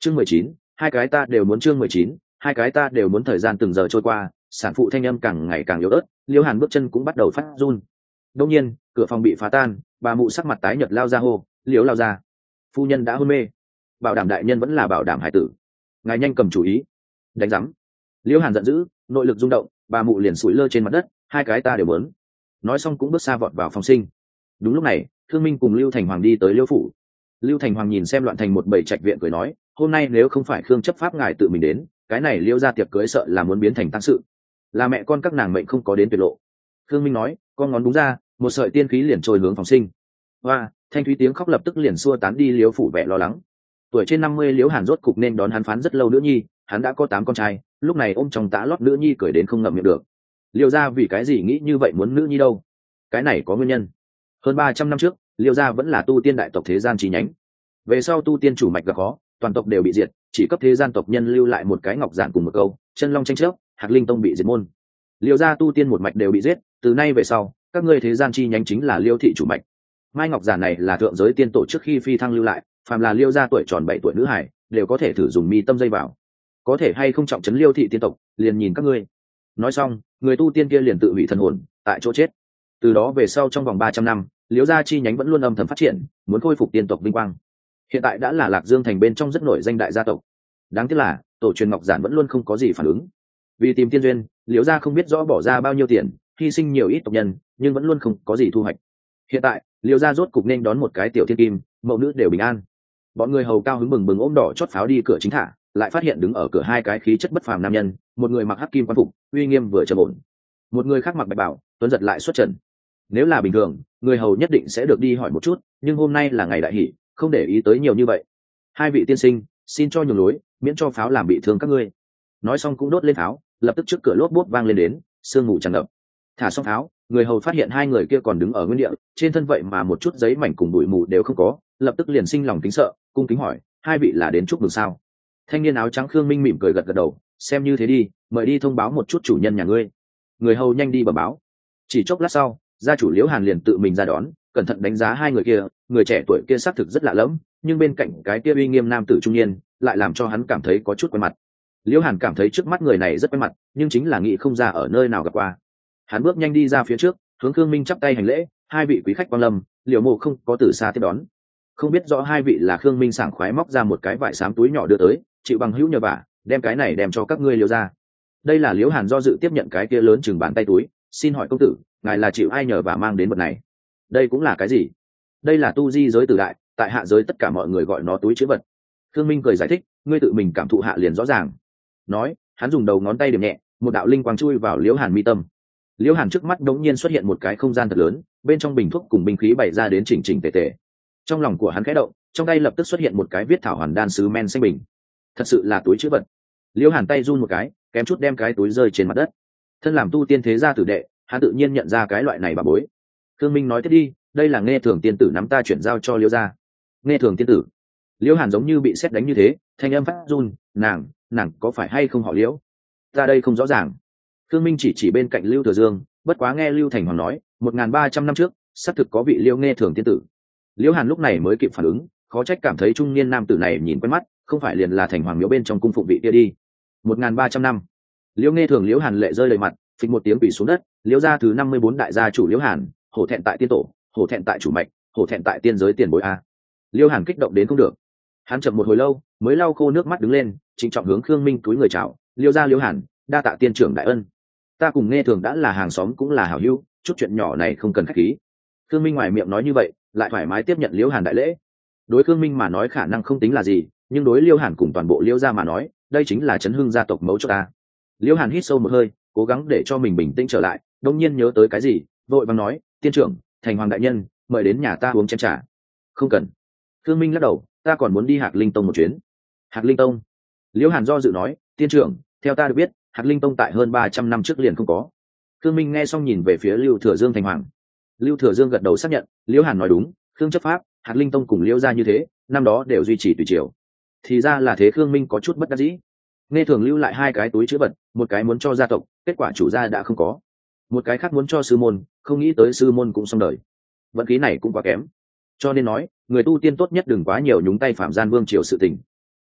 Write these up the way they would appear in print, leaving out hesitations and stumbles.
chương 19, hai cái ta đều muốn. chương 19, hai cái ta đều muốn. Thời gian từng giờ trôi qua, sản phụ thanh âm càng ngày càng yếu ớt, Liễu Hàn bước chân cũng bắt đầu phát run. Đột nhiên, cửa phòng bị phá tan, bà mụ sắc mặt tái nhợt lao ra hô, Liễu lao ra, phu nhân đã hôn mê. Bảo đảm đại nhân vẫn là bảo đảm hải tử, ngài nhanh cầm chủ ý. Đánh rắm. Liễu Hàn giận dữ, nội lực rung động, bà mụ liền sủi lơ trên mặt đất, hai cái ta đều muốn. Nói xong cũng bước xa vọt vào phòng sinh. Đúng lúc này, Thương Minh cùng Lưu Thành Hoàng đi tới Liễu phủ. Lưu Thành Hoàng nhìn xem loạn thành một bầy trạch viện cười nói, hôm nay nếu không phải Khương chấp pháp ngài tự mình đến, cái này Liễu gia tiệc cưới sợ là muốn biến thành tang sự. Là mẹ con các nàng mệnh không có đến tuyệt lộ. Thương Minh nói, con ngón đúng ra, một sợi tiên khí liền trôi hướng phòng sinh. Hoa, thanh thúy tiếng khóc lập tức liền xua tán đi Liễu phủ vẻ lo lắng. Tuổi trên 50 Liễu Hàn rốt cục nên đón hắn phán rất lâu nữa nhi, hắn đã có 8 con trai, lúc này ôm trong tã lót nữ nhi cười đến không ngậm miệng được. Liễu gia vì cái gì nghĩ như vậy muốn nữ nhi đâu? Cái này có nguyên nhân. Hơn 300 năm trước, Liễu gia vẫn là tu tiên đại tộc thế gian chi nhánh. Về sau tu tiên chủ mạch gặp khó, toàn tộc đều bị diệt, chỉ cấp thế gian tộc nhân lưu lại một cái ngọc giản cùng một câu, chân long tranh chấp, Hạc Linh tông bị diệt môn. Liễu gia tu tiên một mạch đều bị giết, từ nay về sau, các ngươi thế gian chi nhánh chính là Liễu thị chủ mạch. Mai ngọc giản này là thượng giới tiên tổ trước khi phi thăng lưu lại, phàm là Liễu gia tuổi tròn 7 tuổi nữ hải, đều có thể thử dùng mi tâm dây vào. Có thể hay không trọng trấn Liễu thị tiên tộc, liền nhìn các ngươi. Nói xong, người tu tiên kia liền tự hủy thần hồn, tại chỗ chết. Từ đó về sau trong vòng 300 năm, Liễu gia chi nhánh vẫn luôn âm thầm phát triển, muốn khôi phục tiên tộc vinh quang. Hiện tại đã là Lạc Dương thành bên trong rất nổi danh đại gia tộc. Đáng tiếc là tổ truyền ngọc giản vẫn luôn không có gì phản ứng. Vì tìm tiên duyên, Liễu gia không biết rõ bỏ ra bao nhiêu tiền, hy sinh nhiều ít tộc nhân, nhưng vẫn luôn không có gì thu hoạch. Hiện tại, Liễu gia rốt cục nên đón một cái tiểu thiên kim, mẫu nữ đều bình an. Bọn người hầu cao hứng bừng bừng ôm đỏ chót pháo đi cửa chính thả, lại phát hiện đứng ở cửa hai cái khí chất bất phàm nam nhân, một người mặc hắc kim quan phục, uy nghiêm vừa trầm ổn, một người khác mặc bạch bào, tuấn giật lại xuất trần. Nếu là bình thường, người hầu nhất định sẽ được đi hỏi một chút, nhưng hôm nay là ngày đại hỷ, không để ý tới nhiều như vậy. Hai vị tiên sinh, xin cho nhường lối, miễn cho pháo làm bị thương các ngươi. Nói xong cũng đốt lên pháo, lập tức trước cửa lốp bốt vang lên đến, sương mù tràn ngập. Thả xong pháo, người hầu phát hiện hai người kia còn đứng ở nguyên địa, trên thân vậy mà một chút giấy mảnh cùng bụi mù đều không có, lập tức liền sinh lòng kính sợ, cung kính hỏi, hai vị là đến chúc mừng sao? Thanh niên áo trắng Khương Minh mỉm cười gật gật đầu, xem như thế đi, mời đi thông báo một chút chủ nhân nhà ngươi. Người hầu nhanh đi bẩm báo. Chỉ chốc lát sau, gia chủ Liễu Hàn liền tự mình ra đón, cẩn thận đánh giá hai người kia, người trẻ tuổi kia xác thực rất lạ lẫm, nhưng bên cạnh cái kia uy nghiêm nam tử trung niên lại làm cho hắn cảm thấy có chút quen mặt. Liễu Hàn cảm thấy trước mắt người này rất quen mặt, nhưng chính là nghĩ không ra ở nơi nào gặp qua. Hắn bước nhanh đi ra phía trước, hướng Khương Minh chắp tay hành lễ, hai vị quý khách quan lâm, Liễu mộ không có từ xa tiếp đón. Không biết rõ hai vị là. Khương Minh sảng khoái móc ra một cái vải xám túi nhỏ đưa tới, chịu bằng hữu nhờ vả, đem cái này đem cho các ngươi Liễu ra. Đây là Liễu Hàn do dự tiếp nhận cái kia lớn chừng bàn tay túi, xin hỏi công tử, ngài là chịu ai nhờ vả mang đến vật này? Đây cũng là cái gì? Đây là tu di giới tử đại, tại hạ giới tất cả mọi người gọi nó túi chữ vật. Khương Minh cười giải thích, ngươi tự mình cảm thụ hạ liền rõ ràng. Nói, hắn dùng đầu ngón tay điểm nhẹ, một đạo linh quang chui vào Liễu Hàn mi tâm. Liễu Hàn trước mắt đống nhiên xuất hiện một cái không gian thật lớn, bên trong bình thuốc cùng binh khí bày ra đến chỉnh chỉnh tề tề. Trong lòng của hắn khẽ động, trong tay lập tức xuất hiện một cái viết thảo hoàn đan sứ men xanh bình. Thật sự là túi chữ vật. Liễu Hàn tay run một cái, kém chút đem cái túi rơi trên mặt đất. Thân làm tu tiên thế gia tử đệ, hắn tự nhiên nhận ra cái loại này bà bối. Khương Minh nói tiếp đi, đây là Nghe Thường tiên tử nắm ta chuyển giao cho Liễu gia. Nghe Thường tiên tử? Liễu Hàn giống như bị sét đánh như thế, thanh âm phát run, nàng có phải hay không họ Liễu? Ta đây không rõ ràng. Khương Minh chỉ bên cạnh Lưu Thừa Dương, bất quá nghe Lưu Thành Hoàng nói, 1300 năm trước, xác thực có vị Liễu Nghe Thường tiên tử. Liễu Hàn lúc này mới kịp phản ứng, khó trách cảm thấy trung niên nam tử này nhìn quen mắt, không phải liền là Thành Hoàng miếu bên trong cung phụng vị kia đi. 1300 năm. Liễu Nghe Thường Liễu Hàn lệ rơi đầy mặt, phịch một tiếng quỳ xuống đất, Liễu gia thứ 54 đại gia chủ Liễu Hàn, hổ thẹn tại tiên tổ, hổ thẹn tại chủ mạch, hổ thẹn tại tiên giới tiền bối a. Liễu Hàn kích động đến không được. Hắn chậm một hồi lâu, mới lau khô nước mắt đứng lên, trịnh trọng hướng Khương Minh cúi người chào, Liễu gia Liễu Hàn, đa tạ tiên trưởng đại ân. Ta cùng Nghe Thường đã là hàng xóm cũng là hảo hữu, chút chuyện nhỏ này không cần khách khí. Khương Minh ngoài miệng nói như vậy, lại thoải mái tiếp nhận Liễu Hàn đại lễ. Đối Khương Minh mà nói khả năng không tính là gì, nhưng đối Liễu Hàn cùng toàn bộ Liễu gia mà nói, đây chính là chấn hưng gia tộc mấu chốt ta. Liễu Hàn hít sâu một hơi, cố gắng để cho mình bình tĩnh trở lại, đột nhiên nhớ tới cái gì, vội vàng nói, tiên trưởng, Thành Hoàng đại nhân mời đến nhà ta uống chén trà. Không cần. Khương Minh lắc đầu, ta còn muốn đi Hạc Linh tông một chuyến. Hạc Linh tông? Liễu Hàn do dự nói, tiên trưởng, theo ta được biết, Hạc Linh tông tại hơn 300 năm trước liền không có. Khương Minh nghe xong nhìn về phía Lưu Thừa Dương Thành Hoàng. Lưu Thừa Dương gật đầu xác nhận, Liễu Hàn nói đúng, Khương chấp pháp, Hạc Linh tông cùng Liễu gia như thế, năm đó đều duy trì tùy triều. Thì ra là thế. Khương Minh có chút bất đắc dĩ. Nghe Thường lưu lại hai cái túi chữ vật, một cái muốn cho gia tộc, kết quả chủ gia đã không có. Một cái khác muốn cho sư môn, không nghĩ tới sư môn cũng xong đời. Vận khí này cũng quá kém. Cho nên nói, người tu tiên tốt nhất đừng quá nhiều nhúng tay phạm gian vương triều sự tình.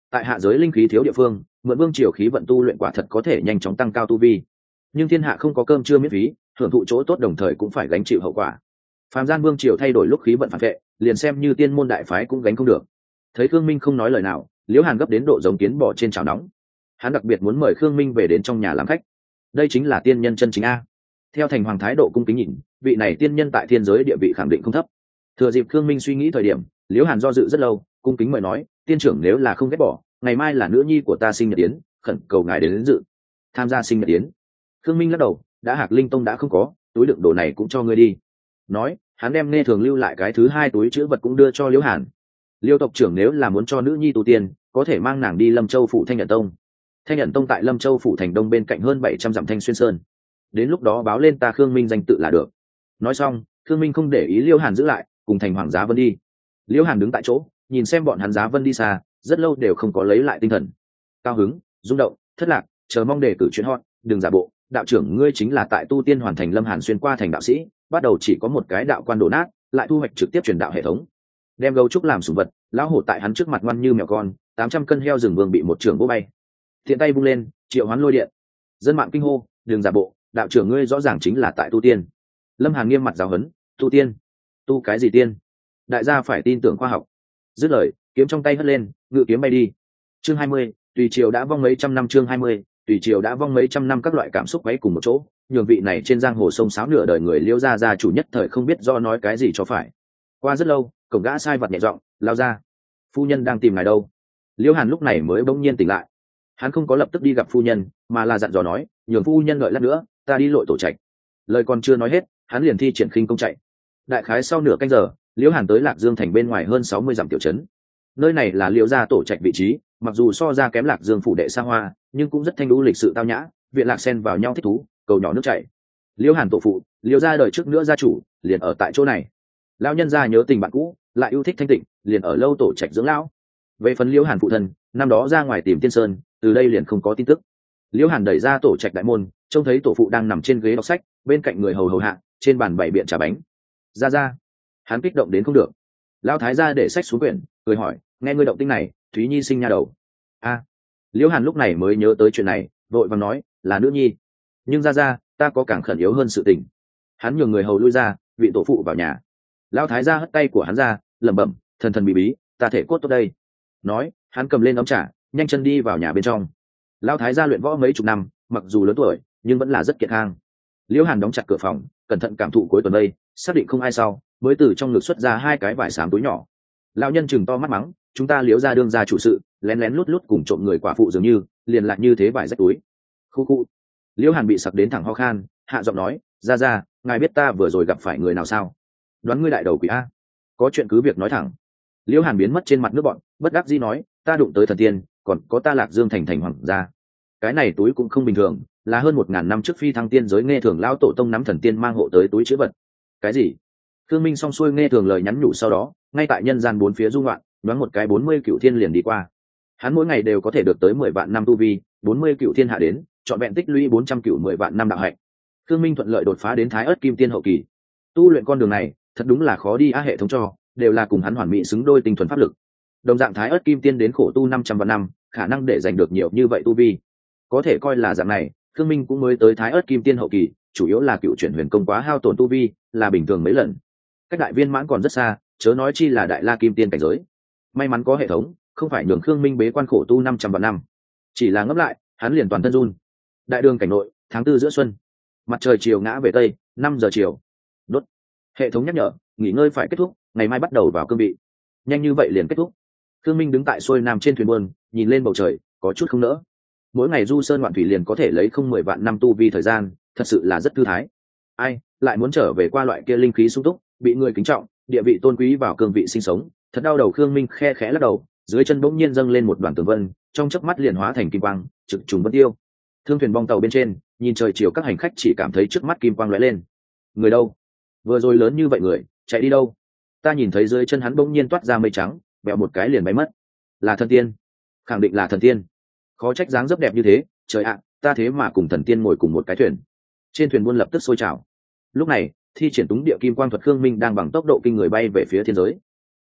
tại hạ giới linh khí thiếu địa phương, mượn vương triều khí vận tu luyện quả thật có thể nhanh chóng tăng cao tu vi, nhưng thiên hạ không có cơm trưa miễn phí, hưởng thụ chỗ tốt đồng thời cũng phải gánh chịu hậu quả. Phàm gian vương triều thay đổi lúc khí vận phản vệ, liền xem như tiên môn đại phái cũng gánh không được. Thấy Khương Minh không nói lời nào, Liễu Hàn gấp đến độ giống kiến bò trên chảo nóng. Hắn đặc biệt muốn mời Khương Minh về đến trong nhà làm khách. Đây chính là tiên nhân chân chính a. Theo thành hoàng thái độ cung kính nhìn, vị này tiên nhân tại thiên giới địa vị khẳng định không thấp. Thừa dịp Khương Minh suy nghĩ thời điểm, Liễu Hàn do dự rất lâu, cung kính mời nói, tiên trưởng nếu là không ghét bỏ, ngày mai là nữ nhi của ta sinh nhật yến, khẩn cầu ngài đến dự tham gia sinh nhật yến. Khương Minh lắc đầu, đã Hạc Linh Tông đã không có, túi đựng đồ này cũng cho ngươi đi. Nói, hắn đem nghe thường lưu lại cái thứ hai túi chữ vật cũng đưa cho Liễu Hàn. Liêu tộc trưởng nếu là muốn cho nữ nhi tu tiên, có thể mang nàng đi Lâm Châu phủ Thanh Nhận Tông. Thanh Nhận Tông tại Lâm Châu phủ thành đông bên cạnh hơn 700 dặm Thanh Xuyên Sơn. Đến lúc đó báo lên ta Khương Minh danh tự là được. Nói xong, Khương Minh không để ý Liêu Hàn giữ lại, cùng thành hoàng Giá Vân đi. Liêu Hàn đứng tại chỗ, nhìn xem bọn hắn Giá Vân đi xa, rất lâu đều không có lấy lại tinh thần. Cao hứng, rung động, thất lạc, chờ mong để cử chuyện hot, đừng giả bộ, đạo trưởng ngươi chính là tại tu tiên hoàn thành Lâm Hàn xuyên qua thành đạo sĩ, bắt đầu chỉ có một cái đạo quan đổ nát, lại thu hoạch trực tiếp truyền đạo hệ thống. Đem gấu trúc làm sủng vật, lão hổ tại hắn trước mặt ngoan như mèo con, 800 cân heo rừng vương bị một trưởng vỗ bay. Thiện tay vung lên, triệu hoán lôi điện. Dân mạng kinh hô, đừng giả bộ, đạo trưởng ngươi rõ ràng chính là tại tu tiên. Lâm Hàn nghiêm mặt giáo huấn, tu tiên? Tu cái gì tiên? Đại gia phải tin tưởng khoa học. Dứt lời, kiếm trong tay hất lên, ngự kiếm bay đi. Chương 20, tùy triều đã vong mấy trăm năm. Chương 20, tùy triều đã vong mấy trăm năm. Các loại cảm xúc quấy cùng một chỗ, nhường vị này trên giang hồ sông sáo nửa đời người Liễu gia chủ nhất thời không biết do nói cái gì cho phải. Qua rất lâu, cổng gã sai vật nhẹ giọng lao ra, phu nhân đang tìm ngài đâu. Liễu Hàn lúc này mới bỗng nhiên tỉnh lại. Hắn không có lập tức đi gặp phu nhân, mà là dặn dò nói, nhường phu nhân đợi lát nữa, ta đi lội tổ trạch. Lời còn chưa nói hết, hắn liền thi triển khinh công chạy. Đại khái sau nửa canh giờ, Liễu Hàn tới Lạc Dương thành bên ngoài hơn 60 dặm tiểu trấn. Nơi này là Liễu gia tổ trạch vị trí, mặc dù so ra kém Lạc Dương phủ đệ xa hoa, nhưng cũng rất thanh đũ lịch sự tao nhã, viện lạc xen vào nhau thích thú, cầu nhỏ nước chảy. Liễu Hàn tổ phụ, Liễu gia đời trước nữa gia chủ, liền ở tại chỗ này. Lão nhân gia nhớ tình bạn cũ, lại yêu thích thanh tịnh, liền ở lâu tổ trạch dưỡng lão. Về phần Liễu Hàn phụ thân, năm đó ra ngoài tìm Tiên Sơn, từ đây liền không có tin tức. Liễu Hàn đẩy ra tổ trạch đại môn, trông thấy tổ phụ đang nằm trên ghế đọc sách, bên cạnh người hầu hầu hạ, trên bàn bày biện trà bánh. Ra, hắn kích động đến không được. Lão thái gia để sách xuống quyển, cười hỏi, nghe ngươi động tĩnh này, Thúy Nhi sinh nha đầu. A. Liễu Hàn lúc này mới nhớ tới chuyện này, vội vàng nói, là nữ nhi. Nhưng ra, ta có càng khẩn yếu hơn sự tình. Hắn nhường người hầu lui ra, vị tổ phụ vào nhà. Lão thái gia hất tay của hắn ra, lẩm bẩm, thần thần bí bí, ta thể cốt tốt đây. Nói, hắn cầm lên ấm trà, nhanh chân đi vào nhà bên trong. Lão thái gia luyện võ mấy chục năm, mặc dù lớn tuổi, nhưng vẫn là rất kiệt khang. Liễu Hàn đóng chặt cửa phòng, cẩn thận cảm thụ cuối tuần đây, xác định không ai sau, mới từ trong ngực xuất ra hai cái vải xám túi nhỏ. Lão nhân chừng to mắt mắng, chúng ta Liễu gia đương gia chủ sự, lén lén lút lút cùng trộm người quả phụ dường như, liền lại như thế vải rách túi. Khu. Liễu Hàn bị sặc đến thẳng ho khan, hạ giọng nói, ra, ngài biết ta vừa rồi gặp phải người nào sao? Đoán ngươi đại đầu quỷ a. Có chuyện cứ việc nói thẳng. Liễu Hàn biến mất trên mặt nước bọn, bất đắc dĩ nói, ta đụng tới thần tiên, còn có ta Lạc Dương thành hoàng gia. Cái này túi cũng không bình thường, là hơn 1000 năm trước phi thăng tiên giới nghe thường lão tổ tông nắm thần tiên mang hộ tới túi chữ vật. Cái gì? Khương Minh xong xuôi nghe thường lời nhắn nhủ sau đó, ngay tại nhân gian bốn phía du ngoạn, đoán một cái 40 cựu thiên liền đi qua. Hắn mỗi ngày đều có thể được tới 10 vạn năm tu vi, 40 cựu thiên hạ đến, chọn vẹn tích lũy 400 cựu 10 vạn năm đạo hạnh. Khương Minh thuận lợi đột phá đến Thái Ức Kim Tiên hậu kỳ. Tu luyện con đường này, thật đúng là khó đi á, hệ thống cho, đều là cùng hắn hoàn mỹ xứng đôi tinh thuần pháp lực. Đồng dạng Thái Ức Kim Tiên đến khổ tu 500 vạn năm, khả năng để giành được nhiều như vậy tu vi. Có thể coi là dạng này, Khương Minh cũng mới tới Thái Ức Kim Tiên hậu kỳ, chủ yếu là cựu chuyển huyền công quá hao tổn tu vi, là bình thường mấy lần. Cách đại viên mãn còn rất xa, chớ nói chi là đại la kim tiên cảnh giới. May mắn có hệ thống, không phải nhường Khương Minh bế quan khổ tu 500 vạn năm. Chỉ là ngấp lại, hắn liền toàn thân run. Đại đường cảnh nội, tháng 4 giữa xuân. Mặt trời chiều ngã về tây, 5 giờ chiều. Đốt. Hệ thống nhắc nhở, nghỉ ngơi phải kết thúc, ngày mai bắt đầu vào cương vị. Nhanh như vậy liền kết thúc. Khương Minh đứng tại xuôi nam trên thuyền buôn, nhìn lên bầu trời, có chút không nỡ. Mỗi ngày du sơn ngoạn thủy liền có thể lấy không 10 vạn năm tu vi thời gian, thật sự là rất thư thái. Ai lại muốn trở về qua loại kia linh khí sung túc, bị người kính trọng, địa vị tôn quý vào cương vị sinh sống, thật đau đầu. Khương Minh khe khẽ lắc đầu, dưới chân bỗng nhiên dâng lên một đoàn tường vân, trong chớp mắt liền hóa thành kim quang, trực trùng vân tiêu. Thương thuyền bong tàu bên trên, nhìn trời chiều các hành khách chỉ cảm thấy trước mắt kim quang lóe lên. Người đâu? Vừa rồi lớn như vậy người, chạy đi đâu? Ta nhìn thấy dưới chân hắn bỗng nhiên toát ra mây trắng, bẹo một cái liền bay mất. Là thần tiên, khẳng định là thần tiên. Khó trách dáng dấp đẹp như thế, trời ạ, ta thế mà cùng thần tiên ngồi cùng một cái thuyền. Trên thuyền buôn lập tức sôi trào. Lúc này, thi triển túng địa kim quang thuật Khương Minh đang bằng tốc độ kinh người bay về phía thiên giới.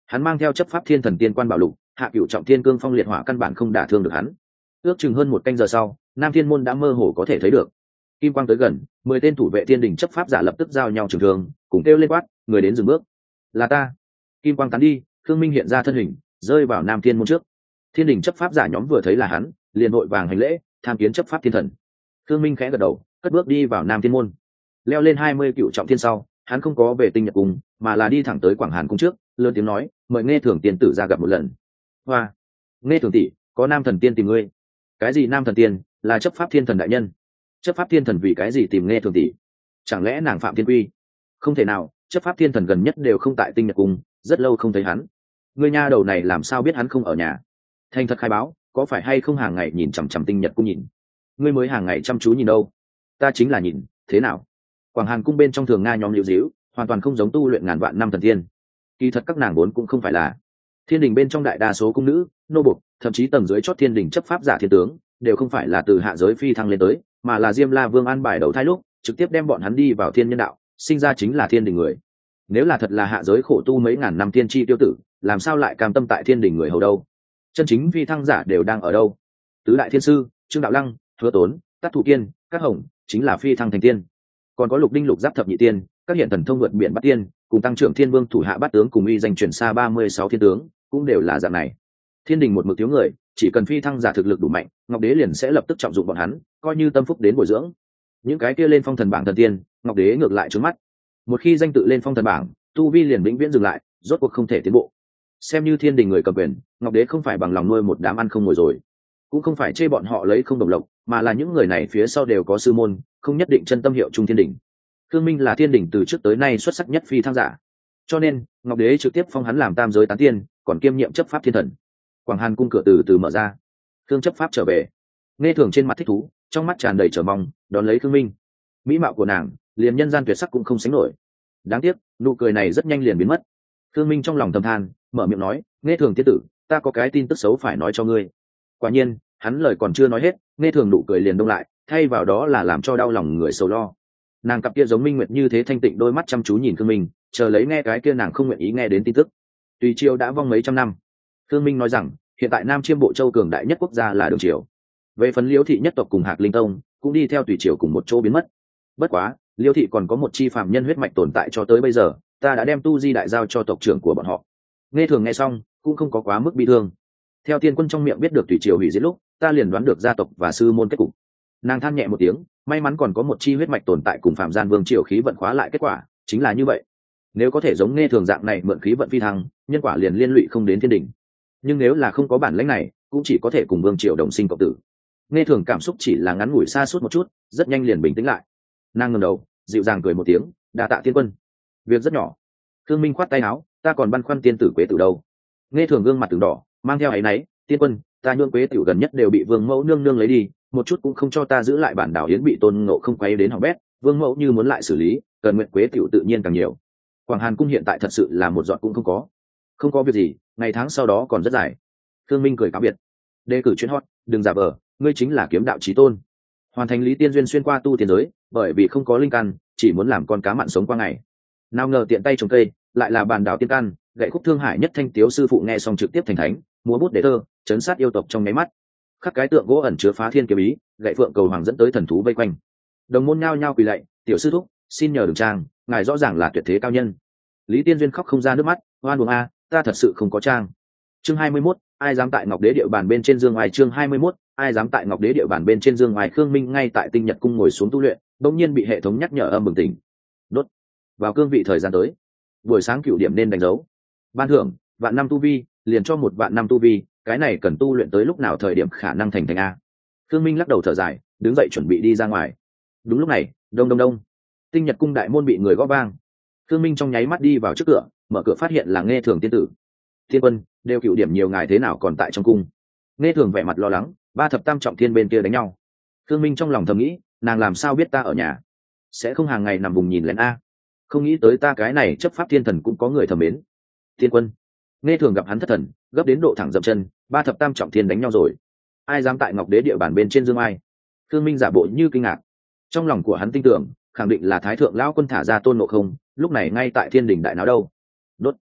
Hắn mang theo chấp pháp thiên thần tiên quan bảo lục, hạ cửu trọng thiên cương phong liệt hỏa căn bản không đả thương được hắn. Ước chừng hơn một canh giờ sau, Nam Thiên môn đã mơ hồ có thể thấy được. Kim quang tới gần, 10 tên thủ vệ thiên đình chấp pháp giả lập tức giao nhau trường thương, cùng kêu lên quát, người đến dừng bước. Là ta. Kim quang tán đi, Khương Minh hiện ra thân hình, rơi vào Nam Thiên môn trước. Thiên đình chấp pháp giả nhóm vừa thấy là hắn, liền vội vàng hành lễ, tham kiến chấp pháp thiên thần. Khương Minh khẽ gật đầu, cất bước đi vào Nam Thiên môn. Leo lên 20 cựu trọng thiên sau, hắn không có về Tinh Nhật cung, mà là đi thẳng tới Quảng Hàn cung trước, lớn tiếng nói, mời Nghe Thường tiên tử ra gặp một lần. Hoa, Nghe Thường tỷ, có Nam thần tiên tìm ngươi. Cái gì Nam thần tiên? Là chấp pháp thiên thần đại nhân. Chấp pháp thiên thần vì cái gì tìm Nghe Thường tỷ? Chẳng lẽ nàng phạm thiên quy? Không thể nào, chấp pháp thiên thần gần nhất đều không tại Tinh Nhật cung, rất lâu không thấy hắn. Ngươi nha đầu này làm sao biết hắn không ở nhà? Thành thật khai báo, có phải hay không hàng ngày nhìn chằm chằm Tinh Nhật cung nhìn? Ngươi mới hàng ngày chăm chú nhìn đâu? Ta chính là nhìn, thế nào? Quảng Hàn cung bên trong thường nga nhóm liễu díu, hoàn toàn không giống tu luyện ngàn vạn năm thần tiên. Kỳ thật các nàng vốn cũng không phải là thiên đình bên trong đại đa số cung nữ, nô bộc, thậm chí tầng dưới chót thiên đình chấp pháp giả thiên tướng, đều không phải là từ hạ giới phi thăng lên tới, mà là Diêm La Vương an bài đầu thai lúc, trực tiếp đem bọn hắn đi vào thiên nhân đạo, sinh ra chính là thiên đình người. Nếu là thật là hạ giới khổ tu mấy ngàn năm tiên tri tiêu tử, làm sao lại cam tâm tại thiên đình người hầu đâu? Chân chính phi thăng giả đều đang ở đâu? Tứ đại thiên sư, Trương Đạo Lăng, Hứa Tốn, Tát Thủ Kiên, các hồng, chính là phi thăng thành tiên. Còn có Lục Đinh Lục Giáp thập nhị tiên, các hiện thần thông vượt biển bắt tiên, cùng tăng trưởng thiên vương thủ hạ bát tướng cùng uy danh truyền xa 36 thiên tướng, cũng đều là dạng này. Thiên đình một mực thiếu người, chỉ cần phi thăng giả thực lực đủ mạnh, Ngọc Đế liền sẽ lập tức trọng dụng bọn hắn, coi như tâm phúc đến bồi dưỡng. Những cái kia lên phong thần bảng thần tiên, Ngọc Đế ngược lại trướng mắt. Một khi danh tự lên phong thần bảng, tu vi liền vĩnh viễn dừng lại, rốt cuộc không thể tiến bộ. Xem như thiên đình người cầm quyền, Ngọc Đế không phải bằng lòng nuôi một đám ăn không ngồi rồi, cũng không phải chê bọn họ lấy không đồng lộc, mà là những người này phía sau đều có sư môn, không nhất định chân tâm hiệu trung thiên đình. Khương Minh là thiên đình từ trước tới nay xuất sắc nhất phi thăng giả, cho nên Ngọc Đế trực tiếp phong hắn làm tam giới tán tiên, còn kiêm nhiệm chấp pháp thiên thần. Quảng Hàn cung cửa từ từ mở ra, Khương chấp pháp trở về. Nghe Thường trên mặt thích thú, trong mắt tràn đầy chờ mong, đón lấy Khương Minh. Mỹ mạo của nàng, liền nhân gian tuyệt sắc cũng không sánh nổi. Đáng tiếc, nụ cười này rất nhanh liền biến mất. Khương Minh trong lòng thầm than, mở miệng nói, Nghe Thường tiên tử, ta có cái tin tức xấu phải nói cho ngươi. Quả nhiên, hắn lời còn chưa nói hết, Nghe Thường nụ cười liền đông lại, thay vào đó là làm cho đau lòng người sầu lo. Nàng cặp kia giống minh nguyệt như thế thanh tịnh đôi mắt chăm chú nhìn Khương Minh, chờ lấy nghe cái kia nàng không nguyện ý nghe đến tin tức. Tùy Triều đã vong mấy trăm năm. Khương Minh nói rằng, hiện tại Nam Chiêm Bộ Châu cường đại nhất quốc gia là Đường Triều. Về phần Liễu thị nhất tộc cùng Hạc Linh Tông, cũng đi theo Tùy Triều cùng một chỗ biến mất. Bất quá, Liễu thị còn có một chi phàm nhân huyết mạch tồn tại cho tới bây giờ, ta đã đem tu di đại giao cho tộc trưởng của bọn họ. Nghe Thường nghe xong, cũng không có quá mức bi thương. Theo tiên quân trong miệng biết được Tùy Triều hủy diệt lúc, ta liền đoán được gia tộc và sư môn kết cục. Nàng than nhẹ một tiếng, may mắn còn có một chi huyết mạch tồn tại cùng phạm gian vương triều khí vận khóa lại kết quả chính là như vậy. Nếu có thể giống Nghe Thường dạng này mượn khí vận phi thăng, nhân quả liền liên lụy không đến thiên đình. Nhưng nếu là không có bản lĩnh này, cũng chỉ có thể cùng vương triều đồng sinh cộng tử. Nghe Thường cảm xúc chỉ là ngắn ngủi xa suốt một chút, rất nhanh liền bình tĩnh lại. Nàng ngẩng đầu, dịu dàng cười một tiếng, đa tạ tiên quân. Việc rất nhỏ. Thương Minh khoát tay áo, ta còn băn khoăn tiên tử Quế Tử đâu. Nghe Thường gương mặt từng đỏ, mang theo áy náy, tiên quân, ta nhượng Quế Tử gần nhất đều bị vương mẫu nương nương lấy đi, một chút cũng không cho ta giữ lại bản đảo yến bị Tôn Ngộ không quay đến hỏng bét, vương mẫu như muốn lại xử lý, cần nguyện Quế Tiểu tự nhiên càng nhiều. Quảng Hàn cung hiện tại thật sự là một giọt cũng không có. Không có việc gì, ngày tháng sau đó còn rất dài. Thương Minh cười cáo biệt. Đề cử chuyên hot, đừng giả vờ, ngươi chính là kiếm đạo chí tôn. Hoàn thành Lý Tiên duyên xuyên qua tu tiên giới, bởi vì không có linh căn, chỉ muốn làm con cá mặn sống qua ngày. Nào ngờ tiện tay trồng cây, lại là bản đảo tiên căn, gậy khúc thương hải nhất thanh tiếu sư phụ nghe xong trực tiếp thành thánh, múa bút để thơ, chấn sát yêu tộc trong nháy mắt. Khắc cái tượng gỗ ẩn chứa phá thiên kiếm ý, gậy phượng cầu hoàng dẫn tới thần thú vây quanh. Đồng môn nhao nhao quỳ lạy, tiểu sư thúc, xin nhờ đừng trang, ngài rõ ràng là tuyệt thế cao nhân. Lý Tiên duyên khóc không ra nước mắt, oan uổng a, ta thật sự không có trang. Chương 21, ai dám tại Ngọc Đế địa bàn bên trên dương ngoài. Chương 21, ai dám tại Ngọc Đế địa bàn bên trên dương ngoài. Khương Minh ngay tại Tinh Nhật cung ngồi xuống tu luyện, bỗng nhiên bị hệ thống nhắc nhở âm bừng tỉnh. Đốt. Vào cương vị thời gian tới, buổi sáng cửu điểm nên đánh dấu. Ban thưởng, vạn năm tu vi, liền cho một vạn năm tu vi, cái này cần tu luyện tới lúc nào thời điểm khả năng thành a. Khương Minh lắc đầu thở dài, đứng dậy chuẩn bị đi ra ngoài. Đúng lúc này, đông đông đông, Tinh Nhật cung đại môn bị người gõ vang. Khương Minh trong nháy mắt đi vào trước cửa, mở cửa phát hiện là Nghe Thường tiên tử. Thiên quân, đều cựu điểm nhiều ngài thế nào còn tại trong cung? Nghe Thường vẻ mặt lo lắng, ba thập tam trọng thiên bên kia đánh nhau. Khương Minh trong lòng thầm nghĩ, nàng làm sao biết ta ở nhà? Sẽ không hàng ngày nằm vùng nhìn lén a? Không nghĩ tới ta cái này chấp pháp thiên thần cũng có người thầm mến. Thiên quân, Nghe Thường gặp hắn thất thần, gấp đến độ thẳng dậm chân, ba thập tam trọng thiên đánh nhau rồi. Ai dám tại Ngọc Đế địa bàn bên trên dương ai? Khương Minh giả bộ như kinh ngạc. Trong lòng của hắn tin tưởng, khẳng định là Thái thượng lão quân thả ra Tôn Ngộ Không, lúc này ngay tại Thiên Đình đại náo đâu. Đốt.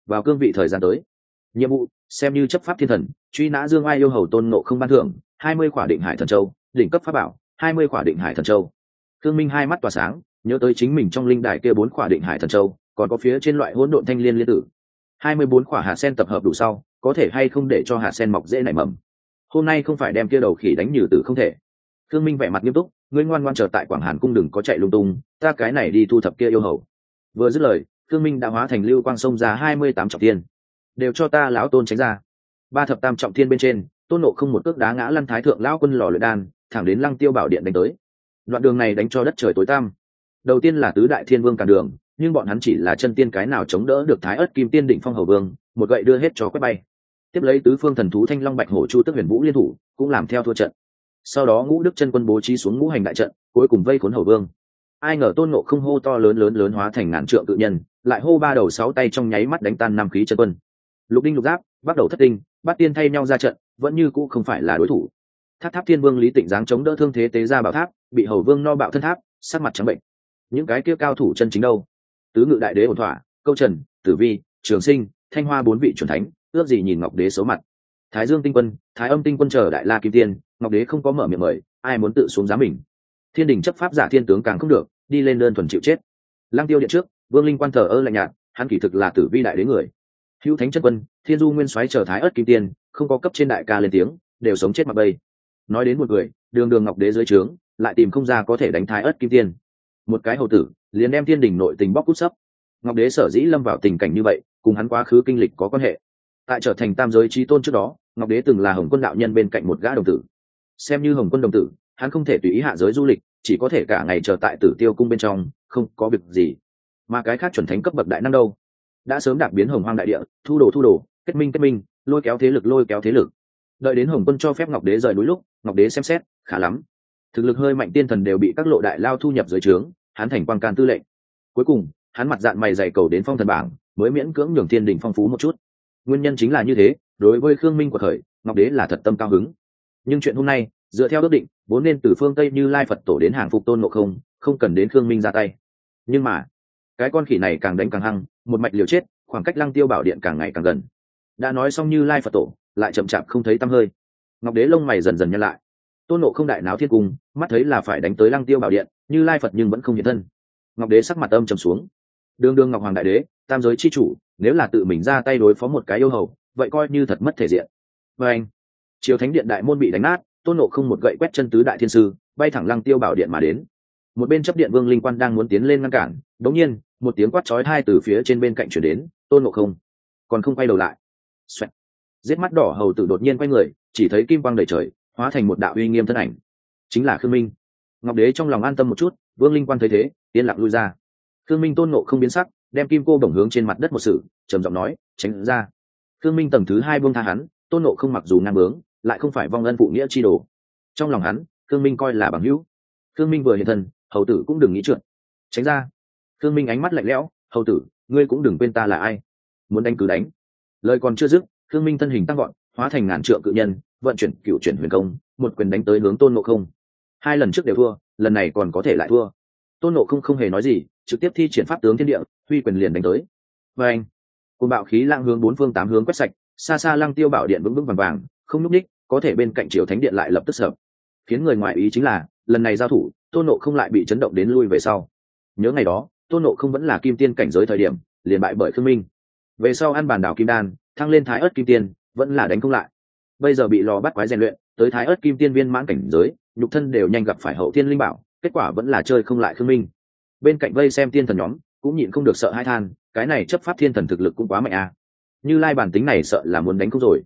vào cương vị thời gian tới. Nhiệm vụ xem như chấp pháp thiên thần, truy nã Dương Ai yêu hầu Tôn Ngộ Không ban thưởng 20 khỏa định hải thần châu, đỉnh cấp pháp bảo 20 khỏa định hải thần châu. Thương Minh hai mắt tỏa sáng, nhớ tới chính mình trong linh đài kia 4 khỏa định hải thần châu, còn có phía trên loại hỗn độn thanh liên liên tử. 24 khỏa hạt sen tập hợp đủ sau, có thể hay không để cho hạt sen mọc dễ nảy mầm. Hôm nay không phải đem kia đầu khỉ đánh nhừ tử không thể. Thương Minh vẻ mặt nghiêm túc, ngươi ngoan ngoan chờ tại Quảng Hàn cung đừng có chạy lung tung, ta cái này đi thu thập kia yêu hầu. Vừa dứt lời, Thương Minh đã hóa thành lưu quang xông ra 28 trọng thiên. Đều cho ta lão Tôn tránh ra. Ba thập tam trọng thiên bên trên, Tôn Ngộ Không một cước đá ngã Lăng Thái thượng lão quân lò luyện đan, thẳng đến Lăng Tiêu bảo điện đánh tới. Đoạn đường này đánh cho đất trời tối tăm. Đầu tiên là tứ đại thiên vương cản đường, nhưng bọn hắn chỉ là chân tiên cái nào chống đỡ được Thái Ức Kim Tiên đỉnh phong hầu vương, một gậy đưa hết cho quét bay. Tiếp lấy tứ phương thần thú Thanh Long Bạch Hổ Chu Tức Huyền Vũ liên thủ, cũng làm theo thua trận. Sau đó Ngũ Đức chân quân bố trí xuống ngũ hành đại trận, cuối cùng vây khốn hầu vương. Ai ngờ Tôn Ngộ Không hô to lớn hóa thành ngàn trượng cự nhân, lại hô ba đầu sáu tay trong nháy mắt đánh tan năm khí chân quân. Lục đinh lục giáp, bắt đầu thất tinh, bát tiên thay nhau ra trận, vẫn như cũ không phải là đối thủ. Tháp Thiên Vương Lý Tịnh giáng chống đỡ thương thế tế ra bảo tháp, bị hầu vương no bạo thân tháp, sắc mặt trắng bệnh. Những cái kia cao thủ chân chính đâu? Tứ ngự đại đế ổn thỏa, Câu Trần, Tử Vi, Trường Sinh, Thanh Hoa bốn vị chuẩn thánh, ước gì nhìn Ngọc Đế xấu mặt. Thái Dương Tinh Quân, Thái Âm Tinh Quân chờ đại la kim tiên, Ngọc Đế không có mở miệng mời, ai muốn tự xuống giá mình. Thiên đình chấp pháp giả thiên tướng càng không được, đi lên đơn thuần chịu chết. Lăng Tiêu điện trước, Vương Linh Quan thờ ơ lạnh nhạt, hắn kỳ thực là Tử Vi đại đế người. Hữu Thánh chân quân, Thiên Du Nguyên Soái chờ Thái Ức kim tiên, không có cấp trên đại ca lên tiếng, đều sống chết mặc bay. Nói đến một người, đường đường Ngọc Đế dưới trướng, lại tìm không ra có thể đánh Thái Ức kim tiên. Một cái hầu tử, liền đem thiên đình nội tình bóc cút sấp. Ngọc Đế sở dĩ lâm vào tình cảnh như vậy, cùng hắn quá khứ kinh lịch có quan hệ. Tại trở thành tam giới chí tôn trước đó, Ngọc Đế từng là Hồng Quân đạo nhân bên cạnh một gã đồng tử. Xem như Hồng Quân đồng tử, hắn không thể tùy ý hạ giới du lịch, chỉ có thể cả ngày chờ tại Tử Tiêu cung bên trong, không có việc gì. Mà cái khác chuẩn thánh cấp bậc đại năng đâu, đã sớm đạp biến Hồng Hoang đại địa, thu đồ, kết minh, lôi kéo thế lực. Đợi đến Hồng Quân cho phép Ngọc Đế rời núi lúc, Ngọc Đế xem xét, khá lắm. Thực lực hơi mạnh tiên thần đều bị các lộ đại lao thu nhập dưới trướng, hắn thành quang can tư lệnh. Cuối cùng, hắn mặt dạn mày dày cầu đến phong thần bảng, mới miễn cưỡng nhường thiên đình phong phú một chút. Nguyên nhân chính là như thế, đối với Khương Minh của thời, Ngọc Đế là thật tâm cao hứng. Nhưng chuyện hôm nay, dựa theo ước định, vốn nên từ phương Tây Như Lai Phật tổ đến hàng phục Tôn Ngộ Không, không cần đến Khương Minh ra tay. Nhưng mà, cái con khỉ này càng đánh càng hăng, một mạch liều chết, khoảng cách Lăng Tiêu bảo điện càng ngày càng gần. Đã nói xong Như Lai Phật tổ, lại chậm chạp không thấy tăm hơi. Ngọc Đế lông mày dần dần nhăn lại. Tôn Ngộ Không đại náo thiên cung, mắt thấy là phải đánh tới Lăng Tiêu bảo điện, Như Lai Phật nhưng vẫn không hiện thân. Ngọc Đế sắc mặt âm trầm xuống. Đường đường Ngọc Hoàng đại đế, tam giới chi chủ, nếu là tự mình ra tay đối phó một cái yêu hầu, vậy coi như thật mất thể diện. Và anh, Chiếu Thánh điện đại môn bị đánh nát, Tôn Ngộ Không một gậy quét chân tứ đại thiên sư, bay thẳng Lăng Tiêu bảo điện mà đến. Một bên chấp điện Vương Linh Quan đang muốn tiến lên ngăn cản, đột nhiên, một tiếng quát chói tai từ phía trên bên cạnh truyền đến, Tôn Ngộ Không còn không quay đầu lại. Xoẹt. Giết mắt đỏ hầu tử đột nhiên quay người, chỉ thấy kim quang đầy trời, hóa thành một đạo uy nghiêm thân ảnh, chính là Khương Minh. Ngọc Đế trong lòng an tâm một chút, Vương Linh Quan thấy thế, yên lặng lui ra. Khương Minh Tôn Ngộ Không biến sắc, đem kim cô bổng hướng trên mặt đất một sự, trầm giọng nói, tránh ra. Khương Minh tầng thứ 2 buông tha hắn, Tôn Ngộ Không mặc dù ngang bướng, lại không phải vong ân phụ nghĩa chi đồ. Trong lòng hắn, Khương Minh coi là bằng hữu. Khương Minh vừa hiện thân, hầu tử cũng đừng nghĩ trượt. Tránh ra. Khương Minh ánh mắt lạnh lẽo, hầu tử, ngươi cũng đừng quên ta là ai. Muốn đánh cứ đánh. Lời còn chưa dứt, Khương Minh thân hình tăng gọn, hóa thành ngàn trượng cự nhân, vận chuyển cửu chuyển huyền công, một quyền đánh tới hướng Tôn Ngộ Không. 2 lần trước đều thua, lần này còn có thể lại thua. Tôn Ngộ Không không hề nói gì, trực tiếp thi triển pháp tướng thiên địa, huy quyền liền đánh tới. Và anh, cùng bạo khí lang hướng 4 phương 8 hướng quét sạch, xa xa Lăng Tiêu bảo điện vững vững vàng vàng, không nhúc nhích, có thể bên cạnh Chiếu Thánh điện lại lập tức sập. Khiến người ngoài ý chính là, lần này giao thủ, Tôn Ngộ Không lại bị chấn động đến lui về sau. Nhớ ngày đó, Tôn Ngộ Không vẫn là kim tiên cảnh giới thời điểm, liền bại bởi Khương Minh. Về sau ăn bàn đảo kim đan, thăng lên Thái Ức kim tiên, vẫn là đánh không lại. Bây giờ bị lò bắt quái rèn luyện, tới Thái Ức kim tiên viên mãn cảnh giới, nhục thân đều nhanh gặp phải hậu thiên linh bảo, kết quả vẫn là chơi không lại Khương Minh. Bên cạnh vây xem tiên thần nhóm cũng nhịn không được sợ hai than, cái này chấp pháp thiên thần thực lực cũng quá mạnh à. Như Lai bản tính này sợ là muốn đánh không rồi.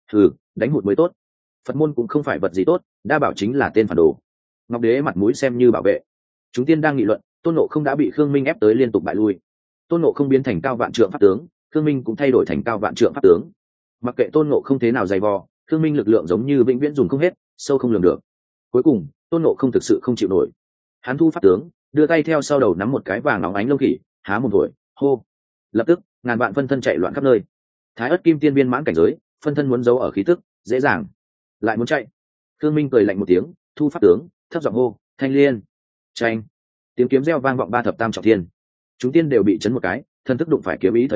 Đánh hụt mới tốt. Phật môn cũng không phải vật gì tốt, đa bảo chính là tên phản đồ. Ngọc Đế mặt mũi xem như bảo vệ. Chúng tiên đang nghị luận, Tôn Ngộ Không đã bị Khương Minh ép tới liên tục bại lui. Tôn Ngộ Không biến thành cao vạn trượng pháp tướng, Khương Minh cũng thay đổi thành cao vạn trượng pháp tướng. Mặc kệ Tôn Ngộ Không thế nào dày vò, Khương Minh lực lượng giống như vĩnh viễn dùng không hết, sâu không lường được. Cuối cùng, Tôn Ngộ Không thực sự không chịu nổi. Hắn thu pháp tướng, đưa tay theo sau đầu nắm một cái vàng óng ánh lông khỉ, há mồm thổi, hô. Lập tức, ngàn vạn phân thân chạy loạn khắp nơi. Thái Ức kim tiên viên mãn cảnh giới, phân thân muốn giấu ở khí tức, dễ dàng. Lại muốn chạy. Khương Minh cười lạnh một tiếng, thu pháp tướng, thấp giọng hô, Thanh Liên. Tranh. Tiếng kiếm reo vang vọng 3 thập tam trọng thiên. Chúng tiên đều bị chấn một cái, thân thức đụng phải kiếm ý thời điểm,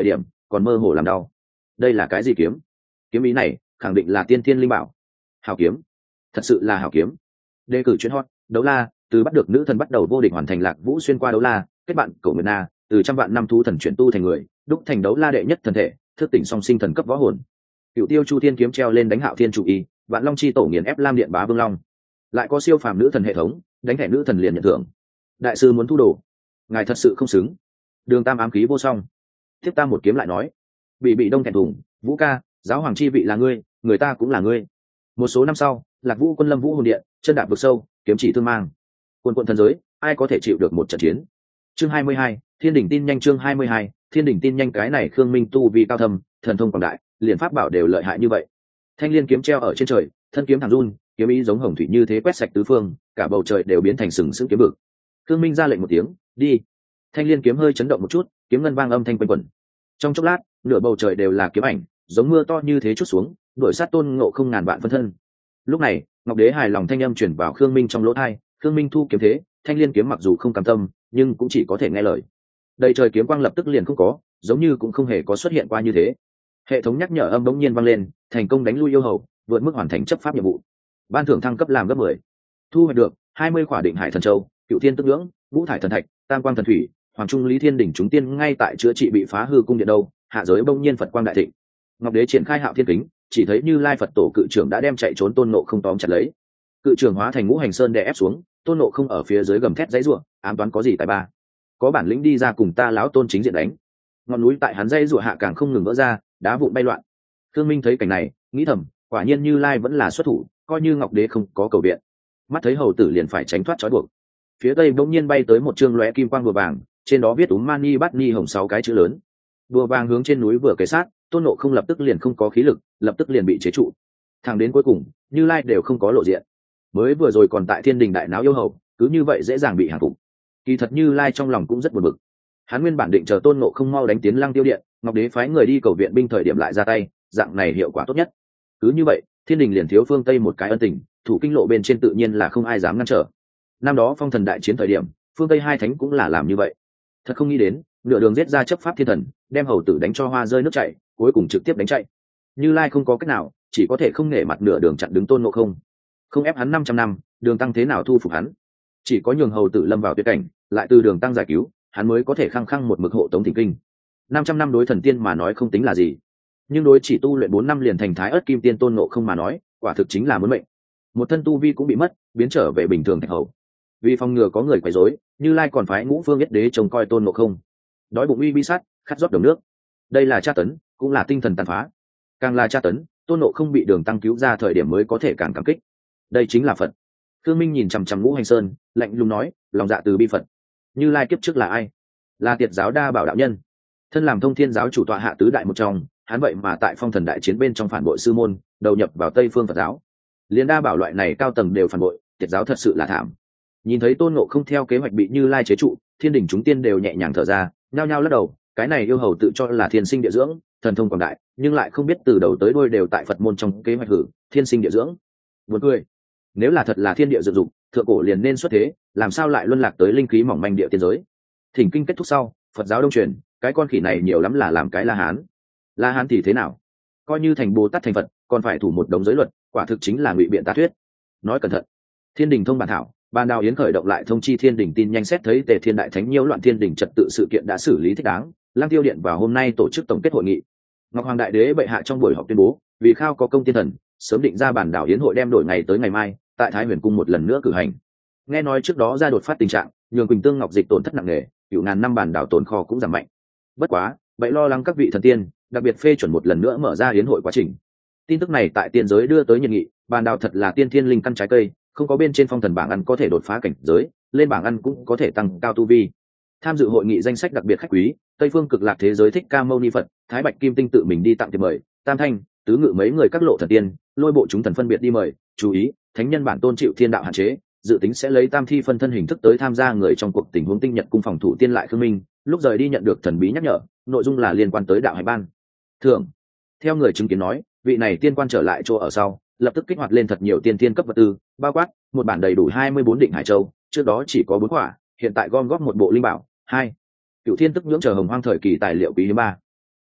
còn mơ hồ làm đau. Đây là cái gì kiếm? Kiếm ý này khẳng định là tiên thiên linh bảo. Hảo kiếm, thật sự là hảo kiếm. Đề cử chuyên hot, đấu la, từ bắt được nữ thần bắt đầu vô địch hoàn thành Lạc Vũ xuyên qua đấu la, kết bạn cổ Nguyệt Na, từ trăm vạn năm thú thần chuyển tu thành người, đúc thành đấu la đệ nhất thần thể, thức tỉnh song sinh thần cấp võ hồn. Cựu tiêu chu thiên kiếm treo lên đánh Hạo Thiên chủ y, Vạn Long chi tổ nghiền ép Lam Điện bá Vương Long. Lại có siêu phàm nữ thần hệ thống, đánh thẻ nữ thần liền nhận thưởng. Đại sư muốn thu đồ, ngài thật sự không xứng. Đường Tam ám khí vô song. Tiếp ta một kiếm lại nói, bị đông thẹn thùng, Vũ ca, giáo hoàng chi vị là ngươi, người ta cũng là ngươi. Một số năm sau, Lạc Vũ quân lâm Vũ hồn điện, chân đạp vực sâu, kiếm chỉ thương mang. Quân quận thần giới, ai có thể chịu được một trận chiến. Chương 22, Thiên đỉnh tin nhanh. Chương 22, Thiên đỉnh tin nhanh. Cái này Khương Minh tu vì cao thâm, thần thông quảng đại, liền pháp bảo đều lợi hại như vậy. Thanh liên kiếm treo ở trên trời, thân kiếm thẳng run, kiếm ý giống hồng thủy như thế quét sạch tứ phương, cả bầu trời đều biến thành sừng sững kiếm vực. Khương Minh ra lệnh một tiếng, đi. Thanh liên kiếm hơi chấn động một chút, kiếm ngân vang âm thanh quanh quẩn. Trong chốc lát, nửa bầu trời đều là kiếm ảnh, giống mưa to như thế chút xuống, đuổi sát Tôn Ngộ Không ngàn vạn phân thân. Lúc này, Ngọc Đế hài lòng thanh âm chuyển vào Khương Minh trong lỗ tai, Khương Minh thu kiếm thế, thanh liên kiếm mặc dù không cam tâm, nhưng cũng chỉ có thể nghe lời. Đầy trời kiếm quang lập tức liền không có, giống như cũng không hề có xuất hiện qua như thế. Hệ thống nhắc nhở âm bỗng nhiên vang lên, thành công đánh lui yêu hầu, vượt mức hoàn thành chấp pháp nhiệm vụ. Ban thưởng thăng cấp làm gấp 10. Thu hoạch được 20 khỏa định hải thần châu, cựu thiên tức ngưỡng, ngũ thải thần thạch, tam quang thần thủy, hoàng trung lý thiên đỉnh chúng tiên ngay tại chữa trị bị phá hư cung điện đâu, hạ giới bỗng nhiên Phật quang đại thịnh. Ngọc Đế triển khai Hạo Thiên kính, chỉ thấy Như Lai Phật tổ cự trưởng đã đem chạy trốn Tôn Ngộ Không tóm chặt lấy. Cự trưởng hóa thành ngũ hành sơn đè ép xuống, Tôn Ngộ Không ở phía dưới gầm thét dãy rủa, ám toán có gì tài ba, có bản lĩnh đi ra cùng ta lão Tôn chính diện đánh. Ngọn núi tại hắn dãy rủa hạ càng không ngừng vỡ ra, đá vụn bay loạn. Khương Minh thấy cảnh này, nghĩ thầm, quả nhiên Như Lai vẫn là xuất thủ, coi như Ngọc Đế không có cầu viện. Mắt thấy hầu tử liền phải tránh thoát trói buộc. Phía tây bỗng nhiên bay tới một chương lóe kim quang bùa vàng, trên đó viết Mani Bát Ni Hồng 6 cái chữ lớn. Bùa vàng hướng trên núi vừa kề sát, Tôn Ngộ Không lập tức liền không có khí lực, lập tức liền bị chế trụ. Thẳng đến cuối cùng, Như Lai đều không có lộ diện. Mới vừa rồi còn tại Thiên Đình đại náo yêu hầu, cứ như vậy dễ dàng bị hàng phục. Kỳ thật Như Lai trong lòng cũng rất buồn bực. Hắn nguyên bản định chờ Tôn Ngộ Không mau đánh tiến Lăng Tiêu Điện, Ngọc Đế phái người đi cầu viện binh thời điểm lại ra tay, dạng này hiệu quả tốt nhất. Cứ như vậy, Thiên Đình liền thiếu phương Tây một cái ân tình, thủ kinh lộ bên trên tự nhiên là không ai dám ngăn trở. Năm đó Phong Thần đại chiến thời điểm, phương Tây hai thánh cũng là làm như vậy. Thật không nghĩ đến, nửa đường giết ra chấp pháp thiên thần, đem hầu tử đánh cho hoa rơi nước chảy, cuối cùng trực tiếp đánh chạy. Như Lai không có cách nào, chỉ có thể không nể mặt nửa đường chặn đứng Tôn Ngộ Không, không ép hắn 500 năm, Đường Tăng thế nào thu phục hắn? Chỉ có nhường hầu tử lâm vào tuyệt cảnh, lại từ Đường Tăng giải cứu, hắn mới có thể khăng khăng một mực hộ tống thỉnh kinh. 500 năm đối thần tiên mà nói không tính là gì, nhưng đối chỉ tu luyện 4 năm liền thành Thái Ức Kim Tiên Tôn Ngộ Không mà nói, quả thực chính là muốn mệnh. Một thân tu vi cũng bị mất, biến trở về bình thường thạch hầu. Vì phòng ngừa có người quấy rối, Như Lai còn phái Ngũ Phương Nhất Đế trông coi Tôn Ngộ Không. Đói bụng uy bi sát, khát rót đồng nước. Đây là tra tấn, cũng là tinh thần tàn phá. Càng là tra tấn, Tôn Ngộ Không bị Đường Tăng cứu ra thời điểm mới có thể càng cảm kích. Đây chính là Phật. Khương Minh nhìn chằm chằm Ngũ Hành Sơn, lạnh lùng nói, lòng dạ từ bi Phật. Như Lai kiếp trước là ai? Là Tiệt giáo Đa Bảo đạo nhân. Thân làm Thông Thiên giáo chủ tọa hạ tứ đại một trong, hắn vậy mà tại Phong Thần đại chiến bên trong phản bội sư môn, đầu nhập vào Tây Phương Phật giáo. Liên Đa Bảo loại này cao tầng đều phản bội, Tiệt giáo thật sự là thảm. Nhìn thấy Tôn Ngộ Không theo kế hoạch bị Như Lai chế trụ, Thiên Đình chúng tiên đều nhẹ nhàng thở ra, nhao nhao lắc đầu. Cái này yêu hầu tự cho là thiên sinh địa dưỡng, thần thông quảng đại, nhưng lại không biết từ đầu tới đuôi đều tại Phật môn trong kế hoạch hử thiên sinh địa dưỡng. Buồn cười. Nếu là thật là thiên địa dựng dục, thượng cổ liền nên xuất thế, làm sao lại luân lạc tới linh khí mỏng manh địa tiên giới? Thỉnh kinh kết thúc sau, Phật giáo đông truyền, cái con khỉ này nhiều lắm là làm cái La Hán. La Hán thì thế nào? Coi như thành Bồ Tát thành Phật, còn phải thủ một đống giới luật, quả thực chính là ngụy biện tá thuyết. Nói cẩn thận. Thiên Đình thông bản thảo, Ban Đào Yến khởi động lại thông chi Thiên Đình tin nhanh xét thấy Tề Thiên đại thánh nhiễu loạn Thiên Đình trật tự sự kiện đã xử lý thích đáng. Lăng Tiêu Điện vào hôm nay tổ chức tổng kết hội nghị. Ngọc Hoàng Đại Đế bệ hạ trong buổi họp tuyên bố, vì khao có công tiên thần, sớm định ra bản đảo Yến hội đem đổi ngày tới ngày mai, tại Thái Huyền Cung một lần nữa cử hành. Nghe nói trước đó ra đột phát tình trạng, nhường Quỳnh Tương Ngọc Dịch tổn thất nặng nề, cửu ngàn năm bản đảo tồn kho cũng giảm mạnh. Bất quá, vậy lo lắng các vị thần tiên, đặc biệt phê chuẩn một lần nữa mở ra Yến hội quá trình. Tin tức này tại tiên giới đưa tới nhiệt nghị, bản đảo thật là tiên thiên linh căn trái cây, không có bên trên phong thần bảng ăn có thể đột phá cảnh giới, lên bảng ăn cũng có thể tăng cao tu vi. Tham dự hội nghị danh sách đặc biệt khách quý, Tây Phương Cực Lạc thế giới Thích Ca Mâu Ni Phật, Thái Bạch Kim Tinh tự mình đi tặng thiệp mời, Tam Thanh, Tứ Ngự mấy người các lộ thần tiên, lôi bộ chúng thần phân biệt đi mời. Chú ý, thánh nhân bản tôn chịu thiên đạo hạn chế, dự tính sẽ lấy tam thi phân thân hình thức tới tham gia người trong cuộc tình huống tinh nhật cung phòng thủ tiên lại Khương Minh, lúc rời đi nhận được thần bí nhắc nhở, nội dung là liên quan tới đạo hải ban. Thưởng. Theo người chứng kiến nói, vị này tiên quan trở lại chỗ ở sau, lập tức kích hoạt lên thật nhiều tiên thiên cấp vật tư, bao quát một bản đầy đủ 24 định hải châu, trước đó chỉ có 4 quả, hiện tại gom góp một bộ linh bảo. 2. Cựu thiên tức nhưỡng chờ hồng hoang thời kỳ tài liệu quý hiếm 3.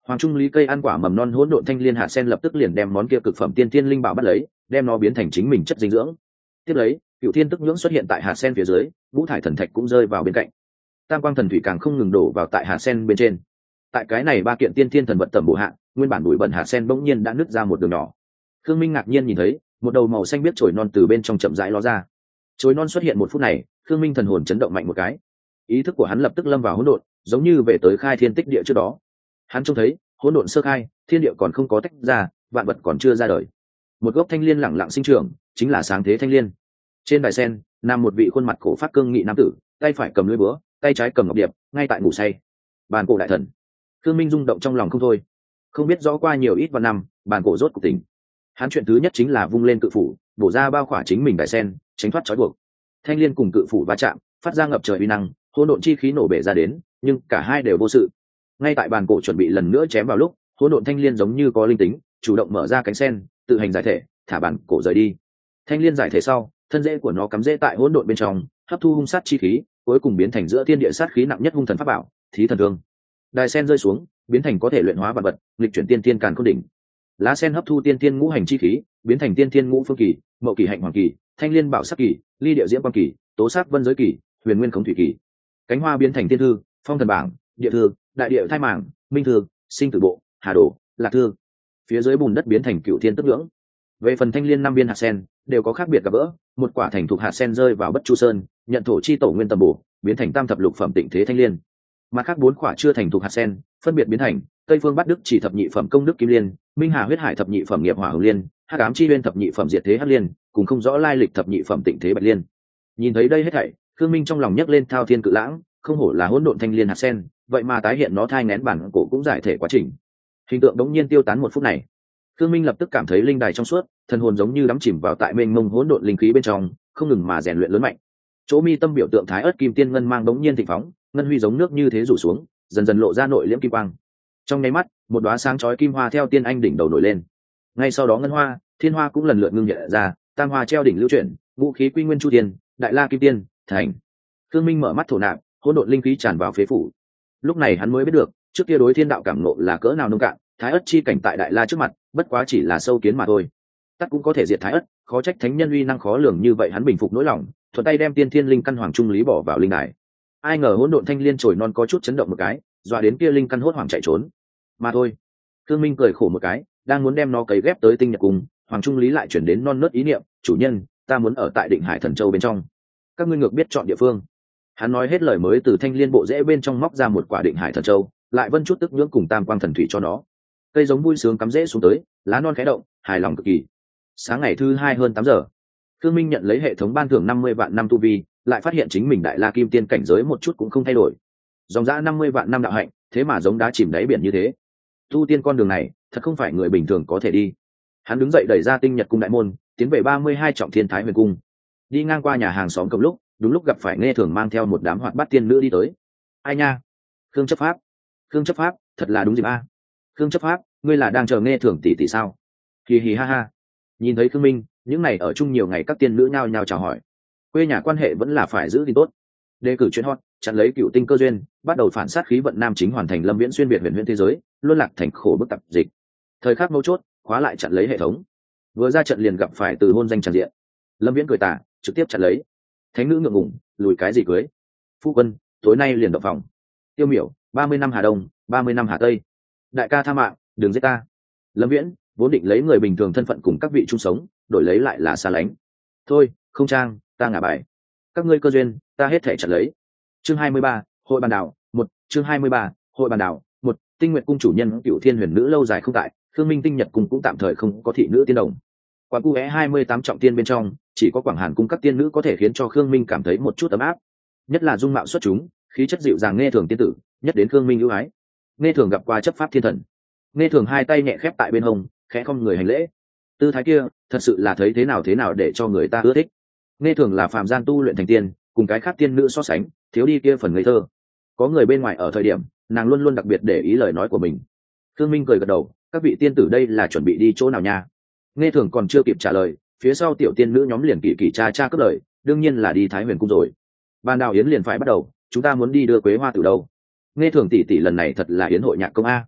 Hoàng trung lý cây ăn quả mầm non hỗn độn thanh liên hạt sen lập tức liền đem món kia cực phẩm tiên thiên linh bảo bắt lấy, đem nó biến thành chính mình chất dinh dưỡng. Tiếp lấy, cựu thiên tức nhưỡng xuất hiện tại hạt sen phía dưới, ngũ thải thần thạch cũng rơi vào bên cạnh, tam quang thần thủy càng không ngừng đổ vào tại hạt sen bên trên. Tại cái này ba kiện tiên thiên thần vật tầm bổ hạ, nguyên bản bụi bẩn hạt sen bỗng nhiên đã nứt ra một đường nhỏ. Khương Minh ngạc nhiên nhìn thấy một đầu màu xanh biếc chồi non từ bên trong chậm rãi ló ra. Chồi non xuất hiện một phút này, Khương Minh thần hồn chấn động mạnh một cái, ý thức của hắn lập tức lâm vào hỗn độn, giống như về tới khai thiên tích địa trước đó. Hắn trông thấy hỗn độn sơ khai, thiên địa còn không có tách ra, vạn vật còn chưa ra đời. Một gốc thanh liên lẳng lặng sinh trưởng, chính là sáng thế thanh liên. Trên đài sen nằm một vị khuôn mặt cổ phát cương nghị nam tử, tay phải cầm lưỡi búa, tay trái cầm ngọc điệp, ngay tại ngủ say. Bàn cổ đại thần. Khương Minh rung động trong lòng không thôi. Không biết rõ qua nhiều ít vạn năm, bàn cổ rốt cuộc tỉnh. Hắn chuyện thứ nhất chính là vung lên cự phủ, bổ ra bao khỏa chính mình đại sen, tránh thoát trói buộc. Thanh liên cùng cự phủ va chạm, phát ra ngập trời uy năng, hỗn độn chi khí nổ bể ra đến, nhưng cả hai đều vô sự. Ngay tại bàn cổ chuẩn bị lần nữa chém vào lúc, hỗn độn thanh liên giống như có linh tính, chủ động mở ra cánh sen, tự hành giải thể, thả bàn cổ rời đi. Thanh liên giải thể sau, thân rễ của nó cắm rễ tại hỗn độn bên trong, hấp thu hung sát chi khí, cuối cùng biến thành giữa thiên địa sát khí nặng nhất hung thần pháp bảo, Thí Thần Thương. Đài sen rơi xuống, biến thành có thể luyện hóa vật vật, nghịch chuyển tiên tiên càn khôn đỉnh. Lá sen hấp thu tiên tiên ngũ hành chi khí, biến thành tiên tiên ngũ phương kỳ, mậu kỳ hạnh hoàng kỳ, thanh liên bảo sắc kỳ, ly điệu diễm quang kỳ, tố sắc vân giới kỳ, huyền nguyên khống thủy kỳ. Cánh hoa biến thành tiên thư, phong thần bảng, địa thư, đại địa thai màng, minh thư, sinh tử bộ, hà đồ, lạc thư. Phía dưới bùn đất biến thành cựu thiên tức ngưỡng. Về phần thanh liên 5 viên hạt sen đều có khác biệt gặp gỡ, một quả thành thuộc hạt sen rơi vào bất chu sơn, nhận thổ chi tổ nguyên tầm bổ, biến thành tam thập lục phẩm tịnh thế thanh liên. Mặt khác 4 quả chưa thành thuộc hạt sen, phân biệt biến thành Tây Phương Bát Đức chỉ thập nhị phẩm công đức kim liên, Minh Hà huyết hải thập nhị phẩm nghiệp hỏa hồng liên, Hắc ám chi uyên thập nhị phẩm diệt thế hắc liên, cùng không rõ lai lịch thập nhị phẩm tịnh thế bạch liên. Nhìn thấy đây hết thảy, Khương Minh trong lòng nhấc lên thao thiên cự lãng, không hổ là hỗn độn thanh liên hạt sen, vậy mà tái hiện nó thai nghén bản cổ cũng giải thể quá trình. Hình tượng đống nhiên tiêu tán một phút này, Khương Minh lập tức cảm thấy linh đài trong suốt, thần hồn giống như đắm chìm vào tại mênh mông hỗn độn linh khí bên trong, không ngừng mà rèn luyện lớn mạnh. Chỗ mi tâm biểu tượng thái ớt kim tiên ngân mang đống nhiên thịnh phóng, ngân huy giống nước như thế rủ xuống, dần dần lộ ra nội liễm kim quang. Trong nháy mắt, một đóa sáng chói kim hoa theo tiên anh đỉnh đầu nổi lên. Ngay sau đó ngân hoa, thiên hoa cũng lần lượt ngưng nhẹ ra, tam hoa treo đỉnh lưu chuyển, vũ khí quy nguyên chu tiên, đại la kim tiên, thành. Khương Minh mở mắt thổ nạp, hỗn độn linh khí tràn vào phế phủ. Lúc này hắn mới biết được, trước kia đối thiên đạo cảm ngộ là cỡ nào nông cạn, thái ất chi cảnh tại đại la trước mặt, bất quá chỉ là sâu kiến mà thôi. Tắt cũng có thể diệt thái ất, khó trách thánh nhân uy năng khó lường như vậy. Hắn bình phục nỗi lòng, thuận tay đem tiên thiên linh căn hoàng trung lý bỏ vào linh đài. Ai ngờ hỗn độn thanh liên trồi non có chút chấn động một cái, dọa đến kia linh căn hốt hoảng chạy trốn. Mà thôi. Khương Minh cười khổ một cái, đang muốn đem nó cấy ghép tới tinh nhật cung, hoàng trung lý lại chuyển đến non nớt ý niệm, chủ nhân, ta muốn ở tại Định Hải Thần Châu bên trong. Các ngươi ngược biết chọn địa phương. Hắn nói hết lời mới từ thanh liên bộ rễ bên trong móc ra một quả Định Hải Thần Châu, lại vân chút tức nhưỡng cùng tam quang thần thủy cho nó. Cây giống vui sướng cắm rễ xuống tới, lá non khẽ động, hài lòng cực kỳ. Sáng ngày thứ 2 hơn 8 giờ, Khương Minh nhận lấy hệ thống ban thưởng 50 vạn năm tu vi, lại phát hiện chính mình đại la kim tiên cảnh giới một chút cũng không thay đổi. Dòng dã 50 vạn năm đạo hạnh, thế mà giống đá chìm đáy biển như thế. Tu tiên con đường này, thật không phải người bình thường có thể đi. Hắn đứng dậy đẩy ra tinh nhật cung đại môn, tiến về 32 trọng thiên thái huyền cung. Đi ngang qua nhà hàng xóm cầm lúc, đúng lúc gặp phải Nghe Thường mang theo một đám hoạt bát tiên nữ đi tới. Ai nha? Khương chấp pháp. Khương chấp pháp, thật là đúng dịp a. Khương chấp pháp, ngươi là đang chờ Nghe Thường tỷ tỷ sao? Hì hì ha ha. Nhìn thấy Khương Minh, những này ở chung nhiều ngày các tiên nữ nhao nhao chào hỏi. Quê nhà quan hệ vẫn là phải giữ thì tốt. Đề cử chuyên hot, chặn lấy cựu tinh cơ duyên, bắt đầu phản sát khí vận nam chính hoàn thành lâm viễn xuyên việt huyền thế giới, luôn lạc thành khổ bức tập dịch. Thời khắc mấu chốt, khóa lại chặn lấy hệ thống. Vừa ra trận liền gặp phải từ hôn danh tràn diện. Lâm viễn cười tả, trực tiếp chặn lấy. Thánh nữ ngượng ngùng, lùi cái gì cưới. Phu quân, tối nay liền động phòng. Tiêu miểu, 30 năm Hà Đông, 30 năm Hà Tây. Đại ca tha mạng, đừng giết ta. Lâm viễn vốn định lấy người bình thường thân phận cùng các vị chung sống, đổi lấy lại là xa lánh. Thôi, không trang, ta ngả bài. Các ngươi cơ duyên, ta hết thể chặn lấy. Chương 23, hội bàn đảo, 1, chương 23, hội bàn đảo, 1, Tinh Nguyệt cung chủ nhân Cửu Thiên Huyền nữ lâu dài không tại, Khương Minh Tinh Nhật cung cũng tạm thời không có thị nữ tiên đồng. Quảng Cu é 28 trọng tiên bên trong, chỉ có Quảng Hàn cung các tiên nữ có thể khiến cho Khương Minh cảm thấy một chút ấm áp. Nhất là dung mạo xuất chúng, khí chất dịu dàng Nghe Thường tiên tử, nhất đến Khương Minh ưu ái. Nghe Thường gặp qua chấp pháp thiên thần. Nghe Thường hai tay nhẹ khép tại bên hông, khẽ không người hành lễ. Tư thái kia, thật sự là thấy thế nào để cho người ta ưa thích. Nghe Thường là phàm gian tu luyện thành tiên, cùng cái khác tiên nữ so sánh, thiếu đi kia phần ngây thơ. Có người bên ngoài ở thời điểm, nàng luôn luôn đặc biệt để ý lời nói của mình. Khương Minh cười gật đầu, các vị tiên tử đây là chuẩn bị đi chỗ nào nha? Nghe Thường còn chưa kịp trả lời, phía sau tiểu tiên nữ nhóm liền kỳ kỳ cha cất lời, đương nhiên là đi Thái Huyền cung rồi. Ban đào yến liền phải bắt đầu, chúng ta muốn đi đưa Quế Hoa từ đâu? Nghe Thường tỷ tỷ lần này thật là yến hội nhạc công a.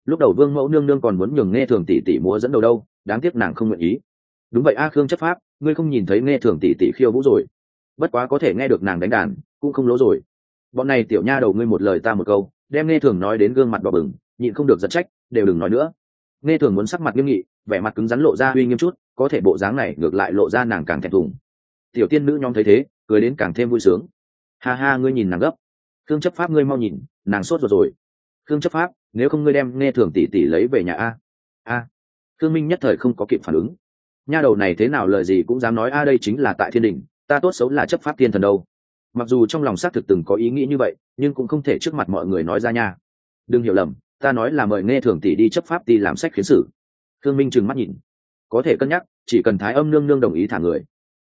lúc đầu vương mẫu nương nương còn muốn nhường nghe thường tỷ tỷ múa dẫn đầu đâu, đáng tiếc nàng không nguyện ý. Đúng vậy a, Khương chấp pháp, ngươi không nhìn thấy nghe thường tỷ tỷ khiêu vũ rồi? Bất quá có thể nghe được nàng đánh đàn cũng không lỗ rồi. Bọn này tiểu nha đầu ngươi một lời ta một câu, đem nghe thường nói đến gương mặt đỏ bừng, nhịn không được giật trách, đều đừng nói nữa. Nghe thường muốn sắc mặt nghiêm nghị, vẻ mặt cứng rắn lộ ra uy nghiêm chút, có thể bộ dáng này ngược lại lộ ra nàng càng thẹn thùng. Tiểu tiên nữ nhóm thấy thế, cười đến càng thêm vui sướng. Ha ha, ngươi nhìn nàng gấp. Khương chấp pháp ngươi mau nhìn, nàng sốt ruột rồi. Khương chấp pháp, nếu không ngươi đem nghe thường tỷ tỷ lấy về nhà a. Khương Minh nhất thời không có kịp phản ứng. Nha đầu này thế nào lời gì cũng dám nói đây chính là tại thiên đình, ta tốt xấu là chấp pháp thiên thần đâu. Mặc dù trong lòng xác thực từng có ý nghĩ như vậy, nhưng cũng không thể trước mặt mọi người nói ra nha. Đừng hiểu lầm, ta nói là mời nghe thường tỷ đi chấp pháp ti làm sách khiến xử. Khương Minh trừng mắt nhìn. Có thể cân nhắc, chỉ cần Thái Âm nương nương đồng ý thả người.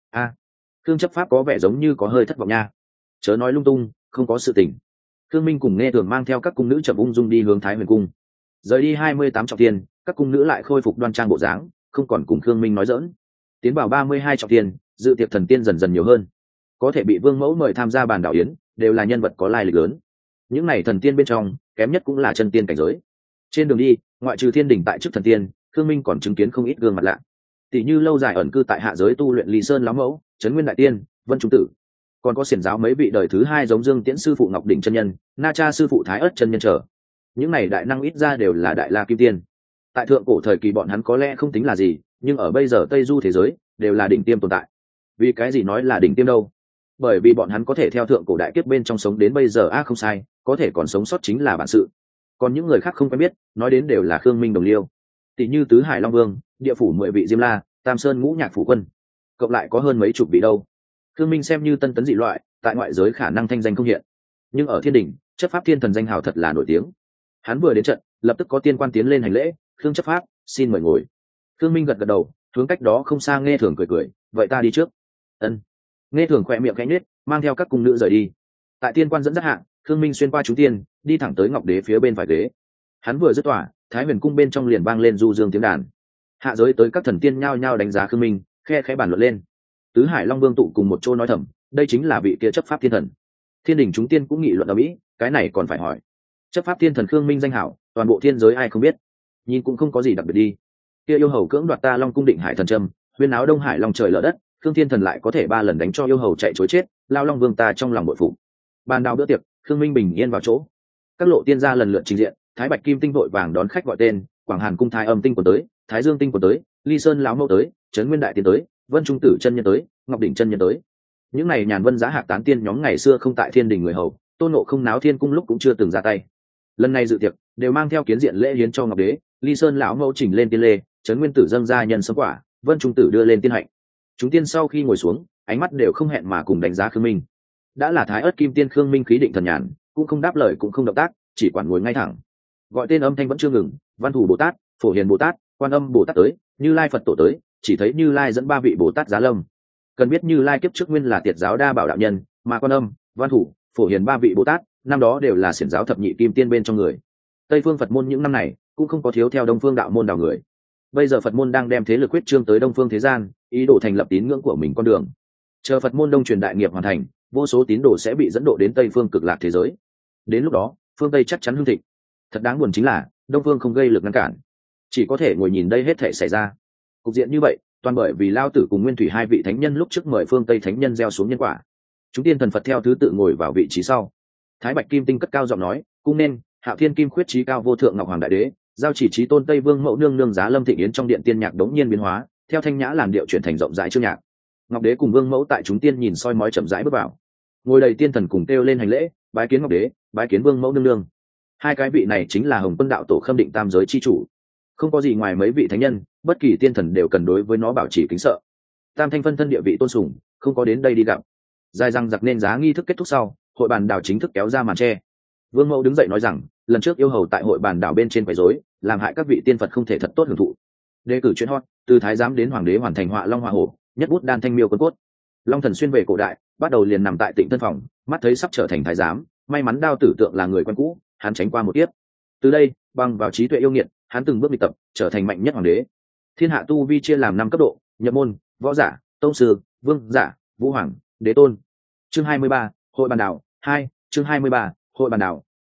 Khương chấp pháp có vẻ giống như có hơi thất vọng nha. Chớ nói lung tung, không có sự tình. Khương Minh cùng nghe thường mang theo các cung nữ chậm ung dung đi hướng Thái Huyền cung. Rời đi 28 trọng thiên, các cung nữ lại khôi phục đoan trang bộ dáng, không còn cùng Khương Minh nói giỡn. Tiến vào 32 trọng thiên, dự tiệc thần tiên dần dần nhiều hơn. Có thể bị vương mẫu mời tham gia bàn đảo yến, đều là nhân vật có lai lịch lớn. Những này thần tiên bên trong, kém nhất cũng là chân tiên cảnh giới. Trên đường đi, ngoại trừ thiên đình tại chức thần tiên, Khương Minh còn chứng kiến không ít gương mặt lạ. Tỷ như lâu dài ẩn cư tại hạ giới tu luyện Lý Sơn lão mẫu, Trấn Nguyên đại tiên, Vân Trung tử. Còn có xiển giáo mấy vị đời thứ hai giống Dương Tiễn sư phụ Ngọc Đỉnh chân nhân, Na Cha sư phụ Thái Ất chân nhân trở. Những này đại năng ít ra đều là đại la kim tiên. Tại thượng cổ thời kỳ bọn hắn có lẽ không tính là gì, nhưng ở bây giờ Tây Du thế giới đều là đỉnh tiêm tồn tại. Vì cái gì nói là đỉnh tiêm đâu? Bởi vì bọn hắn có thể theo thượng cổ đại kiếp bên trong sống đến bây giờ không sai, có thể còn sống sót chính là bản sự. Còn những người khác không quen biết, nói đến đều là Khương Minh đồng liêu. Tỷ như Tứ Hải Long Vương, Địa phủ 10 vị Diêm La, Tam Sơn Ngũ Nhạc phủ quân, cộng lại có hơn mấy chục vị đâu. Khương Minh xem như tân tấn dị loại, tại ngoại giới khả năng thanh danh không hiện, nhưng ở thiên đình, chấp pháp thiên thần danh hào thật là nổi tiếng. Hắn vừa đến trận, lập tức có tiên quan tiến lên hành lễ, Khương chấp pháp, xin mời ngồi. Khương Minh gật gật đầu, hướng cách đó không xa nghe thường cười cười, vậy ta đi trước. Ân. Nghe thường khỏe miệng khẽ nhếch, mang theo các cung nữ rời đi. Tại tiên quan dẫn dắt hạng, Khương Minh xuyên qua chúng tiên, đi thẳng tới ngọc đế phía bên phải ghế. Hắn vừa dứt tỏa, Thái Huyền cung bên trong liền vang lên du dương tiếng đàn. Hạ giới tới các thần tiên nhao nhao đánh giá Khương Minh, khe khẽ bàn luận lên. Tứ Hải Long Vương tụ cùng một chỗ nói thầm, đây chính là vị kia chấp pháp thiên thần. Thiên đình chúng tiên cũng nghị luận ở mỹ, cái này còn phải hỏi. Chấp pháp thiên thần Khương Minh danh hảo, toàn bộ thiên giới ai không biết. Nhìn cũng không có gì đặc biệt đi. Kia yêu hầu cưỡng đoạt ta Long cung Định Hải thần trâm, huyên áo Đông Hải Long trời lở đất, Khương Thiên thần lại có thể 3 lần đánh cho yêu hầu chạy trối chết, lao Long Vương ta trong lòng bội phụ. Ban đào bữa tiệc, Khương Minh bình yên vào chỗ. Các lộ tiên gia lần lượt trình diện, Thái Bạch Kim Tinh vội vàng đón khách gọi tên, Quảng Hàn cung Thái Âm Tinh của tới, Thái Dương Tinh của tới, Ly Sơn lão mẫu tới, Trấn Nguyên đại tiên tới, Vân Trung tử chân nhân tới, Ngọc Đỉnh chân nhân tới. Những này nhàn vân giá hạc tán tiên nhóm ngày xưa không tại thiên đình người hầu, Tôn Ngộ không náo thiên cung lúc cũng chưa từng ra tay. Lần này dự tiệc đều mang theo kiến diện lễ hiến cho Ngọc Đế, Ly Sơn lão mẫu chỉnh lên tiên lê, Trấn Nguyên tử dâng ra nhân sấm quả, Vân Trung tử đưa lên tiên hạnh. Chúng tiên sau khi ngồi xuống, ánh mắt đều không hẹn mà cùng đánh giá Khương Minh. Đã là Thái Ất Kim Tiên Khương Minh khí định thần nhàn, cũng không đáp lời cũng không động tác, chỉ quản ngồi ngay thẳng. Gọi tên âm thanh vẫn chưa ngừng, Văn Thủ Bồ Tát, Phổ Hiền Bồ Tát, Quan Âm Bồ Tát tới, Như Lai Phật tổ tới, chỉ thấy Như Lai dẫn 3 vị Bồ Tát giá lâm. Cần biết Như Lai kiếp trước nguyên là Tiệt giáo đa bảo đạo nhân, mà Quan Âm, Văn Thủ, Phổ Hiền 3 vị Bồ Tát, năm đó đều là xiển giáo thập nhị kim tiên bên trong người. Tây phương Phật môn những năm này cũng không có thiếu theo Đông phương đạo môn đào người. Bây giờ Phật môn đang đem thế lực huyết trương tới Đông phương thế gian, ý đồ thành lập tín ngưỡng của mình con đường. Chờ Phật môn Đông truyền đại nghiệp hoàn thành, vô số tín đồ sẽ bị dẫn độ đến Tây phương cực lạc thế giới. Đến lúc đó, phương Tây chắc chắn hưng thịnh. Thật đáng buồn chính là Đông phương không gây lực ngăn cản, chỉ có thể ngồi nhìn đây hết thảy xảy ra. Cục diện như vậy, toàn bởi vì Lao Tử cùng Nguyên Thủy 2 vị thánh nhân lúc trước mời phương Tây thánh nhân gieo xuống nhân quả. Chúng tiên thần Phật theo thứ tự ngồi vào vị trí sau. Thái Bạch Kim Tinh cất cao giọng nói, cung nên Hạo Thiên Kim Khuyết trí cao vô thượng Ngọc Hoàng Đại Đế, giao chỉ trí tôn Tây Vương Mẫu nương nương giá lâm thịnh yến trong điện tiên nhạc đống nhiên biến hóa, theo thanh nhã làn điệu chuyển thành rộng rãi chương nhạc. Ngọc Đế cùng Vương Mẫu tại chúng tiên nhìn soi mói chậm rãi bước vào. Ngồi đầy tiên thần cùng kêu lên hành lễ, bái kiến Ngọc Đế, bái kiến Vương Mẫu nương nương. Hai cái vị này chính là Hồng Quân đạo tổ Khâm Định tam giới chi chủ. Không có gì ngoài mấy vị thánh nhân, bất kỳ tiên thần đều cần đối với nó bảo trì kính sợ. Tam thanh phân thân địa vị tôn sùng, không có đến đây đi gặp. Dài răng giặc nên giá nghi thức kết thúc sau, hội bàn đảo chính thức kéo ra màn che. Vương Mẫu đứng dậy nói rằng, lần trước yêu hầu tại hội bàn đảo bên trên quấy rối, làm hại các vị tiên Phật không thể thật tốt hưởng thụ. Đề cử chuyện hot, từ thái giám đến hoàng đế hoàn thành họa long họa hổ, nhất bút đan thanh miêu quân cốt. Long thần xuyên về cổ đại, bắt đầu liền nằm tại Tịnh Thân phòng, mắt thấy sắp trở thành thái giám, may mắn Đao Tử Tượng là người quen cũ, hắn tránh qua một kiếp. Từ đây, bằng vào trí tuệ yêu nghiệt, hắn từng bước đi tập, trở thành mạnh nhất hoàng đế. Thiên hạ tu vi chia làm 5 cấp độ: nhập môn, võ giả, tông sư, vương giả, vũ hoàng, đế tôn. Chương 23, hội bàn đảo 2, chương 23, hội bàn đảo 2,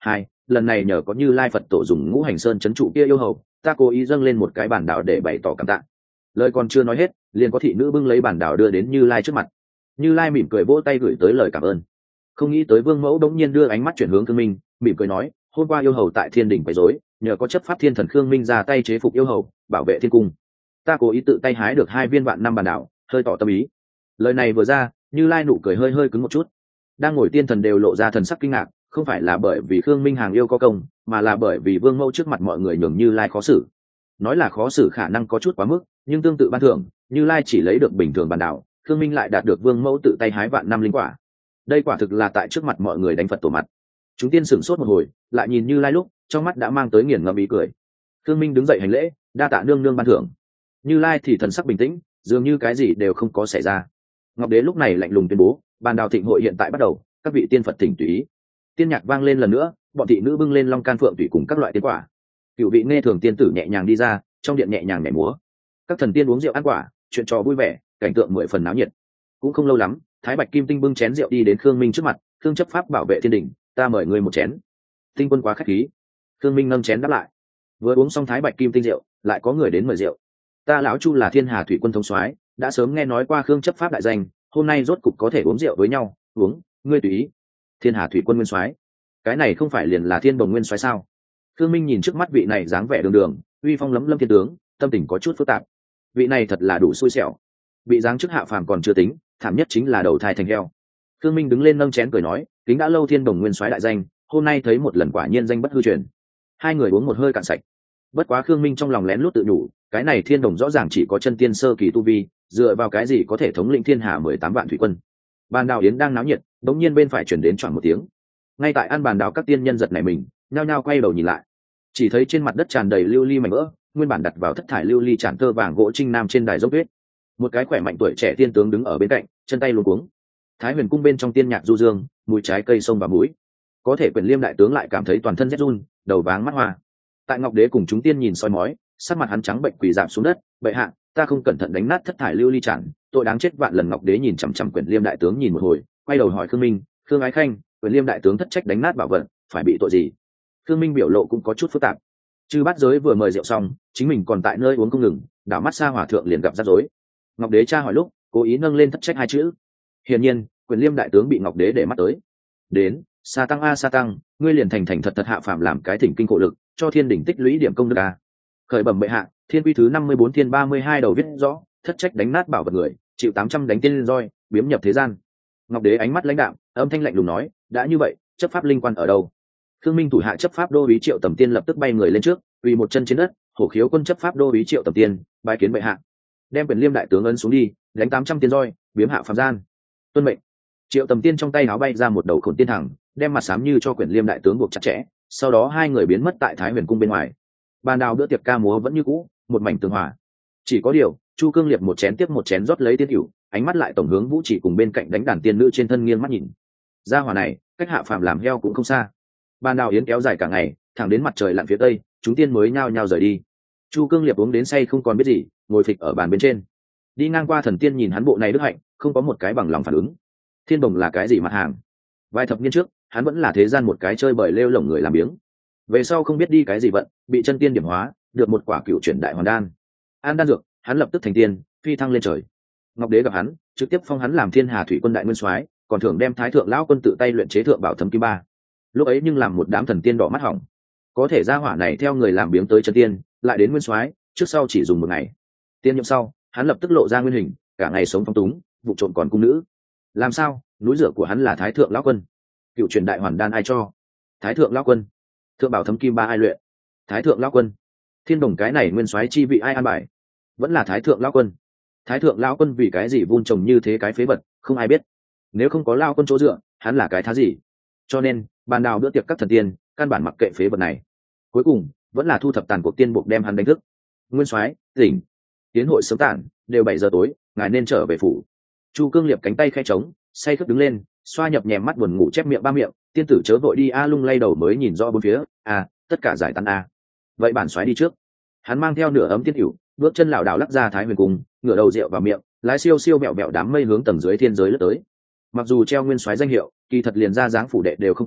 lần này nhờ có Như Lai Phật tổ dùng Ngũ Hành Sơn trấn trụ kia yêu hầu, ta cố ý dâng lên một cái bản đảo để bày tỏ cảm tạ. Lời còn chưa nói hết, liền có thị nữ bưng lấy bản đảo đưa đến Như Lai trước mặt. Như Lai mỉm cười vỗ tay gửi tới lời cảm ơn. Không nghĩ tới Vương Mẫu đống nhiên đưa ánh mắt chuyển hướng Khương Minh, mỉm cười nói, hôm qua yêu hầu tại Thiên Đình quấy rối, nhờ có chấp pháp thiên thần Khương Minh ra tay chế phục yêu hầu, bảo vệ thiên cung. Ta cố ý tự tay hái được 2 viên vạn năm bản đảo, hơi tỏ tâm ý. Lời này vừa ra, Như Lai nụ cười hơi cứng một chút. Đang ngồi tiên thần đều lộ ra thần sắc kinh ngạc, không phải là bởi vì Khương Minh hàng yêu có công, mà là bởi vì Vương Mẫu trước mặt mọi người nhường Như Lai khó xử. Nói là khó xử khả năng có chút quá mức, nhưng tương tự ban thưởng, Như Lai chỉ lấy được bình thường bản đảo, Khương Minh lại đạt được Vương Mẫu tự tay hái vạn năm linh quả. Đây quả thực là tại trước mặt mọi người đánh Phật tổ mặt. Chúng tiên sửng sốt một hồi, lại nhìn Như Lai lúc trong mắt đã mang tới nghiền ngẫm ý cười. Khương Minh đứng dậy hành lễ, đa tạ nương nương ban thưởng. Như Lai thì thần sắc bình tĩnh, dường như cái gì đều không có xảy ra. Ngọc Đế lúc này lạnh lùng tuyên bố, bàn đào thịnh hội hiện tại bắt đầu, các vị tiên Phật thỉnh tùy ý. Tiên nhạc vang lên lần nữa, bọn thị nữ bưng lên long can phượng tùy cùng các loại tiên quả. Cửu vị nghe thường tiên tử nhẹ nhàng đi ra, trong điện nhẹ nhàng nhảy múa. Các thần tiên uống rượu ăn quả, chuyện trò vui vẻ, cảnh tượng 10 phần náo nhiệt. Cũng không lâu lắm, Thái Bạch Kim Tinh bưng chén rượu đi đến Khương Minh trước mặt, "Khương chấp pháp bảo vệ thiên đình, ta mời ngươi một chén." Tinh quân quá khách khí. Khương Minh nâng chén đáp lại. Vừa uống xong Thái Bạch Kim Tinh rượu, lại có người đến mời rượu. "Ta lão Chu là Thiên Hà thủy quân thống soái, đã sớm nghe nói qua Khương chấp pháp đại danh, hôm nay rốt cục có thể uống rượu với nhau, uống, ngươi tùy ý." Thiên Hà thủy quân nguyên soái, cái này không phải liền là Thiên Đồng nguyên soái sao? Khương Minh nhìn trước mắt vị này dáng vẻ đường đường, uy phong lấm lâm thiên tướng, tâm tình có chút phức tạp. Vị này thật là đủ xui xẻo, bị giáng chức hạ phàm còn chưa tính, thảm nhất chính là đầu thai thành heo. Khương Minh đứng lên nâng chén cười nói, kính đã lâu Thiên Đồng nguyên soái đại danh, hôm nay thấy một lần quả nhiên danh bất hư truyền. Hai người uống một hơi cạn sạch. Bất quá Khương Minh trong lòng lén lút tự nhủ, cái này Thiên Đồng rõ ràng chỉ có chân tiên sơ kỳ tu vi, dựa vào cái gì có thể thống lĩnh thiên hà 18 vạn thủy quân. Bàn đào yến đang náo nhiệt, đống nhiên bên phải chuyển đến choảng một tiếng. Ngay tại ăn bàn đào các tiên nhân giật này mình, nhao nhao quay đầu nhìn lại, chỉ thấy trên mặt đất tràn đầy lưu ly mảnh vỡ, nguyên bản đặt vào thất thải lưu ly tràn tơ vàng gỗ trinh nam trên đài dốc tuyết. Một cái khỏe mạnh tuổi trẻ tiên tướng đứng ở bên cạnh, chân tay luống cuống. Thái Huyền cung bên trong tiên nhạc du dương, mùi trái cây sông và mũi. Có thể Quyền Liêm đại tướng lại cảm thấy toàn thân rét run, đầu váng mắt hoa. Tại Ngọc Đế cùng chúng tiên nhìn soi mói, sắc mặt hắn trắng bệnh quỳ rạp xuống đất, "Bệ hạ, ta không cẩn thận đánh nát thất thải lưu ly tràn, tội đáng chết vạn lần." Ngọc Đế nhìn chằm chằm Quyền Liêm đại tướng nhìn một hồi, quay đầu hỏi Khương Minh, "Khương Ái Khanh, Quyền Liêm đại tướng thất trách đánh nát bảo vật, phải bị tội gì?" Khương Minh biểu lộ cũng có chút phức tạp. Chư Bát Giới vừa mời rượu xong, chính mình còn tại nơi uống không ngừng, đảo mắt xa hòa thượng liền gặp rắc rối. Ngọc Đế tra hỏi lúc, cố ý nâng lên thất trách 2 chữ. Hiển nhiên, Quyền Liêm đại tướng bị Ngọc Đế để mắt tới. "Đến, Sa tăng a Sa tăng, ngươi liền thành thành thật thật hạ phàm làm cái thỉnh kinh khổ lực, cho thiên đỉnh tích lũy điểm công đức a." Khởi bẩm bệ hạ, Thiên quy thứ 54 thiên 32 đầu viết rõ, thất trách đánh nát bảo vật người, chịu 800 đánh tiên roi, biếm nhập thế gian. Ngọc Đế ánh mắt lãnh đạm, âm thanh lạnh lùng nói, "Đã như vậy, chấp pháp linh quan ở đâu?" Khương Minh thủ hạ chấp pháp đô úy Triệu Tầm Tiên lập tức bay người lên trước, quỳ một chân trên đất, hổ khiếu quân chấp pháp đô úy Triệu Tầm Tiên, bái kiến bệ hạ. Đem Quyền Liêm đại tướng ấn xuống đi, đánh 800 tiên roi, biếm hạ phàm gian. Tuân mệnh. Triệu Tầm Tiên trong tay áo bay ra một đầu khổn tiên thẳng, đem mặt xám như cho Quyền Liêm đại tướng buộc chặt chẽ, sau đó hai người biến mất tại Thái Huyền cung bên ngoài. Bàn đào bữa tiệc ca múa vẫn như cũ, một mảnh tường hòa. Chỉ có điều, Chu Cương Liệt một chén tiếp một chén rót lấy tiên rượu, ánh mắt lại tổng hướng Vũ Chỉ cùng bên cạnh đánh đàn tiên nữ trên thân nghiêng mắt nhìn. Gia hỏa này, cách hạ phàm làm heo cũng không xa. Bàn đào yến kéo dài cả ngày, thẳng đến mặt trời lặn phía tây, chúng tiên mới nhao nhao rời đi. Chu Cương Liệt uống đến say không còn biết gì, ngồi phịch ở bàn bên trên. Đi ngang qua thần tiên nhìn hắn bộ này đức hạnh, không có một cái bằng lòng phản ứng. Thiên Đồng là cái gì mặt hàng? Vài thập niên trước, hắn vẫn là thế gian một cái chơi bời lêu lổng người làm biếng. Về sau không biết đi cái gì vận, bị chân tiên điểm hóa, được một quả cựu chuyển đại hoàn đan. An đan dược, hắn lập tức thành tiên, phi thăng lên trời. Ngọc Đế gặp hắn, trực tiếp phong hắn làm Thiên Hà thủy quân đại nguyên soái, còn thưởng đem Thái thượng lão quân tự tay luyện chế thượng bảo thấm kim ba. Lúc ấy nhưng làm một đám thần tiên đỏ mắt hỏng. Có thể gia hỏa này theo người làm biếng tới chân tiên, lại đến nguyên soái, trước sau chỉ dùng 1 ngày. Tiên nhậm sau, hắn lập tức lộ ra nguyên hình, cả ngày sống phong túng, vụ trộm còn cung nữ. Làm sao? Núi rửa của hắn là Thái thượng lão quân. Cựu truyền đại hoàn đan ai cho? Thái thượng lão quân. Thượng bảo thấm kim ba ai luyện? Thái thượng lão quân. Thiên Đồng cái này nguyên soái chi vị ai an bài? Vẫn là Thái thượng lão quân. Thái thượng lão quân vì cái gì vun trồng như thế cái phế vật, không ai biết. Nếu không có lão quân chỗ dựa, hắn là cái thá gì? Cho nên, bàn đào bữa tiệc các thần tiên, căn bản mặc kệ phế vật này. Cuối cùng, vẫn là thu thập tàn cuộc tiên buộc đem hắn đánh thức. Nguyên soái, tỉnh. Tiến hội sớm tản, đều 7 giờ tối, ngài nên trở về phủ. Chu Cương Liệp cánh tay khe trống, say khướt đứng lên, xoa nhập nhèm mắt buồn ngủ chép miệng ba miệng, tiên tử chớ vội đi a, lung lay đầu mới nhìn rõ bốn phía, tất cả giải tán a. Vậy bản soái đi trước. Hắn mang theo nửa ấm tiên tiểu, bước chân lảo đảo lắc ra Thái Huyền cung, ngửa đầu rượu vào miệng, lái siêu siêu mẹo mẹo đám mây hướng tầng dưới thiên giới lướt tới. Mặc dù treo nguyên soái danh hiệu, kỳ thật liền ra dáng phủ đệ đều không có,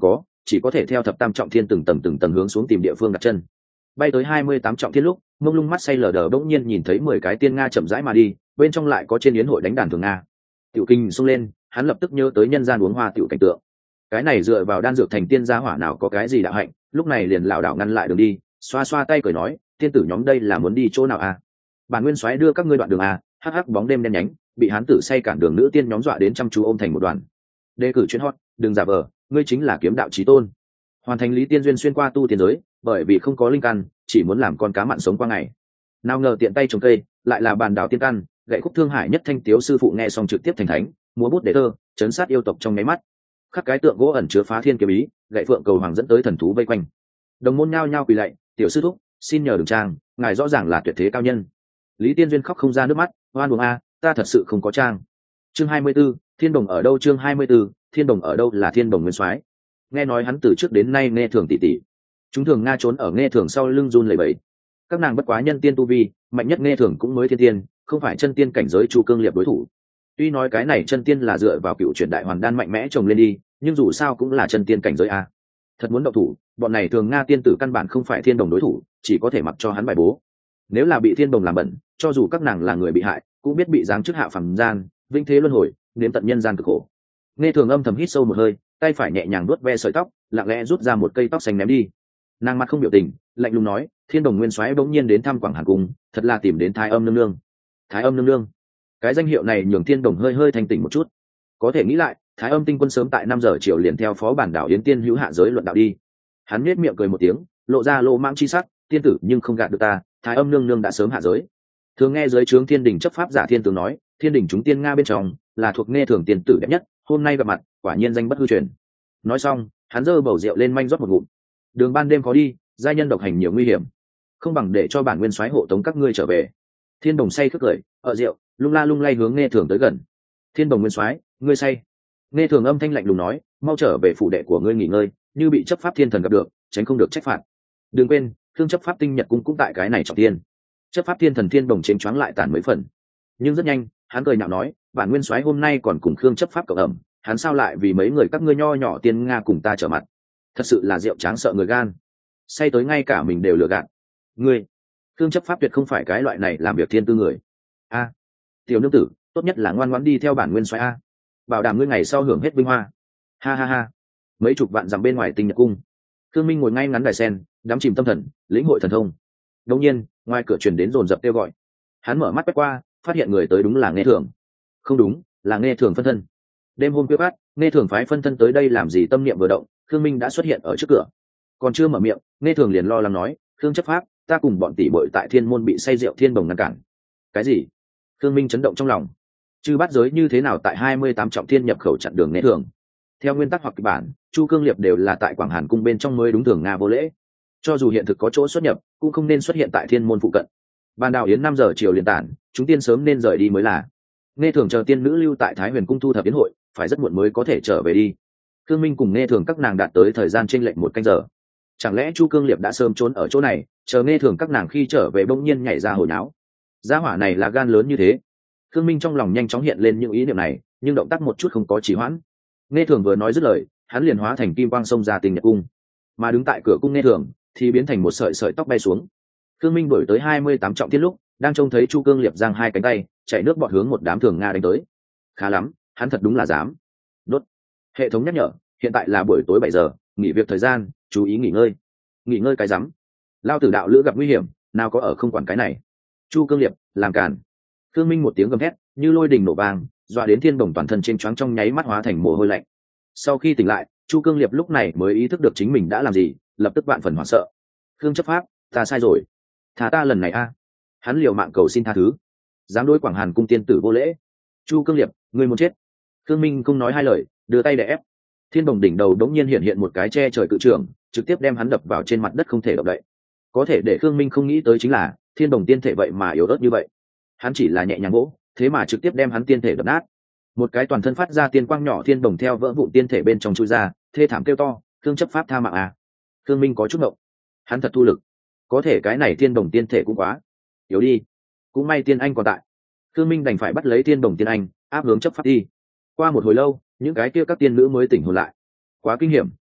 chỉ có thể theo thập tam trọng thiên từng tầng hướng xuống tìm địa phương đặt chân. Bay tới 28 trọng thiên lúc, mông lung mắt say lờ đờ bỗng nhiên nhìn thấy 10 cái tiên nga chậm rãi mà đi, bên trong lại có trên yến hội đánh đàn thường nga. Tiểu kinh xông lên, hắn lập tức nhớ tới nhân gian uống hoa tiểu cảnh tượng. Cái này dựa vào đan dược thành tiên gia hỏa nào có cái gì đạo hạnh, lúc này liền lảo đảo ngăn lại đường đi, xoa xoa tay cười nói, tiên tử nhóm đây là muốn đi chỗ nào à? Bản nguyên soái đưa các ngươi đoạn đường à? Hắc hắc bóng đêm đen nhánh, bị hán tử say cản đường nữ tiên nhóm dọa đến chăm chú ôm thành một đoàn. Đề cử chuyên hot, đừng giả vờ, ngươi chính là kiếm đạo chí tôn. Hoàn thành lý tiên duyên xuyên qua tu tiên giới, bởi vì không có linh căn, chỉ muốn làm con cá mặn sống qua ngày. Nào ngờ tiện tay trồng cây, lại là bàn đảo tiên căn, gậy khúc thương hải nhất thanh tiếu sư phụ nghe xong trực tiếp thành thánh, múa bút để thơ, chấn sát yêu tộc trong nháy mắt. Khắc cái tượng gỗ ẩn chứa phá thiên kiếm ý, gậy phượng cầu hoàng dẫn tới thần thú vây quanh. Đồng môn nhao nhao quỳ lạy, tiểu sư thúc, xin nhờ đừng trang, ngài rõ ràng là tuyệt thế cao nhân. Lý tiên duyên khóc không ra nước mắt, oan uổng a, ta thật sự không có trang. Chương 24, Thiên Đồng ở đâu? Chương 24, Thiên Đồng ở đâu? Là Thiên Đồng nguyên soái. Nghe nói hắn từ trước đến nay nghe thường tỷ tỷ, chúng thường nga trốn ở nghe thường sau lưng run lẩy bẩy. Các nàng bất quá nhân tiên tu vi, mạnh nhất nghe thường cũng mới thiên tiên, không phải chân tiên cảnh giới Chu Cương Liệp đối thủ. Tuy nói cái này chân tiên là dựa vào cựu chuyển đại hoàn đan mạnh mẽ trồng lên đi, nhưng dù sao cũng là chân tiên cảnh giới a. Thật muốn động thủ, bọn này thường nga tiên tử căn bản không phải Thiên Đồng đối thủ, chỉ có thể mặc cho hắn bài bố. Nếu là bị Thiên Đồng làm bẩn, cho dù các nàng là người bị hại, cũng biết bị giáng chức hạ phàm gian, vinh thế luân hồi, nếm tận nhân gian cực khổ. Nghe thường âm thầm hít sâu một hơi, tay phải nhẹ nhàng vuốt ve sợi tóc, lặng lẽ rút ra một cây tóc xanh ném đi. Nàng mặt không biểu tình, lạnh lùng nói, Thiên Đồng nguyên soái bỗng nhiên đến thăm Quảng Hàn cung, thật là tìm đến Thái Âm nương nương. Thái Âm nương nương, cái danh hiệu này nhường Thiên Đồng hơi thanh tỉnh một chút. Có thể nghĩ lại, Thái Âm tinh quân sớm tại 5 giờ chiều liền theo phó bản đảo Yến Tiên hữu hạ giới luận đạo đi. Hắn nhếch miệng cười một tiếng, lộ ra lô mãng chi sắc, tiên tử nhưng không gạt được ta, Thái Âm nương nương đã sớm hạ giới. Thường nghe giới trướng Thiên Đình chấp pháp giả Thiên tướng nói, Thiên Đình chúng tiên nga bên trong là thuộc nghe thường tiên tử đẹp nhất, hôm nay gặp mặt, quả nhiên danh bất hư truyền. Nói xong, hắn giơ bầu rượu lên manh rót một ngụm. Đường ban đêm khó đi, giai nhân độc hành nhiều nguy hiểm, không bằng để cho bản nguyên soái hộ tống các ngươi trở về. Thiên Đồng say khước cười, ở rượu, lung la lung lay hướng nghe thường tới gần. Thiên Đồng nguyên soái, ngươi say. Nghe thường âm thanh lạnh lùng nói, mau trở về phủ đệ của ngươi nghỉ ngơi, như bị chấp pháp thiên thần gặp được, tránh không được trách phạt. Đừng quên, thương chấp pháp tinh nhật cung cũng tại cái này trọng thiên. Chấp pháp thiên thần Thiên Đồng chênh choáng lại tàn mấy phần, nhưng rất nhanh, hắn cười nhạo nói, bản nguyên soái hôm nay còn cùng khương chấp pháp cộng ẩm, hắn sao lại vì mấy người các ngươi nho nhỏ tiên nga cùng ta trở mặt? Thật sự là rượu tráng sợ người gan, say tới ngay cả mình đều lừa gạt. Ngươi, khương chấp pháp tuyệt không phải cái loại này làm việc thiên tư người. A, tiểu nương tử, tốt nhất là ngoan ngoãn đi theo bản nguyên soái a, bảo đảm ngươi ngày sau hưởng hết vinh hoa. Ha ha ha. Mấy chục vạn dặm bên ngoài tinh nhật cung, Khương Minh ngồi ngay ngắn đài sen, đắm chìm tâm thần, lĩnh hội thần thông. Đột nhiên, ngoài cửa truyền đến dồn dập kêu gọi. Hắn mở mắt quét qua, phát hiện người tới đúng là Nghe Thường. Không đúng, là Nghe Thường phân thân. Đêm hôm khuya khoắt, Nghe Thường phái phân thân tới đây làm gì? Tâm niệm vừa động, Khương Minh đã xuất hiện ở trước cửa. Còn chưa mở miệng, Nghe Thường liền lo lắng nói, Khương chấp pháp, ta cùng bọn tỷ bội tại Thiên môn bị say rượu Thiên Đồng ngăn cản. Cái gì? Khương Minh chấn động trong lòng. Chư bát giới như thế nào tại 28 trọng thiên nhập khẩu chặn đường Nghe Thường? Theo nguyên tắc hoặc kịch bản, Chu Cương Liệp đều là tại Quảng Hàn cung bên trong mới đúng thường nga vô lễ. Cho dù hiện thực có chỗ xuất nhập, cũng không nên xuất hiện tại Thiên môn phụ cận. Ban đạo yến 5 giờ chiều liền tản, chúng tiên sớm nên rời đi mới là. Nghe Thường chờ tiên nữ lưu tại Thái Huyền cung thu thập yến hội, phải rất muộn mới có thể trở về đi. Khương Minh cùng Nghe Thường các nàng đạt tới thời gian chênh lệch 1 canh giờ. Chẳng lẽ Chu Cương Liệp đã sớm trốn ở chỗ này, chờ Nghe Thường các nàng khi trở về bỗng nhiên nhảy ra hồi náo? Gia hỏa này là gan lớn như thế. Khương Minh trong lòng nhanh chóng hiện lên những ý niệm này, nhưng động tác một chút không có trì hoãn. Nghe Thường vừa nói dứt lời, hắn liền hóa thành kim quang xông ra Tinh Nhật cung, mà đứng tại cửa cung Nghe Thường thì biến thành một sợi sợi tóc bay xuống. Khương Minh đổi tới 28 trọng thiên lúc, đang trông thấy Chu Cương Liệp giang hai cánh tay, chạy nước bọt hướng một đám thường nga đánh tới. Khá lắm, hắn thật đúng là dám. Đốt. Hệ thống nhắc nhở, hiện tại là buổi tối 7 giờ, nghỉ việc thời gian, chú ý nghỉ ngơi. Nghỉ ngơi cái rắm. Lao tử đạo lữ gặp nguy hiểm, nào có ở không quản cái này. Chu Cương Liệp, làm càn. Khương Minh một tiếng gầm thét, như lôi đình nổ vang, dọa đến Thiên Đồng toàn thân trên choáng trong nháy mắt hóa thành mồ hôi lạnh. Sau khi tỉnh lại, Chu Cương Liệp lúc này mới ý thức được chính mình đã làm gì, lập tức vạn phần hoảng sợ. Khương chấp pháp, ta sai rồi, thả ta lần này a. Hắn liều mạng cầu xin tha thứ, dám đối Quảng Hàn cung tiên tử vô lễ. Chu Cương Liệp, ngươi muốn chết. Khương Minh không nói hai lời, đưa tay để ép. Thiên Đồng đỉnh đầu đống nhiên hiện một cái che trời cự trường, trực tiếp đem hắn đập vào trên mặt đất không thể động đậy. Có thể để Khương Minh không nghĩ tới chính là Thiên Đồng tiên thể vậy mà yếu ớt như vậy. Hắn chỉ là nhẹ nhàng vỗ, thế mà trực tiếp đem hắn tiên thể đập nát. Một cái toàn thân phát ra tiên quang nhỏ Thiên Đồng theo vỡ vụn tiên thể bên trong chui ra, thê thảm kêu to, Khương chấp pháp tha mạng à. Khương Minh có chút ngộng, hắn thật thu lực, có thể cái này Thiên Đồng tiên thể cũng quá yếu đi. Cũng may tiên anh còn tại, Khương Minh đành phải bắt lấy Thiên Đồng tiên anh áp hướng chấp pháp đi. Qua một hồi lâu, những cái kia các tiên nữ mới tỉnh hồn lại. Quá kinh hiểm,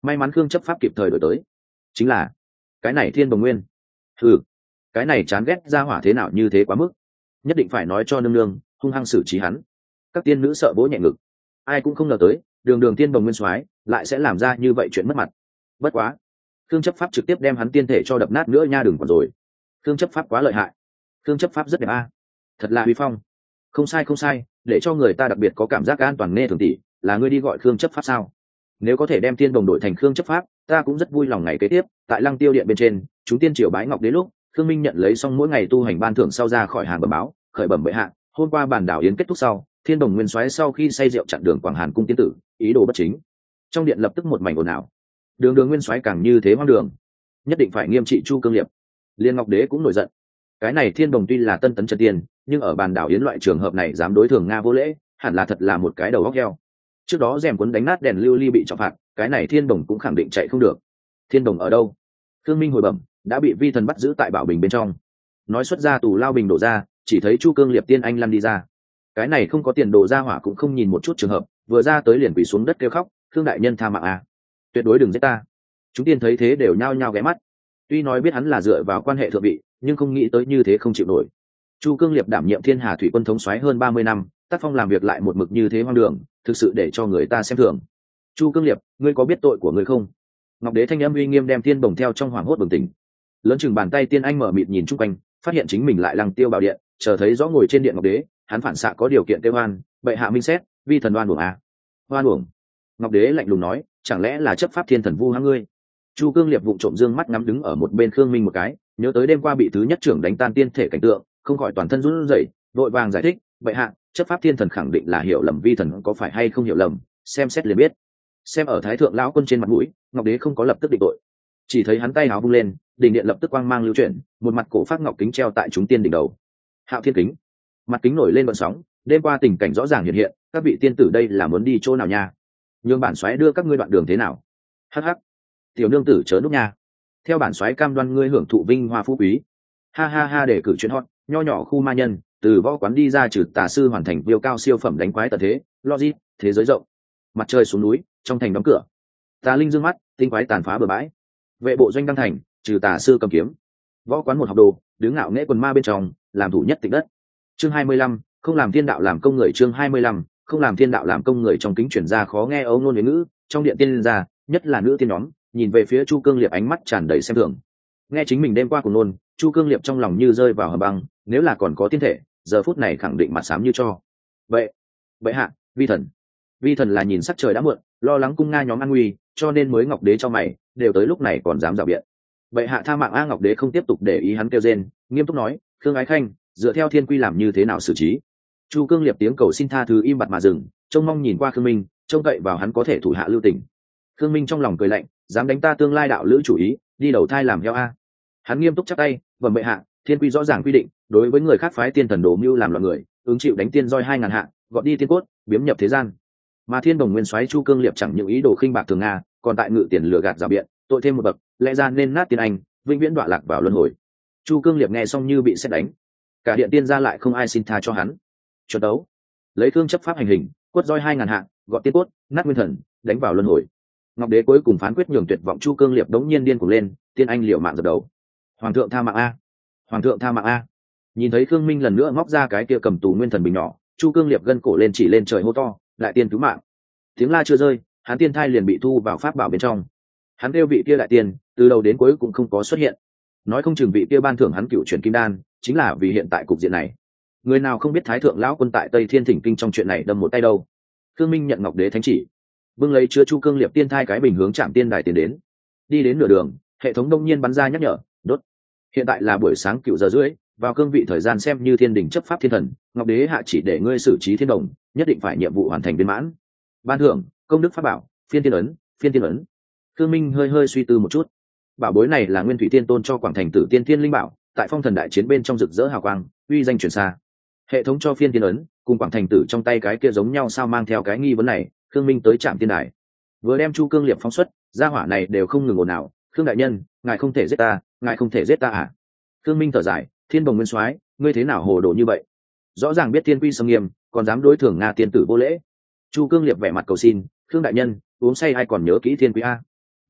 may mắn khương chấp pháp kịp thời đổi tới. Chính là cái này Thiên Bồng Nguyên. Cái này chán ghét ra hỏa thế nào như thế quá mức, nhất định phải nói cho nương nương hung hăng xử trí hắn. Các tiên nữ sợ vỗ nhẹ ngực, ai cũng không ngờ tới đường Thiên Bồng Nguyên soái lại sẽ làm ra như vậy chuyện mất mặt. Bất quá khương chấp pháp trực tiếp đem hắn tiên thể cho đập nát nữa nha, đừng còn rồi. Khương chấp pháp quá lợi hại, khương chấp pháp rất đẹp thật là uy phong. Không sai, để cho người ta đặc biệt có cảm giác an toàn. Nghe thường tỷ, là ngươi đi gọi khương chấp pháp sao? Nếu có thể đem Thiên Bồng đổi thành khương chấp pháp, ta cũng rất vui lòng. Ngày kế tiếp tại Lăng Tiêu điện bên trên, chúng tiên triều bái ngọc đế lúc, khương minh nhận lấy xong mỗi ngày tu hành ban thưởng sau ra khỏi hàng bẩm báo, khởi bẩm bệ hạ, hôm qua bản đảo yến kết thúc sau, Thiên Bồng Nguyên soái sau khi say rượu chặn đường Quảng Hàn cung tiên tử, ý đồ bất chính. Trong điện lập tức một mảnh ồn ào. Đường Nguyên soái càng như thế hoang đường, nhất định phải nghiêm trị Chu Cương Liệp. Liên Ngọc Đế cũng nổi giận. Cái này Thiên Bồng tuy là tân tấn chân tiên, nhưng ở bàn đảo yến loại trường hợp này dám đối thường Nga vô lễ, hẳn là thật là một cái đầu óc heo. Trước đó rèm cuốn đánh nát đèn lưu ly bị trọng phạt, cái này Thiên Bồng cũng khẳng định chạy không được. Thiên Bồng ở đâu? Khương Minh hồi bẩm, đã bị vi thần bắt giữ tại bảo bình bên trong. Nói xuất ra tù lao bình đổ ra, chỉ thấy Chu Cương Liệp tiên anh lăn đi ra. Cái này không có tiền đổ ra hỏa cũng không nhìn một chút trường hợp, vừa ra tới liền quỳ xuống đất kêu khóc, Khương đại nhân tha mạng tuyệt đối đừng giết ta. Chúng tiên thấy thế đều nhao nhao ghé mắt. Tuy nói biết hắn là dựa vào quan hệ thượng vị, nhưng không nghĩ tới như thế không chịu nổi. Chu Cương Liệp đảm nhiệm Thiên Hà thủy quân thống soái hơn 30 năm, tác phong làm việc lại một mực như thế hoang đường, thực sự để cho người ta xem thường. Chu Cương Liệp, ngươi có biết tội của ngươi không? Ngọc Đế thanh âm uy nghiêm đem Thiên Bồng theo trong hoảng hốt bừng tỉnh. Lớn chừng bàn tay tiên anh mở mịt nhìn chung quanh, phát hiện chính mình lại Lăng Tiêu bảo điện, chờ thấy rõ ngồi trên điện Ngọc Đế, hắn phản xạ có điều kiện kêu oan, bệ hạ minh xét, vi thần oan uổng oan uổng. Ngọc Đế lạnh lùng nói, chẳng lẽ là chấp pháp thiên thần vu hãm ngươi? Chu Cương Liệp vụng trộm dương mắt ngắm đứng ở một bên Khương Minh một cái, nhớ tới đêm qua bị thứ nhất trưởng đánh tan tiên thể cảnh tượng, không khỏi toàn thân run rẩy, vội vàng giải thích, bệ hạ, chấp pháp thiên thần khẳng định là hiểu lầm, vi thần có phải hay không hiểu lầm, xem xét liền biết. Xem ở Thái thượng lão quân trên mặt mũi, Ngọc Đế không có lập tức định tội, chỉ thấy hắn tay áo vung lên, đỉnh điện lập tức quang mang lưu chuyển, một mặt cổ phát ngọc kính treo tại chúng tiên đỉnh đầu. Hạo Thiên kính, mặt kính nổi lên gợn sóng, đêm qua tình cảnh rõ ràng hiện hiện, các vị tiên tử đây là muốn đi chỗ nào nha? Nhường bản soái đưa các ngươi đoạn đường thế nào? Hắc hắc, tiểu nương tử chớ núp nha, theo bản soái cam đoan ngươi hưởng thụ vinh hoa phú quý. Ha ha ha, để cử chuyện hot, nho nhỏ khu ma nhân, từ võ quán đi ra trừ tà sư hoàn thành viêu cao siêu phẩm đánh quái tận thế, logic, thế giới rộng. Mặt trời xuống núi, trong thành đóng cửa. Tà linh dương mắt, tinh quái tàn phá bờ bãi. Vệ bộ doanh đăng thành, trừ tà sư cầm kiếm. Võ quán một học đồ, đứng ngạo nghễ quần ma bên trong, làm thủ nhất tịch đất. Chương 25, không làm thiên đạo làm công người. Chương 25, không làm thiên đạo làm công người. Trong kính chuyển ra khó nghe ấu ngôn huế ngữ, trong điện tiên gia, nhất là nữ tiên nhóm, nhìn về phía Chu Cương Liệp ánh mắt tràn đầy xem thường. Nghe chính mình đêm qua cùng nôn, Chu Cương Liệp trong lòng như rơi vào hầm băng, nếu là còn có tiên thể, giờ phút này khẳng định mặt xám như cho. Vậy, bệ hạ, vi thần là nhìn sắc trời đã muộn, lo lắng cung nga nhóm an nguy, cho nên mới Ngọc Đế cho mày, đều tới lúc này còn dám rào biện. Bệ hạ tha mạng. Ngọc Đế không tiếp tục để ý hắn kêu rên, nghiêm túc nói, Khương Ái Khanh, dựa theo thiên quy làm như thế nào xử trí? Chu Cương Liệp tiếng cầu xin tha thứ im bặt mà dừng, trông mong nhìn qua Khương Minh, trông cậy vào hắn có thể thủ hạ lưu tình. Khương Minh trong lòng cười lạnh, dám đánh ta tương lai đạo lữ chủ ý, đi đầu thai làm heo Hắn nghiêm túc chắp tay, vâng bệ hạ, thiên quy rõ ràng quy định, đối với người khác phái tiên thần đồ mưu làm loạn người, ứng chịu đánh tiên roi 2000 hạ, gọt đi tiên cốt, biếm nhập thế gian. Mà Thiên Bồng Nguyên soái Chu Cương Liệp chẳng những ý đồ khinh bạc thường Nga, còn tại ngự tiền lừa gạt rào biện, tội thêm một bậc, lẽ ra nên nát tiên anh, vĩnh viễn đọa lạc vào luân hồi. Chu Cương Liệp nghe xong như bị sét đánh, cả điện tiên gia lại không ai xin tha cho hắn. Chuẩn đấu, lấy thương chấp pháp hành hình, quất roi 2000 hạ, gọt tiên cốt, nát nguyên thần, đánh vào luân hồi. Ngọc Đế cuối cùng phán quyết nhường tuyệt vọng Chu Cương Liệp đống nhiên điên cuồng lên, tiên anh liều mạng giật đầu. Hoàng thượng tha mạng hoàng thượng tha mạng Nhìn thấy Khương Minh lần nữa móc ra cái kia cầm tù nguyên thần bình nhỏ, Chu Cương Liệp gân cổ lên chỉ lên trời hô to, đại tiên cứu mạng. Tiếng la chưa rơi, hắn tiên thai liền bị thu vào pháp bảo bên trong. Hắn kêu vị kia đại tiên, từ đầu đến cuối cũng không có xuất hiện. Nói không chừng vị kia ban thưởng hắn cựu chuyển kim đan, chính là vì hiện tại cục diện này. Người nào không biết Thái thượng lão quân tại Tây Thiên Thỉnh Kinh trong chuyện này đâm một tay đâu. Khương Minh nhận Ngọc Đế thánh chỉ, bưng lấy chứa Chu Cương Liệp tiên thai cái bình hướng Trạm Tiên Đài tiến đến. Đi đến nửa đường, hệ thống đông nhiên bắn ra nhắc nhở, đốt. Hiện tại là buổi sáng cựu giờ rưỡi, vào cương vị thời gian xem như thiên đình chấp pháp thiên thần, Ngọc Đế hạ chỉ để ngươi xử trí thiên đồng, nhất định phải nhiệm vụ hoàn thành viên mãn. Ban thưởng, công đức pháp bảo, phiên tiên ấn. Khương Minh hơi suy tư một chút. Bảo bối này là Nguyên Thủy Tiên Tôn cho Quảng Thành Tử Tiên Thiên linh bảo, tại phong thần đại chiến bên trong rực rỡ hào quang, uy danh truyền xa. Hệ thống cho phiên tiên ấn, cùng Quảng Thành Tử trong tay cái kia giống nhau sao? Mang theo cái nghi vấn này, Khương Minh tới Trạm Tiên Đài, vừa đem Chu Cương Liệp phóng xuất, gia hỏa này đều không ngừng ồn ào, Khương đại nhân, ngài không thể giết ta à? Khương Minh thở dài, Thiên Bồng Nguyên soái, ngươi thế nào hồ đồ như vậy? Rõ ràng biết thiên quy sâm nghiêm, còn dám đối thường Nga tiên tử vô lễ. Chu Cương Liệp vẻ mặt cầu xin, Khương đại nhân, uống say ai còn nhớ kỹ thiên quy a?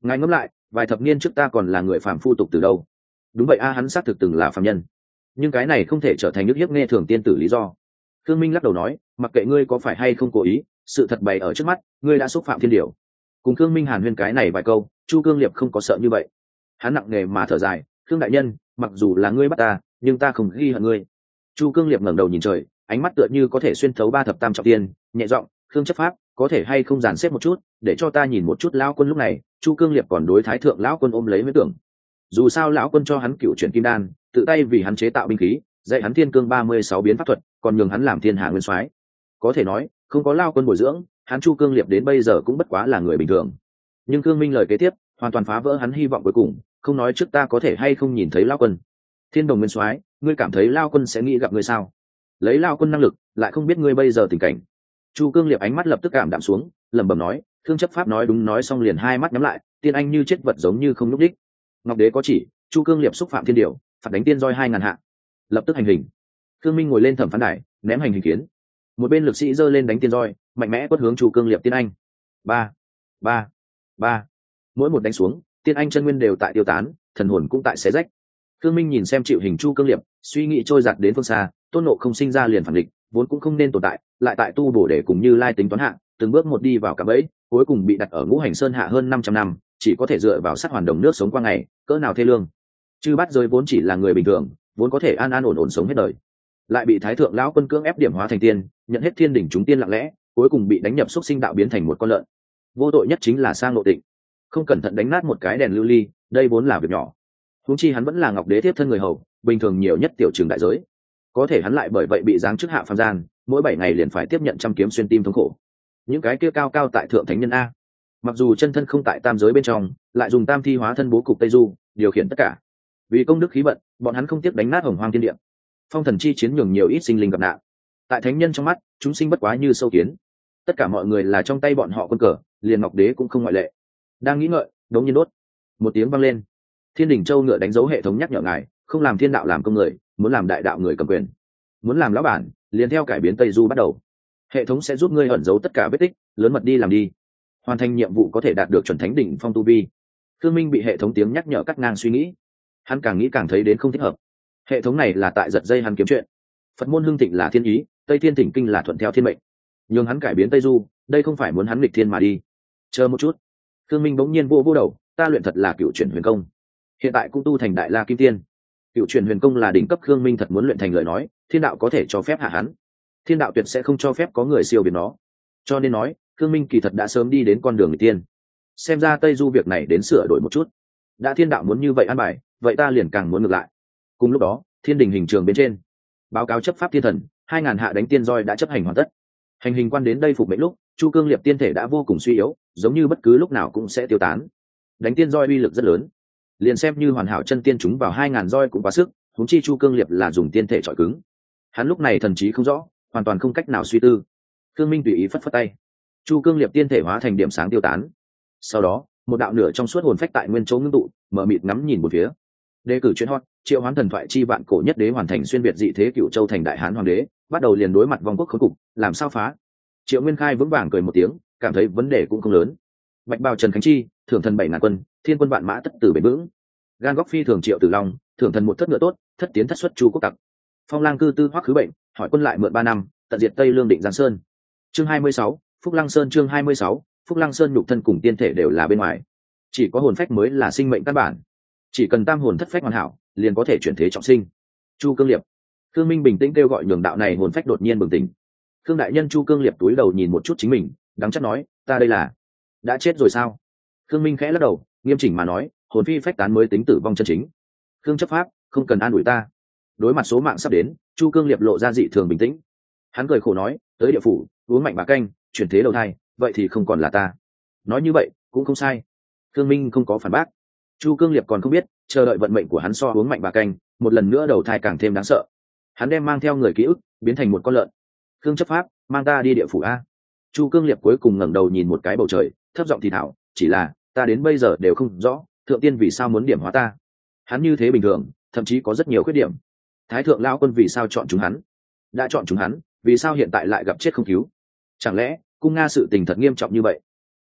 ngài ngẫm lại, vài thập niên trước ta còn là người phàm phu tục từ đâu. Đúng vậy a, hắn xác thực từng là phàm nhân, nhưng cái này không thể trở thành nhức hiếp nghe thường tiên tử lý do. Thương Minh lắc đầu nói, mặc kệ ngươi có phải hay không cố ý, sự thật bày ở trước mắt, ngươi đã xúc phạm thiên điều. Cùng Thương Minh hàn huyên cái này vài câu, Chu Cương Liệp không có sợ như vậy. Hắn nặng nề mà thở dài, Thương đại nhân, mặc dù là ngươi bắt ta, nhưng ta không ghi hận ngươi. Chu Cương Liệp ngẩng đầu nhìn trời, ánh mắt tựa như có thể xuyên thấu ba thập tam trọng tiên, nhẹ giọng, Thương chấp pháp, có thể hay không dàn xếp một chút, để cho ta nhìn một chút lão quân. Lúc này Chu Cương Liệp còn đối thái thượng lão quân ôm lấy huyết tưởng. Dù sao lão quân cho hắn cựu chuyển kim đan, tự tay vì hắn chế tạo binh khí, dạy hắn thiên cương 36 biến pháp thuật, còn nhường hắn làm thiên hạ nguyên soái. Có thể nói không có lão quân bồi dưỡng, hắn Chu Cương Liệp đến bây giờ cũng bất quá là người bình thường. Nhưng Cương Minh lời kế tiếp hoàn toàn phá vỡ hắn hy vọng cuối cùng, không nói trước ta có thể hay không nhìn thấy lão quân. Thiên đồng nguyên soái, ngươi cảm thấy lão quân sẽ nghĩ gặp ngươi sao? Lấy lão quân năng lực, lại không biết ngươi bây giờ tình cảnh. Chu Cương Liệp ánh mắt lập tức cảm đạm xuống, lẩm bẩm nói, Thương chấp pháp nói đúng. Nói xong liền hai mắt nhắm lại, tiên anh như chết vật giống như không lúc đích. Ngọc đế có chỉ, Chu Cương Liệp xúc phạm thiên điều, phạt đánh tiên roi 2000 hạ, lập tức hành hình. Thương Minh ngồi lên thẩm phán đài, ném hành hình kiến. Một bên lực sĩ giơ lên đánh tiên roi, mạnh mẽ quất hướng Chu Cương Liệp tiên anh. Ba, ba, ba. Mỗi một đánh xuống, tiên anh chân nguyên đều tại tiêu tán, thần hồn cũng tại xé rách. Thương Minh nhìn xem chịu hình Chu Cương Liệp, suy nghĩ trôi giạt đến phương xa, Tôn Nộ không sinh ra liền phản địch, vốn cũng không nên tồn tại, lại tại tu bổ để cùng Như Lai tính toán hạ, từng bước một đi vào cả bẫy, cuối cùng bị đặt ở Ngũ Hành Sơn hạ hơn 500 năm, chỉ có thể dựa vào sát hoàn đồng nước sống qua ngày, cỡ nào thê lương. Chư Bát Giới vốn chỉ là người bình thường, vốn có thể an an ổn ổn sống hết đời, lại bị Thái thượng lão quân cưỡng ép điểm hóa thành tiên, nhận hết thiên đỉnh chúng tiên lặng lẽ, cuối cùng bị đánh nhập xúc sinh đạo biến thành một con lợn. Vô tội nhất chính là Sang Ngộ Tịnh, không cẩn thận đánh nát một cái đèn lưu ly, đây vốn là việc nhỏ. Huống chi hắn vẫn là Ngọc đế tiếp thân người hầu, bình thường nhiều nhất tiểu trường đại giới, có thể hắn lại bởi vậy bị giáng chức hạ phàm gian, mỗi 7 ngày liền phải tiếp nhận trăm kiếm xuyên tim thống khổ. Những cái kia cao cao tại thượng thánh nhân a, mặc dù chân thân không tại tam giới bên trong, lại dùng tam thi hóa thân bố cục Tây Du, điều khiển tất cả. Vì công đức khí vận, bọn hắn không tiếc đánh nát hồng hoang thiên địa. Phong thần chi chiến nhường nhiều ít sinh linh gặp nạn. Tại thánh nhân trong mắt, chúng sinh bất quá như sâu kiến. Tất cả mọi người là trong tay bọn họ quân cờ, liền Ngọc đế cũng không ngoại lệ. Đang nghĩ ngợi, đống nhiên đốt. Một tiếng vang lên. Thiên đỉnh châu ngựa đánh dấu hệ thống nhắc nhở ngài, không làm thiên đạo làm công người, muốn làm đại đạo người cầm quyền. Muốn làm lão bản, liền theo cải biến Tây Du bắt đầu. Hệ thống sẽ giúp ngươi ẩn giấu tất cả vết tích, lớn mật đi làm đi. Hoàn thành nhiệm vụ có thể đạt được chuẩn thánh đỉnh phong tu vi. Thương Minh bị hệ thống tiếng nhắc nhở cắt ngang suy nghĩ. Hắn càng nghĩ càng thấy đến không thích hợp. Hệ thống này là tại giật dây hắn kiếm chuyện. Phật môn hưng thịnh là thiên ý, Tây Thiên thỉnh kinh là thuận theo thiên mệnh. Nhưng hắn cải biến Tây Du, đây không phải muốn hắn nghịch thiên mà đi. Chờ một chút. Thương Minh bỗng nhiên vô đầu, ta luyện thật là cựu chuyển huyền công, hiện tại cũng tu thành đại la kim tiên. Cựu chuyển huyền công là đỉnh cấp, Khương Minh thật muốn luyện thành lời nói, thiên đạo có thể cho phép hạ hắn, thiên đạo tuyệt sẽ không cho phép có người siêu việt nó. Cho nên nói Khương Minh kỳ thật đã sớm đi đến con đường người tiên. Xem ra Tây Du việc này đến sửa đổi một chút. Đã thiên đạo muốn như vậy an bài, vậy ta liền càng muốn ngược lại. Cùng lúc đó thiên đình hình trường bên trên, báo cáo chấp pháp thiên thần 2000 hạ đánh tiên roi đã chấp hành hoàn tất. Hành hình quan đến đây phục mệnh lúc, Chu Cương Liệp tiên thể đã vô cùng suy yếu, giống như bất cứ lúc nào cũng sẽ tiêu tán. Đánh tiên roi uy lực rất lớn, liền xem như hoàn hảo chân tiên chúng vào 2000 roi cũng quá sức, huống chi Chu Cương Liệp là dùng tiên thể trọi cứng. Hắn lúc này thần trí không rõ, hoàn toàn không cách nào suy tư. Khương Minh tùy ý phất phất tay, Chu Cương Liệp tiên thể hóa thành điểm sáng tiêu tán. Sau đó một đạo nửa trong suốt hồn phách tại nguyên chỗ ngưng tụ, mở mịt ngắm nhìn một phía. Đề cử chuyên hot, triệu hoán thần thoại chi vạn cổ nhất đế hoàn thành xuyên biệt dị thế Cửu Châu thành đại hán hoàng đế, bắt đầu liền đối mặt vong quốc khốn cục, làm sao phá. Triệu Nguyên Khai vững vàng cười một tiếng, cảm thấy vấn đề cũng không lớn. Bạch bào Trần Khánh Chi, thưởng thần 7000 quân, thiên quân vạn mã tất tử bền vững. Gan góc phi thường Triệu Tử Long, thưởng thần một thất ngựa tốt, thất tiến thất xuất Chu quốc tặc. Phong lang cư tư hoắc khứ bệnh, hỏi quân lại mượn 3 năm, tận diệt Tây Lương định Giang Sơn. Chương 26, Phúc Lăng Sơn. Chương 26, Phúc Lăng Sơn nhục thân cùng tiên thể đều là bên ngoài, chỉ có hồn phách mới là sinh mệnh căn bản. Chỉ cần tam hồn thất phách hoàn hảo, liền có thể chuyển thế trọng sinh. Chu Cương Liệp. Khương Minh bình tĩnh kêu gọi nhường đạo này hồn phách đột nhiên bừng tỉnh. Khương đại nhân. Chu Cương Liệp túi đầu nhìn một chút chính mình, đắng chắc nói, ta đây là đã chết rồi sao? Khương Minh khẽ lắc đầu, nghiêm chỉnh mà nói, hồn phi phách tán mới tính tử vong chân chính. Khương chấp pháp, không cần an ủi ta. Đối mặt số mạng sắp đến, Chu Cương Liệp lộ ra dị thường bình tĩnh. Hắn cười khổ nói, tới địa phủ uống mạnh bà canh, chuyển thế đầu thai, vậy thì không còn là ta. Nói như vậy cũng không sai. Khương Minh không có phản bác. Chu Cương Liệp còn không biết, chờ đợi vận mệnh của hắn so uống mạnh bà canh, một lần nữa đầu thai càng thêm đáng sợ. Hắn đem mang theo người ký ức, biến thành một con lợn. Khương chấp pháp, mang ta đi địa phủ a. Chu Cương Liệp cuối cùng ngẩng đầu nhìn một cái bầu trời, thấp giọng thì thảo, chỉ là ta đến bây giờ đều không rõ, thượng tiên vì sao muốn điểm hóa ta. Hắn như thế bình thường, thậm chí có rất nhiều khuyết điểm. Thái thượng lão quân vì sao chọn chúng hắn? Đã chọn chúng hắn, vì sao hiện tại lại gặp chết không cứu? Chẳng lẽ cung Nga sự tình thật nghiêm trọng như vậy?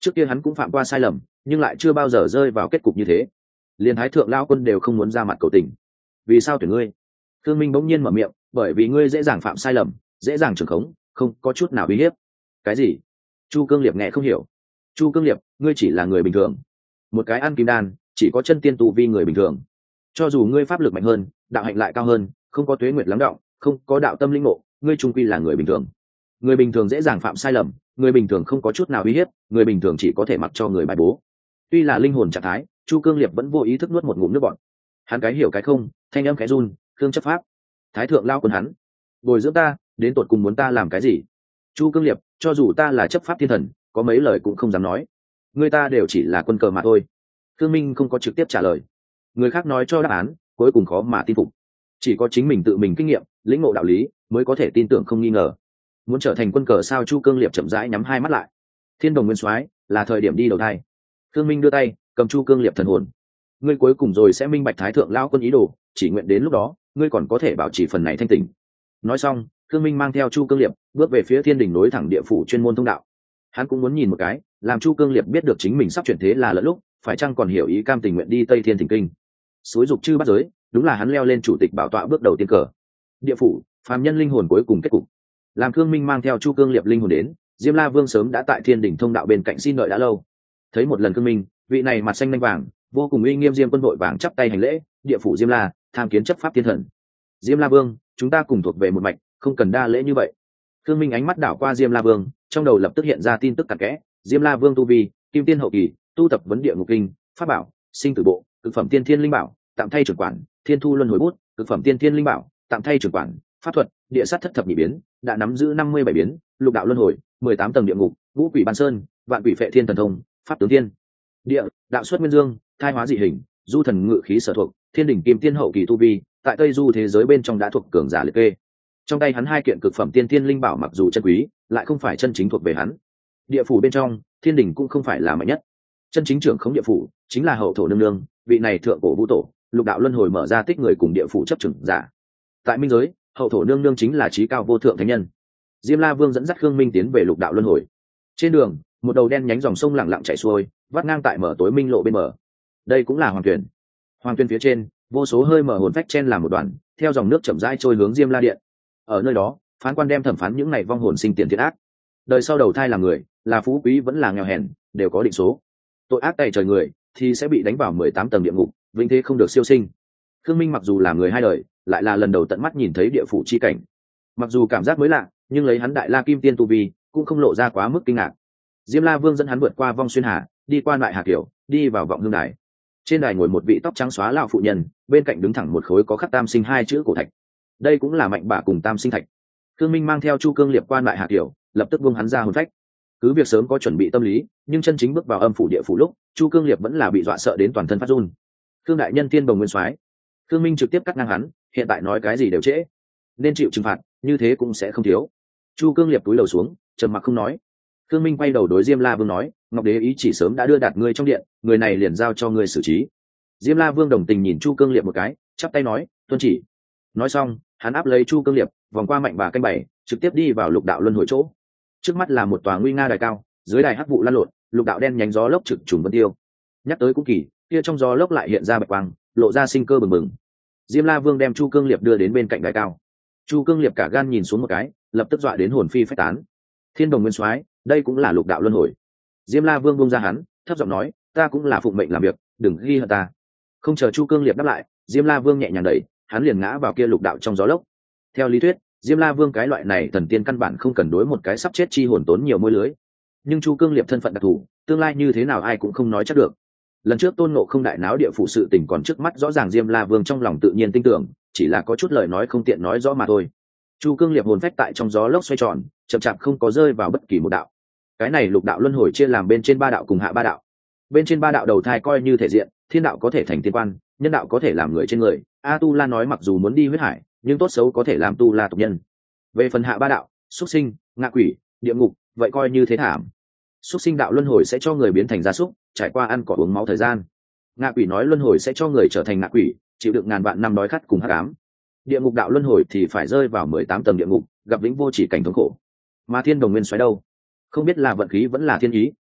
Trước kia hắn cũng phạm qua sai lầm, nhưng lại chưa bao giờ rơi vào kết cục như thế. Liên Thái thượng lao quân đều không muốn ra mặt cầu tình. Vì sao tuyển ngươi? Thương Minh bỗng nhiên mở miệng, bởi vì ngươi dễ dàng phạm sai lầm, dễ dàng trưởng khống, không có chút nào uy hiếp. Cái gì? Chu Cương Liệp nghe không hiểu. Chu Cương Liệp, ngươi chỉ là người bình thường, một cái ăn kim đan, chỉ có chân tiên tu vi người bình thường. Cho dù ngươi pháp lực mạnh hơn, đạo hạnh lại cao hơn, không có tuế nguyệt lắng đọng, không có đạo tâm linh ngộ, ngươi trung quy là người bình thường. Người bình thường dễ dàng phạm sai lầm, người bình thường không có chút nào uy hiếp, người bình thường chỉ có thể mặc cho người bài bố. Tuy là linh hồn trạng thái, Chu Cương Liệp vẫn vô ý thức nuốt một ngụm nước bọt. Hắn cái hiểu cái không, thanh âm khẽ run, khương chấp pháp. Thái thượng lao quân hắn, bồi dưỡng ta, đến tột cùng muốn ta làm cái gì? Chu Cương Liệp, cho dù ta là chấp pháp thiên thần, có mấy lời cũng không dám nói. Người ta đều chỉ là quân cờ mà thôi. Thương Minh không có trực tiếp trả lời. Người khác nói cho đáp án, cuối cùng khó mà tin phục. Chỉ có chính mình tự mình kinh nghiệm, lĩnh ngộ đạo lý, mới có thể tin tưởng không nghi ngờ. Muốn trở thành quân cờ sao? Chu Cương Liệp chậm rãi nhắm hai mắt lại. Thiên Đồng Nguyên Soái, là thời điểm đi đầu thai. Thương Minh đưa tay cầm Chu Cương Liệp thần hồn. Ngươi cuối cùng rồi sẽ minh bạch Thái thượng lao quân ý đồ, chỉ nguyện đến lúc đó ngươi còn có thể bảo trì phần này thanh tỉnh. Nói xong, Thương Minh mang theo Chu Cương Liệp bước về phía thiên đình nối thẳng địa phủ chuyên môn thông đạo. Hắn cũng muốn nhìn một cái, làm Chu Cương Liệp biết được chính mình sắp chuyển thế là lỡ lúc, phải chăng còn hiểu ý cam tình nguyện đi Tây Thiên Thỉnh Kinh. Suối dục chư bắt giới, đúng là hắn leo lên chủ tịch bảo tọa bước đầu tiên cờ. Địa phủ, phàm nhân linh hồn cuối cùng kết cục. Làm Thương Minh mang theo Chu Cương Liệp linh hồn đến, Diêm La Vương sớm đã tại thiên đỉnh thông đạo bên cạnh xin đợi đã lâu. Thấy một lần Thương Minh, vị này mặt xanh nanh vàng, vô cùng uy nghiêm Diêm Quân vội vàng chắp tay hành lễ, địa phủ Diêm La, tham kiến chấp pháp thiên thần. Diêm La Vương, chúng ta cùng thuộc về một mạch, không cần đa lễ như vậy. Thương Minh ánh mắt đảo qua Diêm La Vương, trong đầu lập tức hiện ra tin tức cặn kẽ. Diêm La Vương tu vi, kim tiên hậu kỳ, tu tập vấn địa ngục kinh, pháp bảo, sinh tử bộ, cực phẩm tiên thiên linh bảo, tạm thay trưởng quản, thiên thu luân hồi bút, cực phẩm tiên thiên linh bảo, tạm thay trưởng quản, pháp thuật, địa sát thất thập nhị biến, đã nắm giữ 57 biến, lục đạo luân hồi, 18 tầng địa ngục, ngũ quỷ ban sơn, vạn quỷ phệ thiên thần thông, pháp tướng thiên địa, đạo xuất nguyên dương, thai hóa dị hình, du thần ngự khí sở thuộc, thiên đỉnh kim tiên hậu kỳ tu vi, tại tây du thế giới bên trong đã thuộc cường giả liệt kê. Trong tay hắn hai kiện cực phẩm tiên thiên linh bảo mặc dù chân quý, lại không phải chân chính thuộc về hắn. Địa phủ bên trong, thiên đỉnh cũng không phải là mạnh nhất. Chân chính trưởng khống địa phủ chính là hậu thổ nương nương, vị này thượng cổ vũ tổ, lục đạo luân hồi mở ra tích người cùng địa phủ chấp trưởng giả. Tại minh giới, hậu thổ nương nương chính là trí cao vô thượng thánh nhân. Diêm La Vương dẫn dắt Khương Minh tiến về lục đạo luân hồi. Trên đường, một đầu đen nhánh dòng sông lặng lặng chảy xuôi, vắt ngang tại mở tối minh lộ bên mở. Đây cũng là hoàng tuyển. Hoàng tuyển phía trên, vô số hơi mở hồn phách chen làm một đoàn, theo dòng nước chậm rãi trôi hướng Diêm La điện. Ở nơi đó, phán quan đem thẩm phán những này vong hồn sinh tiền thiệt ác. Đời sau đầu thai là người, là phú quý vẫn là nghèo hèn, đều có định số. Tội ác tày trời người thì sẽ bị đánh vào 18 tầng địa ngục, vĩnh thế không được siêu sinh. Khương Minh mặc dù là người hai đời, lại là lần đầu tận mắt nhìn thấy địa phủ chi cảnh. Mặc dù cảm giác mới lạ, nhưng lấy hắn đại la kim tiên tu vi, cũng không lộ ra quá mức kinh ngạc. Diêm La Vương dẫn hắn vượt qua vong xuyên hà, đi qua Đại Hà Kiều, đi vào vọng hương đài. Trên đài ngồi một vị tóc trắng xóa lão phụ nhân, bên cạnh đứng thẳng một khối có khắc tam sinh hai chữ cổ thạch. Đây cũng là mạnh bả cùng tam sinh thạch. Khương Minh mang theo Chu Cương Liệp qua Đại Hà Kiều, lập tức buông hắn ra hồn phách. Cứ việc sớm có chuẩn bị tâm lý, nhưng chân chính bước vào âm phủ địa phủ lúc, Chu Cương Liệp vẫn là bị dọa sợ đến toàn thân phát run. Khương đại nhân Thiên Đồng Nguyên Soái. Khương Minh trực tiếp cắt ngang hắn, hiện tại nói cái gì đều trễ, nên chịu trừng phạt, như thế cũng sẽ không thiếu. Chu Cương Liệp cúi đầu xuống, trầm mặc không nói. Khương Minh quay đầu đối Diêm La Vương nói, Ngọc Đế ý chỉ sớm đã đưa đạt ngươi trong điện, người này liền giao cho ngươi xử trí. Diêm La Vương đồng tình nhìn Chu Cương Liệp một cái, chắp tay nói, tuân chỉ. Nói xong, hắn áp lấy Chu Cương Liệp, vòng qua mạnh bà canh bảy, trực tiếp đi vào lục đạo luân hồi chỗ. Trước mắt là một tòa nguy nga đài cao, dưới đài hắc vụ lăn lộn, lục đạo đen nhánh gió lốc trực trùng vân tiêu. Nhắc tới cũng kỳ, kia trong gió lốc lại hiện ra bạch quang, lộ ra sinh cơ bừng bừng. Diêm La Vương đem Chu Cương Liệp đưa đến bên cạnh đài cao. Chu Cương Liệp cả gan nhìn xuống một cái, lập tức dọa đến hồn phi phách tán. Thiên Đồng Nguyên Soái, đây cũng là lục đạo luân hồi. Diêm La Vương buông ra hắn, thấp giọng nói, ta cũng là phụng mệnh làm việc, đừng ghi hận ta. Không chờ Chu Cương Liệp đáp lại, Diêm La Vương nhẹ nhàng đẩy, hắn liền ngã vào kia lục đạo trong gió lốc. Theo lý thuyết, Diêm La Vương cái loại này thần tiên căn bản không cần đối một cái sắp chết chi hồn tốn nhiều môi lưới. Nhưng Chu Cương Liệp thân phận đặc thù, tương lai như thế nào ai cũng không nói chắc được. Lần trước Tôn Ngộ Không đại náo địa phủ sự tình còn trước mắt rõ ràng, Diêm La Vương trong lòng tự nhiên tin tưởng, chỉ là có chút lời nói không tiện nói rõ mà thôi. Chu Cương Liệp hồn phách tại trong gió lốc xoay tròn, chậm chạp không có rơi vào bất kỳ một đạo. Cái này lục đạo luân hồi chia làm bên trên ba đạo cùng hạ ba đạo. Bên trên ba đạo đầu thai coi như thể diện, thiên đạo có thể thành tiên quan, nhân đạo có thể làm người trên người. A Tu La nói mặc dù muốn đi huyết hải, nhưng tốt xấu có thể làm Tu La tộc nhân. Về phần hạ ba đạo, súc sinh, ngạ quỷ, địa ngục, vậy coi như thế thảm. Súc sinh đạo luân hồi sẽ cho người biến thành gia súc, trải qua ăn cỏ uống máu thời gian. Ngạ quỷ nói luân hồi sẽ cho người trở thành ngạ quỷ, chịu đựng ngàn vạn năm đói khát cùng hắc ám. Địa ngục đạo luân hồi thì phải rơi vào 18 tầng địa ngục, gặp vĩnh vô chỉ cảnh thống khổ. Mà Thiên Đồng Nguyên Soái đâu? Không biết là vận khí vẫn là thiên ý,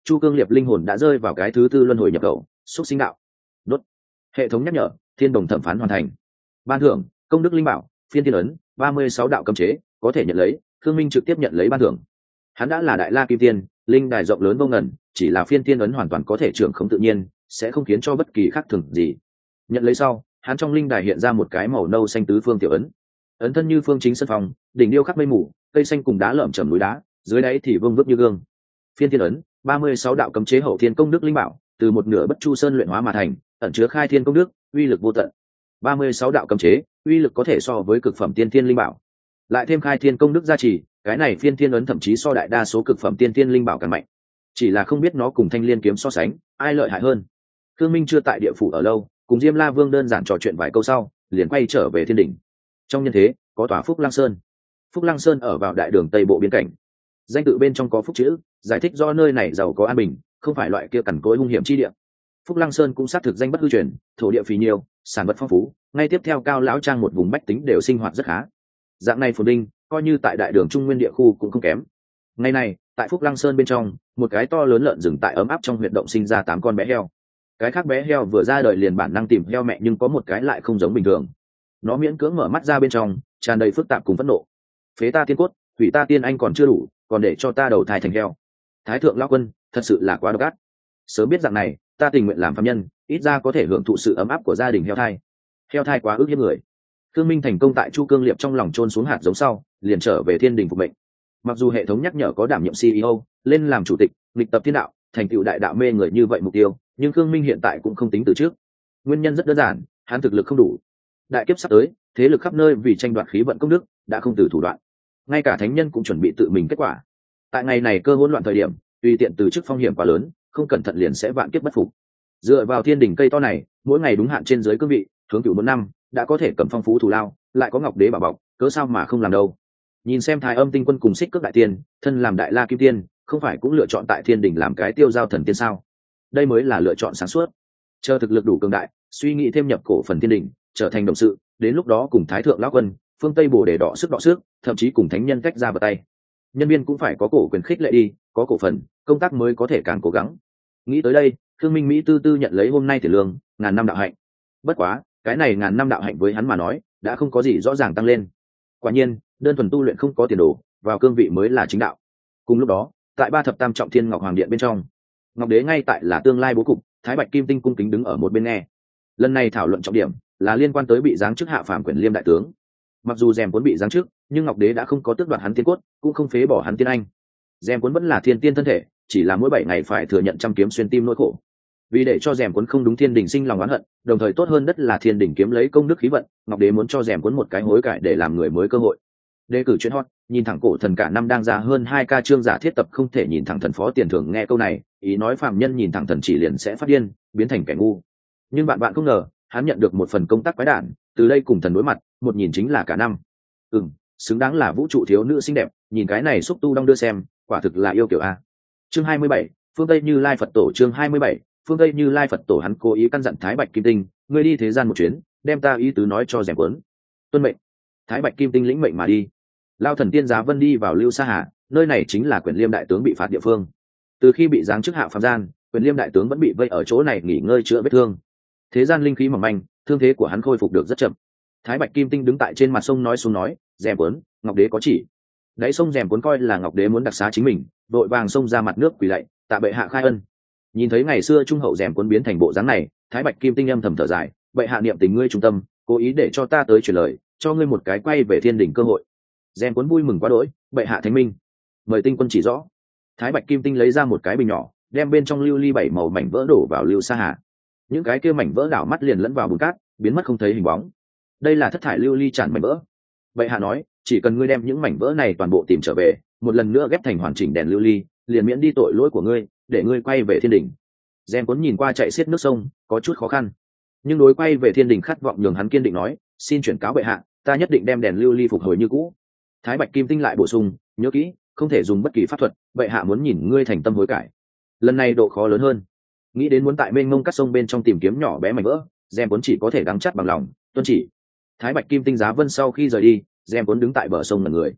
Chu Cương Liệp linh hồn đã rơi vào cái thứ tư luân hồi nhập khẩu, xúc sinh đạo. Đốt. Hệ thống nhắc nhở, thiên đồng thẩm phán hoàn thành. Ban thưởng, công đức linh bảo, phiên thiên ấn, 36 đạo cấm chế, có thể nhận lấy. Khương Minh trực tiếp nhận lấy ban thưởng. Hắn đã là đại la kim tiên, linh đài rộng lớn vô ngần, chỉ là phiên thiên ấn hoàn toàn có thể trưởng không tự nhiên, sẽ không khiến cho bất kỳ khác thường gì. Nhận lấy sau, hắn trong linh đài hiện ra một cái màu nâu xanh tứ phương tiểu ấn. Ấn thân như phương chính sân phòng, đỉnh điêu khắc mây mù, cây xanh cùng đá lởm chởm núi đá, dưới đáy thì vương vức như gương. Phiên thiên ấn, 36 đạo cấm chế hậu thiên công đức linh bảo, từ một nửa bất chu sơn luyện hóa mà thành, ẩn chứa khai thiên công đức, uy lực vô tận. 36 đạo cấm chế, uy lực có thể so với cực phẩm tiên thiên linh bảo. Lại thêm khai thiên công đức gia trì, cái này phiên thiên ấn thậm chí so đại đa số cực phẩm tiên thiên linh bảo càng mạnh. Chỉ là không biết nó cùng thanh liên kiếm so sánh, ai lợi hại hơn. Khương Minh chưa tại địa phủ ở lâu, cùng Diêm La Vương đơn giản trò chuyện vài câu sau, liền quay trở về thiên đỉnh. Trong nhân thế, có tòa Phúc Lăng Sơn. Phúc Lăng Sơn ở vào đại đường Tây Bộ biên cảnh. Danh tự bên trong có phúc chữ, giải thích do nơi này giàu có an bình, không phải loại kia cằn cỗi hung hiểm chi địa. Phúc Lăng Sơn cũng xác thực danh bất hư truyền, thổ địa phì nhiều, sản vật phong phú, ngay tiếp theo Cao lão trang một vùng bách tính đều sinh hoạt rất khá. Dạng này phồn vinh, coi như tại đại đường Trung Nguyên địa khu cũng không kém. Ngày này, tại Phúc Lăng Sơn bên trong, một cái to lớn lợn rừng tại ấm áp trong huyệt động sinh ra 8 con bé heo. Cái khác bé heo vừa ra đời liền bản năng tìm heo mẹ, nhưng có một cái lại không giống bình thường. Nó miễn cưỡng mở mắt ra, bên trong tràn đầy phức tạp cùng phẫn nộ. Phế ta tiên cốt, hủy ta tiên anh còn chưa đủ, còn để cho ta đầu thai thành heo. Thái thượng lão quân, thật sự là quá độc ác. Sớm biết dạng này, ta tình nguyện làm phàm nhân, ít ra có thể hưởng thụ sự ấm áp của gia đình heo thai. Heo thai quá ức hiếp người. Khương Minh thành công tại Chu Cương Liệp trong lòng chôn xuống hạt giống sau, liền trở về thiên đình phục mệnh. Mặc dù hệ thống nhắc nhở có đảm nhiệm CEO, lên làm chủ tịch, nghịch tập thiên đạo, thành tựu đại đạo mê người như vậy mục tiêu, nhưng Khương Minh hiện tại cũng không tính từ trước. Nguyên nhân rất đơn giản, hắn thực lực không đủ. Đại kiếp sắp tới, thế lực khắp nơi vì tranh đoạt khí vận công đức, đã không từ thủ đoạn. Ngay cả thánh nhân cũng chuẩn bị tự mình kết quả. Tại ngày này cơ hỗn loạn thời điểm, tùy tiện từ chức phong hiểm quá lớn, không cẩn thận liền sẽ vạn kiếp bất phục. Dựa vào thiên đỉnh cây to này, mỗi ngày đúng hạn trên dưới cương vị, hướng cửu một năm, đã có thể cầm phong phú thù lao, lại có ngọc đế bảo bọc, cớ sao mà không làm đâu. Nhìn xem Thái Âm Tinh Quân cùng Xích Cước đại tiên, thân làm đại la kim tiên, không phải cũng lựa chọn tại thiên đỉnh làm cái tiêu giao thần tiên sao? Đây mới là lựa chọn sáng suốt. Chờ thực lực đủ cường đại, suy nghĩ thêm nhập cổ phần thiên đỉnh, trở thành đồng sự, đến lúc đó cùng Thái thượng lão quân, phương Tây Bồ để đọ sức, thậm chí cùng thánh nhân tách ra vào tay. Nhân viên cũng phải có cổ quyền khích lệ đi, có cổ phần, công tác mới có thể càng cố gắng. Nghĩ tới đây, Khương Minh Mỹ tư tư nhận lấy hôm nay tiền lương, 1000 năm đạo hạnh. Bất quá, cái này 1000 năm đạo hạnh với hắn mà nói, đã không có gì rõ ràng tăng lên. Quả nhiên, đơn thuần tu luyện không có tiền đồ, vào cương vị mới là chính đạo. Cùng lúc đó, tại Ba Thập Tam Trọng Thiên Ngọc Hoàng Điện bên trong, Ngọc Đế ngay tại là tương lai bố cục, Thái Bạch Kim Tinh cung kính đứng ở một bên nghe. Lần này thảo luận trọng điểm là liên quan tới bị giáng chức hạ phàm Quyền Liêm đại tướng. Mặc dù Dèm Cuốn bị giáng chức, nhưng Ngọc Đế đã không có tước đoạt hắn tiên cốt, cũng không phế bỏ hắn tiên anh. Dèm Cuốn vẫn là thiên tiên thân thể, chỉ là mỗi 7 ngày phải thừa nhận trăm kiếm xuyên tim nỗi khổ. Vì để cho Dèm Cuốn không đúng thiên đình sinh lòng oán hận, đồng thời tốt hơn đất là thiên đình kiếm lấy công đức khí vận, Ngọc Đế muốn cho Dèm Cuốn một cái hối cải để làm người mới cơ hội. Đề cử chuyện hot, nhìn thẳng cổ thần cả năm đang ra hơn 2 ca chương giả thiết tập không thể nhìn thẳng thần phó tiền thưởng. Nghe câu này, ý nói phàm nhân nhìn thẳng thần chỉ liền sẽ phát điên, biến thành kẻ ngu. Nhưng bạn không ngờ, hắn nhận được một phần công tác quái đản, từ đây cùng thần đối mặt, một nhìn chính là cả năm. Xứng đáng là vũ trụ thiếu nữ xinh đẹp, nhìn cái này xúc tu đong đưa xem, quả thực là yêu kiểu a. Chương 27, phương Tây Như Lai Phật Tổ. Chương 27, phương Tây Như Lai Phật Tổ. Hắn cố ý căn dặn Thái Bạch Kim Tinh, ngươi đi thế gian một chuyến, đem ta ý tứ nói cho Dèm Cuốn. Tuân mệnh. Thái Bạch Kim Tinh lĩnh mệnh mà đi. Lao thần tiên Giá Vân đi vào Lưu Sa Hà, nơi này chính là Quyền Liêm đại tướng bị phạt địa phương. Từ khi bị giáng chức hạ phàm gian, Quyền Liêm đại tướng vẫn bị vây ở chỗ này nghỉ ngơi chữa vết thương. Thế gian linh khí mỏng manh, thương thế của hắn khôi phục được rất chậm. Thái Bạch Kim Tinh đứng tại trên mặt sông nói xuống nói, Dèm Cuốn, Ngọc Đế có chỉ. Đáy sông Dèm Cuốn coi là Ngọc Đế muốn đặc xá chính mình, đội vàng xông ra mặt nước quỳ lạy, tạ bệ hạ khai ân. Nhìn thấy ngày xưa trung hậu Dèm Cuốn biến thành bộ dáng này, Thái Bạch Kim Tinh âm thầm thở dài, bệ hạ niệm tình ngươi trung tâm, cố ý để cho ta tới truyền lời, cho ngươi một cái quay về thiên đỉnh cơ hội. Dèm Cuốn vui mừng quá đỗi, bệ hạ thánh minh, mời tinh quân chỉ rõ. Thái Bạch Kim Tinh lấy ra một cái bình nhỏ, đem bên trong lưu ly 7 màu mảnh vỡ đổ vào Lưu Sa Hà. Những cái kia mảnh vỡ đảo mắt liền lẫn vào bùn cát, biến mất không thấy hình bóng. Đây là thất thải lưu ly tràn mảnh vỡ. Bệ hạ nói, chỉ cần ngươi đem những mảnh vỡ này toàn bộ tìm trở về, một lần nữa ghép thành hoàn chỉnh đèn lưu ly, liền miễn đi tội lỗi của ngươi, để ngươi quay về thiên đình. Dèm Cuốn nhìn qua chạy xiết nước sông, có chút khó khăn, nhưng đối quay về thiên đình khát vọng nhường hắn kiên định nói, xin chuyển cáo bệ hạ, ta nhất định đem đèn lưu ly phục hồi như cũ. Thái Bạch Kim Tinh lại bổ sung, nhớ kỹ, không thể dùng bất kỳ pháp thuật, bệ hạ muốn nhìn ngươi thành tâm hối cải. Lần này độ khó lớn hơn, nghĩ đến muốn tại mênh mông cắt sông bên trong tìm kiếm nhỏ bé mảnh vỡ, Dèm Cuốn chỉ có thể đắng chắt bằng lòng tuân chỉ. Thái Bạch Kim Tinh Giá Vân sau khi rời đi, Dèm Cuốn đứng tại bờ sông ngẩn người.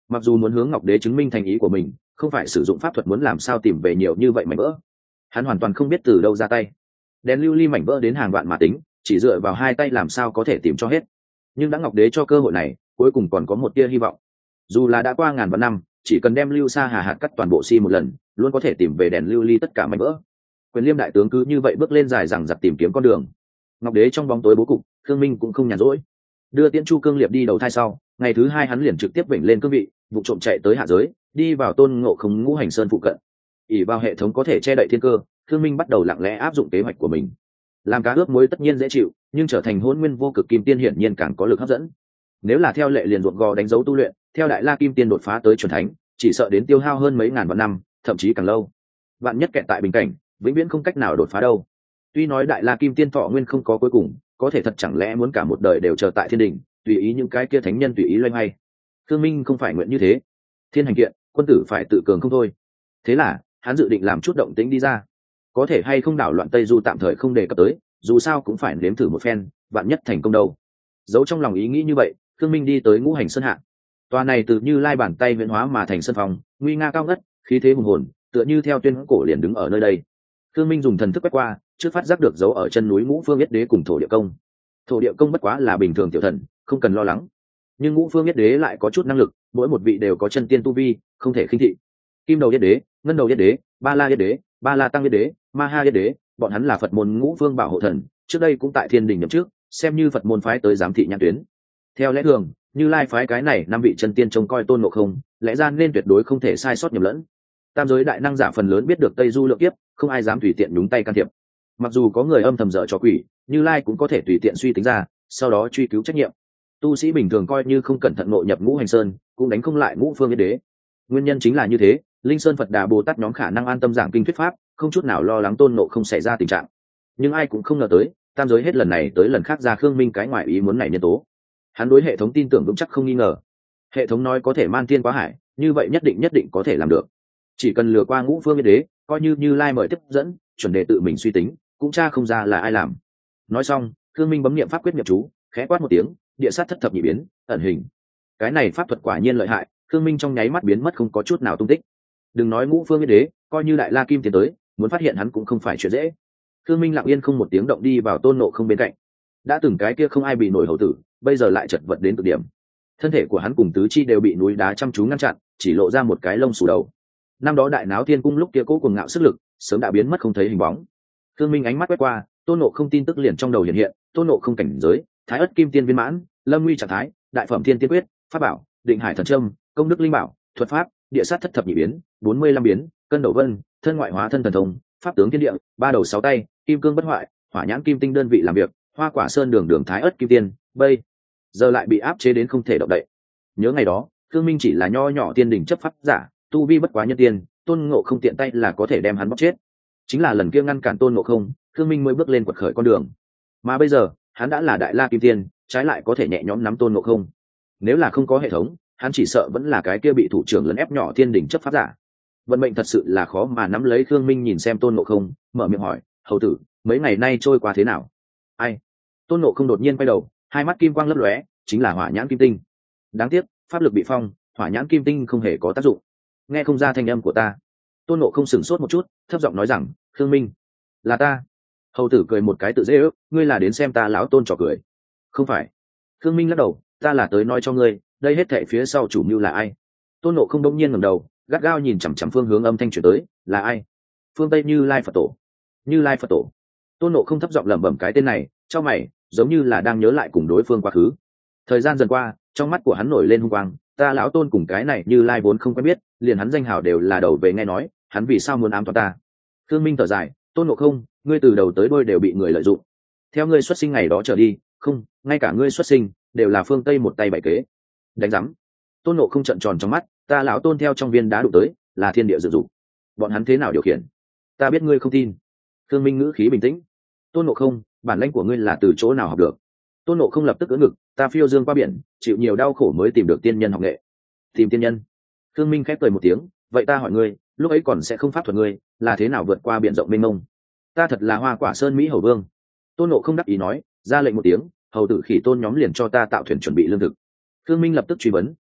mặc dù muốn hướng ngọc đế chứng minh thành ý của mình, không phải sử dụng pháp thuật, muốn làm sao tìm về nhiều như vậy mảnh vỡ, hắn hoàn toàn không biết từ đâu ra tay. Đèn lưu ly mảnh vỡ đến hàng vạn mà tính, chỉ dựa vào hai tay làm sao có thể tìm cho hết. Nhưng đã ngọc đế cho cơ hội này, cuối cùng còn có một tia hy vọng. Dù là đã qua ngàn vạn năm, chỉ cần đem lưu sa hà hạt cắt toàn bộ si một lần, luôn có thể tìm về đèn lưu ly tất cả mảnh vỡ. Quyền liêm đại tướng cứ như vậy bước lên dài dằng dặc tìm kiếm con đường. Ngọc đế trong bóng tối bố cục, Khương Minh cũng không nhàn rỗi. Đưa Tiễn Chu Cương Liệp đi đầu thai sau, ngày thứ hai hắn liền trực tiếp vểnh lên cương vị, vụ trộm chạy tới hạ giới, đi vào Tôn Ngộ Không Ngũ Hành Sơn phụ cận. ỷ vào hệ thống có thể che đậy thiên cơ, Khương Minh bắt đầu lặng lẽ áp dụng kế hoạch của mình. Làm cá ướp muối tất nhiên dễ chịu, nhưng trở thành hôn nguyên vô cực kim tiên hiển nhiên càng có lực hấp dẫn. Nếu là theo lệ liền ruộng gò đánh dấu tu luyện, theo đại la kim tiên đột phá tới chuẩn thánh, chỉ sợ đến tiêu hao hơn mấy ngàn vạn năm, thậm chí càng lâu. Vạn nhất kẹt tại bình cảnh, vĩnh viễn không cách nào đột phá đâu. Tuy nói đại la kim tiên thọ nguyên không có cuối cùng, có thể thật chẳng lẽ muốn cả một đời đều chờ tại thiên đình, tùy ý những cái kia thánh nhân tùy ý loay hoay. Khương Minh không phải nguyện như thế. Thiên hành kiện, quân tử phải tự cường không thôi. Thế là hắn dự định làm chút động tĩnh đi ra. Có thể hay không đảo loạn Tây Du tạm thời không đề cập tới, dù sao cũng phải nếm thử một phen, vạn nhất thành công đâu. Giấu trong lòng ý nghĩ như vậy, Khương Minh đi tới Ngũ Hành Sơn hạ. Tòa này từ Như Lai bàn tay viễn hóa mà thành sơn phòng, nguy nga cao ngất, khí thế hùng hồn, tựa như theo tuyên cổ liền đứng ở nơi đây. Khương Minh dùng thần thức quét qua, trước phát giác được dấu ở chân núi Ngũ Phương Yết Đế cùng Thổ Địa Công. Thổ Địa Công bất quá là bình thường tiểu thần, không cần lo lắng. Nhưng Ngũ Phương Yết Đế lại có chút năng lực, mỗi một vị đều có chân tiên tu vi, không thể khinh thị. Kim Đầu Yết Đế, Ngân Đầu Yết Đế, Ba La Yết Đế, Ba La Tăng Yết Đế, Ma Ha Yết Đế, bọn hắn là Phật môn Ngũ Phương bảo hộ thần, trước đây cũng tại Thiên Đình nhậm trước, xem như Phật môn phái tới giám thị nhãn tuyến. Theo lẽ thường, Như Lai phái cái này năm vị chân tiên trông coi Tôn Ngộ Không, lẽ ra nên tuyệt đối không thể sai sót nhầm lẫn. Tam giới đại năng giả phần lớn biết được Tây Du lượng kiếp, không ai dám tùy tiện nhúng tay can thiệp. Mặc dù có người âm thầm dở trò quỷ, Như Lai cũng có thể tùy tiện suy tính ra, sau đó truy cứu trách nhiệm. Tu sĩ bình thường coi như không cẩn thận ngộ nhập Ngũ Hành Sơn, cũng đánh không lại Ngũ Phương Yết Đế. Nguyên nhân chính là như thế, Linh Sơn Phật Đà Bồ Tát nhóm khả năng an tâm giảng kinh thuyết pháp, không chút nào lo lắng Tôn Ngộ Không xảy ra tình trạng. Nhưng ai cũng không ngờ tới, tam giới hết lần này tới lần khác ra Khương Minh cái ngoại ý muốn này nhân tố. Hắn đối hệ thống tin tưởng vững chắc không nghi ngờ. Hệ thống nói có thể man thiên quá hải, như vậy nhất định có thể làm được. Chỉ cần lừa qua Ngũ Phương Yết Đế, coi như Như Lai mời tiếp dẫn, chuẩn đề tự mình suy tính, cũng tra không ra là ai làm. Nói xong, Khương Minh bấm niệm pháp quyết niệm chú, khẽ quát một tiếng, địa sát thất thập nhị biến, ẩn hình. Cái này pháp thuật quả nhiên lợi hại, Khương Minh trong nháy mắt biến mất không có chút nào tung tích. Đừng nói Ngũ Phương Yết Đế, coi như đại la kim tiến tới, muốn phát hiện hắn cũng không phải chuyện dễ. Khương Minh lặng yên không một tiếng động đi vào Tôn Ngộ Không bên cạnh. Đã từng cái kia không ai bị nổi hầu tử, bây giờ lại chật vật đến cực điểm. Thân thể của hắn cùng tứ chi đều bị núi đá chăm chú ngăn chặn, chỉ lộ ra một cái lông xù đầu. Năm đó đại náo thiên cung lúc kia cố cuồng ngạo sức lực, sớm đã biến mất không thấy hình bóng. Khương Minh ánh mắt quét qua, Tôn Ngộ Không tin tức liền trong đầu hiện hiện, Tôn Ngộ Không cảnh giới, Thái Ức Kim Tiên viên mãn, Lâm Nguy trạng thái, Đại Phẩm Thiên Tiên Quyết, Pháp Bảo, Định Hải Thần Trâm, Công Đức Linh Bảo, Thuật Pháp, Địa Sát thất thập nhị biến, 45 biến, Cân Đầu Vân, Thân Ngoại Hóa Thân Thần Thông, Pháp Tướng Thiên Địa, Ba Đầu Sáu Tay, Kim Cương Bất Hoại, Hỏa Nhãn Kim Tinh đơn vị làm việc, Hoa Quả Sơn đường Thái Ức Kim Tiên, bây giờ lại bị áp chế đến không thể động đậy. Nhớ ngày đó, Khương Minh chỉ là nho nhỏ tiên đỉnh chấp pháp giả, tu vi bất quá nhân tiên, Tôn Ngộ Không tiện tay là có thể đem hắn bóc chết. Chính là lần kia ngăn cản Tôn Ngộ Không, Khương Minh mới bước lên quật khởi con đường. Mà bây giờ, hắn đã là đại la kim tiên, trái lại có thể nhẹ nhõm nắm Tôn Ngộ Không. Nếu là không có hệ thống, hắn chỉ sợ vẫn là cái kia bị thủ trưởng lấn ép nhỏ tiên đỉnh chấp pháp giả. Vận mệnh thật sự là khó mà nắm lấy. Khương Minh nhìn xem Tôn Ngộ Không, mở miệng hỏi, hầu tử, mấy ngày nay trôi qua thế nào? Ai? Tôn Ngộ Không đột nhiên quay đầu, hai mắt kim quang lấp lóe, chính là Hỏa Nhãn Kim Tinh. Đáng tiếc, pháp lực bị phong, Hỏa Nhãn Kim Tinh không hề có tác dụng. Nghe không ra thanh âm của ta. Tôn Ngộ Không sửng sốt một chút, thấp giọng nói rằng, Khương Minh, là ta. Hầu tử cười một cái tự dễ ước, ngươi là đến xem ta lão Tôn trò cười. Không phải. Khương Minh lắc đầu, ta là tới nói cho ngươi, đây hết thảy phía sau chủ mưu là ai. Tôn Ngộ Không đông nhiên ngẩng đầu, gắt gao nhìn chằm chằm phương hướng âm thanh chuyển tới, là ai? Phương Tây Như Lai Phật Tổ. Như Lai Phật Tổ. Tôn Ngộ Không thấp giọng lẩm bẩm cái tên này, trong mày, giống như là đang nhớ lại cùng đối phương quá khứ. Thời gian dần qua, trong mắt của hắn nổi lên hung quang, ta lão Tôn cùng cái này Như Lai vốn không quen biết, liền hắn danh hào đều là đầu về nghe nói, hắn vì sao muốn ám toán ta? Khương Minh thở dài, Tôn Ngộ Không, ngươi từ đầu tới đuôi đều bị người lợi dụng. Theo ngươi xuất sinh ngày đó trở đi, không, ngay cả ngươi xuất sinh đều là phương Tây một tay bày kế. Đánh rắm. Tôn Ngộ Không trợn tròn trong mắt, ta lão Tôn theo trong viên đá đụng tới, là thiên địa dự dụng. Bọn hắn thế nào điều khiển? Ta biết ngươi không tin. Khương Minh ngữ khí bình tĩnh. Tôn Ngộ Không, bản lĩnh của ngươi là từ chỗ nào học được? Tôn Ngộ Không lập tức ưỡn ngực, ta phiêu dương qua biển, chịu nhiều đau khổ mới tìm được tiên nhân học nghệ. Tìm tiên nhân? Khương Minh khép cười một tiếng, vậy ta hỏi ngươi, lúc ấy còn sẽ không pháp thuật ngươi, là thế nào vượt qua biển rộng mênh mông? Ta thật là Hoa Quả Sơn Mỹ Hầu Vương. Tôn Ngộ Không đáp ý nói, ra lệnh một tiếng, hầu tử Khỉ Tôn nhóm liền cho ta tạo thuyền chuẩn bị lương thực. Khương Minh lập tức truy vấn,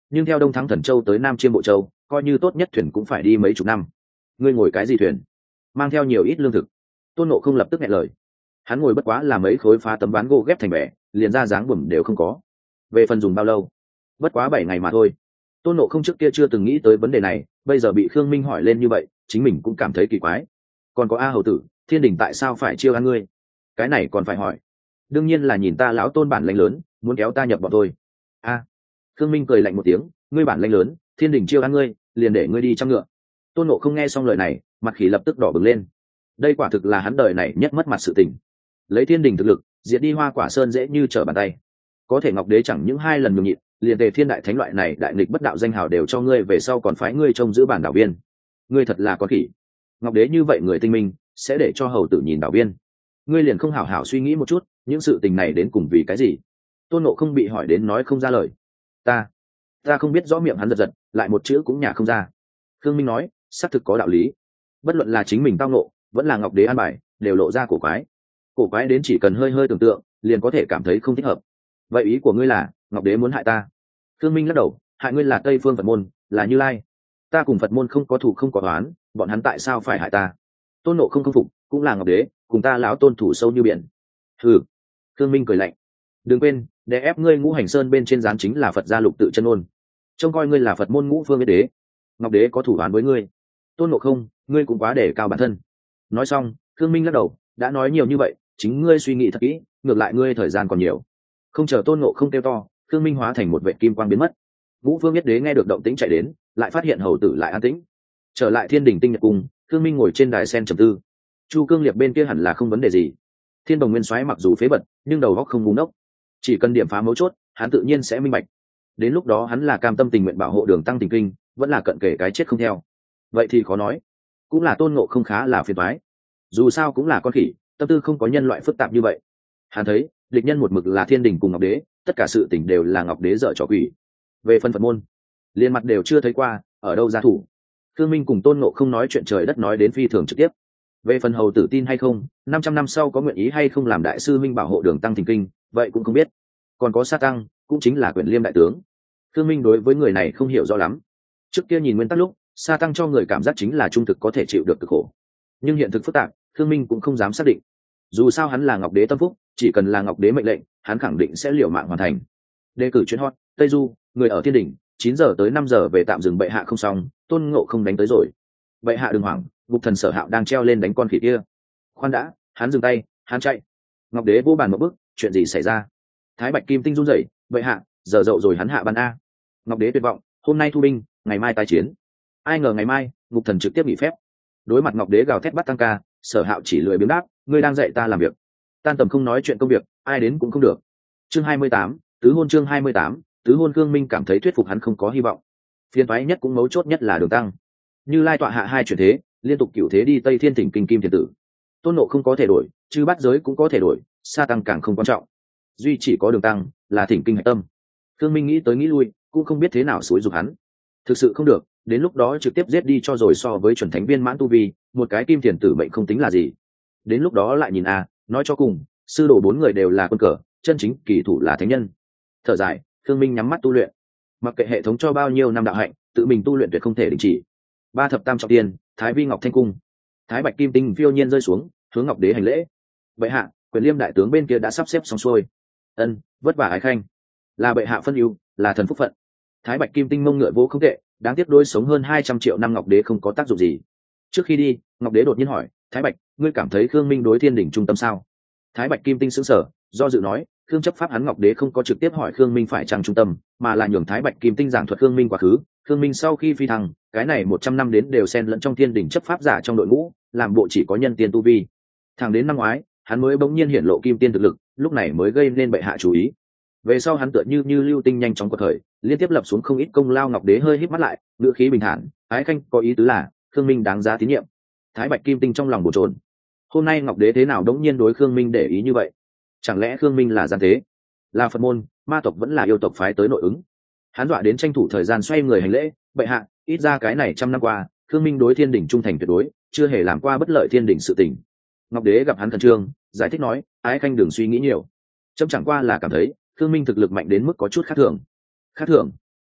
nhưng theo Đông Thắng Thần Châu tới Nam Chiêm Bộ Châu, coi như tốt nhất thuyền cũng phải đi mấy chục năm. Ngươi ngồi cái gì thuyền? Mang theo nhiều ít lương thực? Tôn Ngộ không lập tức nghẹn lời. Hắn ngồi bất quá là mấy khối phá tấm ván gỗ ghép thành bè, liền ra dáng bùm đều không có. Về phần dùng bao lâu? Bất quá 7 ngày mà thôi. Tôn Ngộ không trước kia chưa từng nghĩ tới vấn đề này, bây giờ bị Khương Minh hỏi lên như vậy, chính mình cũng cảm thấy kỳ quái. Còn có A hầu tử, thiên đình tại sao phải chiêu ăn ngươi? Cái này còn phải hỏi. Đương nhiên là nhìn ta lão Tôn bản lãnh lớn, muốn kéo ta nhập bọn tôi. A. Khương Minh cười lạnh một tiếng, ngươi bản lãnh lớn, thiên đình chiêu ăn ngươi, liền để ngươi đi trăm ngựa. Tôn Ngộ không nghe xong lời này, mặt khỉ lập tức đỏ bừng lên. Đây quả thực là hắn đời này nhất mất mặt sự tình. Lấy thiên đình thực lực, diệt đi Hoa Quả Sơn dễ như trở bàn tay. Có thể Ngọc Đế chẳng những 2 lần nhường nhịn, liền Tề Thiên Đại Thánh loại này đại nghịch bất đạo danh hào đều cho ngươi, về sau còn phái ngươi trông giữ bản đảo viên. Ngươi thật là con khỉ. Ngọc Đế như vậy người tinh minh, sẽ để cho hầu tử nhìn đảo viên. Ngươi liền không hảo hảo suy nghĩ một chút, những sự tình này đến cùng vì cái gì? Tôn Ngộ không bị hỏi đến nói không ra lời. Ta không biết rõ, miệng hắn giật giật, lại một chữ cũng nhả không ra. Khương Minh nói, xác thực có đạo lý. Bất luận là chính mình tao ngộ, vẫn là Ngọc Đế an bài, đều lộ ra cổ quái. Cổ quái đến chỉ cần hơi hơi tưởng tượng, liền có thể cảm thấy không thích hợp. Vậy ý của ngươi là Ngọc Đế muốn hại ta? Khương Minh lắc đầu, hại ngươi là Tây Phương Phật môn, là Như Lai. Ta cùng Phật môn không có thù không có oán, bọn hắn tại sao phải hại ta? Tôn Ngộ không phục, cũng là Ngọc Đế, cùng ta lão Tôn thủ sâu như biển. Hừ. Khương Minh cười lạnh. Đừng quên, để ép ngươi Ngũ Hành Sơn bên trên gián chính là Phật gia Lục Tự Chân Ôn, trông coi ngươi là Phật môn Ngũ Phương Yết Đế. Ngọc Đế có thủ oán với ngươi. Tôn Ngộ không, ngươi cũng quá để cao bản thân. Nói xong, Khương Minh lắc đầu, đã nói nhiều như vậy, chính ngươi suy nghĩ thật kỹ, ngược lại ngươi thời gian còn nhiều. Không chờ Tôn Ngộ không kêu to, Khương Minh hóa thành một vệ kim quang biến mất. Ngũ Phương Yết Đế nghe được động tĩnh chạy đến, lại phát hiện hầu tử lại an tĩnh. Trở lại Thiên Đình Tinh Nhật Cung, Khương Minh ngồi trên đài sen trầm tư. Chu Cương Liệt bên kia hẳn là không vấn đề gì. Thiên Đồng Nguyên Soái mặc dù phế bật, nhưng đầu óc không ngu ngốc, chỉ cần điểm phá mấu chốt, hắn tự nhiên sẽ minh bạch. Đến lúc đó hắn là cam tâm tình nguyện bảo hộ Đường Tăng Tình Kinh, vẫn là cận kề cái chết không theo. Vậy thì khó nói. Cũng là Tôn Ngộ không khá là phiền toái. Dù sao cũng là con khỉ, tâm tư không có nhân loại phức tạp như vậy. Hắn thấy, địch nhân một mực là Thiên Đình cùng Ngọc Đế, tất cả sự tình đều là Ngọc Đế dở trò quỷ. Về phần Phật môn, liên mặt đều chưa thấy qua, ở đâu ra thủ. Khương Minh cùng Tôn Ngộ không nói chuyện trời đất nói đến phi thường trực tiếp. Về phần hầu tử tin hay không, 500 năm sau có nguyện ý hay không làm đại sư minh bảo hộ Đường Tăng Thình Kinh, vậy cũng không biết. Còn có Sa Tăng, cũng chính là Quyển Liêm đại tướng. Khương Minh đối với người này không hiểu rõ lắm. Trước kia nhìn nguyên tắc lúc, Sa Tăng cho người cảm giác chính là trung thực có thể chịu được cực khổ. Nhưng hiện thực phức tạp, Khương Minh cũng không dám xác định. Dù sao hắn là Ngọc Đế tâm phúc, chỉ cần là Ngọc Đế mệnh lệnh, hắn khẳng định sẽ liều mạng hoàn thành. Đề cử chuyến hot, Tây Du, người ở Thiên Đình, 9 giờ tới 5 giờ về tạm dừng bệ hạ không xong, Tôn Ngộ không đánh tới rồi. Bệ hạ đừng hoảng, Ngục Thần Sở Hạo đang treo lên đánh con khỉ kia. Khoan đã, hắn dừng tay, hắn chạy. Ngọc Đế vô bàn một bước, chuyện gì xảy ra? Thái Bạch Kim Tinh run rẩy, bệ hạ, giờ dậu rồi hắn hạ ban a. Ngọc Đế tuyệt vọng, hôm nay thu binh, ngày mai tái chiến. Ai ngờ ngày mai, Ngục Thần trực tiếp nghỉ phép. Đối mặt Ngọc Đế gào thét bắt tăng ca, Sở Hạo chỉ lười biếng đáp, ngươi đang dạy ta làm việc. Tan tầm không nói chuyện công việc, ai đến cũng không được. Chương 28, tứ hôn chương 28, tứ hôn. Khương Minh cảm thấy thuyết phục hắn không có hy vọng. Phiền toái nhất cũng mấu chốt nhất là Đường Tăng. Như Lai tọa hạ 2 chuyển thế, liên tục cửu thế đi Tây Thiên Thỉnh Kinh Kim Thiền Tử. Tôn Ngộ không có thể đổi, chư bát giới cũng có thể đổi, Sa Tăng càng không quan trọng. Duy chỉ có Đường Tăng là Thỉnh Kinh hạch tâm. Khương Minh nghĩ tới nghĩ lui, cũng không biết thế nào xúi giục hắn. Thực sự không được, đến lúc đó trực tiếp giết đi cho rồi, so với chuẩn thánh viên mãn tu vi, một cái Kim Thiền Tử mệnh không tính là gì. Đến lúc đó lại nhìn nói cho cùng, sư đồ 4 người đều là quân cờ, chân chính kỳ thủ là thánh nhân. Thở dài, Khương Minh nhắm mắt tu luyện. Mặc kệ hệ thống cho bao nhiêu năm đạo hạnh, tự mình tu luyện tuyệt không thể đình chỉ. 3 thập tam trọng tiên, Thái Vi Ngọc Thanh Cung. Thái Bạch Kim Tinh phiêu nhiên rơi xuống, hướng Ngọc Đế hành lễ. Bệ hạ, Quyền Liêm đại tướng bên kia đã sắp xếp xong xuôi. Ân, vất vả ái khanh. Là bệ hạ phân ưu, là thần phúc phận. Thái Bạch Kim Tinh mông ngựa vỗ không tệ, đáng tiếc đôi sống hơn 200 triệu năm Ngọc Đế không có tác dụng gì. Trước khi đi, Ngọc Đế đột nhiên hỏi, Thái Bạch, ngươi cảm thấy Khương Minh đối Thiên Đình trung tâm sao? Thái Bạch Kim Tinh sững sờ, do dự nói, Khương chấp pháp hắn Ngọc Đế không có trực tiếp hỏi Khương Minh phải chăng trung tâm, mà là nhường Thái Bạch Kim Tinh giảng thuật Khương Minh quá khứ. Khương Minh sau khi phi thăng, cái này 100 năm đến đều xen lẫn trong Thiên Đình chấp pháp giả trong đội ngũ, làm bộ chỉ có nhân tiên tu vi. Thẳng đến năm ngoái, hắn mới bỗng nhiên hiển lộ kim tiên thực lực, lúc này mới gây nên bệ hạ chú ý. Về sau hắn tựa như lưu tinh nhanh chóng quật khởi, liên tiếp lập xuống không ít công lao. Ngọc Đế hơi híp mắt lại, ngữ khí bình thản, ái khanh có ý tứ là Khương Minh đáng giá tín nhiệm. Thái Bạch Kim Tinh trong lòng bồn chồn. Hôm nay Ngọc Đế thế nào đống nhiên đối Khương Minh để ý như vậy? Chẳng lẽ Khương Minh là gian tế, là Phật môn, ma tộc vẫn là yêu tộc phái tới nội ứng? Hắn dọa đến tranh thủ thời gian xoay người hành lễ, bệ hạ, ít ra cái này 100 năm qua, Khương Minh đối Thiên Đình trung thành tuyệt đối, chưa hề làm qua bất lợi Thiên Đình sự tình. Ngọc Đế gặp hắn khẩn trương, giải thích nói, ái khanh đừng suy nghĩ nhiều, chấm chẳng qua là cảm thấy Khương Minh thực lực mạnh đến mức có chút khác thường. Khác thường?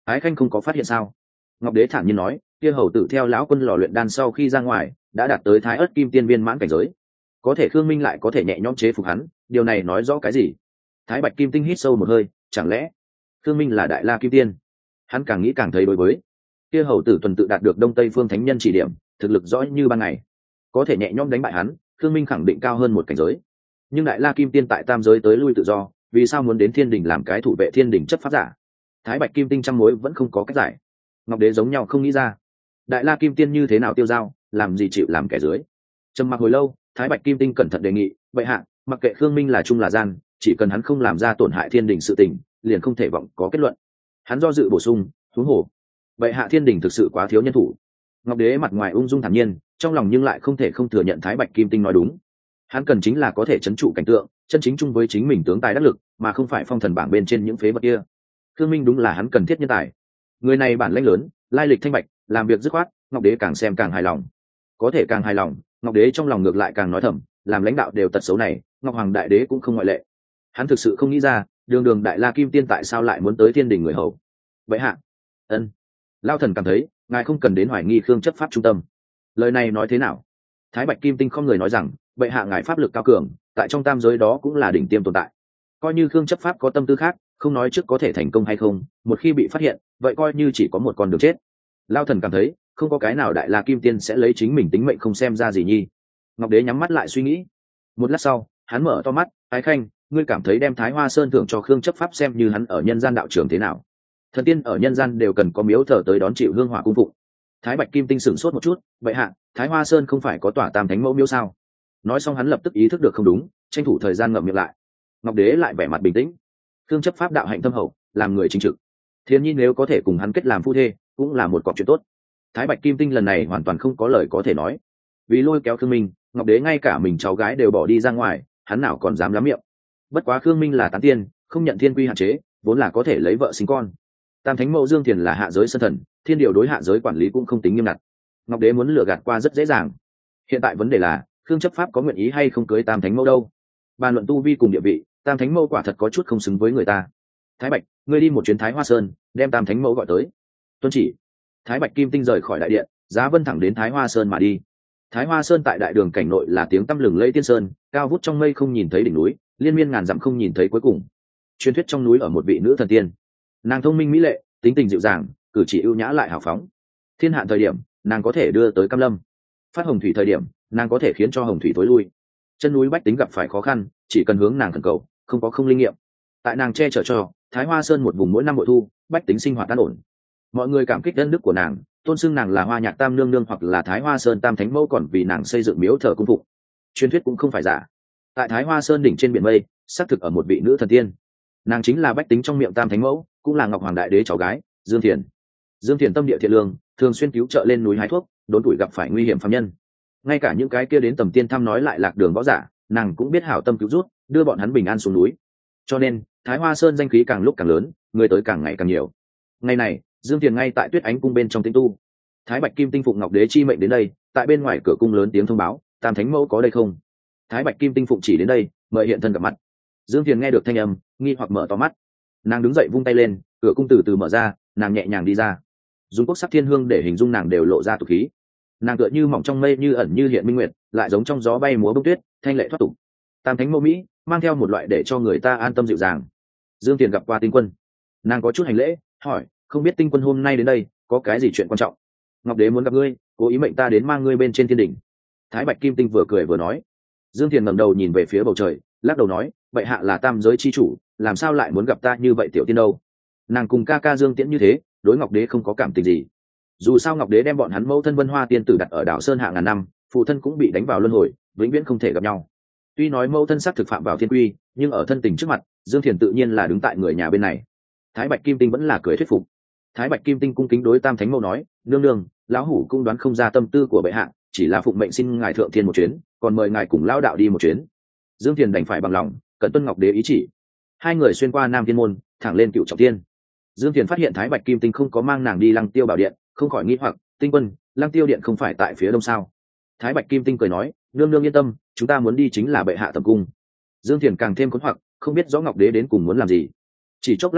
ái khanh không có phát hiện sao? Ngọc đế thản nhiên nói, kia hầu tử theo lão quân lò luyện đan sau khi ra ngoài đã đạt tới thái ớt kim tiên viên mãn cảnh giới, có thể khương minh lại có thể nhẹ nhõm chế phục hắn, điều này nói rõ cái gì? Thái bạch kim tinh hít sâu một hơi, chẳng lẽ khương minh là đại la kim tiên? Hắn càng nghĩ càng thấy đối với kia hầu tử tuần tự đạt được đông tây phương thánh nhân chỉ điểm, thực lực rõ như ban ngày, có thể nhẹ nhõm đánh bại hắn, khương minh khẳng định cao hơn một cảnh giới. Nhưng đại la kim tiên tại tam giới tới lui tự do, vì sao muốn đến thiên đình làm cái thủ vệ thiên đình chấp pháp giả? Thái bạch kim tinh trăm mối vẫn không có cách giải. Ngọc đế giống nhau không nghĩ ra, đại la kim tiên như thế nào tiêu dao, làm gì chịu làm kẻ dưới. Trầm mặc hồi lâu, thái bạch kim tinh cẩn thận đề nghị, bệ hạ, mặc kệ khương minh là trung là gian, chỉ cần hắn không làm ra tổn hại thiên đình sự tình, liền không thể vọng có kết luận. Hắn do dự bổ sung, huống hồ bệ hạ, thiên đình thực sự quá thiếu nhân thủ. Ngọc đế mặt ngoài ung dung thản nhiên, trong lòng nhưng lại không thể không thừa nhận thái bạch kim tinh nói đúng. Hắn cần chính là có thể trấn trụ cảnh tượng, chân chính chung với chính mình tướng tài đắc lực, mà không phải phong thần bảng bên trên những phế vật kia. Khương minh đúng là hắn cần thiết nhân tài. Người này bản lãnh lớn, lai lịch thanh bạch, làm việc dứt khoát, Ngọc đế càng xem càng hài lòng. Có thể càng hài lòng, Ngọc đế trong lòng ngược lại càng nói thầm, làm lãnh đạo đều tật xấu này, Ngọc hoàng đại đế cũng không ngoại lệ. Hắn thực sự không nghĩ ra, đường đường đại la kim tiên tại sao lại muốn tới thiên đình người hầu. Vậy hạ, ân, lao thần cảm thấy ngài không cần đến hoài nghi khương chấp pháp trung tâm. Lời này nói thế nào? Thái bạch kim tinh không người nói rằng, bệ hạ ngài pháp lực cao cường, tại trong tam giới đó cũng là đỉnh tiêm tồn tại. Coi như khương chấp pháp có tâm tư khác, không nói trước có thể thành công hay không, một khi bị phát hiện, vậy coi như chỉ có một con đường chết. Lao thần cảm thấy không có cái nào đại la kim tiên sẽ lấy chính mình tính mệnh không xem ra gì nhi. Ngọc đế nhắm mắt lại suy nghĩ. Một lát sau, hắn mở to mắt, ái khanh, ngươi cảm thấy đem thái hoa sơn thưởng cho khương chấp pháp xem như hắn ở nhân gian đạo trường thế nào? Thần tiên ở nhân gian đều cần có miếu thờ tới đón chịu hương hỏa cung phụng. Thái bạch kim tinh sửng sốt một chút, vậy hạ, thái hoa sơn không phải có tỏa tam thánh mẫu miếu sao? Nói xong hắn lập tức ý thức được không đúng, tranh thủ thời gian ngậm miệng lại. Ngọc đế lại vẻ mặt bình tĩnh. Khương chấp pháp đạo hạnh thâm hậu, làm người chính trực, thiên nhi nếu có thể cùng hắn kết làm phu thê, cũng là một cọc chuyện tốt. Thái bạch kim tinh lần này hoàn toàn không có lời có thể nói. Vì lôi kéo khương minh, Ngọc đế ngay cả mình cháu gái đều bỏ đi ra ngoài, hắn nào còn dám lắm miệng. Bất quá khương minh là tán tiên, không nhận thiên quy hạn chế, vốn là có thể lấy vợ sinh con. Tam thánh mẫu Dương Thiền là hạ giới sân thần, thiên điều đối hạ giới quản lý cũng không tính nghiêm ngặt. Ngọc đế muốn lừa gạt qua rất dễ dàng. Hiện tại vấn đề là khương chấp pháp có nguyện ý hay không cưới tam thánh mẫu đâu. Bàn luận tu vi cùng địa vị, tam thánh mẫu quả thật có chút không xứng với người ta. Thái bạch, ngươi đi một chuyến thái hoa sơn, đem tam thánh mẫu gọi tới. Tuân chỉ. Thái bạch kim tinh rời khỏi đại điện, giá vân thẳng đến thái hoa sơn mà đi. Thái hoa sơn tại đại đường cảnh nội là tiếng tăm lừng lẫy tiên sơn, cao vút trong mây không nhìn thấy đỉnh núi, liên miên ngàn dặm không nhìn thấy cuối cùng. Truyền thuyết trong núi ở một vị nữ thần tiên, nàng thông minh mỹ lệ, tính tình dịu dàng, cử chỉ ưu nhã lại hào phóng. Thiên hạn thời điểm nàng có thể đưa tới cam lâm, phát hồng thủy thời điểm nàng có thể khiến cho hồng thủy tối lui. Chân núi bách tính gặp phải khó khăn, chỉ cần hướng nàng thần cầu, không có không linh nghiệm. Tại nàng che chở cho thái hoa sơn một vùng mỗi năm bội thu, bách tính sinh hoạt an ổn. Mọi người cảm kích ân đức của nàng, tôn xưng nàng là hoa nhạc tam nương nương hoặc là thái hoa sơn tam thánh mẫu, còn vì nàng xây dựng miếu thờ cung phụng. Truyền thuyết cũng không phải giả. Tại thái hoa sơn đỉnh trên biển mây, xác thực ở một vị nữ thần tiên, nàng chính là bách tính trong miệng tam thánh mẫu, cũng là ngọc hoàng đại đế cháu gái Dương Thiền. Dương Thiền tâm địa thiện lương, thường xuyên cứu trợ lên núi hái thuốc, đốn tuổi gặp phải nguy hiểm phạm nhân. Ngay cả những cái kia đến tầm tiên thăm nói lại lạc đường võ giả, nàng cũng biết hảo tâm cứu rút, đưa bọn hắn bình an xuống núi. Cho nên thái hoa sơn danh khí càng lúc càng lớn, người tới càng ngày càng nhiều. Ngày này Dương Thiền ngay tại Tuyết Ánh cung bên trong tinh tu. Thái bạch kim tinh phụng ngọc đế chi mệnh đến đây, tại bên ngoài cửa cung lớn tiếng thông báo, tam thánh mẫu có đây không? Thái bạch kim tinh phụng chỉ đến đây, mời hiện thân gặp mặt. Dương Thiền nghe được thanh âm, nghi hoặc mở to mắt. Nàng đứng dậy vung tay lên, cửa cung từ từ mở ra, nàng nhẹ nhàng đi ra. Dùng quốc sắc thiên hương để hình dung nàng đều lộ ra tục khí. Nàng tựa như mỏng trong mây, như ẩn như hiện minh nguyệt, lại giống trong gió bay múa bông tuyết, thanh lệ thoát tục. Tam thánh mẫu mỹ, mang theo một loại để cho người ta an tâm dịu dàng. Dương Thiền gặp qua Tinh Quân, nàng có chút hành lễ, hỏi, không biết Tinh Quân hôm nay đến đây có cái gì chuyện quan trọng? Ngọc đế muốn gặp ngươi, cố ý mệnh ta đến mang ngươi bên trên thiên đỉnh. Thái bạch kim tinh vừa cười vừa nói. Dương Thiền ngẩng đầu nhìn về phía bầu trời, lắc đầu nói, vậy hạ là tam giới chi chủ, làm sao lại muốn gặp ta như vậy tiểu tiên đâu? Nàng cùng ca ca Dương Tiễn như thế, đối Ngọc đế không có cảm tình gì. Dù sao Ngọc đế đem bọn hắn mẫu thân Vân Hoa tiên tử đặt ở đảo Sơn Hạ ngàn năm, phụ thân cũng bị đánh vào luân hồi, vĩnh viễn không thể gặp nhau. Tuy nói mẫu thân xác thực phạm vào thiên quy, nhưng ở thân tình trước mặt, Dương Thiền tự nhiên là đứng tại người nhà bên này. Thái bạch kim tinh vẫn là cười thuyết phục. Thái bạch kim tinh cung kính đối tam thánh mẫu nói, nương nương, lão hủ cũng đoán không ra tâm tư của bệ hạ, chỉ là phụng mệnh xin ngài thượng thiên một chuyến, còn mời ngài cùng lão đạo đi một chuyến. Dương Thiền đành phải bằng lòng, cẩn tuân Ngọc đế ý chỉ. Hai người xuyên qua Nam Thiên môn, thẳng lên Cựu Trọng Thiên. Dương Thiền phát hiện Thái bạch kim tinh không có mang nàng đi Lăng Tiêu Bảo Điện, không khỏi nghi hoặc, Tinh Quân, Lăng Tiêu Điện không phải tại phía đông sao? Thái bạch kim tinh cười nói, nương nương yên tâm, chúng ta muốn đi chính là bệ hạ tầm cung. Dương Thiền càng thêm khốn hoặc, không biết rõ Ngọc đế đến cùng muốn làm gì. Chỉ chốc lát sau,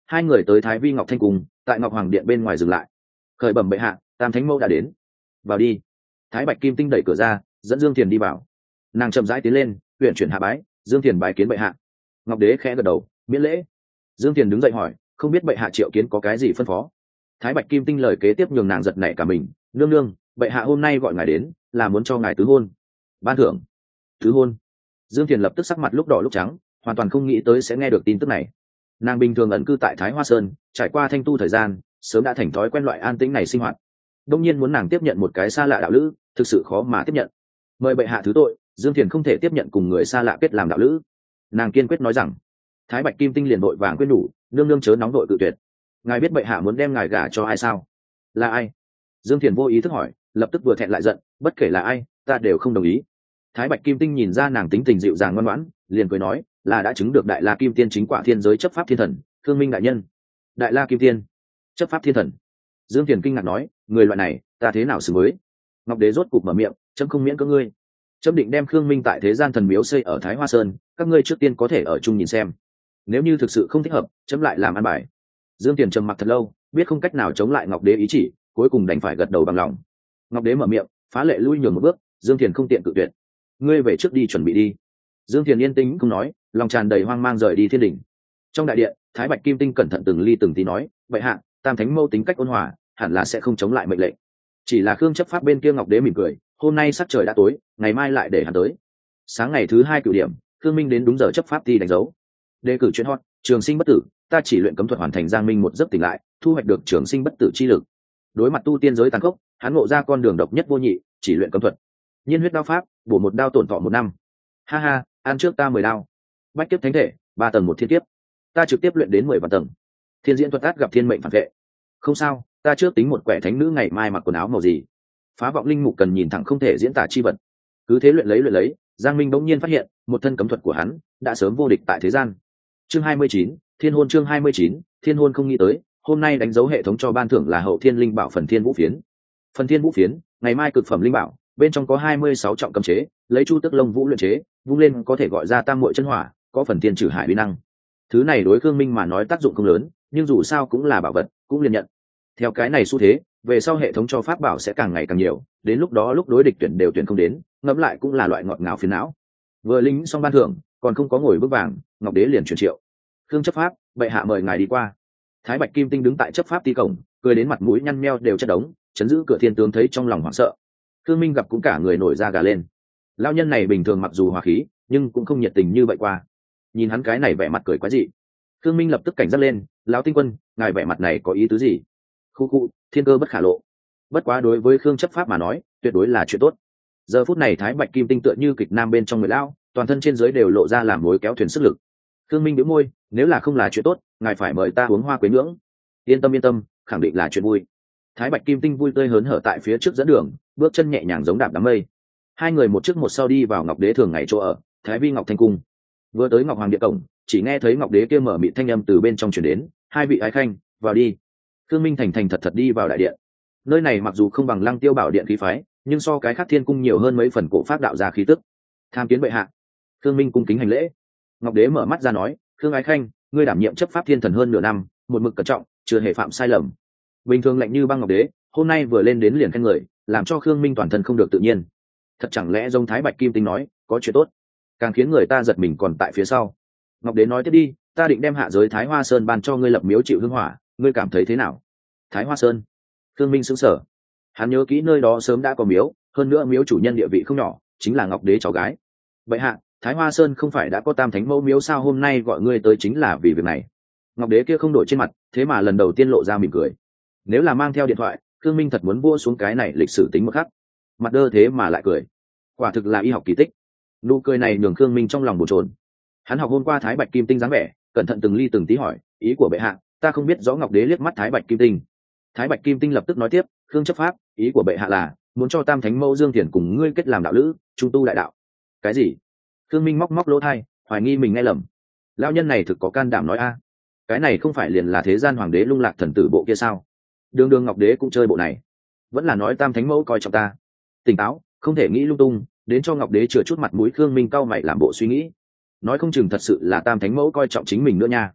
hai người tới Thái Vi Ngọc Thanh Cung, tại Ngọc Hoàng Điện bên ngoài dừng lại. Khởi bẩm bệ hạ, tam thánh mẫu đã đến. Vào đi. Thái Bạch Kim Tinh đẩy cửa ra, dẫn Dương Thiền đi vào. Nàng chậm rãi tiến lên, uyển chuyển hạ bái. Dương Thiền bái kiến bệ hạ. Ngọc Đế khẽ gật đầu, miễn lễ. Dương Thiền đứng dậy hỏi, không biết bệ hạ triệu kiến có cái gì phân phó. Thái Bạch Kim Tinh lời kế tiếp nhường nàng giật nảy cả mình. Nương nương, bệ hạ hôm nay gọi ngài đến là muốn cho ngài tứ hôn. Ban thưởng. Tứ hôn. Dương Thiền lập tức sắc mặt lúc đỏ lúc trắng, hoàn toàn không nghĩ tới sẽ nghe được tin tức này. Nàng bình thường ẩn cư tại Thái Hoa Sơn, trải qua thanh tu thời gian, sớm đã thành thói quen loại an tĩnh này sinh hoạt. Đông nhiên muốn nàng tiếp nhận một cái xa lạ đạo lữ, thực sự khó mà tiếp nhận. Mời bệ hạ thứ tội, Dương Thiền không thể tiếp nhận cùng người xa lạ kết làm đạo lữ. Nàng kiên quyết nói rằng. Thái Bạch Kim Tinh liền vội vàng quyết nhủ, nương nương chớ nóng vội cự tuyệt. Ngài biết bệ hạ muốn đem ngài gả cho ai sao? Là ai? Dương Thiền vô ý thức hỏi, lập tức vừa thẹn lại giận, bất kể là ai, ta đều không đồng ý. Thái Bạch Kim Tinh nhìn ra nàng tính tình dịu dàng ngoan ngoãn, liền cười nói, là đã chứng được Đại La Kim Tiên chính quả thiên giới chấp pháp thiên thần, Thương Minh đại nhân. Đại La Kim Tiên, chấp pháp thiên thần. Dương Thiền kinh ngạc nói, người loại này, ta thế nào xử với? Ngọc Đế rốt cục mở miệng, chấm không miễn cưỡng ngươi. Chấm định đem Khương Minh tại thế gian thần miếu xây ở Thái Hoa Sơn, các ngươi trước tiên có thể ở chung nhìn xem. Nếu như thực sự không thích hợp, chấm lại làm ăn bài. Dương Thiền trầm mặc thật lâu, biết không cách nào chống lại Ngọc Đế ý chỉ, cuối cùng đành phải gật đầu bằng lòng. Ngọc Đế mở miệng, phá lệ lui nhường một bước, Dương Thiền không tiện cự tuyệt. Ngươi về trước đi chuẩn bị đi. Dương Thiền yên tĩnh không nói, lòng tràn đầy hoang mang rời đi thiên đình. Trong đại điện, Thái Bạch Kim Tinh cẩn thận từng ly từng tí nói, vậy hạ, tam thánh mâu tính cách ôn hòa, hẳn là sẽ không chống lại mệnh lệnh. Chỉ là Khương chấp pháp bên kia Ngọc Đế mỉm cười, hôm nay sắc trời đã tối, ngày mai lại để hắn tới. Sáng ngày thứ 2 cửu điểm, Khương Minh đến đúng giờ chấp pháp thi đánh dấu. Đề cử chuyên hot, trường sinh bất tử, ta chỉ luyện cấm thuật hoàn thành Giang Minh một giấc tỉnh lại, thu hoạch được trường sinh bất tử chi lực. Đối mặt tu tiên giới tàn khốc, hắn ngộ ra con đường độc nhất vô nhị, chỉ luyện cấm thuật. Nhiên huyết đao pháp, bổ một đao tổn thọ 1 năm. Ha ha, ăn trước ta 10 đao. Bách kiếp thánh thể, 3 tầng 1 thiên kiếp. Ta trực tiếp luyện đến 10 vạn tầng. Thiên diễn thuật át gặp thiên mệnh phản vệ. Không sao, ta trước tính một quẻ thánh nữ ngày mai mặc quần áo màu gì. Phá vọng linh mục cần nhìn thẳng không thể diễn tả chi vật. Cứ thế luyện lấy, Giang Minh bỗng nhiên phát hiện, một thân cấm thuật của hắn đã sớm vô địch tại thế gian. Chương 29, Thiên hôn chương 29, Thiên hôn không nghĩ tới, hôm nay đánh dấu hệ thống cho ban thưởng là hậu thiên linh bảo phần thiên vũ phiến. Phần thiên vũ phiến, ngày mai cực phẩm linh bảo, bên trong có 26 trọng cấm chế, lấy chu tức lông vũ luyện chế, vung lên có thể gọi ra tam muội chân hỏa, có phần thiên trừ hải uy năng. Thứ này đối Khương Minh mà nói tác dụng không lớn, nhưng dù sao cũng là bảo vật, cũng liền nhận. Theo cái này xu thế, về sau hệ thống cho pháp bảo sẽ càng ngày càng nhiều, đến lúc đó lúc đối địch tuyển đều tuyển không đến, ngẫm lại cũng là loại ngọt ngào phiền não. Vừa lính xong ban thưởng, còn không có ngồi bước vàng, Ngọc Đế liền truyền triệu. Khương chấp pháp, bệ hạ mời ngài đi qua. Thái Bạch Kim Tinh đứng tại chấp pháp ti cổng, cười đến mặt mũi nhăn nheo đều chất đống, chấn giữ cửa thiên tướng thấy trong lòng hoảng sợ. Khương Minh gặp cũng cả người nổi da gà lên. Lão nhân này bình thường mặc dù hòa khí, nhưng cũng không nhiệt tình như vậy qua. Nhìn hắn cái này vẻ mặt cười quái dị. Khương Minh lập tức cảnh giác lên, lão tinh quân, ngài vẻ mặt này có ý tứ gì? Khu, thiên cơ bất khả lộ. Bất quá đối với Khương chấp pháp mà nói, tuyệt đối là chuyện tốt. Giờ phút này Thái Bạch Kim Tinh tựa như kịch nam bên trong người lão, toàn thân trên dưới đều lộ ra làm mối kéo thuyền sức lực. Khương Minh bĩu môi, nếu là không là chuyện tốt, ngài phải mời ta uống hoa quế nhưỡng. Yên tâm, khẳng định là chuyện vui. Thái Bạch Kim Tinh vui tươi hớn hở tại phía trước dẫn đường, bước chân nhẹ nhàng giống đạp đám mây. Hai người một trước một sau đi vào Ngọc Đế thường ngày chỗ ở, Thái Vi Ngọc Thanh Cung. Vừa tới Ngọc Hoàng Điện cổng, chỉ nghe thấy Ngọc Đế kia mở mịt thanh âm từ bên trong truyền đến, hai vị ái khanh, vào đi. Khương Minh thành thật đi vào đại điện. Nơi này mặc dù không bằng Lăng Tiêu Bảo Điện khí phái, nhưng so cái khác thiên cung nhiều hơn mấy phần cổ pháp đạo gia khí tức. Tham kiến bệ hạ. Khương Minh cung kính hành lễ. Ngọc Đế mở mắt ra nói, Khương ái khanh, ngươi đảm nhiệm chấp pháp thiên thần hơn nửa năm, một mực cẩn trọng, chưa hề phạm sai lầm. Bình thường lạnh như băng Ngọc Đế, hôm nay vừa lên đến liền khen người, làm cho Khương Minh toàn thân không được tự nhiên. Thật chẳng lẽ giống Thái Bạch Kim Tinh nói, có chuyện tốt, càng khiến người ta giật mình còn tại phía sau. Ngọc Đế nói tiếp đi, ta định đem hạ giới Thái Hoa Sơn ban cho ngươi lập miếu chịu hương hỏa, ngươi cảm thấy thế nào? Thái Hoa Sơn. Khương Minh sững sờ. Hắn nhớ kỹ nơi đó sớm đã có miếu, hơn nữa miếu chủ nhân địa vị không nhỏ, chính là Ngọc Đế cháu gái. Vậy hạ, Thái Hoa Sơn không phải đã có tam thánh mẫu miếu sao, hôm nay gọi ngươi tới chính là vì việc này? Ngọc Đế kia không đổi trên mặt, thế mà lần đầu tiên lộ ra mỉm cười. Nếu là mang theo điện thoại, Khương Minh thật muốn vua xuống cái này lịch sử tính một khắc. Mặt đơ thế mà lại cười, quả thực là y học kỳ tích. Nụ cười này nhường Khương Minh trong lòng bồn chồn. Hắn học hôm qua Thái Bạch Kim Tinh dáng vẻ, cẩn thận từng ly từng tí hỏi, ý của bệ hạ, ta không biết rõ. Ngọc Đế liếc mắt Thái Bạch Kim Tinh. Thái Bạch Kim Tinh lập tức nói tiếp, Khương chấp pháp, ý của bệ hạ là muốn cho tam thánh mẫu Dương Thiền cùng ngươi kết làm đạo lữ, trung tu đại đạo. Cái gì? Khương Minh móc lỗ tai, hoài nghi mình nghe lầm. Lão nhân này thực có can đảm nói a. Cái này không phải liền là thế gian hoàng đế lung lạc thần tử bộ kia sao? Đường Ngọc Đế cũng chơi bộ này, vẫn là nói tam thánh mẫu coi trọng ta. Tỉnh táo, không thể nghĩ lung tung, đến cho Ngọc Đế chừa chút mặt mũi. Khương Minh cau mày làm bộ suy nghĩ, nói không chừng thật sự là tam thánh mẫu coi trọng chính mình nữa nha.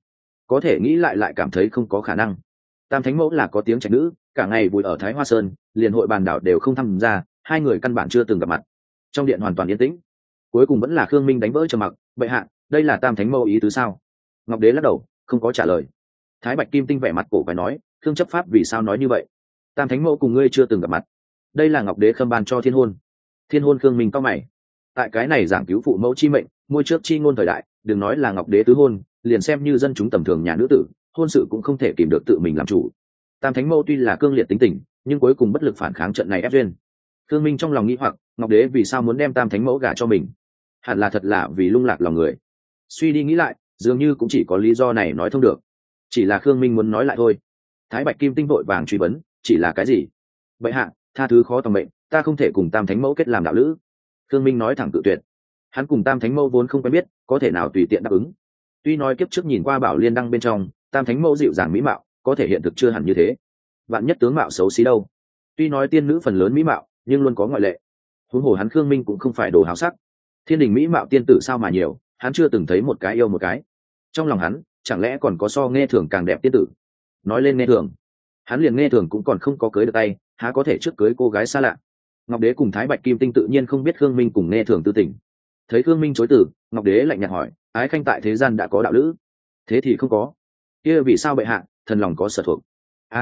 có thể nghĩ lại cảm thấy không có khả năng. Tam thánh mẫu là có tiếng trạch nữ, cả ngày vùi ở Thái Hoa Sơn, liền hội bàn đảo đều không tham gia, hai người căn bản chưa từng gặp mặt. Trong điện hoàn toàn yên tĩnh, cuối cùng vẫn là Khương Minh đánh vỡ trầm mặc. Bệ hạ, đây là tam thánh mẫu ý tứ sao? Ngọc đế lắc đầu, không có trả lời. Thái Bạch Kim Tinh vẻ mặt cổ quái nói, Khương chấp pháp vì sao nói như vậy? Tam thánh mẫu cùng ngươi chưa từng gặp mặt. Đây là Ngọc đế khâm ban cho thiên hôn. Thiên hôn. Khương Minh cao mày. Tại cái này giảng cứu phụ mẫu chi mệnh, môi trước chi ngôn thời đại, đừng nói là Ngọc đế tứ hôn, liền xem như dân chúng tầm thường nhà nữ tử, hôn sự cũng không thể kìm được tự mình làm chủ. Tam thánh mẫu tuy là cương liệt tính tình, nhưng cuối cùng bất lực phản kháng trận này ép duyên. Khương Minh trong lòng nghĩ hoặc, Ngọc đế vì sao muốn đem tam thánh mẫu gả cho mình? Hẳn là thật là vì lung lạc lòng người. Suy đi nghĩ lại, dường như cũng chỉ có lý do này nói thông được. Chỉ là Khương Minh muốn nói lại thôi. Thái Bạch Kim Tinh vội vàng truy vấn, chỉ là cái gì? Bệ hạ, tha thứ khó tòng mệnh, ta không thể cùng tam thánh mẫu kết làm đạo lữ. Khương Minh nói thẳng cự tuyệt. Hắn cùng tam thánh mẫu vốn không quen biết, có thể nào tùy tiện đáp ứng. Tuy nói kiếp trước nhìn qua Bảo Liên đăng bên trong, tam thánh mẫu dịu dàng mỹ mạo, có thể hiện thực chưa hẳn như thế. Vạn nhất tướng mạo xấu xí đâu? Tuy nói tiên nữ phần lớn mỹ mạo, nhưng luôn có ngoại lệ. Huống hồ hắn Khương Minh cũng không phải đồ háo sắc. Thiên đình mỹ mạo tiên tử sao mà nhiều, hắn chưa từng thấy một cái yêu một cái. Trong lòng hắn, chẳng lẽ còn có so Nghe Thường càng đẹp tiên tử? Nói lên Nghe Thường, hắn liền Nghe Thường cũng còn không có cưới được tay, há có thể trước cưới cô gái xa lạ? Ngọc đế cùng Thái Bạch Kim Tinh tự nhiên không biết Khương Minh cùng Nghe Thường tư tình. Thấy Khương Minh chối từ, Ngọc đế lạnh nhạt hỏi, ái khanh tại thế gian đã có đạo lữ? Thế thì không có. Kia vì sao bệ hạ thần lòng có sở thuộc?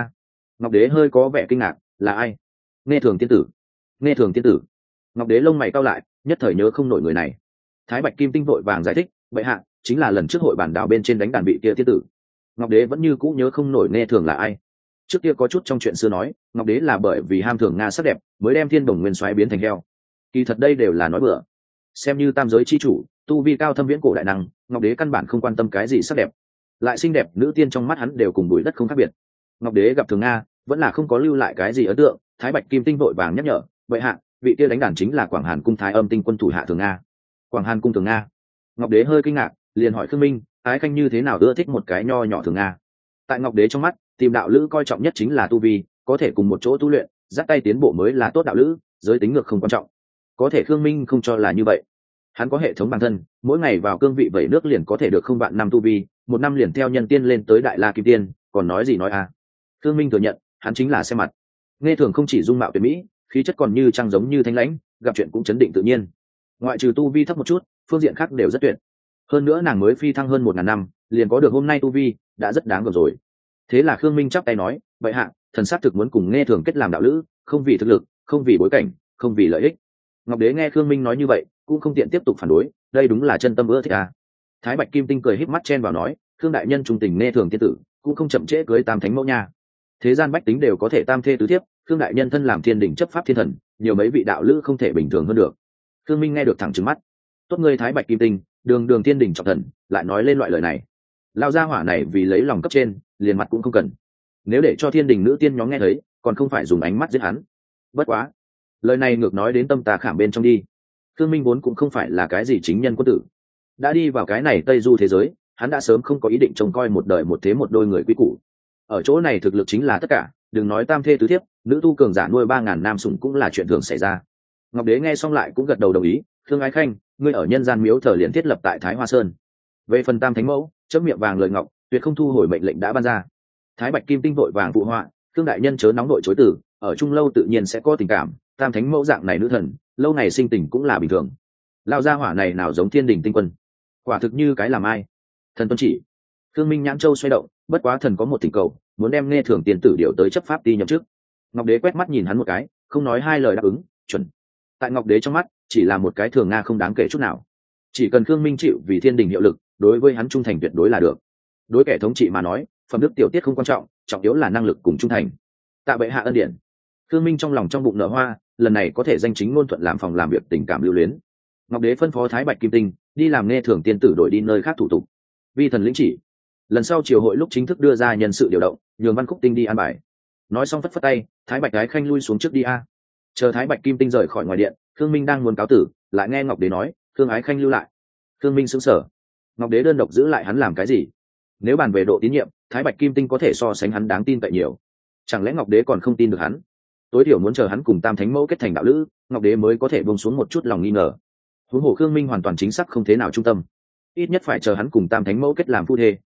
Ngọc đế hơi có vẻ kinh ngạc, là ai? Nghe Thường tiên tử. Nghe Thường tiên tử. Ngọc đế lông mày cau lại, nhất thời nhớ không nổi người này. Thái Bạch Kim Tinh vội vàng giải thích, bệ hạ chính là lần trước hội bản đảo bên trên đánh đàn bị kia tiên tử. Ngọc đế vẫn như cũ nhớ không nổi Nghe Thường là ai. Trước kia có chút trong chuyện xưa nói, Ngọc đế là bởi vì ham thường nga sắc đẹp mới đem Thiên Đồng Nguyên Soái biến thành heo. Kỳ thật đây đều là nói bừa. Xem như tam giới chi chủ, tu vi cao thâm viễn cổ đại năng, Ngọc đế căn bản không quan tâm cái gì sắc đẹp. Lại xinh đẹp nữ tiên trong mắt hắn đều cùng bụi đất không khác biệt. Ngọc đế gặp thường nga vẫn là không có lưu lại cái gì ấn tượng. Thái Bạch Kim Tinh vội vàng nhắc nhở, bệ hạ vị kia đánh đàn chính là Quảng Hàn cung Thái Âm tinh quân thủ hạ thường nga. Quảng Hàn cung thường nga? Ngọc đế hơi kinh ngạc, liền hỏi Khương Minh, ái khanh như thế nào ưa thích một cái nho nhỏ thường nga? Tại Ngọc đế trong mắt, tìm đạo lữ coi trọng nhất chính là tu vi, có thể cùng một chỗ tu luyện, dắt tay tiến bộ mới là tốt đạo lữ, giới tính ngược không quan trọng. Có thể Khương Minh không cho là như vậy. Hắn có hệ thống bản thân, mỗi ngày vào cương vị vẩy nước liền có thể được không vạn năm tu vi, một năm liền theo nhân tiên lên tới đại la kim tiên, còn nói gì nói à? Khương Minh thừa nhận, hắn chính là xem mặt. Nghe Thường không chỉ dung mạo tuyệt mỹ, khí chất còn như trăng giống như thanh lãnh, gặp chuyện cũng chấn định tự nhiên. Ngoại trừ tu vi thấp một chút, phương diện khác đều rất tuyệt. Hơn nữa nàng mới phi thăng hơn 1000 năm, liền có được hôm nay tu vi, đã rất đáng gờm rồi. Thế là Khương Minh chắp tay nói, vậy hạ thần xác thực muốn cùng Nghe Thường kết làm đạo lữ, không vì thực lực, không vì bối cảnh, không vì lợi ích. Ngọc đế nghe Khương Minh nói như vậy, cũng không tiện tiếp tục phản đối, đây đúng là chân tâm ưa thích à. Thái Bạch Kim Tinh cười híp mắt chen vào nói, Khương đại nhân trung tình Nghe Thường tiên tử, cũng không chậm trễ cưới tam thánh mẫu nha. Thế gian bách tính đều có thể tam thê tứ thiếp, Khương đại nhân thân làm thiên đình chấp pháp thiên thần, nhiều mấy vị đạo lữ không thể bình thường hơn được. Khương Minh nghe được thẳng trừng mắt, tốt ngươi Thái Bạch Kim Tinh, đường đường thiên đình trọng thần, lại nói lên loại lời này. Lao gia hỏa này vì lấy lòng cấp trên, liền mặt cũng không cần. Nếu để cho thiên đình nữ tiên nhóm nghe thấy, còn không phải dùng ánh mắt giết hắn. Bất quá, lời này ngược nói đến tâm tà khảm bên trong đi. Khương Minh vốn cũng không phải là cái gì chính nhân quân tử, đã đi vào cái này Tây Du thế giới, hắn đã sớm không có ý định trông coi một đời một thế một đôi người quý củ. Ở chỗ này thực lực chính là tất cả, đừng nói tam thê tứ thiếp, nữ tu cường giả nuôi 3000 nam sủng cũng là chuyện thường xảy ra. Ngọc đế nghe xong lại cũng gật đầu đồng ý, Khương ái khanh, ngươi ở nhân gian miếu thờ liền thiết lập tại Thái Hoa Sơn. Về phần tam thánh mẫu, chấm miệng vàng lời ngọc, tuyệt không thu hồi mệnh lệnh đã ban ra. Thái Bạch Kim Tinh vội vàng phụ họa, Khương đại nhân chớ nóng nội chối từ, ở chung lâu tự nhiên sẽ có tình cảm, tam thánh mẫu dạng này nữ thần, lâu ngày sinh tình cũng là bình thường. Lao gia hỏa này nào giống thiên đình tinh quân, quả thực như cái làm ai. Thần tuân chỉ. Khương Minh nhãn châu xoay động, bất quá thần có một thỉnh cầu, muốn đem Nghe Thường tiền tử điều tới chấp pháp ti nhậm chức. Ngọc đế quét mắt nhìn hắn một cái, không nói hai lời đáp ứng, chuẩn. Tại Ngọc đế trong mắt, chỉ là một cái thường nga không đáng kể chút nào. Chỉ cần Khương Minh chịu vì thiên đình hiệu lực, đối với hắn trung thành tuyệt đối là được. Đối kẻ thống trị mà nói, phẩm đức tiểu tiết không quan trọng, trọng yếu là năng lực cùng trung thành. Tạ bệ hạ ân điển. Khương Minh trong lòng trong bụng nở hoa, lần này có thể danh chính ngôn thuận làm phòng làm việc tình cảm lưu luyến. Ngọc đế phân phó Thái Bạch Kim Tinh đi làm Nghe Thường tiên tử đổi đi nơi khác thủ tục. Vi thần lĩnh chỉ. Lần sau triều hội lúc chính thức đưa ra nhân sự điều động, nhường Văn Khúc Tinh đi an bài. Nói xong phất phất tay, Thái Bạch gái khanh lui xuống trước đi a. Chờ Thái Bạch Kim Tinh rời khỏi ngoài điện, Khương Minh đang muốn cáo tử, lại nghe Ngọc đế nói, Khương ái khanh lưu lại. Khương Minh sững sờ. Ngọc đế đơn độc giữ lại hắn làm cái gì? Nếu bàn về độ tín nhiệm, Thái Bạch Kim Tinh có thể so sánh hắn đáng tin cậy nhiều. Chẳng lẽ Ngọc đế còn không tin được hắn? Tối thiểu muốn chờ hắn cùng tam thánh mẫu kết thành đạo lữ, Ngọc đế mới có thể buông xuống một chút lòng nghi ngờ. Huống hồ Khương Minh hoàn toàn chính xác không thế nào trung tâm, ít nhất phải chờ hắn cùng tam thánh mẫu kết làm phu thê,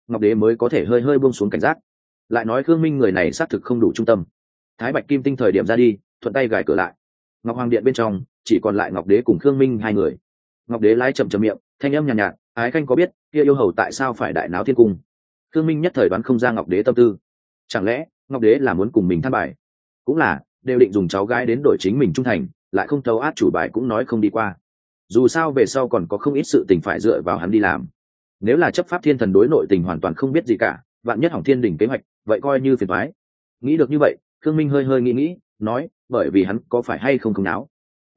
ngọc đế mới có thể hơi hơi buông xuống cảnh giác. Lại nói khương minh người này xác thực không đủ trung tâm. Thái bạch kim tinh thời điểm ra đi, thuận tay gài cửa lại. Ngọc hoàng điện bên trong chỉ còn lại ngọc đế cùng khương minh hai người. Ngọc đế lái chậm chậm miệng, thanh âm nhàn nhạt, ái khanh có biết kia yêu hầu tại sao phải đại náo thiên cung? khương minh nhất thời đoán không ra ngọc đế tâm tư. Chẳng lẽ ngọc đế là muốn cùng mình than bài? Cũng là đều định dùng cháu gái đến đổi chính mình trung thành, lại không thấu át chủ bài cũng nói không đi qua. Dù sao về sau còn có không ít sự tình phải dựa vào hắn đi làm. Nếu là chấp pháp thiên thần đối nội tình hoàn toàn không biết gì cả, vạn nhất hỏng thiên đình kế hoạch, vậy coi như phiền toái. Nghĩ được như vậy, khương minh hơi hơi nghĩ nói, bởi vì hắn có phải hay không không náo.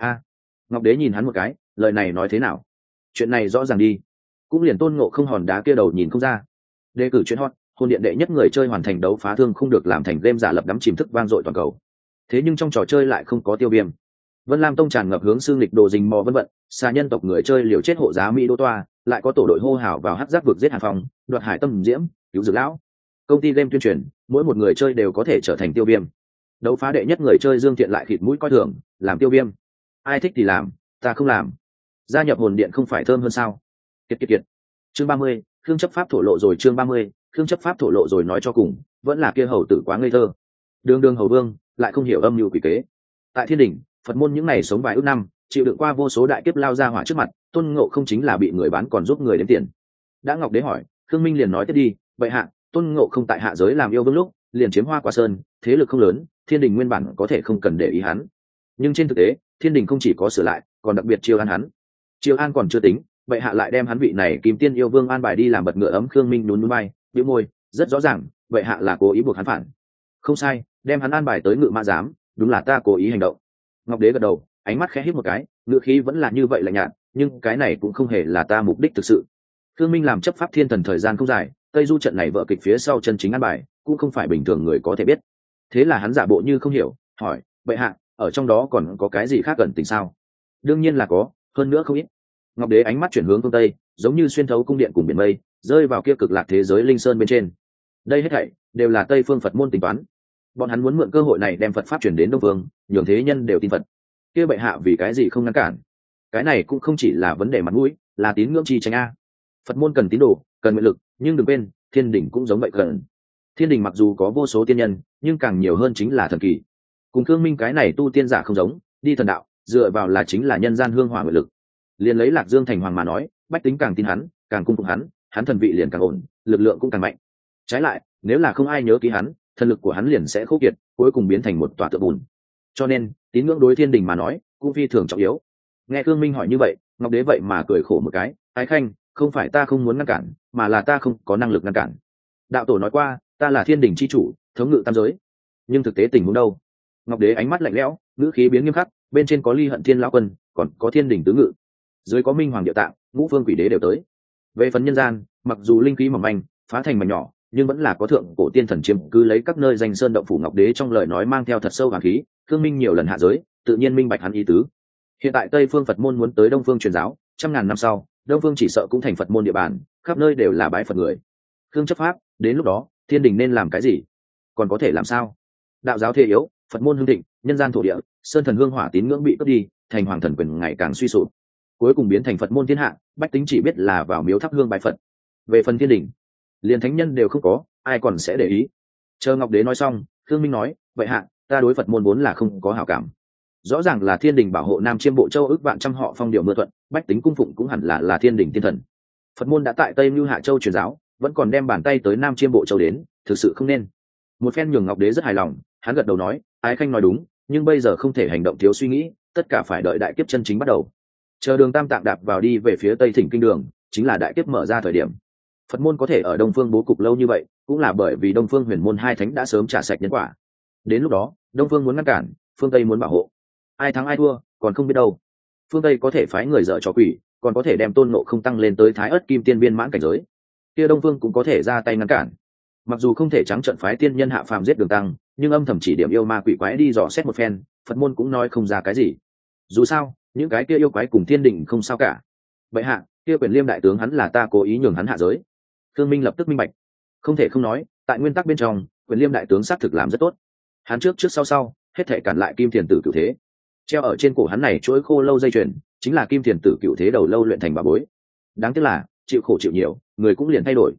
Ngọc đế nhìn hắn một cái, lời này nói thế nào? Chuyện này rõ ràng đi. Cũng liền Tôn Ngộ không hòn đá kia đầu nhìn không ra. Đề cử chuyện hot, hồn điện đệ nhất người chơi hoàn thành đấu phá thương không được làm thành game giả lập đắm chìm thức vang dội toàn cầu. Thế nhưng trong trò chơi lại không có tiêu viêm. Vân Lam Tông tràn ngập hướng xương lịch đồ rình mò vân vận, xa nhân tộc người chơi liều chết hộ giá Mỹ Đô Toa, lại có tổ đội hô hào vào hắc giác vực giết Hàn Phong, đoạt hải tâm diễm, cứu dược lão. Công ty game tuyên truyền, mỗi một người chơi đều có thể trở thành tiêu viêm. Đấu phá đệ nhất người chơi Dương Thiện lại khịt mũi coi thường, làm tiêu viêm. Ai thích thì làm, ta không làm. Gia nhập hồn điện không phải thơm hơn sao? Kiệt. Chương 30, Khương chấp pháp thổ lộ rồi. Chương 30, Khương chấp pháp thổ lộ rồi. Nói cho cùng, vẫn là kia hầu tử quá ngây thơ. Đường hầu vương lại không hiểu âm mưu quỷ kế. Tại thiên đình, Phật môn những ngày sống vài ước năm, chịu đựng qua vô số đại kiếp lao ra hỏa trước mặt, Tôn Ngộ không chính là bị người bán còn giúp người đến tiền. Đã Ngọc đế hỏi, Khương Minh liền nói tiếp đi, vậy hạ, Tôn Ngộ không tại hạ giới làm yêu vương lúc, liền chiếm Hoa Quả Sơn, thế lực không lớn, thiên đình nguyên bản có thể không cần để ý hắn. Nhưng trên thực tế, thiên đình không chỉ có sửa lại, còn đặc biệt chiêu an hắn. Chiêu an còn chưa tính, vậy hạ lại đem hắn vị này Kim Tiên yêu vương an bài đi làm bật ngựa ấm. Khương Minh nhún nhún vai, bĩu môi, rất rõ ràng, vậy hạ là cố ý buộc hắn phản. Không sai, đem hắn an bài tới Ngự Mã Giám, đúng là ta cố ý hành động. Ngọc đế gật đầu, ánh mắt khẽ híp một cái, ngữ khí vẫn là như vậy lạnh nhạt, nhưng cái này cũng không hề là ta mục đích thực sự. Khương Minh làm chấp pháp thiên thần thời gian không dài, Tây Du trận này vợ kịch phía sau chân chính an bài, cũng không phải bình thường người có thể biết. Thế là hắn giả bộ như không hiểu, hỏi, vậy hạ, ở trong đó còn có cái gì khác gần tình sao? Đương nhiên là có, hơn nữa không ít. Ngọc đế ánh mắt chuyển hướng phương Tây, giống như xuyên thấu cung điện cùng biển mây, rơi vào kia cực lạc thế giới linh sơn bên trên. Đây hết thảy đều là Tây phương Phật môn tính toán. Bọn hắn muốn mượn cơ hội này đem Phật pháp chuyển đến Đông phương, nhường thế nhân đều tin Phật. Kia bệ hạ vì cái gì không ngăn cản? Cái này cũng không chỉ là vấn đề mặt mũi, là tín ngưỡng chi tranh a. Phật môn cần tín đồ, cần nguyện lực, nhưng đừng quên, thiên đình cũng giống vậy cần. Thiên đình mặc dù có vô số tiên nhân, nhưng càng nhiều hơn chính là thần kỳ. Cùng Khương Minh cái này tu tiên giả không giống, đi thần đạo, dựa vào là chính là nhân gian hương hỏa nguyện lực. Liền lấy Lạc Dương thành hoàng mà nói, bách tính càng tin hắn, càng cung phụng hắn, hắn thần vị liền càng ổn, lực lượng cũng càng mạnh. Trái lại, nếu là không ai nhớ ký hắn, thần lực của hắn liền sẽ khô kiệt, cuối cùng biến thành một tòa tượng bùn. Cho nên, tín ngưỡng đối thiên đình mà nói, cũng phi thường trọng yếu. Nghe Khương Minh hỏi như vậy, Ngọc đế vậy mà cười khổ một cái, ái khanh, không phải ta không muốn ngăn cản, mà là ta không có năng lực ngăn cản. Đạo tổ nói qua, ta là thiên đình chi chủ, thống ngự tam giới. Nhưng thực tế tình huống đâu? Ngọc đế ánh mắt lạnh lẽo, ngữ khí biến nghiêm khắc, bên trên có Ly Hận Thiên lão quân, còn có thiên đình tứ ngự, dưới có Minh Hoàng Địa Tạng, ngũ phương quỷ đế đều tới. Về phần nhân gian, mặc dù linh khí mỏng manh, phá thành mảnh nhỏ, nhưng vẫn là có thượng cổ tiên thần chiếm cứ lấy các nơi danh sơn động phủ. Ngọc đế trong lời nói mang theo thật sâu hàn khí. Khương Minh nhiều lần hạ giới, tự nhiên minh bạch hắn ý tứ. Hiện tại Tây phương Phật môn muốn tới Đông phương truyền giáo, trăm ngàn năm sau, Đông phương chỉ sợ cũng thành Phật môn địa bàn, khắp nơi đều là bái Phật người. Khương chấp pháp, đến lúc đó, thiên đình nên làm cái gì? Còn có thể làm sao? Đạo giáo thế yếu, Phật môn hưng thịnh, nhân gian thổ địa, sơn thần hương hỏa tín ngưỡng bị cướp đi, thành hoàng thần quyền ngày càng suy sụp. Cuối cùng biến thành Phật môn thiên hạ, bách tính chỉ biết là vào miếu thắp hương bái Phật. Về phần thiên đình, liền thánh nhân đều không có, ai còn sẽ để ý? Chờ Ngọc đế nói xong, Khương Minh nói, vậy hạ, ta đối Phật môn vốn là không có hảo cảm. Rõ ràng là thiên đình bảo hộ Nam Chiêm Bộ Châu ước vạn trăm họ phong điệu mưa thuận, bách tính cung phụng cũng hẳn là thiên đình tiên thần. Phật môn đã tại Tây Mưu Hạ Châu truyền giáo, vẫn còn đem bàn tay tới Nam Chiêm Bộ Châu đến, thực sự không nên. Một phen nhường Ngọc đế rất hài lòng, hắn gật đầu nói, ái khanh nói đúng, nhưng bây giờ không thể hành động thiếu suy nghĩ, tất cả phải đợi đại kiếp chân chính bắt đầu. Chờ đường tam tạng đạp vào đi về phía Tây Thỉnh kinh đường, chính là đại kiếp mở ra thời điểm. Phật môn có thể ở Đông phương bố cục lâu như vậy, cũng là bởi vì Đông phương huyền môn hai thánh đã sớm trả sạch nhân quả. Đến lúc đó, Đông phương muốn ngăn cản, phương Tây muốn bảo hộ. Ai thắng ai thua, còn không biết đâu. Phương Tây có thể phái người dở trò quỷ, còn có thể đem Tôn Ngộ không tăng lên tới Thái Ức Kim Tiên viên mãn cảnh giới. Kia Đông phương cũng có thể ra tay ngăn cản. Mặc dù không thể trắng trợn phái tiên nhân hạ phàm giết đường tăng, nhưng âm thầm chỉ điểm yêu ma quỷ quái đi dò xét một phen, Phật môn cũng nói không ra cái gì. Dù sao, những cái kia yêu quái cùng thiên đình không sao cả. Vậy hạ, kia Quyền Liêm đại tướng hắn là ta cố ý nhường hắn hạ giới. Khương Minh lập tức minh bạch. Không thể không nói, tại nguyên tắc bên trong, Quyền Liêm đại tướng xác thực làm rất tốt. Hắn trước sau, hết thể cản lại Kim Thiền Tử Cửu Thế. Treo ở trên cổ hắn này chuỗi khô lâu dây chuyền, chính là Kim Thiền Tử Cửu Thế đầu lâu luyện thành bảo bối. Đáng tiếc là, chịu khổ chịu nhiều, người cũng liền thay đổi.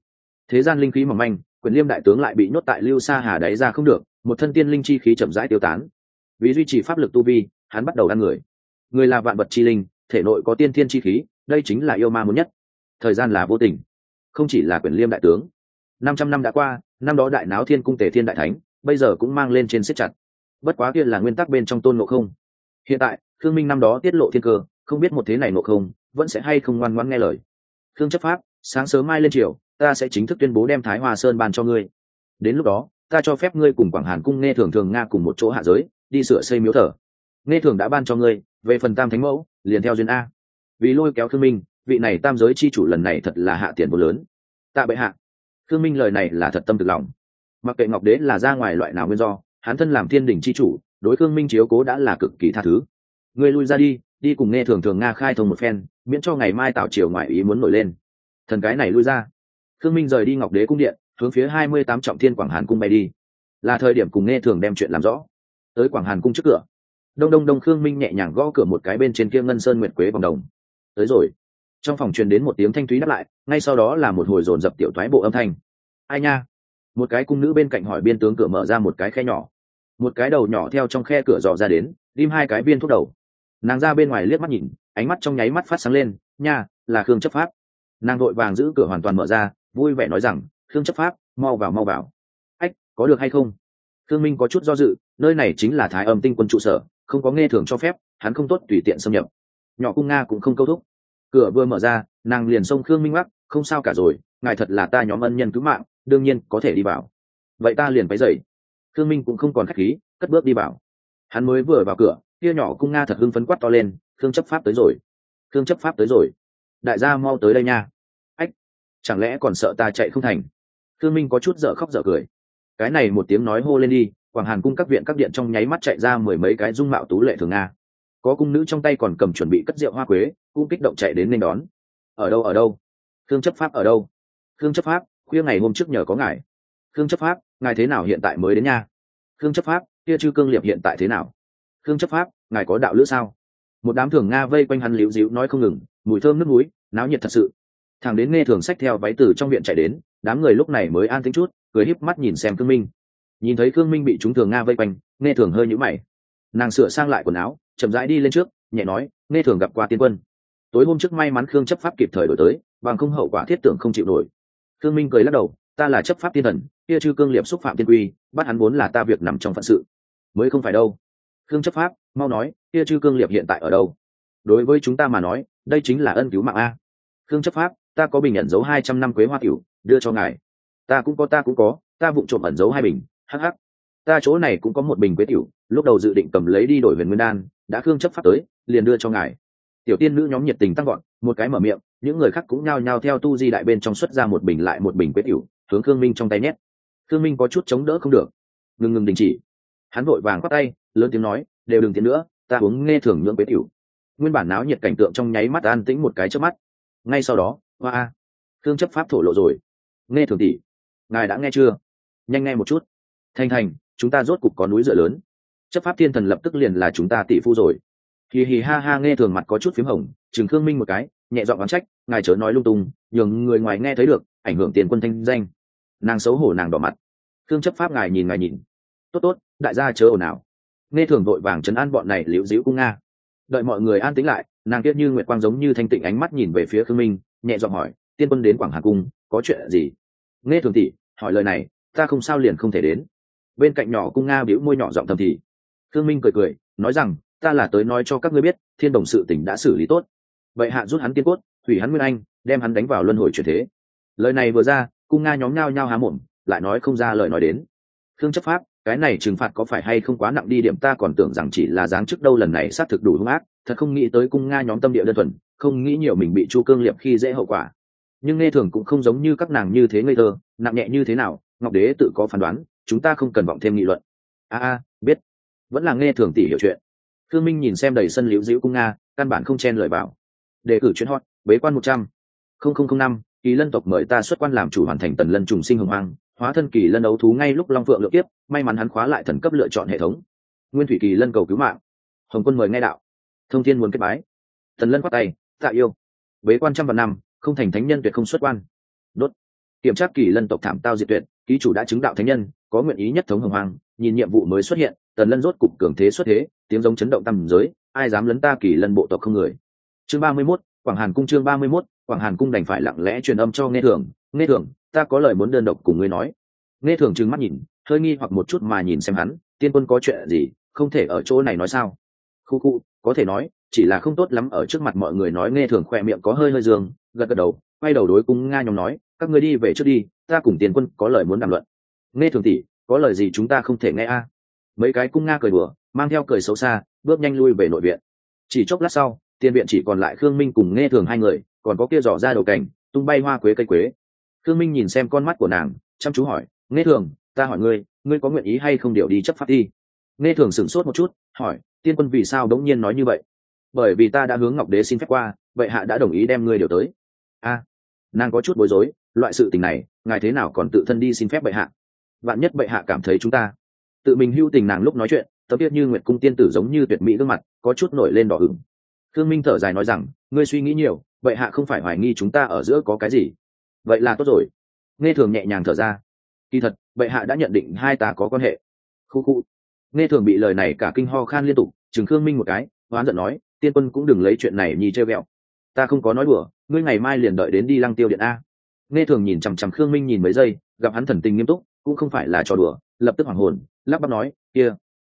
thế gian linh khí mỏng manh, Quyền Liêm đại tướng lại bị nhốt tại Lưu Sa Hà đáy ra không được, một thân tiên linh chi khí chậm rãi tiêu tán. Vì duy trì pháp lực tu vi, hắn bắt đầu ăn người. Người là vạn vật chi linh, thể nội có tiên thiên chi khí, đây chính là yêu ma muốn nhất. Thời gian là vô tình, không chỉ là Quyền Liêm đại tướng. 500 năm đã qua, năm đó đại náo Thiên cung Tề Thiên đại thánh, bây giờ cũng mang lên trên siết chặt. Bất quá kia là nguyên tắc bên trong Tôn Ngộ Không. Hiện tại, Khương Minh năm đó tiết lộ thiên cơ, không biết một thế này Ngộ Không vẫn sẽ hay không ngoan ngoãn nghe lời. Khương chấp pháp, sáng sớm mai lên triều, ta sẽ chính thức tuyên bố đem Thái Hoa Sơn ban cho ngươi. Đến lúc đó, ta cho phép ngươi cùng Quảng Hàn cung Nghe Thường Thường Nga cùng một chỗ hạ giới, đi sửa xây miếu thờ. Nghe Thường đã ban cho ngươi, về phần Tam Thánh Mẫu, liền theo duyên a. Vì lôi kéo Khương Minh, vị này tam giới chi chủ lần này thật là hạ tiền vô lớn. Tạ bệ hạ. Khương Minh lời này là thật tâm thực lòng. Mặc kệ Ngọc Đế là ra ngoài loại nào nguyên do, hắn thân làm Thiên Đình chi chủ, đối Khương Minh chiếu cố đã là cực kỳ tha thứ. Ngươi lui ra đi, đi cùng Nghe Thường Thường Nga khai thông một phen, miễn cho ngày mai Tào triều ngoại ý muốn nổi lên. Thần cái này lui ra. Khương Minh rời đi Ngọc Đế cung điện, hướng phía 28 trọng thiên Quảng Hàn cung bay đi. Là thời điểm cùng Nghe Thường đem chuyện làm rõ. Tới Quảng Hàn cung trước cửa, đông đông đông, Khương Minh nhẹ nhàng gõ cửa một cái, bên trên kia ngân sơn nguyệt quế vòng đồng. Tới rồi. Trong phòng truyền đến một tiếng thanh thúy đáp lại, ngay sau đó là một hồi dồn dập tiểu thoái bộ âm thanh. Ai nha? Một cái cung nữ bên cạnh hỏi, biên tướng cửa mở ra một cái khe nhỏ, một cái đầu nhỏ theo trong khe cửa dò ra đến, ghim hai cái viên thuốc đầu. Nàng ra bên ngoài liếc mắt nhìn, ánh mắt trong nháy mắt phát sáng lên. Nha, là Khương chấp pháp. Nàng vội vàng giữ cửa hoàn toàn mở ra, vui vẻ nói rằng, Khương chấp pháp, mau vào mau vào. Ách, có được hay không? Khương Minh có chút do dự, nơi này chính là Thái Âm tinh quân trụ sở, không có Nghe Thường cho phép, hắn không tốt tùy tiện xâm nhập. Nhỏ cung Nga cũng không câu thúc. Cửa vừa mở ra, nàng liền xông Khương Minh mắc, không sao cả rồi, ngài thật là ta nhóm ân nhân cứu mạng, đương nhiên có thể đi vào. Vậy ta liền váy dậy. Khương Minh cũng không còn khách khí, cất bước đi vào. Hắn mới vừa vào cửa, kia nhỏ cung Nga thật hưng phấn quát to lên, Khương chấp pháp tới rồi, Khương chấp pháp tới rồi, đại gia mau tới đây nha. Ách, chẳng lẽ còn sợ ta chạy không thành? Khương Minh có chút dở khóc dở cười. Cái này một tiếng nói hô lên đi, Quảng Hàn cung các viện các điện trong nháy mắt chạy ra mười mấy cái dung mạo tú lệ thường Nga. Có cung nữ trong tay còn cầm chuẩn bị cất rượu hoa quế, cũng kích động chạy đến nên đón. Ở đâu ở đâu? Khương chấp pháp ở đâu? Khương chấp pháp, khuya ngày hôm trước nhờ có ngài. Khương chấp pháp, ngài thế nào hiện tại mới đến nha? Khương chấp pháp, kia Chư Cương Liệp hiện tại thế nào? Khương chấp pháp, ngài có đạo lữ sao? Một đám thường Nga vây quanh hắn líu díu nói không ngừng, mùi thơm nước núi, náo nhiệt thật sự. Thằng đến Nghe Thường xách theo váy từ trong viện chạy đến, đám người lúc này mới an tĩnh chút, cười híp mắt nhìn xem Khương Minh. Nhìn thấy Khương Minh bị chúng thường Nga vây quanh, Nghe Thường hơi nhíu mày. Nàng sửa sang lại quần áo, chậm rãi đi lên trước, nhẹ nói, Nghe Thường gặp qua tiên quân. Tối hôm trước may mắn Khương chấp pháp kịp thời đổi tới, bằng không hậu quả thiết tưởng không chịu nổi. Khương Minh cười lắc đầu, ta là chấp pháp tiên thần, kia Chư Cương Liệp xúc phạm tiên quy, bắt hắn vốn là ta việc nằm trong phận sự, mới không phải đâu. Khương chấp pháp, mau nói, kia Chư Cương Liệp hiện tại ở đâu? Đối với chúng ta mà nói, đây chính là ân cứu mạng a. Khương chấp pháp, ta có bình ẩn giấu 200 năm quế hoa tiểu, đưa cho ngài. Ta cũng có, ta vụng trộm ẩn giấu 2 bình, hắc hắc. Ta chỗ này cũng có 1 bình quế tiểu, lúc đầu dự định cầm lấy đi đổi Huyền Nguyên đan, đã Khương chấp pháp tới, liền đưa cho ngài. Tiểu tiên nữ nhóm nhiệt tình tăng gọn, một cái mở miệng, những người khác cũng nhao nhao theo tu di đại bên trong xuất ra 1 bình lại 1 bình quế tiểu, hướng Khương Minh trong tay nhét. Khương Minh có chút chống đỡ không được, ngừng đình chỉ. Hắn vội vàng quát tay, lớn tiếng nói, đều đừng tiến nữa, ta uống Nghe Thường nhưỡng quế tiểu. Nguyên bản náo nhiệt cảnh tượng trong nháy mắt an tĩnh một cái chớp mắt. Ngay sau đó, hoa, Khương chấp pháp thổ lộ rồi. Nghe Thường tỷ, ngài đã nghe chưa? Nhanh nghe một chút. Thành, chúng ta rốt cục có núi dựa lớn. Chấp pháp thiên thần lập tức liền là chúng ta tỷ phu rồi. Hì hì ha ha. Nghe Thường mặt có chút phím hồng, chừng Khương Minh một cái, nhẹ giọng oán trách, ngài chớ nói lung tung, nhường người ngoài nghe thấy được, ảnh hưởng tiền quân thanh danh. Nàng xấu hổ, nàng đỏ mặt. Khương chấp pháp, ngài nhìn. Tốt, đại gia chớ ồn ào. Nghe Thường vội vàng trấn an bọn này liễu díu cung Nga. Đợi mọi người an tĩnh lại, nàng kiết như nguyệt quang giống như thanh tịnh ánh mắt nhìn về phía Khương Minh, nhẹ giọng hỏi, tiên quân đến Quảng Hàn cung, có chuyện gì? Nghe Thường tỷ, hỏi lời này, ta không sao liền không thể đến. Bên cạnh nhỏ cung Nga bĩu môi nhỏ giọng thầm thì. Khương Minh cười, nói rằng, ta là tới nói cho các ngươi biết, Thiên Đồng sự tình đã xử lý tốt. Vậy hạ rút hắn tiên cốt, hủy hắn nguyên anh, đem hắn đánh vào luân hồi chuyển thế. Lời này vừa ra, cung Nga nhóm nhao há mồm, lại nói không ra lời nói đến. Khương chấp pháp, cái này trừng phạt có phải hay không quá nặng đi điểm, ta còn tưởng rằng chỉ là giáng chức đâu, lần này xác thực đủ hung ác, thật không nghĩ tới cung Nga nhóm tâm địa đơn thuần, không nghĩ nhiều mình bị Chu Cương Liệp khi dễ hậu quả. Nhưng Nghe Thường cũng không giống như các nàng như thế ngây thơ, nặng nhẹ như thế nào, Ngọc Đế tự có phán đoán, chúng ta không cần vọng thêm nghị luận. Biết, vẫn là Nghe Thường tỷ hiểu chuyện. Khương Minh nhìn xem đầy sân liễu diễu cung Nga, căn bản không chen lời bảo. Đề cử chuyên hot, bế quan 100.005, Kỳ Lân tộc mời ta xuất quan làm chủ, hoàn thành Tần Lân trùng sinh hồng hoang, hóa thân Kỳ Lân ấu thú ngay lúc Long Phượng lựa tiếp, may mắn hắn khóa lại thần cấp lựa chọn hệ thống. Nguyên thủy Kỳ Lân cầu cứu mạng. Hồng Quân mời nghe đạo. Thông Thiên muốn kết bái. Tần Lân quát tay, tạ yêu. Bế quan 100 vạn năm, không thành thánh nhân tuyệt không xuất quan. Đốt. kiểm tra kỳ lân tộc thảm tao diệt tuyệt, ký chủ đã chứng đạo thánh nhân, có nguyện ý nhất thống hồng hoang. Nhìn nhiệm vụ mới xuất hiện, tần lân rốt cục cường thế xuất thế, tiếng giống chấn động tầm giới, ai dám lấn ta kỳ lân bộ tộc không người. Chương 31, Quảng Hàn cung. Chương 31, Quảng Hàn cung. Đành phải lặng lẽ truyền âm cho Nghe Thường. Nghe Thường, ta có lời muốn đơn độc cùng ngươi nói. Nghe Thường trừng mắt nhìn, hơi nghi hoặc một chút mà nhìn xem hắn, tiên quân có chuyện gì, không thể ở chỗ này nói sao? Khu khu, có thể nói, chỉ là không tốt lắm ở trước mặt mọi người nói. Nghe Thường khỏe miệng có hơi hơi dương, gật gật đầu, quay đầu đối cung Nga nhóm nói, các ngươi đi về trước đi, ta cùng tiên quân có lời muốn đàm luận. Nghe Thường tỷ, có lời gì chúng ta không thể nghe a? Mấy cái cung Nga cười đùa, mang theo cười xấu xa, bước nhanh lui về nội viện. Chỉ chốc lát sau, tiền viện chỉ còn lại Khương Minh cùng Nghe Thường hai người, còn có kia giỏ ra đầu cảnh, tung bay hoa quế cây quế. Khương Minh nhìn xem con mắt của nàng, chăm chú hỏi, Nghe Thường, ta hỏi ngươi, ngươi có nguyện ý hay không điều đi chấp pháp thi? Nghe Thường sửng sốt một chút, hỏi, tiên quân vì sao đống nhiên nói như vậy? Bởi vì ta đã hướng Ngọc Đế xin phép qua, vậy hạ đã đồng ý đem ngươi điều tới. A, nàng có chút bối rối, loại sự tình này, ngài thế nào còn tự thân đi xin phép bệ hạ? Vạn nhất bệ hạ cảm thấy chúng ta tự mình hưu tình. Nàng lúc nói chuyện, tấm tiết như nguyệt cung tiên tử giống như tuyệt mỹ gương mặt có chút nổi lên đỏ ửng. Khương Minh thở dài nói rằng, ngươi suy nghĩ nhiều, bệ hạ không phải hoài nghi chúng ta ở giữa có cái gì. Vậy là tốt rồi. Nghe Thường nhẹ nhàng thở ra, kỳ thật bệ hạ đã nhận định hai ta có quan hệ. Khu khu. Nghe Thường bị lời này cả kinh ho khan liên tục, chừng Khương Minh một cái, oán giận nói, tiên quân cũng đừng lấy chuyện này nhì trêu ghẹo. Ta không có nói đùa, ngươi ngày mai liền đợi đến đi Lăng Tiêu điện a. Nghe Thường nhìn chằm chằm Khương Minh nhìn mấy giây, gặp hắn thần tình nghiêm túc, cũng không phải là trò đùa, lập tức hoảng hồn, lắp bắp nói, kia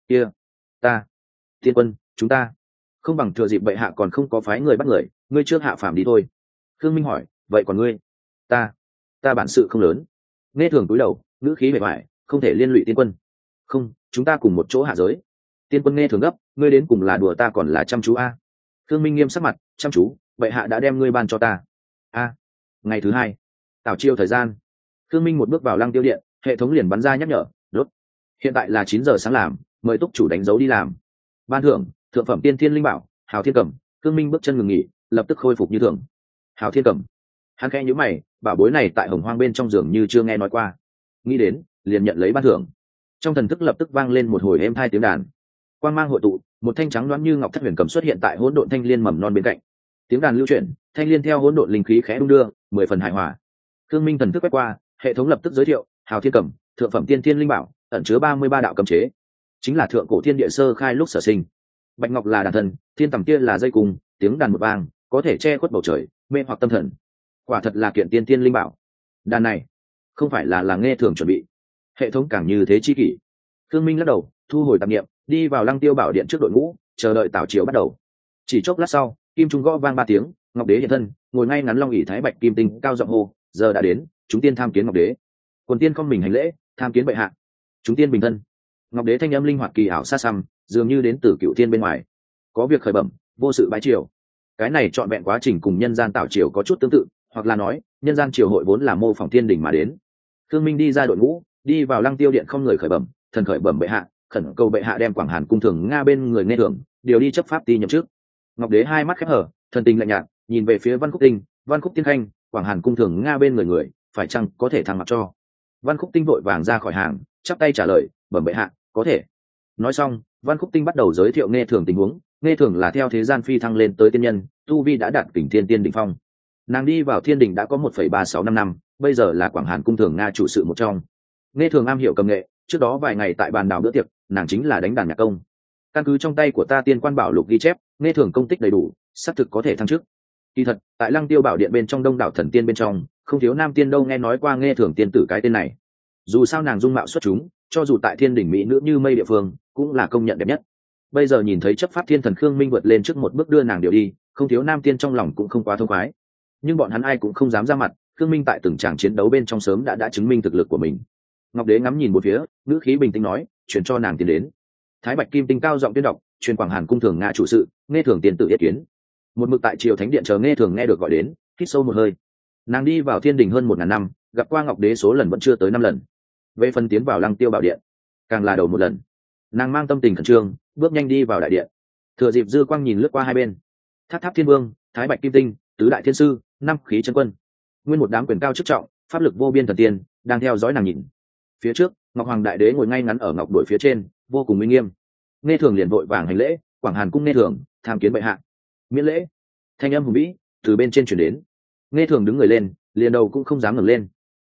ta tiên quân, chúng ta không bằng thừa dịp bệ hạ còn không có phái người bắt người, ngươi trước hạ phàm đi thôi. Khương Minh hỏi, vậy còn ngươi? Ta bản sự không lớn. Nghe Thường cúi đầu, ngữ khí bề ngoài, không thể liên lụy tiên quân. Không, chúng ta cùng một chỗ hạ giới. Tiên quân Nghe Thường gấp, ngươi đến cùng là đùa ta còn là chăm chú a? Khương Minh nghiêm sắc mặt, chăm chú, bệ hạ đã đem ngươi ban cho ta. A. Ngày thứ hai, tảo chiêu thời gian. Khương Minh một bước vào Lăng Tiêu điện, hệ thống liền bắn ra nhắc nhở, đốt. Hiện tại là 9 giờ sáng làm, mời túc chủ đánh dấu đi làm. Ban thưởng, thượng phẩm tiên thiên linh bảo, Hào Thiên Cẩm. Khương Minh bước chân ngừng nghỉ, lập tức khôi phục như thường. Hào Thiên Cẩm. Hắn khẽ nhíu mày, bảo bối này tại Hồng Hoang bên trong giường như chưa nghe nói qua. Nghĩ đến, liền nhận lấy ban thưởng. Trong thần thức lập tức vang lên một hồi êm thai tiếng đàn. Quang mang hội tụ, một thanh trắng loáng như ngọc thất huyền cầm xuất hiện tại hỗn độn thanh liên mầm non bên cạnh. Tiếng đàn lưu chuyển, thanh liên theo hỗn độn linh khí khẽ đung đưa, 10 phần hài hòa. Khương Minh thần thức quét qua, hệ thống lập tức giới thiệu, Hào Thiên Cẩm, thượng phẩm tiên thiên linh bảo, ẩn chứa 33 đạo cấm chế, chính là thượng cổ thiên địa sơ khai lúc sở sinh. Bạch ngọc là đàn thần, thiên tầm kia là dây cung, tiếng đàn một vang, có thể che khuất bầu trời, mê hoặc tâm thần. Quả thật là kiện tiên thiên linh bảo. Đàn này không phải là Nghe Thường chuẩn bị. Hệ thống càng như thế chi kỷ. Khương Minh lắc đầu, thu hồi tạp niệm, đi vào Lăng Tiêu bảo điện trước đội ngũ, chờ đợi tảo chiều bắt đầu. Chỉ chốc lát sau, kim trung gõ vang 3 tiếng, Ngọc Đế hiện thân, ngồi ngay ngắn long ỷ thái bạch kim tinh, cao giọng hô, giờ đã đến, chúng tiên tham kiến Ngọc Đế. Quần tiên không mình hành lễ, tham kiến bệ hạ. Chúng tiên bình thân. Ngọc Đế thanh âm linh hoạt kỳ ảo xa xăm, dường như đến từ cựu thiên bên ngoài. Có việc khởi bẩm, vô sự bái triều. Cái này trọn vẹn quá trình cùng nhân gian tảo triều có chút tương tự, hoặc là nói, nhân gian triều hội vốn là mô phỏng thiên đình mà đến. Khương Minh đi ra đội ngũ, đi vào Lăng Tiêu điện không người khởi bẩm, thần khởi bẩm bệ hạ, khẩn cầu bệ hạ đem Quảng Hàn cung thường Nga bên người Nghe Thường điều đi chấp pháp ti nhậm chức. Ngọc Đế hai mắt khép hở, thần tình lạnh nhạt, nhìn về phía Văn Khúc Tinh, Văn Khúc Tiên Khanh, Quảng Hàn cung thường Nga bên người phải chăng có thể thăng mặt cho? Văn Khúc Tinh vội vàng ra khỏi hàng, chắp tay trả lời, bẩm bệ hạ, có thể. Nói xong, Văn Khúc Tinh bắt đầu giới thiệu Nghe Thường tình huống. Nghe Thường là theo thế gian phi thăng lên tới tiên nhân, tu vi đã đạt đỉnh thiên tiên đỉnh phong. Nàng đi vào thiên đình đã có 1,365 năm, bây giờ là Quảng Hàn cung thường Nga chủ sự một trong. Nghe Thường am hiểu cầm nghệ, trước đó vài ngày tại bàn đảo bữa tiệc, nàng chính là đánh đàn nhạc công. Căn cứ trong tay của ta tiên quan bảo lục ghi chép, Nghe Thường công tích đầy đủ, xác thực có thể thăng chức. Kỳ thật, tại Lăng Tiêu bảo điện bên trong đông đảo thần tiên bên trong, không thiếu nam tiên đâu nghe nói qua Nghe Thường tiên tử cái tên này. Dù sao nàng dung mạo xuất chúng, cho dù tại thiên đỉnh mỹ nữ như mây địa phương, cũng là công nhận đẹp nhất. Bây giờ nhìn thấy chấp pháp thiên thần Khương Minh vượt lên trước một bước đưa nàng điều đi, không thiếu nam tiên trong lòng cũng không quá thông khoái. Nhưng bọn hắn ai cũng không dám ra mặt, Khương Minh tại từng tràng chiến đấu bên trong sớm đã chứng minh thực lực của mình. Ngọc Đế ngắm nhìn một phía, ngữ khí bình tĩnh nói, truyền cho nàng tiến đến. Thái bạch kim tinh cao giọng tuyên đọc, truyền Quảng Hàn cung thường Nga chủ sự, Nghe Thường tiên tử yết kiến. Một mực tại triều thánh điện chờ Nghe Thường nghe được gọi đến, hít sâu một hơi. Nàng đi vào thiên đình hơn 1000 năm, gặp qua Ngọc Đế số lần vẫn chưa tới 5 lần. Về phần tiến vào Lăng Tiêu bảo điện, càng là đầu một lần. Nàng mang tâm tình khẩn trương, bước nhanh đi vào đại điện. Thừa dịp dư quang nhìn lướt qua hai bên, Tháp Tháp Thiên Vương, Thái Bạch Kim Tinh, Tứ Đại Thiên Sư, năm khí chân quân, nguyên một đám quyền cao chức trọng, pháp lực vô biên thần tiên, đang theo dõi nàng nhìn. Phía trước, Ngọc Hoàng Đại Đế ngồi ngay ngắn ở ngọc đuổi phía trên, vô cùng uy nghiêm. Nghe Thường liền vội vàng hành lễ, Quảng Hàn cung Nghe Thường, tham kiến bệ hạ. Miễn lễ. Thanh âm hùng vĩ từ bên trên truyền đến. Nghe Thường đứng người lên, liền đầu cũng không dám ngẩng lên.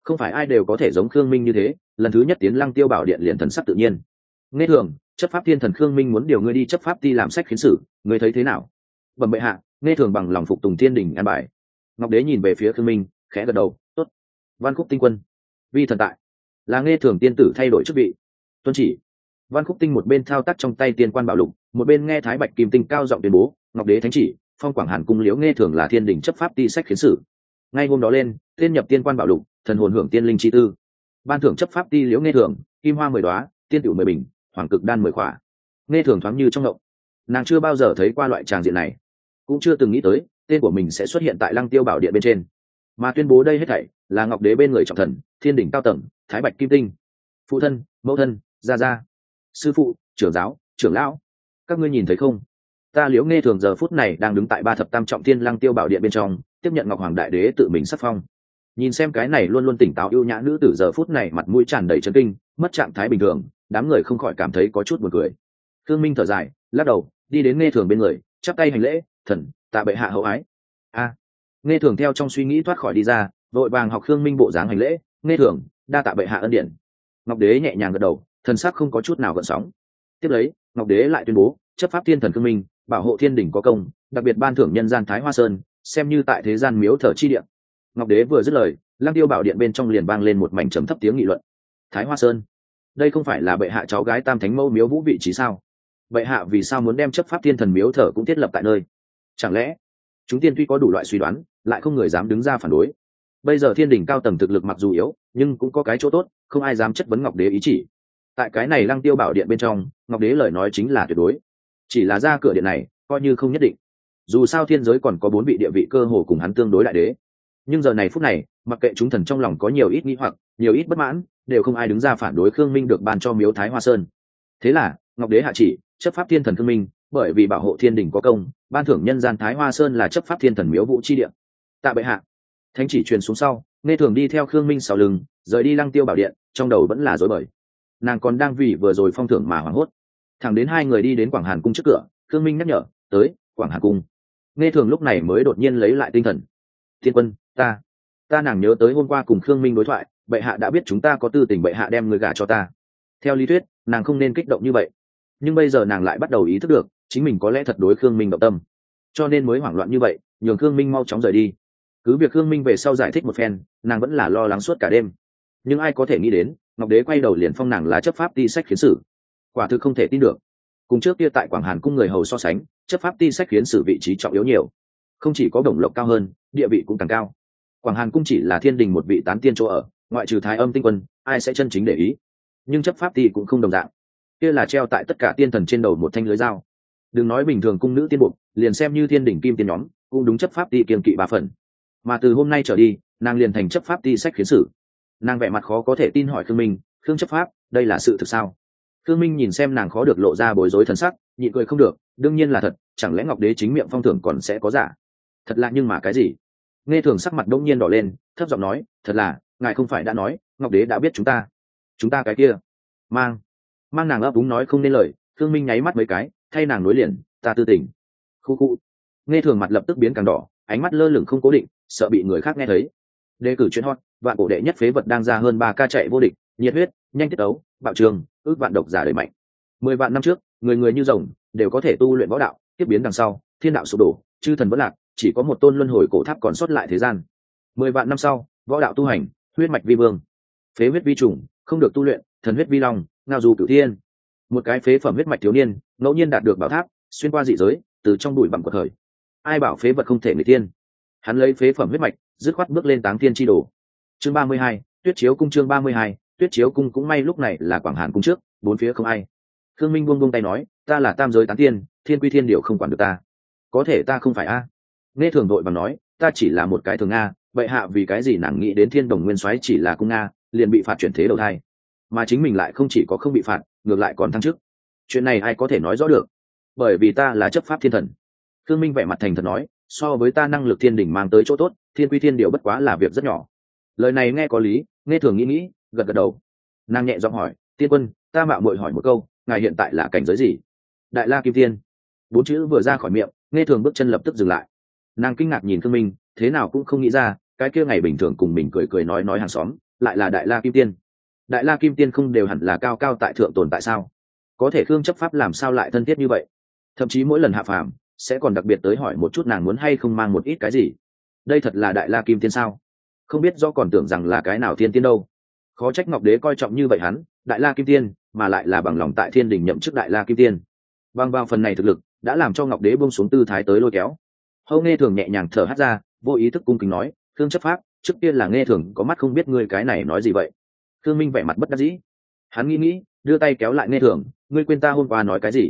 không phải ai đều có thể giống Khương Minh như thế, lần thứ nhất tiến Lăng Tiêu Bảo Điện liền thần sắc tự nhiên. Nghe thường, chấp pháp thiên thần Khương Minh muốn điều ngươi đi chấp pháp ti làm sách khiến sử, ngươi thấy thế nào? Bẩm bệ hạ, nghe thường bằng lòng phục tùng thiên đình an bài. Ngọc Đế nhìn về phía Khương Minh, khẽ gật đầu, tốt. Văn Khúc Tinh Quân, vi thần tại. Là nghe thường tiên tử thay đổi chức vị. Tuân chỉ. Văn Khúc Tinh một bên thao tác trong tay tiên quan bảo lục, một bên nghe Thái Bạch Kim Tinh cao giọng tuyên bố, Ngọc Đế thánh chỉ, phong Quảng Hàn cung liễu nghe thường là thiên đình chấp pháp ti sách khiến sử. Ngay hôm đó lên, tiên nhập tiên quan bảo lục, thần hồn hưởng tiên linh chi tư. Ban thưởng chấp pháp ti liễu nghe thường, kim hoa 10 đóa, tiên tiểu 10 bình, hoàng cực đan 10 khỏa. Nghe thường thoáng như trong ngộng, nàng chưa bao giờ thấy qua loại tràng diện này, cũng chưa từng nghĩ tới tên của mình sẽ xuất hiện tại Lăng Tiêu Bảo Điện bên trên, mà tuyên bố đây hết thảy là Ngọc Đế bên người trọng thần, thiên đỉnh cao tầng, Thái Bạch Kim Tinh, phụ thân, mẫu thân, gia gia, sư phụ, trưởng giáo, trưởng lão, các ngươi nhìn thấy không? Ta liễu nghe thường giờ phút này đang đứng tại 3 thập tam trọng thiên Lăng Tiêu Bảo Điện bên trong, tiếp nhận Ngọc Hoàng Đại Đế tự mình sắc phong. Nhìn xem cái này luôn luôn tỉnh táo ưu nhã nữ tử giờ phút này mặt mũi tràn đầy chấn kinh, mất trạng thái bình thường, đám người không khỏi cảm thấy có chút buồn cười. Khương Minh thở dài, lắc đầu, đi đến nghe thường bên người, chắp tay hành lễ, thần tạ bệ hạ hậu ái. Nghe thường theo trong suy nghĩ thoát khỏi đi ra, vội vàng học Khương Minh bộ dáng hành lễ, nghe thường đa tạ bệ hạ ân điển. Ngọc Đế nhẹ nhàng gật đầu, thần sắc không có chút nào gợn sóng. Tiếp lấy, Ngọc Đế lại tuyên bố, chấp pháp thiên thần Khương Minh, bảo hộ thiên đỉnh có công, đặc biệt ban thưởng nhân gian Thái Hoa Sơn, xem như tại thế gian miếu thờ chi địa. Ngọc Đế vừa dứt lời, Lăng Tiêu Bảo Điện bên trong liền vang lên một mảnh trầm thấp tiếng nghị luận. Thái Hoa Sơn, đây không phải là bệ hạ cháu gái Tam Thánh Mẫu miếu vũ vị trí sao? Bệ hạ vì sao muốn đem chấp pháp thiên thần miếu thờ cũng thiết lập tại nơi? Chẳng lẽ chúng tiên tuy có đủ loại suy đoán, lại không người dám đứng ra phản đối. Bây giờ thiên đình cao tầng thực lực mặc dù yếu, nhưng cũng có cái chỗ tốt, không ai dám chất vấn Ngọc Đế ý chỉ. Tại cái này Lăng Tiêu Bảo Điện bên trong, Ngọc Đế lời nói chính là tuyệt đối. Chỉ là ra cửa điện này, coi như không nhất định. Dù sao thiên giới còn có 4 vị địa vị cơ hồ cùng hắn tương đối đại đế. Nhưng giờ này phút này, mặc kệ chúng thần trong lòng có nhiều ít nghi hoặc, nhiều ít bất mãn, đều không ai đứng ra phản đối Khương Minh được ban cho miếu Thái Hoa Sơn. Thế là, Ngọc Đế hạ chỉ, chấp pháp thiên thần Khương Minh, bởi vì bảo hộ thiên đình có công, ban thưởng nhân gian Thái Hoa Sơn là chấp pháp thiên thần miếu vũ chi địa. Tạ bệ hạ. Thánh chỉ truyền xuống sau, nghe thường đi theo Khương Minh sau lưng, rời đi Lăng Tiêu Bảo Điện, trong đầu vẫn là rối bời. Nàng còn đang vì vừa rồi phong thưởng mà hoảng hốt. Thẳng đến hai người đi đến Quảng Hàn cung trước cửa, Khương Minh nhắc nhở, tới Quảng Hàn cung. Nghe thường lúc này mới đột nhiên lấy lại tinh thần. Thiên quân, ta nàng nhớ tới hôm qua cùng Khương Minh đối thoại, bệ hạ đã biết chúng ta có tư tình, bệ hạ đem người gả cho ta. Theo lý thuyết, nàng không nên kích động như vậy, nhưng bây giờ nàng lại bắt đầu ý thức được chính mình có lẽ thật đối Khương Minh động tâm, cho nên mới hoảng loạn như vậy, nhường Khương Minh mau chóng rời đi. Cứ việc Khương Minh về sau giải thích một phen, nàng vẫn là lo lắng suốt cả đêm. Nhưng ai có thể nghĩ đến, Ngọc Đế quay đầu liền phong nàng là chấp pháp ti sách khiến sử. Quả thực không thể tin được. Cùng trước kia tại Quảng Hàn cung người hầu so sánh, chấp pháp ti sách khiến sử vị trí trọng yếu nhiều. Không chỉ có đồng lộc cao hơn, địa vị cũng càng cao. Quảng Hàn cung chỉ là thiên đình một vị tán tiên chỗ ở, ngoại trừ Thái Âm tinh quân, ai sẽ chân chính để ý. Nhưng chấp pháp ti cũng không đồng dạng, kia là treo tại tất cả tiên thần trên đầu một thanh lưới dao. Đừng nói bình thường cung nữ tiên buộc, liền xem như thiên đỉnh kim tiên nhóm, cũng đúng chấp pháp ti kiêng kỵ 3 phần. Mà từ hôm nay trở đi, nàng liền thành chấp pháp ti sách khiến sử. Nàng vẻ mặt khó có thể tin hỏi Khương Minh, Khương chấp pháp, đây là sự thực sao? Khương Minh nhìn xem nàng khó được lộ ra bối rối thần sắc, nhịn cười không được, đương nhiên là thật, chẳng lẽ Ngọc Đế chính miệng phong thưởng còn sẽ có giả? Thật lạ, nhưng mà cái gì? Nghe thường sắc mặt đông nhiên đỏ lên, thấp giọng nói, thật là, ngài không phải đã nói Ngọc Đế đã biết chúng ta cái kia mang nàng ấp úng nói không nên lời. Khương Minh nháy mắt mấy cái, thay nàng nối liền, ta tư tình. Khu khu. Nghe thường mặt lập tức biến càng đỏ, ánh mắt lơ lửng không cố định, sợ bị người khác nghe thấy. Đề cử chuyện hot, vạn cổ đệ nhất phế vật đang ra hơn 3 ca chạy vô địch, nhiệt huyết, nhanh tiết đấu, bạo trường, ước vạn độc giả đời mạnh. 10 vạn năm trước, người người như rồng, đều có thể tu luyện võ đạo, tiếp biến đằng sau, thiên đạo sụp đổ, chư thần vẫn lạc, chỉ có một tôn luân hồi cổ tháp còn sót lại thế gian. 10 vạn năm sau, võ đạo tu hành, huyết mạch vi vương, phế huyết vi trùng, không được tu luyện, thần huyết vi long, ngao du cửu thiên. Một cái phế phẩm huyết mạch thiếu niên, ngẫu nhiên đạt được bảo tháp, xuyên qua dị giới, từ trong bụi bặm của thời. Ai bảo phế vật không thể người tiên? Hắn lấy phế phẩm huyết mạch, dứt khoát bước lên táng thiên chi đồ. Chương 32, Tuyết Chiếu cung. Chương 32, Tuyết Chiếu cung. Cũng may lúc này là Quảng Hàn cung trước, bốn phía không ai. Khương Minh buông tay nói, ta là tam giới tán tiên, thiên quy thiên điều không quản được ta. Có thể ta không phải a? Nghe thường đội bằng nói, ta chỉ là một cái thường a, vậy hạ vì cái gì nàng nghĩ đến thiên đồng nguyên soái chỉ là cung a, liền bị phạt chuyển thế đầu thai, mà chính mình lại không chỉ có không bị phạt, ngược lại còn thăng chức. Chuyện này ai có thể nói rõ được? Bởi vì ta là chấp pháp thiên thần. Khương Minh vẻ mặt thành thật nói, so với ta năng lực thiên đỉnh mang tới chỗ tốt, thiên quy thiên điều bất quá là việc rất nhỏ. Lời này nghe có lý, nghe thường nghĩ, gật gật đầu. Nàng nhẹ giọng hỏi, tiên quân, ta mạo muội hỏi một câu, ngài hiện tại là cảnh giới gì? Đại La Kim Tiên. 4 chữ vừa ra khỏi miệng, nghe thường bước chân lập tức dừng lại. Nàng kinh ngạc nhìn Khương Minh, thế nào cũng không nghĩ ra, cái kia ngày bình thường cùng mình cười cười nói hàng xóm, lại là đại la kim tiên. Đại la kim tiên không đều hẳn là cao cao tại thượng tồn tại sao? Có thể Khương chấp pháp làm sao lại thân thiết như vậy? Thậm chí mỗi lần hạ phàm sẽ còn đặc biệt tới hỏi một chút nàng muốn hay không mang một ít cái gì. Đây thật là đại la kim tiên sao? Không biết do còn tưởng rằng là cái nào thiên tiên đâu. Khó trách Ngọc Đế coi trọng như vậy hắn, đại la kim tiên, mà lại là bằng lòng tại thiên đình nhậm chức đại la kim tiên. Bằng vào phần này thực lực đã làm cho Ngọc Đế buông xuống tư thái tới lôi kéo. Hâu Nghe Thường nhẹ nhàng thở hắt ra, vô ý thức cung kính nói, Khương chấp pháp, trước tiên là Nghe Thường có mắt không biết ngươi cái này nói gì vậy. Khương Minh vẻ mặt bất đắc dĩ, hắn nghĩ đưa tay kéo lại Nghe Thường, ngươi quên ta hôm qua nói cái gì?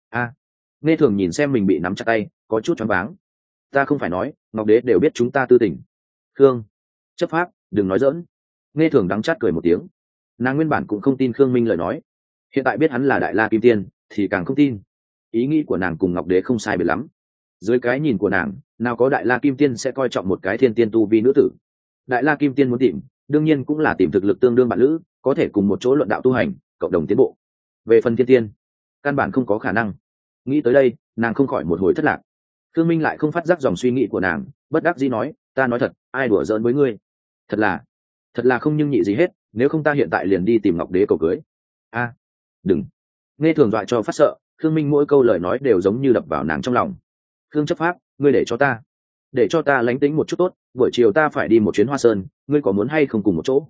Nghe Thường nhìn xem mình bị nắm chặt tay, có chút choáng váng. Ta không phải nói, Ngọc Đế đều biết chúng ta tư tình. Khương chấp pháp, đừng nói giỡn. Nghe Thường đắng chát cười một tiếng. Nàng nguyên bản cũng không tin Khương Minh lời nói, hiện tại biết hắn là đại la kim tiên thì càng không tin. Ý nghĩ của nàng cùng Ngọc Đế không sai biệt lắm. Dưới cái nhìn của nàng, nào có đại la kim tiên sẽ coi trọng một cái thiên tiên tu vi nữ tử. Đại la kim tiên muốn tìm, đương nhiên cũng là tìm thực lực tương đương bạn lữ, có thể cùng một chỗ luận đạo tu hành, cộng đồng tiến bộ. Về phần thiên tiên, căn bản không có khả năng. Nghĩ tới đây, nàng không khỏi một hồi thất lạc. Khương Minh lại không phát giác dòng suy nghĩ của nàng, bất đắc dĩ nói, ta nói thật, ai đùa giỡn với ngươi? Thật là không nhưng nhị gì hết, nếu không ta hiện tại liền đi tìm Ngọc Đế cầu cưới. Đừng. Nghe Thường dọa cho phát sợ, Khương Minh mỗi câu lời nói đều giống như đập vào nàng trong lòng. Khương chấp pháp, ngươi để cho ta lánh tính một chút tốt, buổi chiều ta phải đi một chuyến Hoa Sơn, ngươi có muốn hay không cùng một chỗ?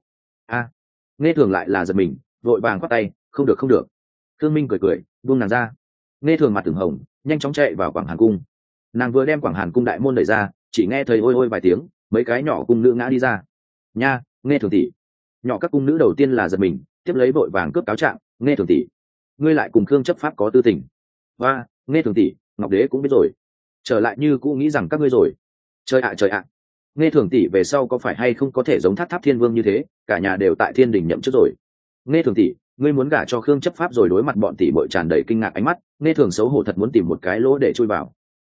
Nghe Thường lại là giật mình, vội vàng quát tay, không được. Khương Minh cười buông nàng ra. Nghe Thường mặt từng hồng, nhanh chóng chạy vào Quảng Hàn cung. Nàng vừa đem Quảng Hàn cung đại môn đẩy ra, chỉ nghe thấy ôi ôi vài tiếng, mấy cái nhỏ cung nữ ngã đi ra. Nha, Nghe Thường tỷ. Nhỏ các cung nữ đầu tiên là giật mình, tiếp lấy vội vàng cướp cáo trạng, Nghe Thường tỷ, ngươi lại cùng Khương chấp pháp có tư tình. Và Nghe Thường tỷ, Ngọc Đế cũng biết rồi, trở lại như cũ nghĩ rằng các ngươi rồi. Trời ạ. Nghe Thường tỷ về sau có phải hay không có thể giống Tháp Thiên Vương như thế, cả nhà đều tại thiên đình nhậm chức rồi. Nghe Thường tỷ, ngươi muốn gả cho Khương chấp pháp rồi? Đối mặt bọn tỷ muội tràn đầy kinh ngạc ánh mắt, Nghe Thường xấu hổ thật muốn tìm một cái lỗ để chui vào.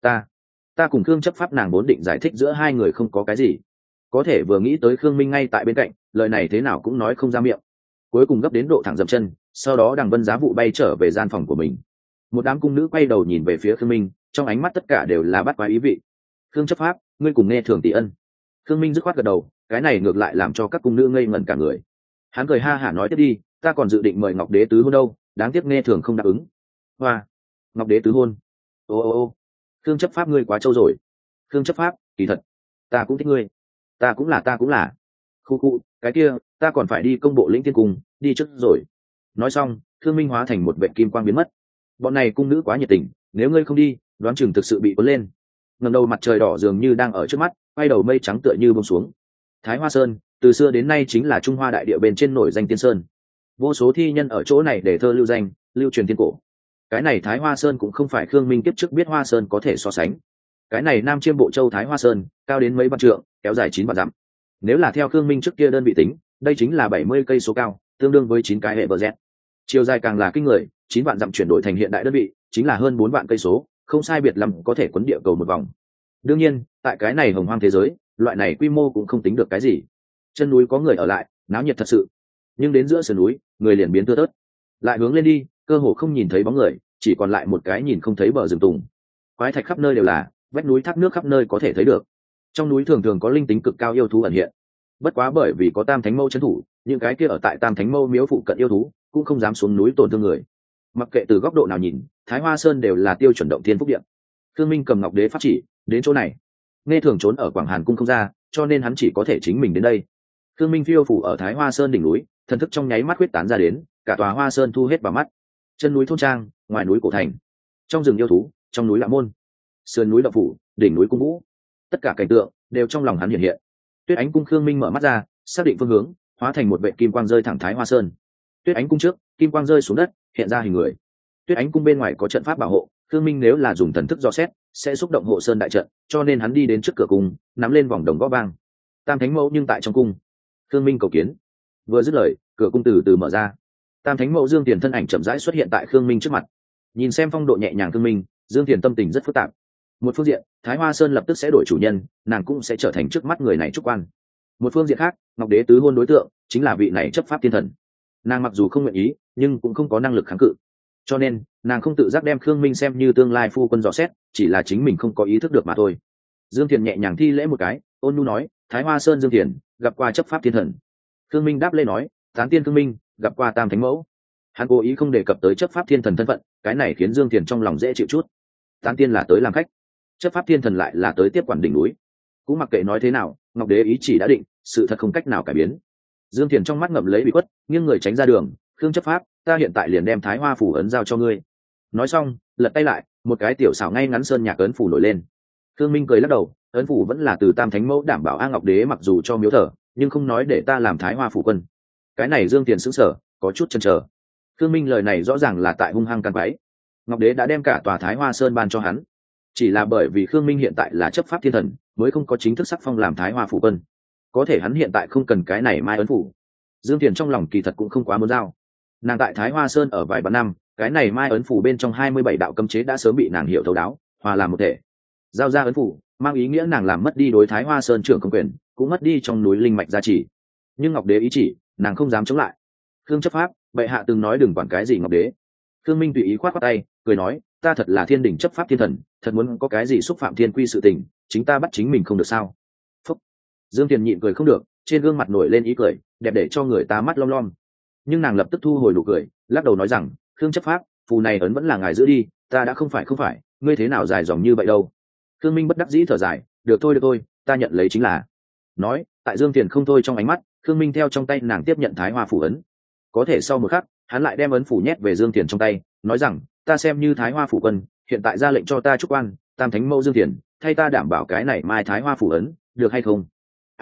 Ta cùng Khương chấp pháp, nàng vốn định giải thích giữa hai người không có cái gì, có thể vừa nghĩ tới Khương Minh ngay tại bên cạnh, lời này thế nào cũng nói không ra miệng. Cuối cùng gấp đến độ thẳng dậm chân, sau đó Đằng Vân Giá Vụ bay trở về gian phòng của mình. Một đám cung nữ quay đầu nhìn về phía Khương Minh, trong ánh mắt tất cả đều là bắt quái ý vị. Khương chấp pháp, ngươi cùng Nghe Thường tỷ ân. Khương Minh dứt khoát gật đầu, cái này ngược lại làm cho các cung nữ ngây ngẩn cả người. Hắn cười ha hả nói tiếp đi, ta còn dự định mời Ngọc Đế tứ hôn đâu, đáng tiếc Nghe Thường không đáp ứng. Hoa, Ngọc Đế tứ hôn? Ô, Khương chấp pháp ngươi quá trâu rồi. Khương chấp pháp, kỳ thật ta cũng thích ngươi. Ta cũng là. Khu, cái kia, ta còn phải đi công bộ lĩnh tiên cung, đi trước rồi. Nói xong, Khương Minh hóa thành một vệ kim quang biến mất. Bọn này cung nữ quá nhiệt tình, nếu ngươi không đi, đoán chừng thực sự bị cuốn lên. Ngẩng đầu mặt trời đỏ dường như đang ở trước mắt, quay đầu mây trắng tựa như buông xuống. Thái Hoa Sơn, từ xưa đến nay chính là Trung Hoa đại địa bên trên nổi danh tiên sơn. Vô số thi nhân ở chỗ này để thơ lưu danh, lưu truyền thiên cổ. Cái này Thái Hoa Sơn cũng không phải Khương Minh kiếp trước biết Hoa Sơn có thể so sánh. Cái này Nam Chiêm Bộ Châu Thái Hoa Sơn, cao đến mấy vạn trượng, kéo dài 9 vạn dặm. Nếu là theo Khương Minh trước kia đơn vị tính, đây chính là 70 cây số cao, tương đương với 9 cái hệ bờ Z. Chiều dài càng là kinh người, 9 vạn dặm chuyển đổi thành hiện đại đơn vị, chính là hơn 4 vạn cây số, không sai biệt lắm có thể quấn địa cầu một vòng. Đương nhiên, tại cái này hồng hoang thế giới, loại này quy mô cũng không tính được cái gì. Chân núi có người ở lại, náo nhiệt thật sự. Nhưng đến giữa sườn núi, người liền biến thưa thớt. Lại hướng lên đi, cơ hồ không nhìn thấy bóng người, chỉ còn lại một cái nhìn không thấy bờ rừng tùng. Quái thạch khắp nơi đều là, vách núi thác nước khắp nơi có thể thấy được. Trong núi thường thường có linh tính cực cao yêu thú ẩn hiện. Bất quá bởi vì có Tam Thánh Mâu trấn thủ, những cái kia ở tại Tam Thánh Mâu miếu phụ cận yêu thú cũng không dám xuống núi tổn thương người. Mặc kệ từ góc độ nào nhìn, Thái Hoa Sơn đều là tiêu chuẩn động thiên phúc địa. Khương Minh cầm Ngọc Đế pháp chỉ, đến chỗ này. Nghe Thường trốn ở Quảng Hàn cung không ra, cho nên hắn chỉ có thể chính mình đến đây. Khương Minh phiêu phủ ở Thái Hoa Sơn đỉnh núi, thần thức trong nháy mắt huyết tán ra đến, cả tòa Hoa Sơn thu hết vào mắt. Chân núi thôn trang, ngoài núi cổ thành, trong rừng yêu thú, trong núi Lạ Môn, sườn núi Đạo Phủ, đỉnh núi Cung Vũ, tất cả cảnh tượng đều trong lòng hắn hiện hiện. Tuyết Ánh cung. Khương Minh mở mắt ra, xác định phương hướng, hóa thành một vệ kim quang rơi thẳng Thái Hoa Sơn. Tuyết Ánh cung trước, kim quang rơi xuống đất, hiện ra hình người. Tuyết Ánh cung bên ngoài có trận pháp bảo hộ, Khương Minh nếu là dùng thần thức dò xét, sẽ xúc động hộ sơn đại trận, cho nên hắn đi đến trước cửa cung, nắm lên vòng đồng gõ vang. Tam Thánh Mẫu nhưng tại trong cung. Khương Minh cầu kiến. Vừa dứt lời, cửa cung từ từ mở ra. Tam Thánh Mẫu Dương Tiền thân ảnh chậm rãi xuất hiện tại Khương Minh trước mặt. Nhìn xem phong độ nhẹ nhàng Khương Minh, Dương Tiền tâm tình rất phức tạp. Một phương diện, Thái Hoa Sơn lập tức sẽ đổi chủ nhân, nàng cũng sẽ trở thành trước mắt người này trúc quan. Một phương diện khác, Ngọc Đế tứ hôn đối tượng chính là vị này chấp pháp thiên thần. Nàng mặc dù không nguyện ý, nhưng cũng không có năng lực kháng cự. Cho nên, nàng không tự giác đem Khương Minh xem như tương lai phu quân dò xét, chỉ là chính mình không có ý thức được mà thôi. Dương Tiền nhẹ nhàng thi lễ một cái, ôn nhu nói, Thái Hoa Sơn Dương Tiền, gặp qua chấp pháp thiên thần. Khương Minh đáp lên nói, tán tiên Khương Minh gặp qua Tam Thánh Mẫu. Hắn cố ý không đề cập tới chấp pháp thiên thần thân phận, cái này khiến Dương Thiền trong lòng dễ chịu chút. Tán tiên là tới làm khách, chấp pháp thiên thần lại là tới tiếp quản đỉnh núi. Cũng mặc kệ nói thế nào, Ngọc Đế ý chỉ đã định, sự thật không cách nào cải biến. Dương Thiền trong mắt ngậm lấy bị khuất, nghiêng người tránh ra đường. Khương chấp pháp, ta hiện tại liền đem Thái Hoa phủ ấn giao cho ngươi. Nói xong, lật tay lại, một cái tiểu xảo ngay ngắn sơn nhạc ấn phủ nổi lên. Khương Minh cười lắc đầu, ấn phủ vẫn là từ Tam Thánh Mẫu đảm bảo A Ngọc Đế mặc dù cho miếu thờ, nhưng không nói để ta làm Thái Hoa phủ quân. Cái này Dương Thiền sững sờ, có chút chần chờ. Khương Minh lời này rõ ràng là tại hung hăng can quái. Ngọc Đế đã đem cả tòa Thái Hoa Sơn ban cho hắn, chỉ là bởi vì Khương Minh hiện tại là chấp pháp thiên thần, mới không có chính thức sắc phong làm Thái Hoa phủ quân. Có thể hắn hiện tại không cần cái này mai ấn phủ. Dương Thiền trong lòng kỳ thật cũng không quá muốn giao. Nàng tại Thái Hoa Sơn ở vài vạn năm, cái này mai ấn phủ bên trong 27 đạo cấm chế đã sớm bị nàng hiểu thấu đáo, hòa làm một thể. Giao ra ấn phủ, mang ý nghĩa nàng làm mất đi đối Thái Hoa Sơn trưởng công quyền, cũng mất đi trong núi linh mạch gia trì. Nhưng Ngọc Đế ý chỉ, nàng không dám chống lại. Khương chấp pháp, bệ hạ từng nói đừng quản cái gì Ngọc Đế. Khương Minh tùy ý khoát khoát tay, cười nói, ta thật là thiên đỉnh chấp pháp thiên thần, thật muốn có cái gì xúc phạm thiên quy sự tình, chính ta bắt chính mình không được sao? Phúc. Dương Tiền nhịn cười không được, trên gương mặt nổi lên ý cười, đẹp để cho người ta mắt lom lom. Nhưng nàng lập tức thu hồi nụ cười, lắc đầu nói rằng, Khương chấp pháp, phù này ấn vẫn là ngài giữ đi, ta đã không phải, ngươi thế nào dài dòng như vậy đâu? Khương Minh bất đắc dĩ thở dài, được thôi, ta nhận lấy chính là. Nói, tại Dương Tiền không thôi trong ánh mắt, Khương Minh theo trong tay nàng tiếp nhận Thái Hoa phủ ấn. Có thể sau một khắc, hắn lại đem ấn phủ nhét về Dương Tiền trong tay, nói rằng, ta xem như Thái Hoa phủ quân, hiện tại ra lệnh cho ta trúc quan, Tam Thánh Mẫu Dương Tiền, thay ta đảm bảo cái này mai Thái Hoa phủ ấn, được hay không?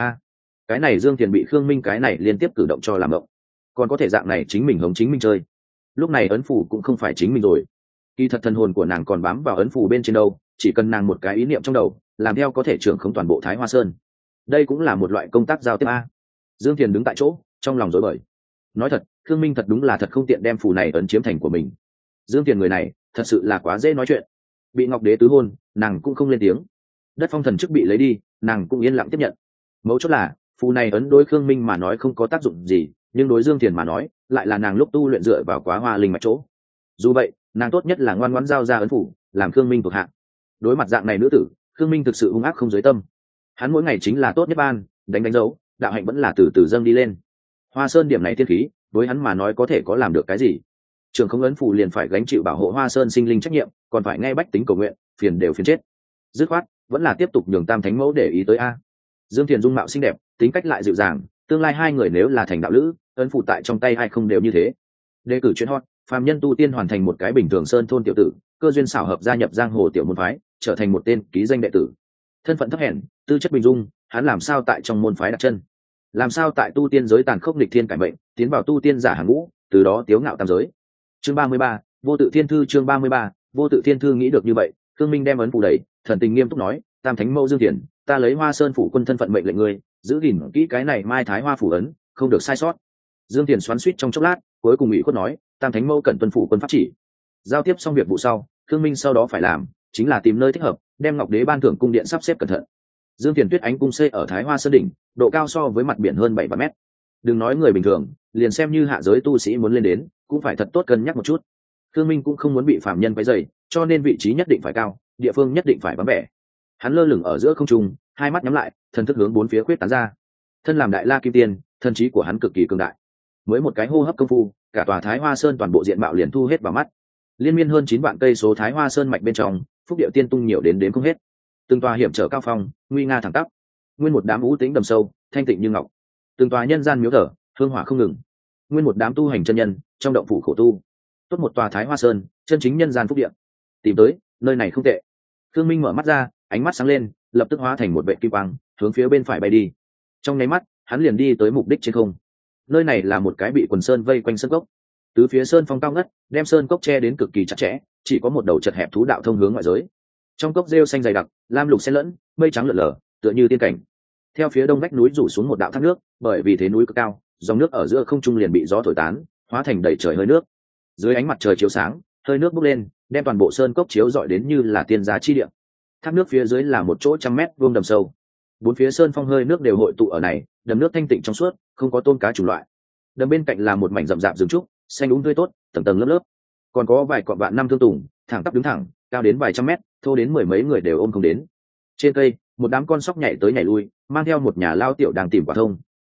Cái này Dương Tiền bị Khương Minh cái này liên tiếp cử động cho làm động. Còn có thể dạng này chính mình hống chính mình chơi. Lúc này ấn phủ cũng không phải chính mình rồi. Kỳ thật thần hồn của nàng còn bám vào ấn phủ bên trên đâu, chỉ cần nàng một cái ý niệm trong đầu, làm theo có thể trưởng không toàn bộ Thái Hoa Sơn. Đây cũng là một loại công tác giao tiếp a. Dương Tiền đứng tại chỗ, trong lòng rối bời. Nói thật, Khương Minh thật đúng là thật không tiện đem phù này ấn chiếm thành của mình. Dương Tiền người này, thật sự là quá dễ nói chuyện. Bị Ngọc Đế tứ hôn, nàng cũng không lên tiếng. Đất phong thần chức bị lấy đi, nàng cũng yên lặng tiếp nhận. Mấu chốt là, phù này ấn đối Khương Minh mà nói không có tác dụng gì, nhưng đối Dương Tiền mà nói, lại là nàng lúc tu luyện dựa vào Quá Hoa linh mạch chỗ. Dù vậy, nàng tốt nhất là ngoan ngoãn giao ra ấn phủ, làm Khương Minh thuộc hạ. Đối mặt dạng này nữ tử, Khương Minh thực sự hung ác không giới tâm. Hắn mỗi ngày chính là tốt nhất ban, đánh dấu, đạo hạnh vẫn là từ từ dâng đi lên. Hoa Sơn điểm này thiên khí, với hắn mà nói có thể có làm được cái gì? Trường không ấn phủ liền phải gánh chịu bảo hộ Hoa Sơn sinh linh trách nhiệm, còn phải nghe bách tính cầu nguyện, phiền đều phiền chết. Dứt khoát, vẫn là tiếp tục nhường Tam Thánh Mẫu để ý tới a. Dương Thiền dung mạo xinh đẹp, tính cách lại dịu dàng, tương lai hai người nếu là thành đạo lữ, ấn phủ tại trong tay hay không đều như thế. Đề cử chuyện hot, phàm nhân tu tiên hoàn thành một cái bình thường sơn thôn tiểu tử, cơ duyên xảo hợp gia nhập giang hồ tiểu môn phái, trở thành một tên ký danh đệ tử. Thân phận thấp hèn, tư chất bình dung, hắn làm sao tại trong môn phái đặt chân? Làm sao tại tu tiên giới tàn khốc nghịch thiên cải mệnh, tiến vào tu tiên giả hàng ngũ, từ đó tiếu ngạo tam giới. Chương 33, Vô Tự Thiên Thư. Chương 33, Vô Tự Thiên Thư. Nghĩ được như vậy, Khương Minh đem ấn phủ đẩy, thần tình nghiêm túc nói, Tam Thánh Mẫu Dương Thiền, ta lấy Hoa Sơn phủ quân thân phận mệnh lệnh ngươi, giữ gìn kỹ cái này mai Thái Hoa phủ ấn, không được sai sót. Dương Thiền xoắn xuýt trong chốc lát, cuối cùng ủy khuất nói, Tam Thánh Mẫu cần tuân phủ quân pháp chỉ. Giao tiếp xong việc vụ sau, Khương Minh sau đó phải làm chính là tìm nơi thích hợp, đem Ngọc Đế ban thưởng cung điện sắp xếp cẩn thận. Dương Thiền Tuyết Ánh cung xây ở Thái Hoa Sơn đỉnh, độ cao so với mặt biển hơn 7 mét. Đừng nói người bình thường, liền xem như hạ giới tu sĩ muốn lên đến, cũng phải thật tốt cân nhắc một chút. Khương Minh cũng không muốn bị phạm nhân quấy rầy, cho nên vị trí nhất định phải cao, địa phương nhất định phải vắng vẻ. Hắn lơ lửng ở giữa không trung, hai mắt nhắm lại, thần thức hướng bốn phía khuyết tán ra. Thân làm Đại La Kim Tiên, thần trí của hắn cực kỳ cường đại. Mới một cái hô hấp công phu, cả tòa Thái Hoa Sơn toàn bộ diện mạo liền thu hết vào mắt. Liên miên hơn 9 vạn cây số Thái Hoa Sơn mạch bên trong, phúc điệu tiên tung nhiều đến đếm không hết. Từng tòa hiểm trở cao phong, nguy nga thẳng tắp. Nguyên một đám u tĩnh đầm sâu, thanh tịnh như ngọc. Từng tòa nhân gian miếu thờ, hương hỏa không ngừng. Nguyên một đám tu hành chân nhân, trong động phủ khổ tu. Tốt một tòa Thái Hoa Sơn, chân chính nhân gian phúc địa. Tìm tới, nơi này không tệ. Khương Minh mở mắt ra, ánh mắt sáng lên, lập tức hóa thành một vệ kim quang, hướng phía bên phải bay đi. Trong nháy mắt, hắn liền đi tới mục đích trên không. Nơi này là một cái bị quần sơn vây quanh sơn cốc. Tứ phía sơn phong cao ngất, đem sơn cốc che đến cực kỳ chặt chẽ, chỉ có một đầu chật hẹp thú đạo thông hướng ngoại giới. Trong cốc rêu xanh dày đặc, lam lục xen lẫn, mây trắng lượn lờ, tựa như tiên cảnh. Theo phía đông vách núi rủ xuống một đạo thác nước, bởi vì thế núi cực cao, dòng nước ở giữa không trung liền bị gió thổi tán, hóa thành đầy trời hơi nước. Dưới ánh mặt trời chiếu sáng, hơi nước bốc lên, đem toàn bộ sơn cốc chiếu rọi đến như là tiên giá chi địa. Thác nước phía dưới là một chỗ 100 mét vuông đầm sâu. Bốn phía sơn phong hơi nước đều hội tụ ở này, đầm nước thanh tịnh trong suốt, không có tôm cá chủng loại. Đầm bên cạnh là một mảnh rậm rạp rừng trúc, xanh úng tươi tốt, tầng tầng lớp lớp. Còn có vài cọn vạn năm thương tùng, thẳng tắp đứng thẳng, cao đến vài trăm mét, thô đến mười mấy người đều ôm không đến. Trên cây, một đám con sóc nhảy tới nhảy lui, mang theo một nhà lao tiểu đang tìm quả thông.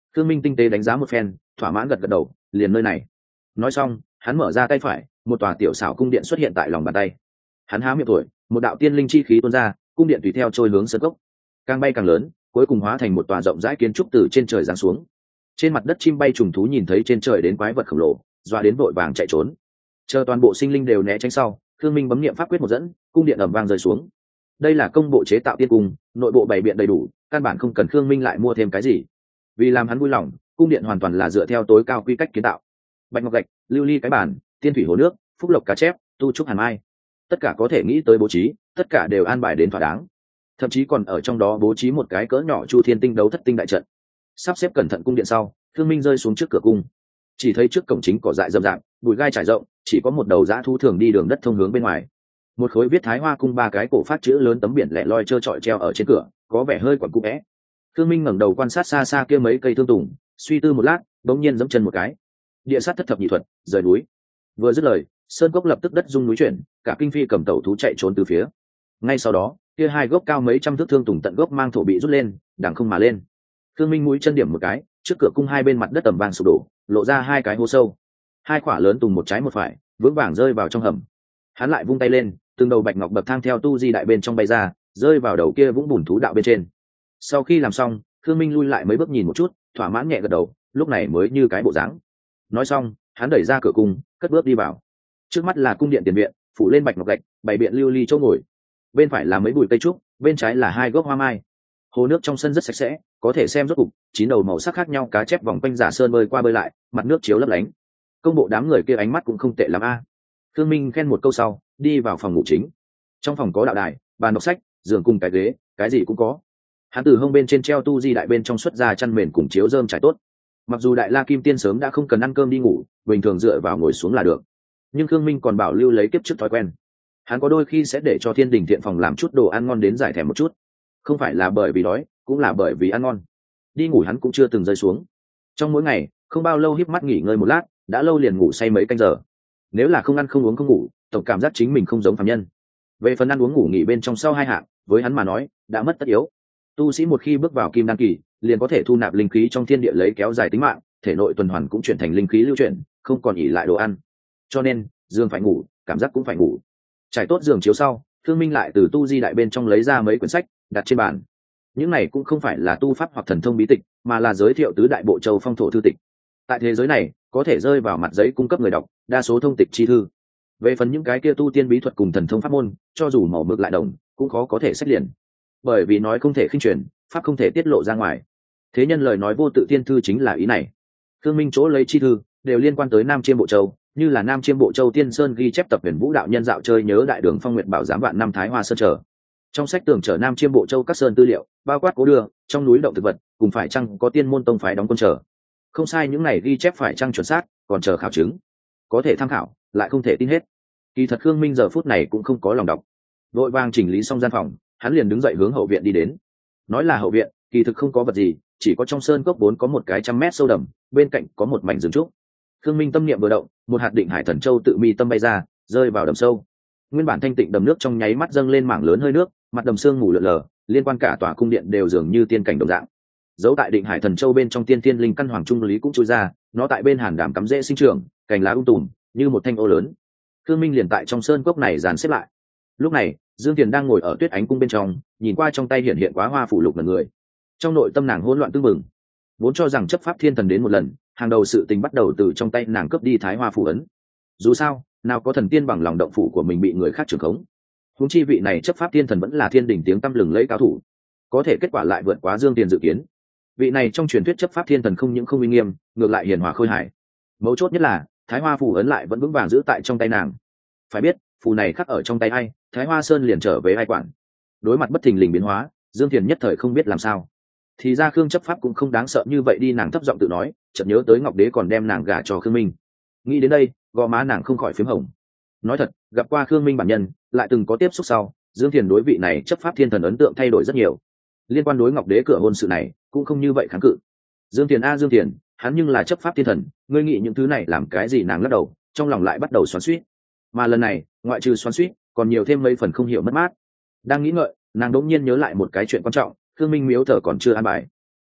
Khương Minh tinh tế đánh giá một phen, thỏa mãn gật gật đầu, liền nơi này. Nói xong, hắn mở ra tay phải, một tòa tiểu xảo cung điện xuất hiện tại lòng bàn tay. Hắn há miệng thổi, một đạo tiên linh chi khí tuôn ra, cung điện tùy theo trôi hướng sơn cốc, càng bay càng lớn, cuối cùng hóa thành một tòa rộng rãi kiến trúc từ trên trời giáng xuống. Trên mặt đất chim bay trùng thú nhìn thấy trên trời đến quái vật khổng lồ, dọa đến vội vàng chạy trốn. Chờ toàn bộ sinh linh đều né tránh sau, Khương Minh bấm niệm pháp quyết một dẫn, cung điện ầm vang rơi xuống. Đây là công bộ chế tạo tiên cung, nội bộ bày biện đầy đủ, căn bản không cần Khương Minh lại mua thêm cái gì. Vì làm hắn vui lòng, cung điện hoàn toàn là dựa theo tối cao quy cách kiến tạo. Bạch ngọc gạch, lưu ly cái bàn, tiên thủy hồ nước, phúc lộc cá chép, tu trúc hàn mai, tất cả có thể nghĩ tới bố trí, tất cả đều an bài đến thỏa đáng. Thậm chí còn ở trong đó bố trí một cái cỡ nhỏ chu thiên tinh đấu thất tinh đại trận. Sắp xếp cẩn thận cung điện sau, Khương Minh rơi xuống trước cửa cung, chỉ thấy trước cổng chính cỏ dại rậm rạp, bụi gai trải rộng, chỉ có một đầu dã thú thường đi đường đất thông hướng bên ngoài. Một khối viết Thái Hoa cung ba cái cổ phát chữ lớn tấm biển lẻ loi trơ trọi treo ở trên cửa, có vẻ hơi quẩn cũ vẽ. Khương Minh ngẩng đầu quan sát xa xa kia mấy cây thương tùng, suy tư một lát, đống nhiên giẫm chân một cái. Địa sát thất thập nhị thuật, rời núi. Vừa dứt lời, sơn cốc lập tức đất rung núi chuyển, cả kinh phi cầm tẩu thú chạy trốn từ phía. Ngay sau đó, kia hai gốc cao mấy trăm thước thương tùng tận gốc mang thổ bị rút lên, đằng không mà lên. Khương Minh mũi chân điểm một cái, trước cửa cung hai bên mặt đất tầm vang sụp đổ, lộ ra hai cái hố sâu. Hai quả lớn tùng một trái một phải, vững vàng rơi vào trong hầm. Hắn lại vung tay lên, từng đầu bạch ngọc bậc thang theo tu di đại bên trong bay ra, rơi vào đầu kia vũng bùn thú đạo bên trên. Sau khi làm xong, Khương Minh lui lại mấy bước nhìn một chút, thỏa mãn nhẹ gật đầu, lúc này mới như cái bộ dáng. Nói xong, hắn đẩy ra cửa cung, cất bước đi vào. Trước mắt là cung điện tiền viện, phủ lên bạch ngọc gạch, bày biện lưu ly chỗ ngồi. Bên phải là mấy bụi cây trúc, bên trái là hai gốc hoa mai. Hồ nước trong sân rất sạch sẽ, có thể xem rốt cục, chín đầu màu sắc khác nhau cá chép vòng quanh giả sơn bơi qua bơi lại, mặt nước chiếu lấp lánh. Công bộ đám người kia ánh mắt cũng không tệ lắm a. Khương Minh khen một câu sau, đi vào phòng ngủ chính. Trong phòng có đạo đài, bàn đọc sách, giường cùng cái ghế, cái gì cũng có. Hắn từ hông bên trên treo tu di đại bên trong xuất ra chăn mền cùng chiếu rơm trải tốt. Mặc dù đại la kim tiên sớm đã không cần ăn cơm đi ngủ, bình thường dựa vào ngồi xuống là được, nhưng Khương Minh còn bảo lưu lấy kiếp trước thói quen. Hắn có đôi khi sẽ để cho thiên đình thiện phòng làm chút đồ ăn ngon đến giải thèm một chút, không phải là bởi vì đói, cũng là bởi vì ăn ngon. Đi ngủ hắn cũng chưa từng rơi xuống. Trong mỗi ngày không bao lâu híp mắt nghỉ ngơi một lát, đã lâu liền ngủ say mấy canh giờ. Nếu là không ăn không uống không ngủ, tổng cảm giác chính mình không giống phàm nhân. Về phần ăn uống ngủ nghỉ bên trong sau hai hạng, với hắn mà nói đã mất tất yếu. Tu sĩ một khi bước vào kim đan kỳ, liền có thể thu nạp linh khí trong thiên địa lấy kéo dài tính mạng, thể nội tuần hoàn cũng chuyển thành linh khí lưu chuyển, không còn ỉ lại đồ ăn. Cho nên giường phải ngủ, cảm giác cũng phải ngủ. Trải tốt giường chiếu sau, Thương Minh lại từ tu di đại bên trong lấy ra mấy quyển sách đặt trên bàn. Những này cũng không phải là tu pháp hoặc thần thông bí tịch, mà là giới thiệu tứ đại bộ châu phong thổ thư tịch. Tại thế giới này có thể rơi vào mặt giấy cung cấp người đọc, đa số thông tịch chi thư. Về phần những cái kia tu tiên bí thuật cùng thần thông pháp môn, cho dù màu mực lại đồng, cũng khó có thể sách liền. Bởi vì nói không thể khinh truyền, pháp không thể tiết lộ ra ngoài. Thế nhân lời nói vô tự tiên thư chính là ý này. Thương Minh chỗ lấy chi thư đều liên quan tới Nam Chiêm Bộ Châu, như là Nam Chiêm Bộ Châu Tiên Sơn ghi chép tập Huyền Vũ đạo nhân dạo chơi nhớ đại đường phong nguyệt bảo giám vạn năm Thái Hoa sơn trở. Trong sách tường trở Nam Chiêm Bộ Châu các sơn tư liệu, bao quát cố đưa, trong núi động thực vật, cùng phải chăng có tiên môn tông phái đóng quân trở. Không sai, những này ghi chép phải chăng chuẩn xác, còn chờ khảo chứng. Có thể tham khảo, lại không thể tin hết. Kỳ thật Khương Minh giờ phút này cũng không có lòng đọc. Vội vàng chỉnh lý xong gian phòng, hắn liền đứng dậy hướng hậu viện đi đến. Nói là hậu viện, kỳ thực không có vật gì, chỉ có trong sơn cốc vốn có một cái 100 mét sâu đầm, bên cạnh có một mảnh rừng trúc. Khương Minh tâm niệm vừa động, một hạt định hải thần châu tự mi tâm bay ra, rơi vào đầm sâu. Nguyên bản thanh tịnh đầm nước trong nháy mắt dâng lên mảng lớn hơi nước, mặt đầm sương mù lượn lờ, liên quan cả tòa cung điện đều dường như tiên cảnh đồng dạng. Dấu tại định hải thần châu bên trong tiên tiên linh căn hoàng trung lý cũng chui ra, nó tại bên hàn đàm cắm rễ sinh trưởng, cành lá tùm như một thanh ô lớn. Khương Minh liền tại trong sơn cốc này dàn xếp lại. Lúc này Dương Tiền đang ngồi ở tuyết ánh cung bên trong, nhìn qua trong tay hiện quá hoa phủ lục lần người. Trong nội tâm nàng hỗn loạn tương mừng, vốn cho rằng chấp pháp thiên thần đến một lần, hàng đầu sự tình bắt đầu từ trong tay nàng cướp đi Thái Hoa phủ ấn. Dù sao, nào có thần tiên bằng lòng động phủ của mình bị người khác trưởng khống. Huống chi vị này chấp pháp thiên thần vẫn là thiên đỉnh tiếng tăm lừng lẫy cao thủ, có thể kết quả lại vượt quá Dương Tiền dự kiến. Vị này trong truyền thuyết chấp pháp thiên thần không những không uy nghiêm, ngược lại hiền hòa khôi hài. Mấu chốt nhất là Thái Hoa phủ ấn lại vẫn vững vàng giữ tại trong tay nàng. Phải biết, phù này khắc ở trong tay ai, Thái Hoa sơn liền trở về ai quản. Đối mặt bất thình lình biến hóa, Dương Tiền nhất thời không biết làm sao. Thì ra Khương chấp pháp cũng không đáng sợ như vậy đi, nàng thấp giọng tự nói, chợt nhớ tới Ngọc Đế còn đem nàng gả cho Khương Minh. Nghĩ đến đây, gò má nàng không khỏi phím hồng. Nói thật, gặp qua Khương Minh bản nhân, lại từng có tiếp xúc sau, Dương Tiền đối vị này chấp pháp thiên thần ấn tượng thay đổi rất nhiều. Liên quan đối Ngọc Đế cửa hôn sự này, cũng không như vậy kháng cự. Dương Tiền a Dương Tiền, hắn nhưng là chấp pháp thiên thần, ngươi nghĩ những thứ này làm cái gì? Nàng lắc đầu, trong lòng lại bắt đầu xoắn xuýt. Mà lần này, ngoại trừ xoắn xuýt, còn nhiều thêm mấy phần không hiểu mất mát. Đang nghĩ ngợi, nàng đột nhiên nhớ lại một cái chuyện quan trọng, Khương Minh miếu thờ còn chưa an bài.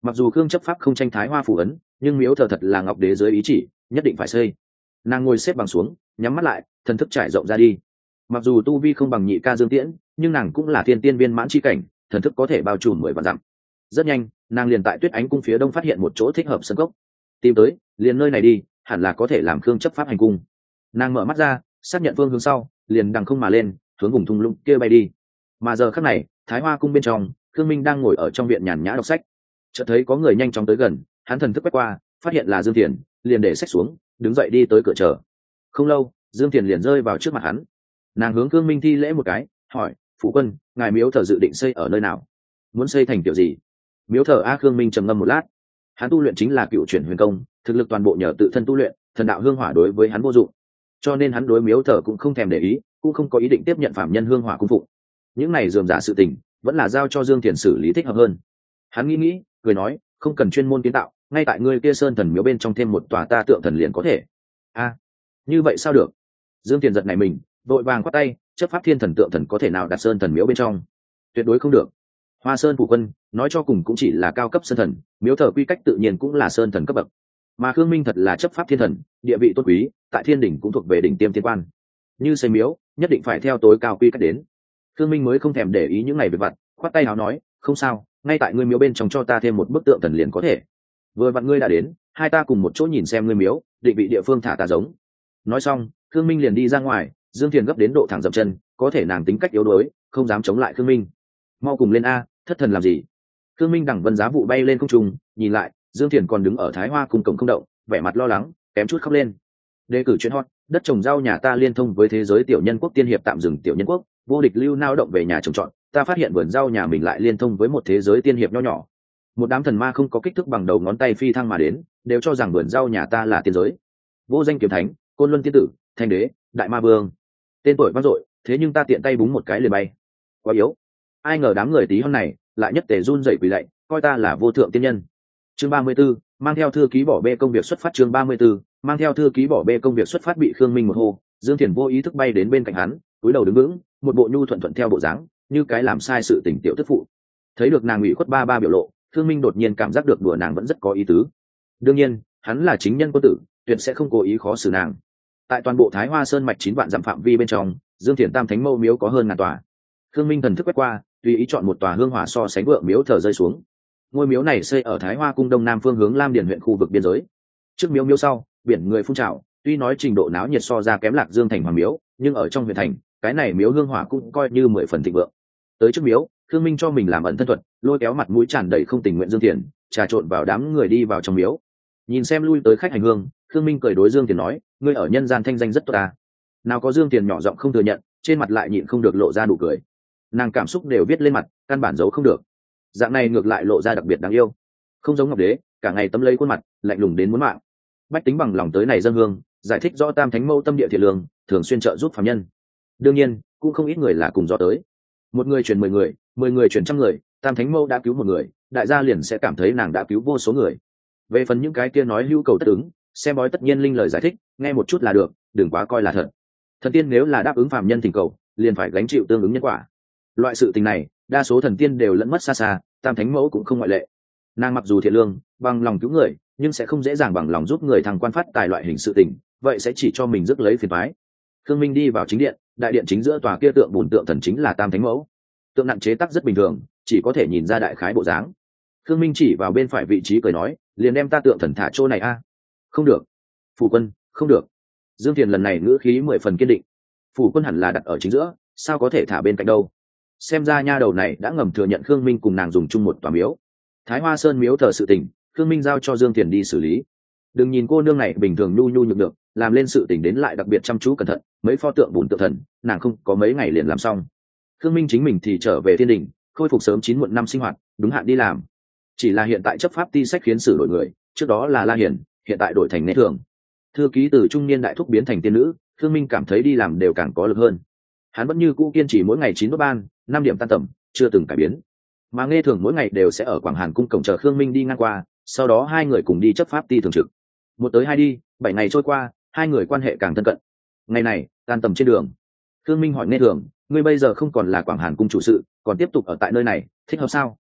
Mặc dù khương chấp pháp không tranh thái hoa phủ ấn, nhưng miếu thờ thật là ngọc đế dưới ý chỉ, nhất định phải xây. Nàng ngồi xếp bằng xuống, nhắm mắt lại, thần thức trải rộng ra đi. Mặc dù tu vi không bằng nhị ca Dương Tiễn, nhưng nàng cũng là thiên tiên viên mãn chi cảnh, thần thức có thể bao trùm 10 vạn dặm. Rất nhanh, nàng liền tại Tuyết Ánh cung phía đông phát hiện một chỗ thích hợp sân cốc. Tìm tới, liền nơi này đi, hẳn là có thể làm khương chấp pháp hành cung. Nàng mở mắt ra, xác nhận phương hướng sau, liền đằng không mà lên, hướng vùng thung lũng kia bay đi. Mà giờ khắc này, Thái Hoa cung bên trong, Khương Minh đang ngồi ở trong viện nhàn nhã đọc sách. Chợt thấy có người nhanh chóng tới gần, hắn thần thức quét qua, phát hiện là Dương Tiền, liền để sách xuống, đứng dậy đi tới cửa chờ. Không lâu, Dương Tiền liền rơi vào trước mặt hắn. Nàng hướng Khương Minh thi lễ một cái, hỏi: "Phụ quân, ngài miếu thờ dự định xây ở nơi nào? Muốn xây thành kiểu gì?" Miếu thờ A. Khương Minh trầm ngâm một lát. Hắn tu luyện chính là Cựu Chuyển Huyền Công, thực lực toàn bộ nhờ tự thân tu luyện, thần đạo hương hỏa đối với hắn vô dụng, cho nên hắn đối miếu thờ cũng không thèm để ý, cũng không có ý định tiếp nhận phạm nhân hương hỏa cung phụng. Những này dườm giả sự tình, vẫn là giao cho Dương Tiền xử lý thích hợp hơn. Hắn nghĩ, cười nói: "Không cần chuyên môn kiến tạo, ngay tại ngươi kia sơn thần miếu bên trong thêm một tòa ta tượng thần liền có thể." A, như vậy sao được? Dương Tiền giật này mình, vội vàng quát tay: "Chấp pháp thiên thần tượng thần có thể nào đặt sơn thần miếu bên trong? Tuyệt đối không được." Hoa Sơn phụ quân nói cho cùng cũng chỉ là cao cấp sơn thần, miếu thờ quy cách tự nhiên cũng là sơn thần cấp bậc. Mà Khương Minh thật là chấp pháp thiên thần, địa vị tôn quý, tại thiên đỉnh cũng thuộc về đỉnh tiêm thiên quan. Như xây miếu, nhất định phải theo tối cao quy cách đến. Khương Minh mới không thèm để ý những ngày về vặt, khoát tay áo nói: "Không sao, ngay tại ngươi miếu bên trong cho ta thêm một bức tượng thần liền có thể. Vừa vặn ngươi đã đến, hai ta cùng một chỗ nhìn xem ngươi miếu, định vị địa phương thả ta giống." Nói xong, Khương Minh liền đi ra ngoài. Dương Thiền gấp đến độ thẳng dậm chân, có thể nàng tính cách yếu đuối, không dám chống lại Khương Minh. "Mau cùng lên a, thất thần làm gì?" Khương Minh đằng vân giá vụ bay lên không trung, nhìn lại, Dương Thiền còn đứng ở Thái Hoa cung cổng không động, vẻ mặt lo lắng, kém chút khóc lên. Đề cử chuyện hot, đất trồng rau nhà ta liên thông với thế giới tiểu nhân quốc tiên hiệp tạm dừng tiểu nhân quốc, vô địch lưu nao động về nhà trồng trọt, ta phát hiện vườn rau nhà mình lại liên thông với một thế giới tiên hiệp nho nhỏ. Một đám thần ma không có kích thước bằng đầu ngón tay phi thăng mà đến, đều cho rằng vườn rau nhà ta là tiên giới. Vô danh kiếm thánh, côn luân tiên tử, thanh đế, đại ma vương, tên tuổi vang dội, thế nhưng ta tiện tay búng một cái liền bay. Quá yếu. Ai ngờ đám người tí hon này lại nhất tề run rẩy quỳ lạy, coi ta là vô thượng tiên nhân. Chương 34, mang theo thư ký bỏ bê công việc xuất phát. Chương 34, mang theo thư ký bỏ bê công việc xuất phát. Bị Khương Minh một hô, Dương Thiền vô ý thức bay đến bên cạnh hắn, cúi đầu đứng vững, một bộ nhu thuận thuận theo bộ dáng, như cái làm sai sự tình tiểu tức phụ. Thấy được nàng ủy khuất ba ba biểu lộ, Khương Minh đột nhiên cảm giác được đùa nàng vẫn rất có ý tứ. Đương nhiên, hắn là chính nhân quân tử, tuyệt sẽ không cố ý khó xử nàng. Tại toàn bộ Thái Hoa Sơn mạch 9 vạn dặm phạm vi bên trong, Dương Thiền Tam Thánh Mâu miếu có hơn ngàn tòa. Khương Minh thần thức quét qua, tùy ý chọn một tòa hương hỏa so sánh vượng miếu thờ rơi xuống. Ngôi miếu này xây ở Thái Hoa cung đông nam phương hướng Lam Điền huyện khu vực biên giới. Trước miếu miếu sau, biển người phun trào, tuy nói trình độ náo nhiệt so ra kém Lạc Dương thành hoàng miếu, nhưng ở trong huyện thành, cái này miếu hương hỏa cũng coi như 10 phần thịnh vượng. Tới trước miếu, Khương Minh cho mình làm ẩn thân thuật, lôi kéo mặt mũi tràn đầy không tình nguyện Dương Thiền, trà trộn vào đám người đi vào trong miếu. Nhìn xem lui tới khách hành hương, Khương Minh cười đối Dương Thiền nói: "Ngươi ở nhân gian thanh danh rất tốt ta." Nào có Dương Thiền nhỏ giọng không thừa nhận, trên mặt lại nhịn không được lộ ra nụ cười. Nàng cảm xúc đều viết lên mặt, căn bản giấu không được. Dạng này ngược lại lộ ra đặc biệt đáng yêu, không giống ngọc đế cả ngày tấm lấy khuôn mặt lạnh lùng đến muốn mạng. Bách tính bằng lòng tới này dân hương, giải thích rõ Tam Thánh Mâu tâm địa thiện lương, thường xuyên trợ giúp phàm nhân. Đương nhiên cũng không ít người là cùng do tới, một người truyền 10 người, 10 người truyền trăm người, Tam Thánh Mâu đã cứu một người, đại gia liền sẽ cảm thấy nàng đã cứu vô số người. Về phần những cái kia nói hữu cầu tất ứng, xem bói tất nhiên linh lời giải thích, nghe một chút là được, đừng quá coi là thật. Thần tiên nếu là đáp ứng phàm nhân thỉnh cầu, liền phải gánh chịu tương ứng nhân quả. Loại sự tình này, đa số thần tiên đều lẫn mất xa xa, Tam Thánh Mẫu cũng không ngoại lệ. Nàng mặc dù thiện lương, bằng lòng cứu người, nhưng sẽ không dễ dàng bằng lòng giúp người thăng quan phát tài loại hình sự tình, vậy sẽ chỉ cho mình rước lấy phiền toái. Khương Minh đi vào chính điện, đại điện chính giữa tòa kia tượng bùn tượng thần chính là Tam Thánh Mẫu. Tượng nặng chế tác rất bình thường, chỉ có thể nhìn ra đại khái bộ dáng. Khương Minh chỉ vào bên phải vị trí cười nói: "Liền đem ta tượng thần thả chỗ này a." "Không được." "Phủ quân, không được." Dương Thiền lần này ngữ khí 10 phần kiên định. "Phủ quân hẳn là đặt ở chính giữa, sao có thể thả bên cạnh đâu?" Xem ra nha đầu này đã ngầm thừa nhận Khương Minh cùng nàng dùng chung một tòa miếu. Thái Hoa Sơn miếu thờ sự tình, Khương Minh giao cho Dương Thiền đi xử lý. Đừng nhìn cô nương này bình thường nhu nhu nhược được, làm lên sự tình đến lại đặc biệt chăm chú cẩn thận, mấy pho tượng bùn tượng thần, nàng không có mấy ngày liền làm xong. Khương Minh chính mình thì trở về thiên đình, khôi phục sớm 9 muộn năm sinh hoạt, đúng hạn đi làm. Chỉ là hiện tại chấp pháp ti sách khiến xử đổi người, trước đó là La Hiển, hiện tại đổi thành Nê Thường. Thư ký từ trung niên đại thúc biến thành tiên nữ, Khương Minh cảm thấy đi làm đều càng có lực hơn. Hắn vẫn như cũ kiên trì mỗi ngày 9 đốt ban, 5 điểm tan tầm, chưa từng cải biến. Mà Nghe Thường mỗi ngày đều sẽ ở Quảng Hàn cung cổng chờ Khương Minh đi ngang qua, sau đó hai người cùng đi chấp pháp ti thường trực. Một tới hai đi, 7 ngày trôi qua, hai người quan hệ càng thân cận. Ngày này, tan tầm trên đường, Khương Minh hỏi Nghe Thường: "Ngươi bây giờ không còn là Quảng Hàn cung chủ sự, còn tiếp tục ở tại nơi này, thích hợp sao?"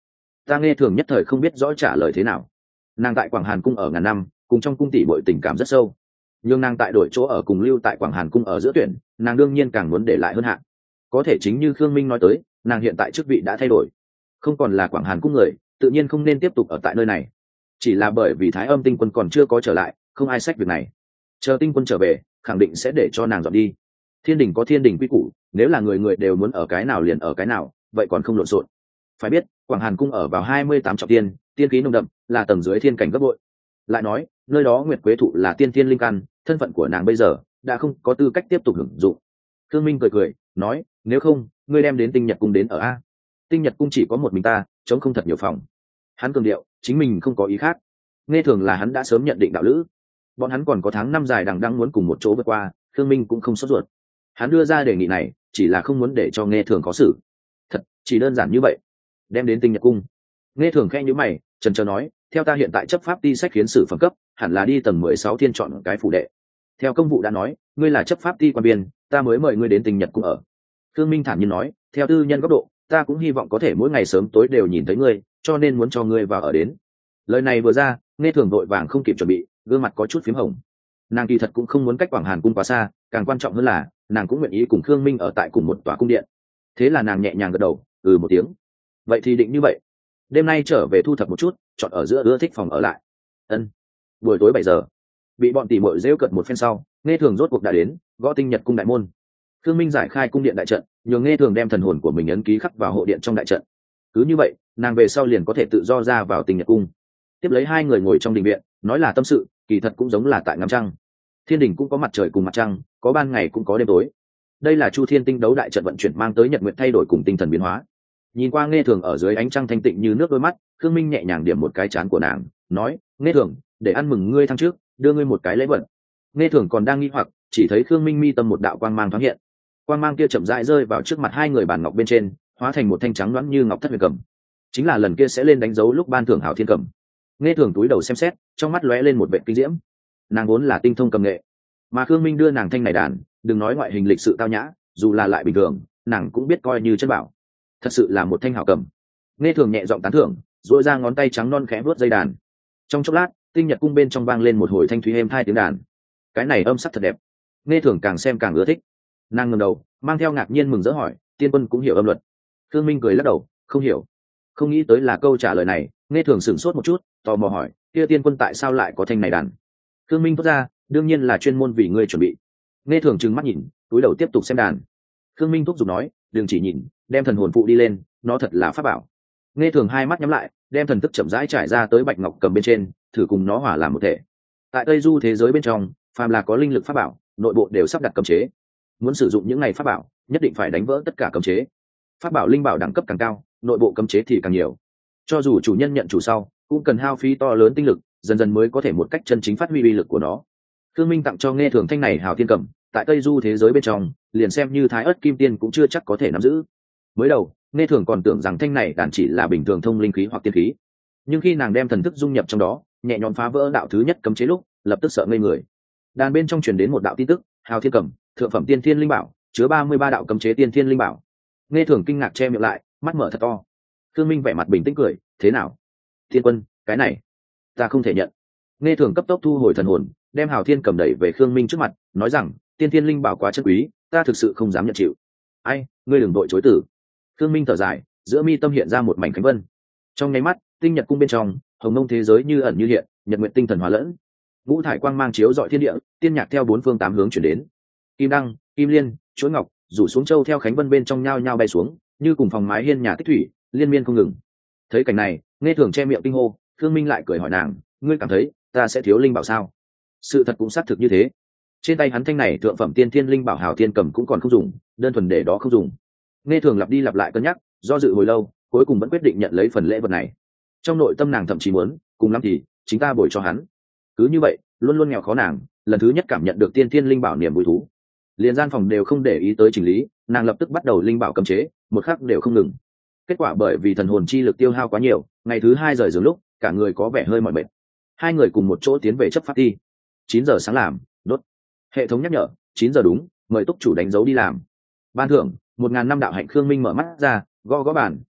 Ta Nghe Thường nhất thời không biết rõ trả lời thế nào. Nàng tại Quảng Hàn cung ở ngàn năm, cùng trong cung tỷ bội tình cảm rất sâu, nhưng nàng tại đổi chỗ ở cùng lưu tại Quảng Hàn cung ở giữa tuyển, nàng đương nhiên càng muốn để lại hơn hạn. Có thể chính như Khương Minh nói tới, nàng hiện tại chức vị đã thay đổi, không còn là Quảng Hàn cung người, tự nhiên không nên tiếp tục ở tại nơi này. Chỉ là bởi vì Thái Âm tinh quân còn chưa có trở lại, không ai sách việc này. Chờ tinh quân trở về, khẳng định sẽ để cho nàng dọn đi. Thiên đình có thiên đình quy củ, nếu là người người đều muốn ở cái nào liền ở cái nào, vậy còn không lộn xộn. Phải biết, Quảng Hàn cung ở vào 28 trọng tiên, tiên khí nồng đậm, là tầng dưới thiên cảnh gấp bội. Lại nói, nơi đó Nguyệt Quế thụ là tiên thiên linh căn, thân phận của nàng bây giờ đã không có tư cách tiếp tục hưởng dụng. Khương Minh cười cười, nói, nếu không, ngươi đem đến Tinh Nhật cung đến ở a. Tinh Nhật cung chỉ có một mình ta, chống không thật nhiều phòng. Hắn cường điệu, chính mình không có ý khác. Nghe Thường là hắn đã sớm nhận định đạo lữ, bọn hắn còn có tháng năm dài đằng đẵng muốn cùng một chỗ vượt qua, Khương Minh cũng không sốt ruột. Hắn đưa ra đề nghị này chỉ là không muốn để cho Nghe Thường khó xử. Thật, chỉ đơn giản như vậy. Đem đến Tinh Nhật cung. Nghe Thường khẽ nhíu mày, chần chờ nói, theo ta hiện tại chấp pháp ti sách khiến sử phẩm cấp, hẳn là đi tầng 16 thiên chọn cái phủ đệ. Theo công vụ đã nói, ngươi là chấp pháp ti quan viên, ta mới mời ngươi đến Tinh Nhật cung ở. Khương Minh thản nhiên nói, theo tư nhân góc độ, ta cũng hy vọng có thể mỗi ngày sớm tối đều nhìn thấy ngươi, cho nên muốn cho ngươi vào ở đến. Lời này vừa ra, Nghe Thường vội vàng không kịp chuẩn bị, gương mặt có chút phím hồng. Nàng kỳ thật cũng không muốn cách Quảng Hàn cung quá xa, càng quan trọng hơn là nàng cũng nguyện ý cùng Khương Minh ở tại cùng một tòa cung điện. Thế là nàng nhẹ nhàng gật đầu, một tiếng. Vậy thì định như vậy. Đêm nay trở về thu thập một chút, chọn ở giữa ưa thích phòng ở lại. Ân. Buổi tối 7 giờ, bị bọn tỷ muội rêu cợt một phen sau, Nghe Thường rốt cuộc đã đến, gõ Tinh Nhật cung đại môn. Khương Minh giải khai cung điện đại trận, nhường Nghe Thường đem thần hồn của mình ấn ký khắc vào hộ điện trong đại trận. Cứ như vậy, nàng về sau liền có thể tự do ra vào Tinh Nhật cung. Tiếp lấy hai người ngồi trong đình viện, nói là tâm sự, kỳ thật cũng giống là tại ngắm trăng. Thiên đình cũng có mặt trời cùng mặt trăng, có ban ngày cũng có đêm tối. Đây là Chu Thiên tinh đấu đại trận vận chuyển mang tới nhật nguyện thay đổi cùng tinh thần biến hóa. Nhìn qua Nghe Thường ở dưới ánh trăng thanh tịnh như nước đôi mắt, Khương Minh nhẹ nhàng điểm một cái trán của nàng, nói, Nghe Thường, để ăn mừng ngươi thăng trước, đưa ngươi một cái lễ vật. Nghe Thường còn đang nghi hoặc, chỉ thấy Khương Minh mi tâm một đạo quang mang thoáng hiện. Quang mang kia chậm rãi rơi vào trước mặt hai người bàn ngọc bên trên, hóa thành một thanh trắng loãng như ngọc thất huyền cầm. Chính là lần kia sẽ lên đánh dấu lúc ban thưởng hảo thiên cầm. Nghe Thường túi đầu xem xét, trong mắt lóe lên một vẻ kinh diễm. Nàng vốn là tinh thông cầm nghệ, mà Khương Minh đưa nàng thanh này đàn, đừng nói ngoại hình lịch sự tao nhã, dù là lại bình thường, nàng cũng biết coi như chân bảo. Thật sự là một thanh hảo cầm. Nghe Thường nhẹ giọng tán thưởng, duỗi ra ngón tay trắng non khẽ vuốt dây đàn. Trong chốc lát, Tinh Nhật cung bên trong vang lên một hồi thanh thúy êm tai tiếng đàn. Cái này âm sắc thật đẹp. Nghe Thường càng xem càng ưa thích. Nàng ngẩng đầu, mang theo ngạc nhiên mừng rỡ hỏi, tiên quân cũng hiểu âm luật? Khương Minh cười lắc đầu, không hiểu. Không nghĩ tới là câu trả lời này, Nghe Thường sửng sốt một chút, tò mò hỏi, kia tiên quân tại sao lại có thanh này đàn? Khương Minh thốt ra, đương nhiên là chuyên môn vì ngươi chuẩn bị. Nghe Thường trừng mắt nhìn, túi đầu tiếp tục xem đàn. Khương Minh thúc giục nói, đừng chỉ nhìn, đem thần hồn phụ đi lên, nó thật là pháp bảo. Nghe Thường hai mắt nhắm lại, đem thần thức chậm rãi trải ra tới bạch ngọc cầm bên trên, thử cùng nó hòa làm một thể. Tại Tây Du thế giới bên trong, phàm là có linh lực pháp bảo, nội bộ đều sắp đặt cấm chế. Muốn sử dụng những này pháp bảo, nhất định phải đánh vỡ tất cả cấm chế. Pháp bảo linh bảo đẳng cấp càng cao, nội bộ cấm chế thì càng nhiều. Cho dù chủ nhân nhận chủ sau, cũng cần hao phí to lớn tinh lực, dần dần mới có thể một cách chân chính phát huy uy lực của nó. Khương Minh tặng cho Nghe Thường thanh này hào thiên cầm, tại Tây Du thế giới bên trong, liền xem như Thái Ức Kim Tiên cũng chưa chắc có thể nắm giữ. Mới đầu, Nghe Thường còn tưởng rằng thanh này đàn chỉ là bình thường thông linh khí hoặc tiên khí, nhưng khi nàng đem thần thức dung nhập trong đó, nhẹ nhõm phá vỡ đạo thứ nhất cấm chế lúc, lập tức sợ ngây người. Đàn bên trong truyền đến một đạo tin tức, hào thiên cầm, thượng phẩm tiên thiên linh bảo, chứa 33 đạo cấm chế tiên thiên linh bảo. Nghe Thường kinh ngạc che miệng lại, mắt mở thật to. Khương Minh vẻ mặt bình tĩnh cười, thế nào? Thiên quân, cái này, ta không thể nhận. Nghe Thường cấp tốc thu hồi thần hồn, đem hào thiên cầm đẩy về Khương Minh trước mặt, nói rằng, tiên thiên linh bảo quá chân quý, ta thực sự không dám nhận chịu. Ai, ngươi đừng đội chối từ. Khương Minh thở dài, giữa mi tâm hiện ra một mảnh khánh vân. Trong nháy mắt, Tinh Nhật cung bên trong, hồng mông thế giới như ẩn như hiện, nhật nguyện tinh thần hòa lẫn. Ngũ thải quang mang chiếu rọi thiên địa, tiên nhạc theo bốn phương tám hướng chuyển đến. Kim đăng, kim liên, chuỗi ngọc, rủ xuống châu theo khánh vân bên trong nhao nhao bay xuống, như cùng phòng mái hiên nhà tích thủy, liên miên không ngừng. Thấy cảnh này, Nghe Thường che miệng kinh hô, Khương Minh lại cười hỏi nàng, ngươi cảm thấy ta sẽ thiếu linh bảo sao? Sự thật cũng xác thực như thế. Trên tay hắn thanh này thượng phẩm tiên thiên linh bảo hào thiên cầm cũng còn không dùng, đơn thuần để đó không dùng. Nghe Thường lặp đi lặp lại cân nhắc, do dự hồi lâu, cuối cùng vẫn quyết định nhận lấy phần lễ vật này. Trong nội tâm nàng thậm chí muốn, cùng lắm thì chính ta bồi cho hắn. Cứ như vậy, luôn luôn nghèo khó nàng, lần thứ nhất cảm nhận được tiên thiên linh bảo niềm vui thú. Liền gian phòng đều không để ý tới chỉnh lý, nàng lập tức bắt đầu linh bảo cấm chế, một khắc đều không ngừng. Kết quả bởi vì thần hồn chi lực tiêu hao quá nhiều, ngày thứ 2 rời giường lúc, cả người có vẻ hơi mỏi mệt. Hai người cùng một chỗ tiến về chấp pháp ti. 9 giờ sáng làm, đốt. Hệ thống nhắc nhở, 9 giờ đúng, mời túc chủ đánh dấu đi làm. Ban thưởng, 1000 năm đạo hạnh. Khương Minh mở mắt ra, gõ gõ bàn,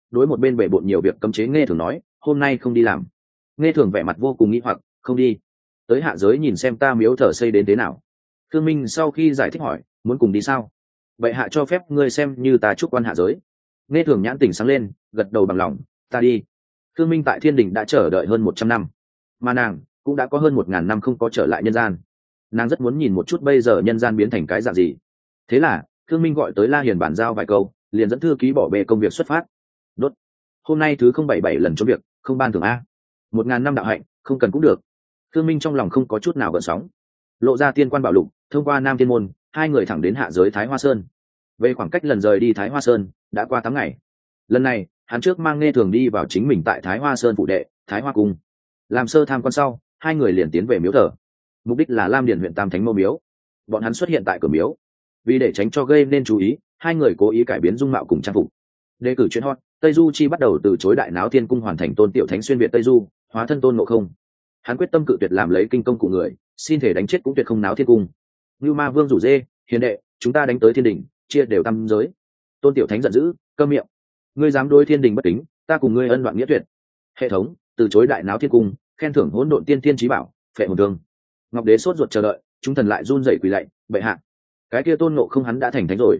đối một bên bể bộn nhiều việc cấm chế Nghe Thường nói, hôm nay không đi làm. Nghe Thường vẻ mặt vô cùng nghi hoặc, không đi, tới hạ giới nhìn xem ta miếu thờ xây đến thế nào. Thương Minh sau khi giải thích hỏi, muốn cùng đi sao? Vậy hạ cho phép ngươi xem như ta chúc quan hạ giới. Nghe Thường nhãn tỉnh sáng lên, gật đầu bằng lòng, ta đi. Thương Minh tại thiên đình đã chờ đợi hơn 100 năm, mà nàng cũng đã có hơn 1000 năm không có trở lại nhân gian. Nàng rất muốn nhìn một chút bây giờ nhân gian biến thành cái dạng gì. Thế là Thương Minh gọi tới La Hiền bàn giao vài câu, liền dẫn thư ký bỏ bê công việc xuất phát. Đốt. Hôm nay thứ 077 lần trốn việc, không ban thưởng a. 1000 năm đạo hạnh, không cần cũng được. Thương Minh trong lòng không có chút nào gợn sóng. Lộ ra tiên quan bảo lục, thông qua Nam Thiên môn, hai người thẳng đến hạ giới Thái Hoa Sơn. Về khoảng cách lần rời đi Thái Hoa Sơn đã qua 8 ngày. Lần này hắn trước mang Nghe Thường đi vào chính mình tại Thái Hoa Sơn phụ đệ Thái Hoa cung, làm sơ tham quan sau, hai người liền tiến về miếu thờ. Mục đích là Lam Điền huyện Tam Thánh Mâu miếu. Bọn hắn xuất hiện tại cửa miếu, vì để tránh cho gây nên chú ý, hai người cố ý cải biến dung mạo cùng trang phục. Đề cử chuyên hot, Tây Du Chi bắt đầu từ chối Đại Náo Thiên cung hoàn thành tôn tiểu thánh xuyên việt Tây Du, hóa thân Tôn Ngộ Không. Hắn quyết tâm cự tuyệt làm lấy kinh công của người, xin thể đánh chết cũng tuyệt không náo thiên cung. Như Ma Vương rủ dê, hiền đệ, chúng ta đánh tới thiên đình, chia đều tam giới. Tôn tiểu thánh giận dữ, câm miệng. Ngươi dám đối thiên đình bất kính, ta cùng ngươi ân đoạn nghĩa tuyệt. Hệ thống từ chối Đại Náo Thiên cung, khen thưởng hỗn độn tiên thiên chí bảo, phệ hồn thương. Ngọc Đế sốt ruột chờ đợi, chúng thần lại run rẩy quỳ lạy, bệ hạ, cái kia Tôn Ngộ Không hắn đã thành thánh rồi.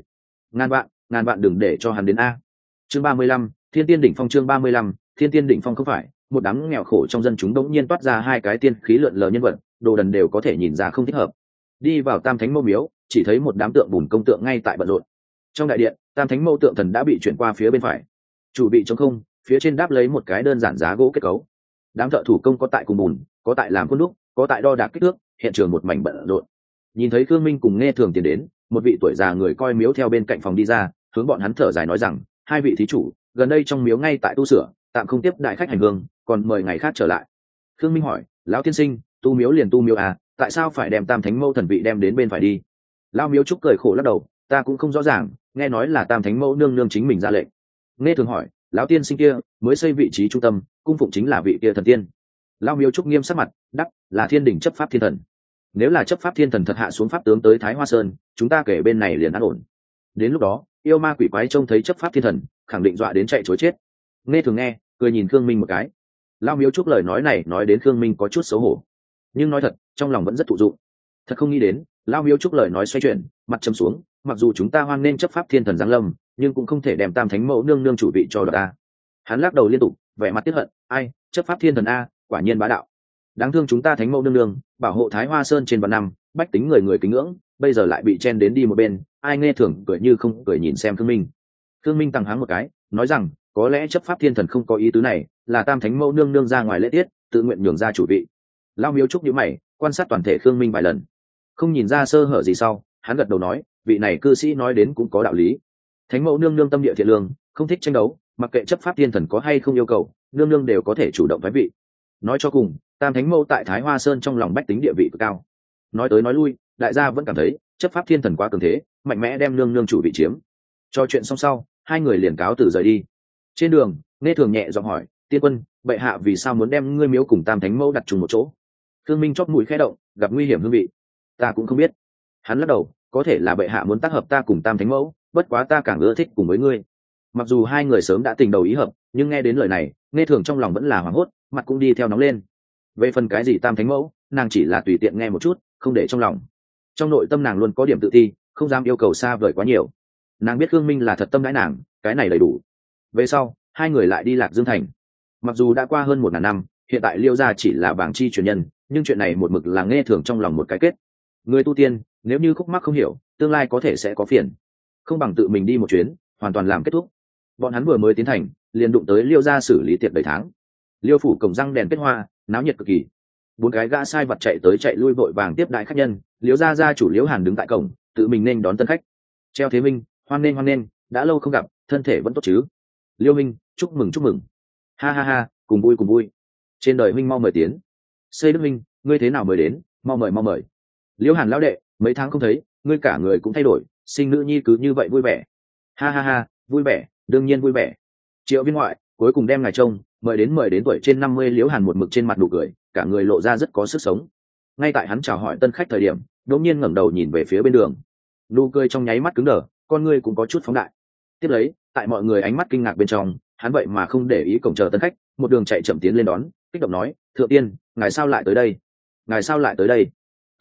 Ngàn vạn đừng để cho hắn đến a. Chương 35, Thiên Tiên đỉnh phong. Chương 35, Thiên Tiên đỉnh phong. Không phải một đám nghèo khổ trong dân chúng đống nhiên toát ra hai cái tiên khí lượn lờ nhân vật, đồ đần đều có thể nhìn ra không thích hợp. Đi vào Tam Thánh Mâu miếu, chỉ thấy một đám tượng bùn công tượng ngay tại bận rộn. Trong đại điện, Tam Thánh Mâu tượng thần đã bị chuyển qua phía bên phải, chủ bị trống không, phía trên đáp lấy một cái đơn giản giá gỗ kết cấu. Đám thợ thủ công có tại cùng bùn, có tại làm khuôn đúc, có tại đo đạc kích thước, hiện trường một mảnh bận rộn. Nhìn thấy Khương Minh cùng Nghe Thường tiến đến, một vị tuổi già người coi miếu theo bên cạnh phòng đi ra, hướng bọn hắn thở dài nói rằng, hai vị thí chủ, gần đây trong miếu ngay tại tu sửa, tạm không tiếp đại khách hành hương, còn mời ngày khác trở lại. Khương Minh hỏi, lão tiên sinh, tu miếu liền tu miếu à, tại sao phải đem Tam Thánh Mâu thần vị đem đến bên phải đi? Lão miếu trúc cười khổ lắc đầu, ta cũng không rõ ràng, nghe nói là Tam Thánh Mâu nương nương chính mình ra lệnh. Nghe Thường hỏi, lão tiên sinh kia mới xây vị trí trung tâm, cung phụng chính là vị kia thần tiên. Lão miếu trúc nghiêm sắc mặt, đắp, là thiên đỉnh chấp pháp thiên thần. Nếu là chấp pháp thiên thần thật hạ xuống pháp tướng tới Thái Hoa Sơn, chúng ta kể bên này liền an ổn. Đến lúc đó yêu ma quỷ quái trông thấy chấp pháp thiên thần, khẳng định dọa đến chạy chối chết. Nghe Thường nghe, cười nhìn Khương Minh một cái. Lão miếu trúc lời nói này nói đến Khương Minh có chút xấu hổ, nhưng nói thật trong lòng vẫn rất thụ dụng. Thật không nghĩ đến Lão miếu trúc lời nói xoay chuyển, mặt trầm xuống, mặc dù chúng ta hoan nên chấp pháp thiên thần giáng lâm, nhưng cũng không thể đem Tam Thánh Mẫu nương nương chủ vị cho ta. Hắn lắc đầu liên tục, vẻ mặt tiếc hận, ai, chấp pháp thiên thần a, quả nhiên bá đạo. Đáng thương chúng ta Thánh Mẫu nương nương bảo hộ Thái Hoa Sơn trên vạn năm, bách tính người người kính ngưỡng, bây giờ lại bị chen đến đi một bên. Ai Nghe Thường cười như không cười nhìn xem Khương Minh. Khương Minh tăng háng một cái, nói rằng, có lẽ chấp pháp thiên thần không có ý tứ này, là Tam Thánh Mẫu nương nương ra ngoài lễ tiết, tự nguyện nhường ra chủ vị. Lão miếu trúc nhíu mày, quan sát toàn thể Khương Minh vài lần, không nhìn ra sơ hở gì sau, hắn gật đầu nói, vị này cư sĩ nói đến cũng có đạo lý. Thánh Mẫu nương nương tâm địa thiện lương, không thích tranh đấu, mặc kệ chấp pháp thiên thần có hay không yêu cầu, nương nương đều có thể chủ động thoái vị. Nói cho cùng, Tam Thánh Mẫu tại Thái Hoa Sơn trong lòng bách tính địa vị cực cao. Nói tới nói lui, đại gia vẫn cảm thấy chấp pháp thiên thần quá cường thế, mạnh mẽ đem nương nương chủ vị chiếm. Cho chuyện xong sau, hai người liền cáo từ rời đi. Trên đường, Nghe Thường nhẹ giọng hỏi, tiên quân, bệ hạ vì sao muốn đem ngươi miếu cùng Tam Thánh Mẫu đặt chung một chỗ? Khương Minh chót mũi khẽ động, gặp nguy hiểm hương vị. Ta cũng không biết. Hắn lắc đầu, có thể là bệ hạ muốn tác hợp ta cùng Tam Thánh Mẫu, bất quá ta càng ưa thích cùng với ngươi. Mặc dù hai người sớm đã tình đầu ý hợp, nhưng nghe đến lời này, Nghe Thường trong lòng vẫn là hoảng hốt, mặt cũng đi theo nóng lên. Về phần cái gì Tam Thánh Mẫu, nàng chỉ là tùy tiện nghe một chút, không để trong lòng. Trong nội tâm nàng luôn có điểm tự ti, không dám yêu cầu xa vời quá nhiều. Nàng biết Khương Minh là thật tâm đãi nàng, cái này đầy đủ. Về sau, hai người lại đi Lạc Dương thành. Mặc dù đã qua hơn 1000 năm, hiện tại Liêu gia chỉ là bảng chi truyền nhân, nhưng chuyện này một mực là Nghe Thường trong lòng một cái kết. Người tu tiên, nếu như khúc mắc không hiểu, tương lai có thể sẽ có phiền. Không bằng tự mình đi một chuyến, hoàn toàn làm kết thúc. Bọn hắn vừa mới tiến thành, liền đụng tới Liêu gia xử lý tiệc đầy tháng. Liêu phủ cổng răng đèn kết hoa, náo nhiệt cực kỳ. 4 cái gã sai vật chạy tới chạy lui vội vàng tiếp đại khách nhân. Liêu gia gia chủ Liêu Hàn đứng tại cổng, tự mình nên đón tân khách. Treo Thế Minh, hoan nghênh, đã lâu không gặp, thân thể vẫn tốt chứ? Liêu Minh, chúc mừng. Ha ha ha, cùng vui. Trên đời Minh mau mời tiến. Xây Đức Minh, ngươi thế nào mới đến, mau mời. Liêu Hàn lão đệ, mấy tháng không thấy, ngươi cả người cũng thay đổi, sinh nữ nhi cứ như vậy vui vẻ. Ha ha ha, vui vẻ, đương nhiên vui vẻ. Triệu viên ngoại, cuối cùng đem ngài trông, mời đến tuổi trên 50. Liêu Hàn một mực trên mặt nụ cười, cả người lộ ra rất có sức sống. Ngay tại hắn chào hỏi tân khách thời điểm, đột nhiên ngẩng đầu nhìn về phía bên đường. Nụ cười trong nháy mắt cứng đờ, con ngươi cũng có chút phóng đại. Tiếp lấy, tại mọi người ánh mắt kinh ngạc bên trong, hắn vậy mà không để ý cổng chờ tân khách, một đường chạy chậm tiến lên đón, kích động nói: "Thượng tiên, ngài sao lại tới đây? Ngài sao lại tới đây?"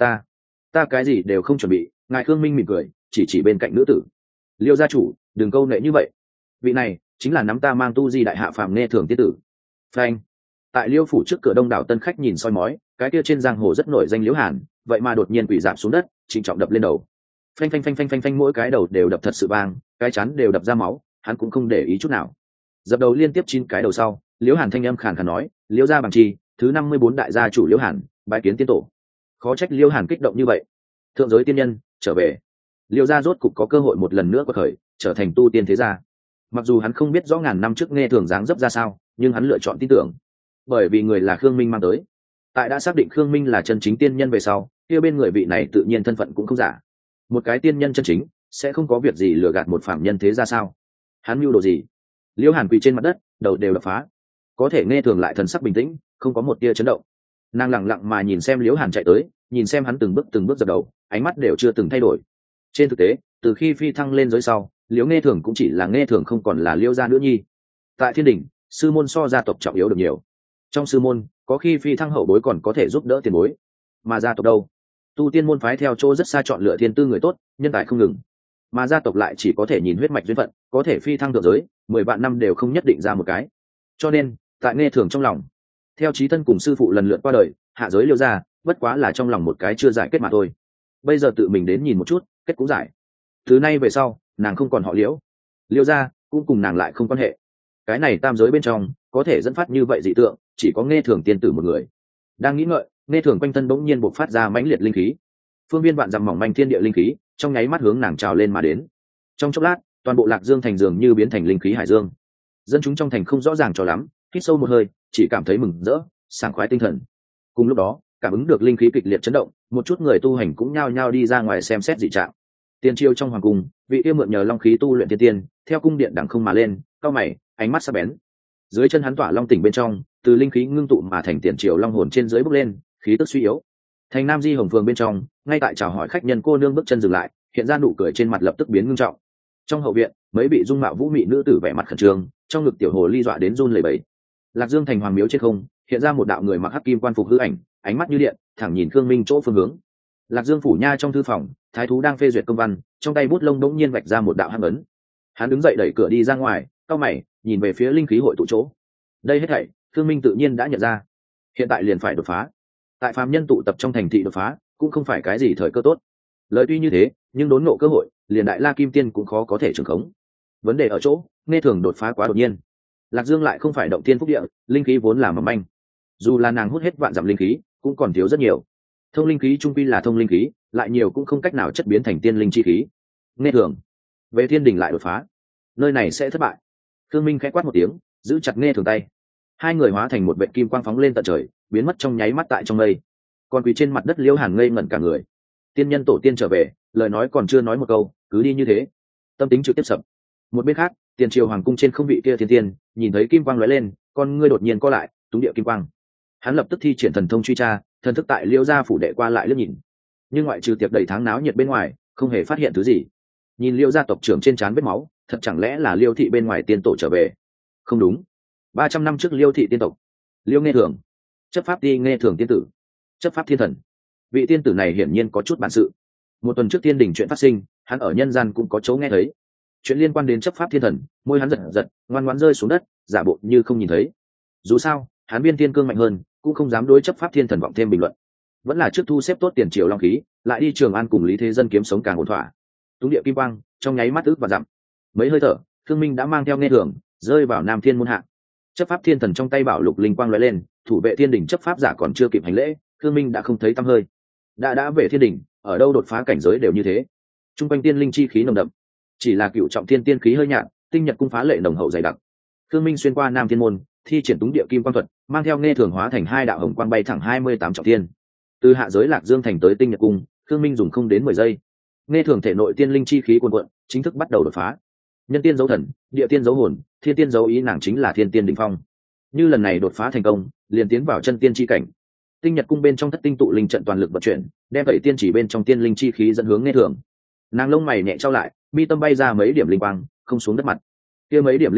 Ta cái gì đều không chuẩn bị. Ngài Khương Minh mỉm cười, chỉ bên cạnh nữ tử: "Liêu gia chủ, đừng câu nệ như vậy. Vị này chính là nắm ta mang tu di đại hạ phàm nghe thường tiên tử." Phanh. Tại Liêu phủ trước cửa đông đảo tân khách nhìn soi mói, cái kia trên giang hồ rất nổi danh Liễu Hàn, vậy mà đột nhiên quỳ rạp xuống đất, trịnh trọng đập lên đầu. Phanh phanh phanh phanh phanh phanh, mỗi cái đầu đều đập thật sự vang, cái chán đều đập ra máu, hắn cũng không để ý chút nào. Dập đầu liên tiếp 9 cái đầu sau, Liễu Hàn thanh âm khàn khàn nói: "Liễu gia bằng chi, thứ 54 đại gia chủ Liễu Hàn, bái kiến tiên tổ." Khó trách Liễu Hàn kích động như vậy. Thượng giới tiên nhân trở về, Liễu gia rốt cục có cơ hội một lần nữa quật khởi, trở thành tu tiên thế gia. Mặc dù hắn không biết rõ ngàn năm trước nghe thường dáng dấp ra sao, nhưng hắn lựa chọn tin tưởng, bởi vì người là Khương Minh mang tới. Tại đã xác định Khương Minh là chân chính tiên nhân về sau, kia bên người vị này tự nhiên thân phận cũng không giả. Một cái tiên nhân chân chính sẽ không có việc gì lừa gạt một phạm nhân thế ra sao? Hắn mưu đồ gì? Liễu Hàn quỳ trên mặt đất, đầu đều đập phá, có thể nghe thường lại thần sắc bình tĩnh, không có một tia chấn động. Nàng lặng lặng mà nhìn xem Liễu Hàn chạy tới, nhìn xem hắn từng bước dập đầu, ánh mắt đều chưa từng thay đổi. Trên thực tế, từ khi phi thăng lên giới sau, Liễu nghe thường cũng chỉ là nghe thường, không còn là Liễu gia nữ nhi. Tại thiên đình, sư môn so gia tộc trọng yếu được nhiều. Trong sư môn, có khi phi thăng hậu bối còn có thể giúp đỡ tiền bối, mà gia tộc đâu? Tu tiên môn phái theo chỗ rất xa chọn lựa thiên tư người tốt, nhân tài không ngừng, mà gia tộc lại chỉ có thể nhìn huyết mạch duyên phận, có thể phi thăng thượng giới 10 vạn năm đều không nhất định ra một cái. Cho nên tại nghe thường trong lòng, theo chí thân cùng sư phụ lần lượt qua đời, hạ giới Liêu gia bất quá là trong lòng một cái chưa giải kết mà thôi. Bây giờ tự mình đến nhìn một chút, kết cũng giải. Thứ nay về sau, nàng không còn họ Liễu, Liêu gia cũng cùng nàng lại không quan hệ. Cái này tam giới bên trong có thể dẫn phát như vậy dị tượng, chỉ có nghe thường tiên tử một người. Đang nghĩ ngợi, nghe thường quanh thân bỗng nhiên bộc phát ra mãnh liệt linh khí, phương viên vạn dặm mỏng manh thiên địa linh khí trong nháy mắt hướng nàng trào lên mà đến. Trong chốc lát, toàn bộ Lạc Dương thành dường như biến thành linh khí hải dương. Dân chúng trong thành không rõ ràng cho lắm, hít sâu một hơi, chỉ cảm thấy mừng rỡ, sảng khoái tinh thần. Cùng lúc đó, cảm ứng được linh khí kịch liệt chấn động, một chút người tu hành cũng nhao nhao đi ra ngoài xem xét dị trạng. Tiên triều trong hoàng cung, vị kia mượn nhờ long khí tu luyện tiên tiên, theo cung điện đẳng không mà lên, cao mày, ánh mắt sắc bén. Dưới chân hắn tỏa long tỉnh bên trong, từ linh khí ngưng tụ mà thành tiền triều long hồn trên dưới bốc lên, khí tức suy yếu. Thành Nam Di Hồng Phường bên trong, ngay tại chào hỏi khách nhân cô nương bước chân dừng lại, hiện ra nụ cười trên mặt lập tức biến ngưng trọng. Trong hậu viện, mấy bị dung mạo vũ mị nữ tử vẻ mặt khẩn trương, trong ngực tiểu hồ ly dọa đến run lẩy bẩy. Lạc Dương thành hoàng miếu trên không, hiện ra một đạo người mặc hắc kim quan phục hư ảnh, ánh mắt như điện, thẳng nhìn Khương Minh chỗ phương hướng. Lạc Dương phủ nha trong thư phòng, thái thú đang phê duyệt công văn, trong tay bút lông đống nhiên vạch ra một đạo hắc ấn. Hắn đứng dậy đẩy cửa đi ra ngoài, cau mày, nhìn về phía linh khí hội tụ chỗ. Đây hết thảy, Khương Minh tự nhiên đã nhận ra. Hiện tại liền phải đột phá. Tại phàm nhân tụ tập trong thành thị đột phá, cũng không phải cái gì thời cơ tốt. Lời tuy như thế, nhưng đốn ngộ cơ hội, liền đại la kim tiên cũng khó có thể trường khống. Vấn đề ở chỗ, nghe thường đột phá quá đột nhiên. Lạc Dương lại không phải động thiên phúc địa, linh khí vốn là mỏng manh. Dù là nàng hút hết vạn dặm linh khí, cũng còn thiếu rất nhiều. Thông linh khí trung quy là thông linh khí, lại nhiều cũng không cách nào chất biến thành tiên linh chi khí. Nghe thường, về thiên đình lại đột phá, nơi này sẽ thất bại. Khương Minh khẽ quát một tiếng, giữ chặt nghe thường tay. Hai người hóa thành một vệt kim quang phóng lên tận trời, biến mất trong nháy mắt tại trong mây. Còn quỳ trên mặt đất Liễu Hàn ngây ngẩn cả người. Tiên nhân tổ tiên trở về, lời nói còn chưa nói một câu, cứ đi như thế, tâm tính trực tiếp sập. Một bên khác, tiền triều hoàng cung trên không vị kia thiên tiên, nhìn thấy kim quang lóe lên, con ngươi đột nhiên co lại, túng địa kim quang. Hắn lập tức thi triển thần thông truy tra, thần thức tại Liễu gia phủ đệ qua lại liếc nhìn, nhưng ngoại trừ tiệc đầy tháng náo nhiệt bên ngoài, không hề phát hiện thứ gì. Nhìn Liễu gia tộc trưởng trên trán vết máu, thật chẳng lẽ là Liễu thị bên ngoài tiên tổ trở về? Không đúng, 300 năm trước Liễu thị tiên tộc, Liễu nghe thường, chấp pháp ti nghe thường tiên tử, chấp pháp thiên thần. Vị tiên tử này hiển nhiên có chút bản sự. Một tuần trước tiên đình chuyện phát sinh, hắn ở nhân gian cũng có chỗ nghe thấy. Chuyện liên quan đến chấp pháp thiên thần, môi hắn giật giật, ngoan ngoãn rơi xuống đất, giả bộ như không nhìn thấy. Dù sao, hắn viên tiên cương mạnh hơn, cũng không dám đối chấp pháp thiên thần vọng thêm bình luận. Vẫn là trước thu xếp tốt tiền triều long khí, lại đi Trường An cùng Lý Thế Dân kiếm sống càng ổn thỏa. Túng địa kim quang, trong nháy mắt ước và dặm. Mấy hơi thở, Khương Minh đã mang theo nghe thường, rơi vào Nam Thiên môn hạ. Chấp pháp thiên thần trong tay bảo lục linh quang lóe lên, thủ vệ thiên đình chấp pháp giả còn chưa kịp hành lễ, Khương Minh đã không thấy tăm hơi. Đã về thiên đình, ở đâu đột phá cảnh giới đều như thế. Trung quanh tiên linh chi khí nồng đậm, chỉ là cựu trọng thiên tiên khí hơi nhạt, tinh nhật cung phá lệ nồng hậu dày đặc. Khương Minh xuyên qua Nam Thiên môn, thi triển túng địa kim quang thuật, mang theo nghe thường hóa thành hai đạo hồng quang bay thẳng 28 trọng thiên. Từ hạ giới Lạc Dương thành tới tinh nhật cung, Khương Minh dùng không đến 10 giây. Nghe thường thể nội tiên linh chi khí cuồn cuộn, chính thức bắt đầu đột phá. Nhân tiên dấu thần, địa tiên dấu hồn, thiên tiên dấu ý, nàng chính là thiên tiên đỉnh phong. Như lần này đột phá thành công, liền tiến vào chân tiên chi cảnh. Tinh nhật cung bên trong thất tinh tụ linh trận toàn lực vận chuyển, đem vậy tiên chỉ bên trong tiên linh chi khí dẫn hướng nghe thường. Nàng lông mày nhẹ trao lại, mi tâm bay ra mấy điểm linh quang, không xuống đất mặt. Kia mấy điểm linh quang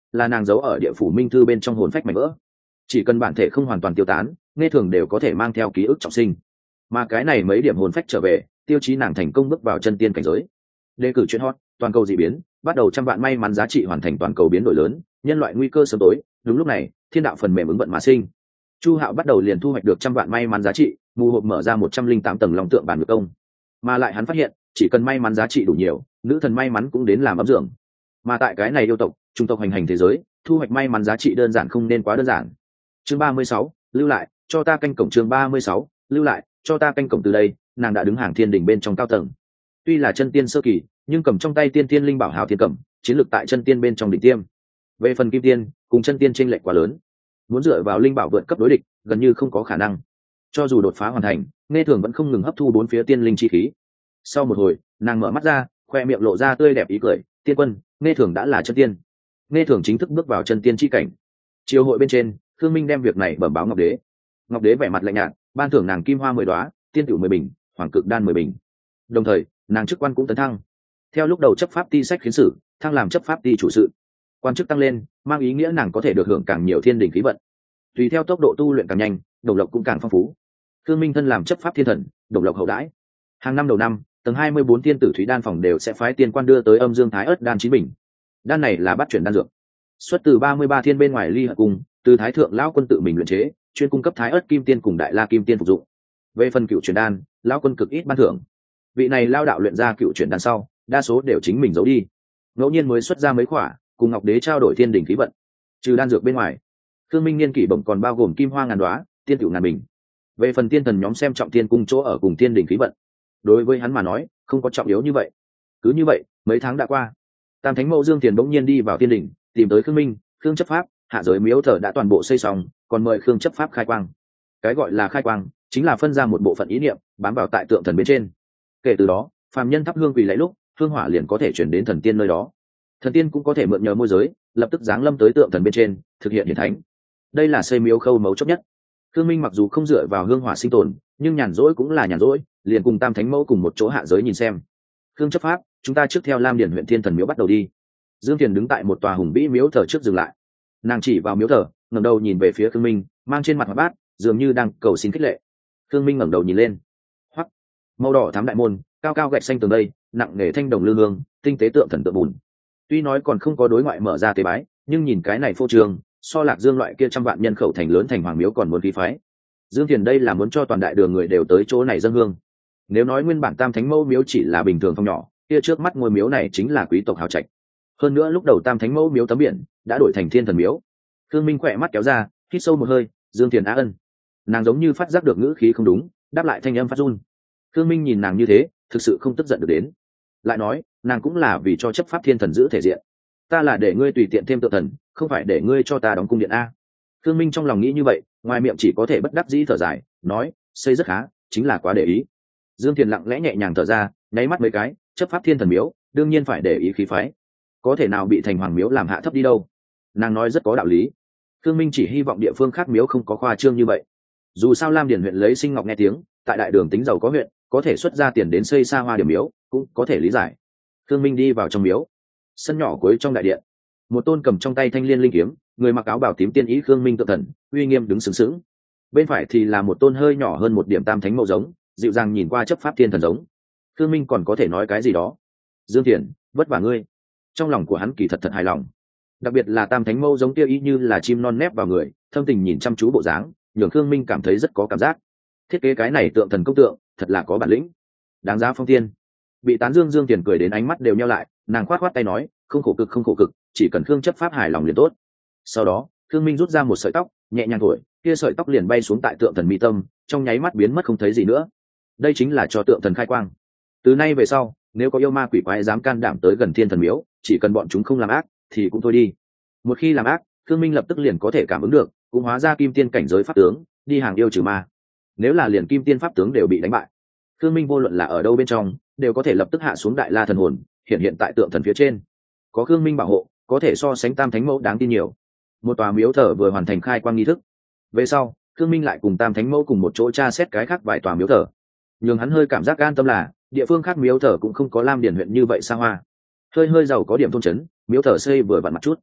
là nàng giấu ở địa phủ minh thư bên trong hồn phách mảnh vỡ. Chỉ cần bản thể không hoàn toàn tiêu tán, nghe thường đều có thể mang theo ký ức trọng sinh, mà cái này mấy điểm hồn phách trở về, tiêu chí nàng thành công bước vào chân tiên cảnh giới. Đề cử chuyện hot, toàn cầu dị biến, bắt đầu 100 vạn may mắn giá trị hoàn thành toàn cầu biến đổi lớn, nhân loại nguy cơ sớm tối. Đúng lúc này, thiên đạo phần mềm ứng vận mà sinh. Chu Hạo bắt đầu liền thu hoạch được 100 vạn may mắn giá trị, mù hộp mở ra 108 tầng long tượng bản ngược công. Mà lại hắn phát hiện, chỉ cần may mắn giá trị đủ nhiều, nữ thần may mắn cũng đến làm ấm dưỡng. Mà tại cái này yêu tộc, trung tộc hành hành thế giới, thu hoạch may mắn giá trị đơn giản không nên quá đơn giản. Chương 36, lưu lại, cho ta canh cổng. Chương 36, lưu lại, cho ta canh cổng. Từ đây, nàng đã đứng hàng thiên đỉnh bên trong cao tầng. Tuy là chân tiên sơ kỳ, nhưng cầm trong tay tiên tiên linh bảo hào thiên cẩm, chiến lược tại chân tiên bên trong đỉnh tiêm. Về phần kim tiên, cùng chân tiên chênh lệch quá lớn, muốn dựa vào linh bảo vượt cấp đối địch, gần như không có khả năng. Cho dù đột phá hoàn thành, nghe thường vẫn không ngừng hấp thu bốn phía tiên linh chi khí. Sau một hồi, nàng mở mắt ra, khoe miệng lộ ra tươi đẹp ý cười. Tiên quân, nghe thường đã là chân tiên. Nghe thường chính thức bước vào chân tiên chi cảnh. Chiều hội bên trên, Khương Minh đem việc này bẩm báo Ngọc Đế. Ngọc Đế vẻ mặt lạnh nhạt, ban thưởng nàng kim hoa 10 đóa, tiên tiểu 10 bình, hoàng cực đan 10 bình. Đồng thời, nàng chức quan cũng tấn thăng. Theo lúc đầu chấp pháp ti sách khiến sử, thăng làm chấp pháp ti chủ sự. Quan chức tăng lên, mang ý nghĩa nàng có thể được hưởng càng nhiều thiên đình khí vận. Tùy theo tốc độ tu luyện càng nhanh, đồng lộc cũng càng phong phú. Khương Minh thân làm chấp pháp thiên thần, đồng lộc hậu đãi. Hàng năm đầu năm, tầng 24 tiên tử thúy đan phòng đều sẽ phái tiên quan đưa tới âm dương thái ớt đan 9 bình. Đan này là bắt chuyển đan dược, xuất từ 33 thiên bên ngoài ly hợp cung, từ thái thượng lão quân tự mình luyện chế, chuyên cung cấp thái ớt kim tiên cùng đại la kim tiên phục dụng. Về phần cựu chuyển đan, lão quân cực ít ban thưởng. Vị này lao đạo luyện ra cựu chuyển đan sau, đa số đều chính mình giấu đi, ngẫu nhiên mới xuất ra mấy khỏa, cùng Ngọc Đế trao đổi thiên đỉnh khí vận. Trừ đan dược bên ngoài, Khương Minh niên kỷ bổng còn bao gồm kim hoa ngàn đóa, tiên tiểu ngàn bình. Về phần tiên thần nhóm xem trọng tiên cung chỗ ở cùng tiên đỉnh khí vận, đối với hắn mà nói, không có trọng yếu như vậy. Cứ như vậy, mấy tháng đã qua, Tam Thánh Mẫu Dương Tiền bỗng nhiên đi vào tiên đỉnh, tìm tới Khương Minh. Khương chấp pháp, hạ giới miếu thờ đã toàn bộ xây xong, còn mời Khương chấp pháp khai quang. Cái gọi là khai quang, chính là phân ra một bộ phận ý niệm, bám vào tại tượng thần bên trên. Kể từ đó, phàm nhân thắp hương quỳ lạy lúc, hương hỏa liền có thể chuyển đến thần tiên nơi đó. Thần tiên cũng có thể mượn nhờ môi giới, lập tức giáng lâm tới tượng thần bên trên, thực hiện hiển thánh. Đây là xây miếu khâu mấu chốt nhất. Khương Minh mặc dù không dựa vào hương hỏa sinh tồn, nhưng nhàn rỗi cũng là nhàn rỗi, liền cùng Tam Thánh Mẫu cùng một chỗ hạ giới nhìn xem. Khương chấp pháp, chúng ta trước theo Lam Điền huyện Thiên Thần miếu bắt đầu đi. Dương Tiền đứng tại một tòa hùng vĩ miếu thờ trước dừng lại. Nàng chỉ vào miếu thờ, ngẩng đầu nhìn về phía Khương Minh, mang trên mặt hoạt bát, dường như đang cầu xin khích lệ. Khương Minh ngẩng đầu nhìn lên, hoắc, màu đỏ thắm đại môn, cao cao gạch xanh tường đây, nặng nề thanh đồng lư hương, tinh tế tượng thần tượng bùn. Tuy nói còn không có đối ngoại mở ra tế bái, nhưng nhìn cái này phô trương, so Lạc Dương loại kia trăm vạn nhân khẩu thành lớn thành hoàng miếu còn muốn khí phái. Dương Tiền đây là muốn cho toàn đại đường người đều tới chỗ này dâng hương. Nếu nói nguyên bản Tam Thánh Mẫu miếu chỉ là bình thường phong nhỏ, kia trước mắt ngôi miếu này chính là quý tộc hào trạch. Hơn nữa lúc đầu Tam Thánh Mẫu miếu tấm biển đã đổi thành Thiên Thần miếu. Khương Minh khỏe mắt kéo ra, hít sâu một hơi. Dương Tiền á ân. Nàng giống như phát giác được ngữ khí không đúng, đáp lại thanh âm phát run. Khương Minh nhìn nàng như thế, thực sự không tức giận được đến. Lại nói, nàng cũng là vì cho chấp pháp thiên thần giữ thể diện. Ta là để ngươi tùy tiện thêm tượng thần, không phải để ngươi cho ta đóng cung điện a. Khương Minh trong lòng nghĩ như vậy, ngoài miệng chỉ có thể bất đắc dĩ thở dài, nói, xây rất khá, chính là quá để ý. Dương Thiền lặng lẽ nhẹ nhàng thở ra, nháy mắt mấy cái, chấp pháp thiên thần miếu, đương nhiên phải để ý khí phái. Có thể nào bị thành hoàng miếu làm hạ thấp đi đâu? Nàng nói rất có đạo lý. Khương Minh chỉ hy vọng địa phương khác miếu không có khoa trương như vậy. Dù sao Lam Điền huyện lấy Sinh Ngọc nghe tiếng, tại đại đường tính giàu có huyện, có thể xuất ra tiền đến xây xa hoa điểm miếu, cũng có thể lý giải. Khương Minh đi vào trong miếu, sân nhỏ cuối trong đại điện, một tôn cầm trong tay thanh liên linh kiếm, người mặc áo bào tím tiên ý Khương Minh tự thần, uy nghiêm đứng sướng sướng. Bên phải thì là một tôn hơi nhỏ hơn một điểm Tam Thánh Mẫu giống, dịu dàng nhìn qua chấp pháp thiên thần giống. Khương Minh còn có thể nói cái gì đó. Dương Thiền, vất vả ngươi. Trong lòng của hắn kỳ thật thật hài lòng. Đặc biệt là Tam Thánh Mẫu giống kia ý như là chim non nép vào người, thâm tình nhìn chăm chú bộ dáng, nhường Khương Minh cảm thấy rất có cảm giác. Thiết kế cái này tượng thần công tượng, thật là có bản lĩnh. Đáng giá phong tiên. Bị tán Dương Dương Tiền cười đến ánh mắt đều nheo lại, nàng khoát khoát tay nói, không khổ cực, chỉ cần Khương chấp pháp hài lòng liền tốt. Sau đó, Khương Minh rút ra một sợi tóc, nhẹ nhàng thổi, kia sợi tóc liền bay xuống tại tượng thần mi tâm, trong nháy mắt biến mất không thấy gì nữa. Đây chính là cho tượng thần khai quang. Từ nay về sau, nếu có yêu ma quỷ quái dám can đảm tới gần Thiên Thần miếu, chỉ cần bọn chúng không làm ác, thì cũng thôi đi. Một khi làm ác, Khương Minh lập tức liền có thể cảm ứng được, cũng hóa ra kim tiên cảnh giới pháp tướng, đi hàng yêu trừ ma. Nếu là liền kim tiên pháp tướng đều bị đánh bại, Khương Minh vô luận là ở đâu bên trong, đều có thể lập tức hạ xuống đại la thần hồn, hiện tại tượng thần phía trên. Có Khương Minh bảo hộ, có thể so sánh Tam Thánh Mẫu đáng tin nhiều. Một tòa miếu thờ vừa hoàn thành khai quang nghi thức. Về sau, Khương Minh lại cùng Tam Thánh Mẫu cùng một chỗ tra xét cái khác vài tòa miếu thờ. Nhưng hắn hơi cảm giác an tâm là, địa phương khác miếu thờ cũng không có Lam Điền huyện như vậy xa hoa. Hơi giàu có điểm thôn trấn, miếu thờ xây vừa vặn mặt chút.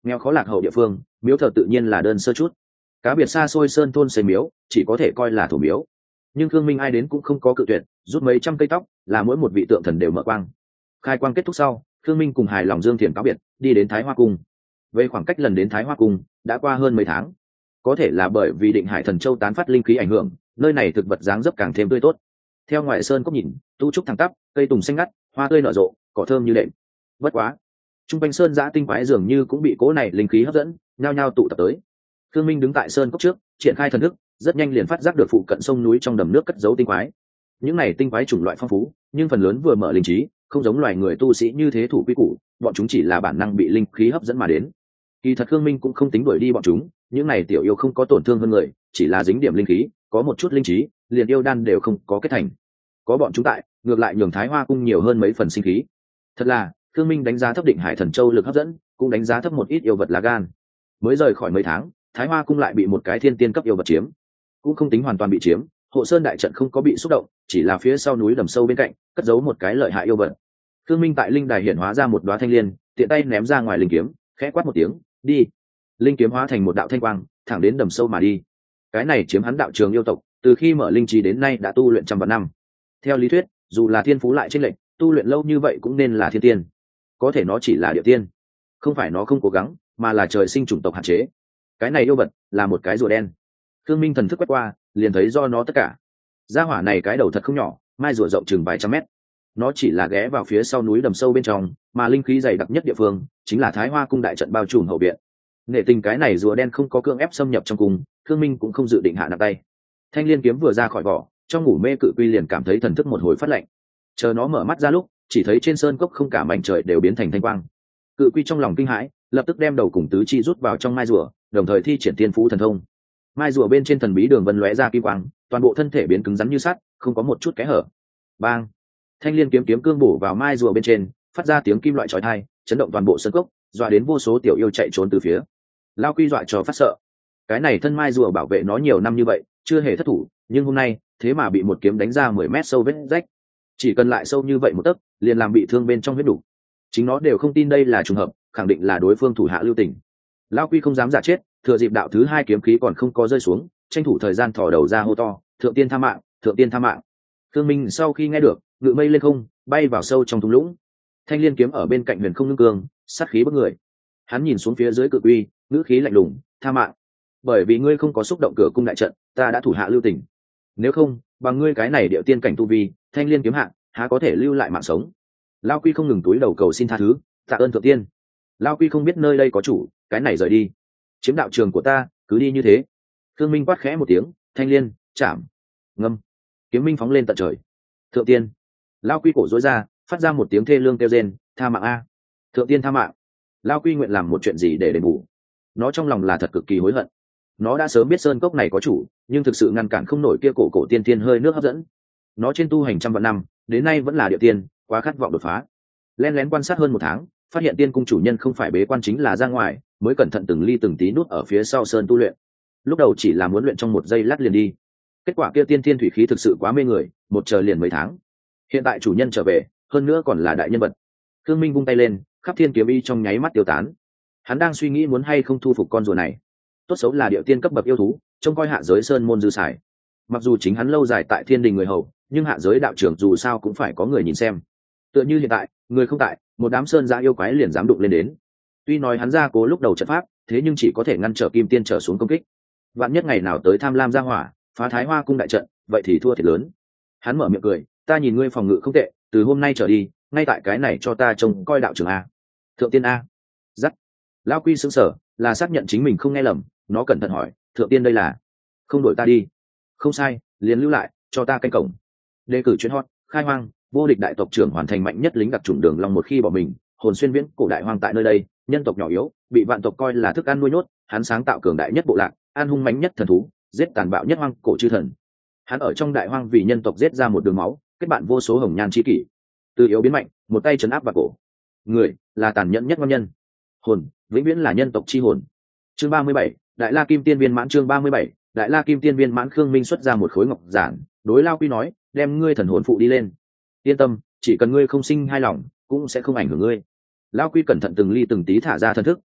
nghèo khó lạc hậu địa phương, miếu thờ tự nhiên là đơn sơ chút. Cá biệt xa xôi sơn thôn xây miếu chỉ có thể coi là thổ miếu, nhưng Khương Minh ai đến cũng không có cự tuyệt, rút mấy trăm cây tóc là mỗi một vị tượng thần đều mở quang. Khai quang kết thúc sau, Khương Minh cùng hài lòng Dương Thiền cáo biệt, đi đến Thái Hoa Cung. Về khoảng cách lần đến Thái Hoa Cung đã qua hơn mấy tháng, có thể là bởi vì Định Hải Thần Châu tán phát linh khí ảnh hưởng, nơi này thực vật dáng dấp càng thêm tươi tốt. Theo ngoại sơn cốc nhìn, tu trúc thẳng tắp, cây tùng xanh ngắt, hoa tươi nở rộ, cỏ thơm như đệm. Bất quá, trung quanh sơn giã tinh quái dường như cũng bị cỗ này linh khí hấp dẫn, nhao nhao tụ tập tới. Khương Minh đứng tại sơn cốc trước, triển khai thần thức, rất nhanh liền phát giác được phụ cận sông núi trong đầm nước cất giấu tinh quái. Những này tinh quái chủng loại phong phú, nhưng phần lớn vừa mở linh trí, không giống loài người tu sĩ như thế thủ quy củ, bọn chúng chỉ là bản năng bị linh khí hấp dẫn mà đến. Kỳ thật Khương Minh cũng không tính đuổi đi bọn chúng, những này tiểu yêu không có tổn thương hơn người, chỉ là dính điểm linh khí, có một chút linh trí, liền yêu đan đều không có kết thành. Có bọn chúng tại, ngược lại nhường Thái Hoa Cung nhiều hơn mấy phần sinh khí. Thật là, Khương Minh đánh giá thấp Định Hải Thần Châu lực hấp dẫn, cũng đánh giá thấp một ít yêu vật lá gan. Mới rời khỏi mấy tháng, Thái Hoa Cung lại bị một cái thiên tiên cấp yêu vật chiếm, cũng không tính hoàn toàn bị chiếm, hộ sơn đại trận không có bị xúc động, chỉ là phía sau núi đầm sâu bên cạnh cất giấu một cái lợi hại yêu vật. Khương Minh tại linh đài hiện hóa ra một đóa thanh liên, tiện tay ném ra ngoài linh kiếm, khẽ quát một tiếng, đi. Linh kiếm hóa thành một đạo thanh quang, thẳng đến đầm sâu mà đi. Cái này chiếm hắn đạo trường yêu tộc, từ khi mở linh trí đến nay đã tu luyện trăm vạn năm. Theo lý thuyết, dù là thiên phú lại chênh lệch, tu luyện lâu như vậy cũng nên là thiên tiên. Có thể nó chỉ là địa tiên, không phải nó không cố gắng, mà là trời sinh chủng tộc hạn chế. Cái này yêu vật là một cái rùa đen. Khương Minh thần thức quét qua, liền thấy do nó tất cả. Gia hỏa này cái đầu thật không nhỏ, mai rùa rộng chừng vài trăm mét. Nó chỉ là ghé vào phía sau núi đầm sâu bên trong, mà linh khí dày đặc nhất địa phương chính là Thái Hoa Cung đại trận bao trùm hậu viện. Nghệ tình cái này rùa đen không có cưỡng ép xâm nhập trong cung, Khương Minh cũng không dự định hạ nặng tay. Thanh liên kiếm vừa ra khỏi vỏ, trong ngủ mê cự quy liền cảm thấy thần thức một hồi phát lạnh. Chờ nó mở mắt ra lúc, chỉ thấy trên sơn cốc không cả mảnh trời đều biến thành thanh quang. Cự quy trong lòng kinh hãi, lập tức đem đầu cùng tứ chi rút vào trong mai rùa, đồng thời thi triển tiên phú thần thông. Mai rùa bên trên thần bí đường vân lóe ra kim quang, toàn bộ thân thể biến cứng rắn như sắt, không có một chút kẽ hở. Bang! Thanh liên kiếm kiếm cương bổ vào mai rùa bên trên, phát ra tiếng kim loại chói tai, chấn động toàn bộ sơn cốc, dọa đến vô số tiểu yêu chạy trốn từ phía. Lao Quy dọa cho phát sợ. Cái này thân mai rùa bảo vệ nó nhiều năm như vậy, chưa hề thất thủ, nhưng hôm nay, thế mà bị một kiếm đánh ra 10 mét sâu vết rách. Chỉ cần lại sâu như vậy một tấc, liền làm bị thương bên trong huyết đủ. Chính nó đều không tin đây là trùng hợp, khẳng định là đối phương thủ hạ lưu tình. Lao Quy không dám giả chết, thừa dịp đạo thứ hai kiếm khí còn không có rơi xuống, tranh thủ thời gian thò đầu ra hô to, thượng tiên tha mạng, thượng tiên tha mạng. Thương Minh sau khi nghe được, ngự mây lên không, bay vào sâu trong thung lũng. Thanh liên kiếm ở bên cạnh huyền không ngưng cương, sát khí bức người. Hắn nhìn xuống phía dưới cự quy, ngữ khí lạnh lùng, tha mạng. Bởi vì ngươi không có xúc động cửa cung đại trận, ta đã thủ hạ lưu tình. Nếu không, bằng ngươi cái này điệu tiên cảnh tu vi, thanh liên kiếm hạng, há có thể lưu lại mạng sống. Lao Quy không ngừng túi đầu cầu xin tha thứ, tạ ơn thượng tiên. Lao Quy không biết nơi đây có chủ, cái này rời đi, chiếm đạo trường của ta, cứ đi như thế. Thương Minh quát khẽ một tiếng, thanh liên, chạm, ngâm, kiếm minh phóng lên tận trời. Thượng tiên. Lao Quy cổ dối ra, phát ra một tiếng thê lương kêu rên, tha mạng a. Thượng tiên tha mạng. Lao Quy nguyện làm một chuyện gì để đền bù. Nó trong lòng là thật cực kỳ hối hận. Nó đã sớm biết sơn cốc này có chủ, nhưng thực sự ngăn cản không nổi kia cổ tiên tiên hơi nước hấp dẫn. Nó trên tu hành trăm vạn năm, đến nay vẫn là địa tiên, quá khát vọng đột phá. Lén lén quan sát hơn một tháng, phát hiện tiên cung chủ nhân không phải bế quan chính là ra ngoài, mới cẩn thận từng ly từng tí nút ở phía sau sơn tu luyện. Lúc đầu chỉ là muốn luyện trong một giây lát liền đi, kết quả kia tiên thiên thủy khí thực sự quá mê người, một chờ liền mấy tháng. Hiện tại chủ nhân trở về, hơn nữa còn là đại nhân vật. Thương Minh vung tay lên, khắp thiên kiếm y trong nháy mắt tiêu tán. Hắn đang suy nghĩ muốn hay không thu phục con rùa này. Tốt xấu là điệu tiên cấp bậc yêu thú, trông coi hạ giới sơn môn dư xài. Mặc dù chính hắn lâu dài tại thiên đình người hầu, nhưng hạ giới đạo trưởng dù sao cũng phải có người nhìn xem. Tựa như hiện tại, người không tại, một đám sơn giã yêu quái liền dám đụng lên đến. Tuy nói hắn ra cố lúc đầu trận pháp, thế nhưng chỉ có thể ngăn trở kim tiên trở xuống công kích. Vạn nhất ngày nào tới tham lam ra hỏa, phá Thái Hoa cung đại trận, vậy thì thua thiệt lớn. Hắn mở miệng cười, ta nhìn ngươi phòng ngự không tệ, từ hôm nay trở đi, ngay tại cái này cho ta trông coi đạo trưởng a. Thượng tiên a. Dắt. Lão Quy sững sờ, là xác nhận chính mình không nghe lầm, nó cẩn thận hỏi, thượng tiên đây là không đổi ta đi. Không sai, liền lưu lại, cho ta canh cổng. Đề cử chuyến hot, khai hoang, vô địch đại tộc trưởng hoàn thành mạnh nhất lính đặc chủng đường long một khi bỏ mình, hồn xuyên viễn cổ đại hoang tại nơi đây, nhân tộc nhỏ yếu, bị vạn tộc coi là thức ăn nuôi nhốt, hắn sáng tạo cường đại nhất bộ lạc, an hung mãnh nhất thần thú, giết tàn bạo nhất hoang cổ chư thần. Hắn ở trong đại hoang vì nhân tộc giết ra một đường máu, kết bạn vô số hồng nhan chi kỷ. Từ yếu biến mạnh, một tay trấn áp vào cổ. Người là tàn nhẫn nhất ngon nhân. Hồn, vĩnh viễn là nhân tộc chi hồn. Chương 37, Đại La Kim Tiên viên mãn. Chương 37, Đại La Kim Tiên viên mãn. Khương Minh xuất ra một khối ngọc giản, đối Lao Quy nói, đem ngươi thần hồn phụ đi lên. Yên tâm, chỉ cần ngươi không sinh hai lòng, cũng sẽ không ảnh hưởng ngươi. Lao Quy cẩn thận từng ly từng tí thả ra thần thức,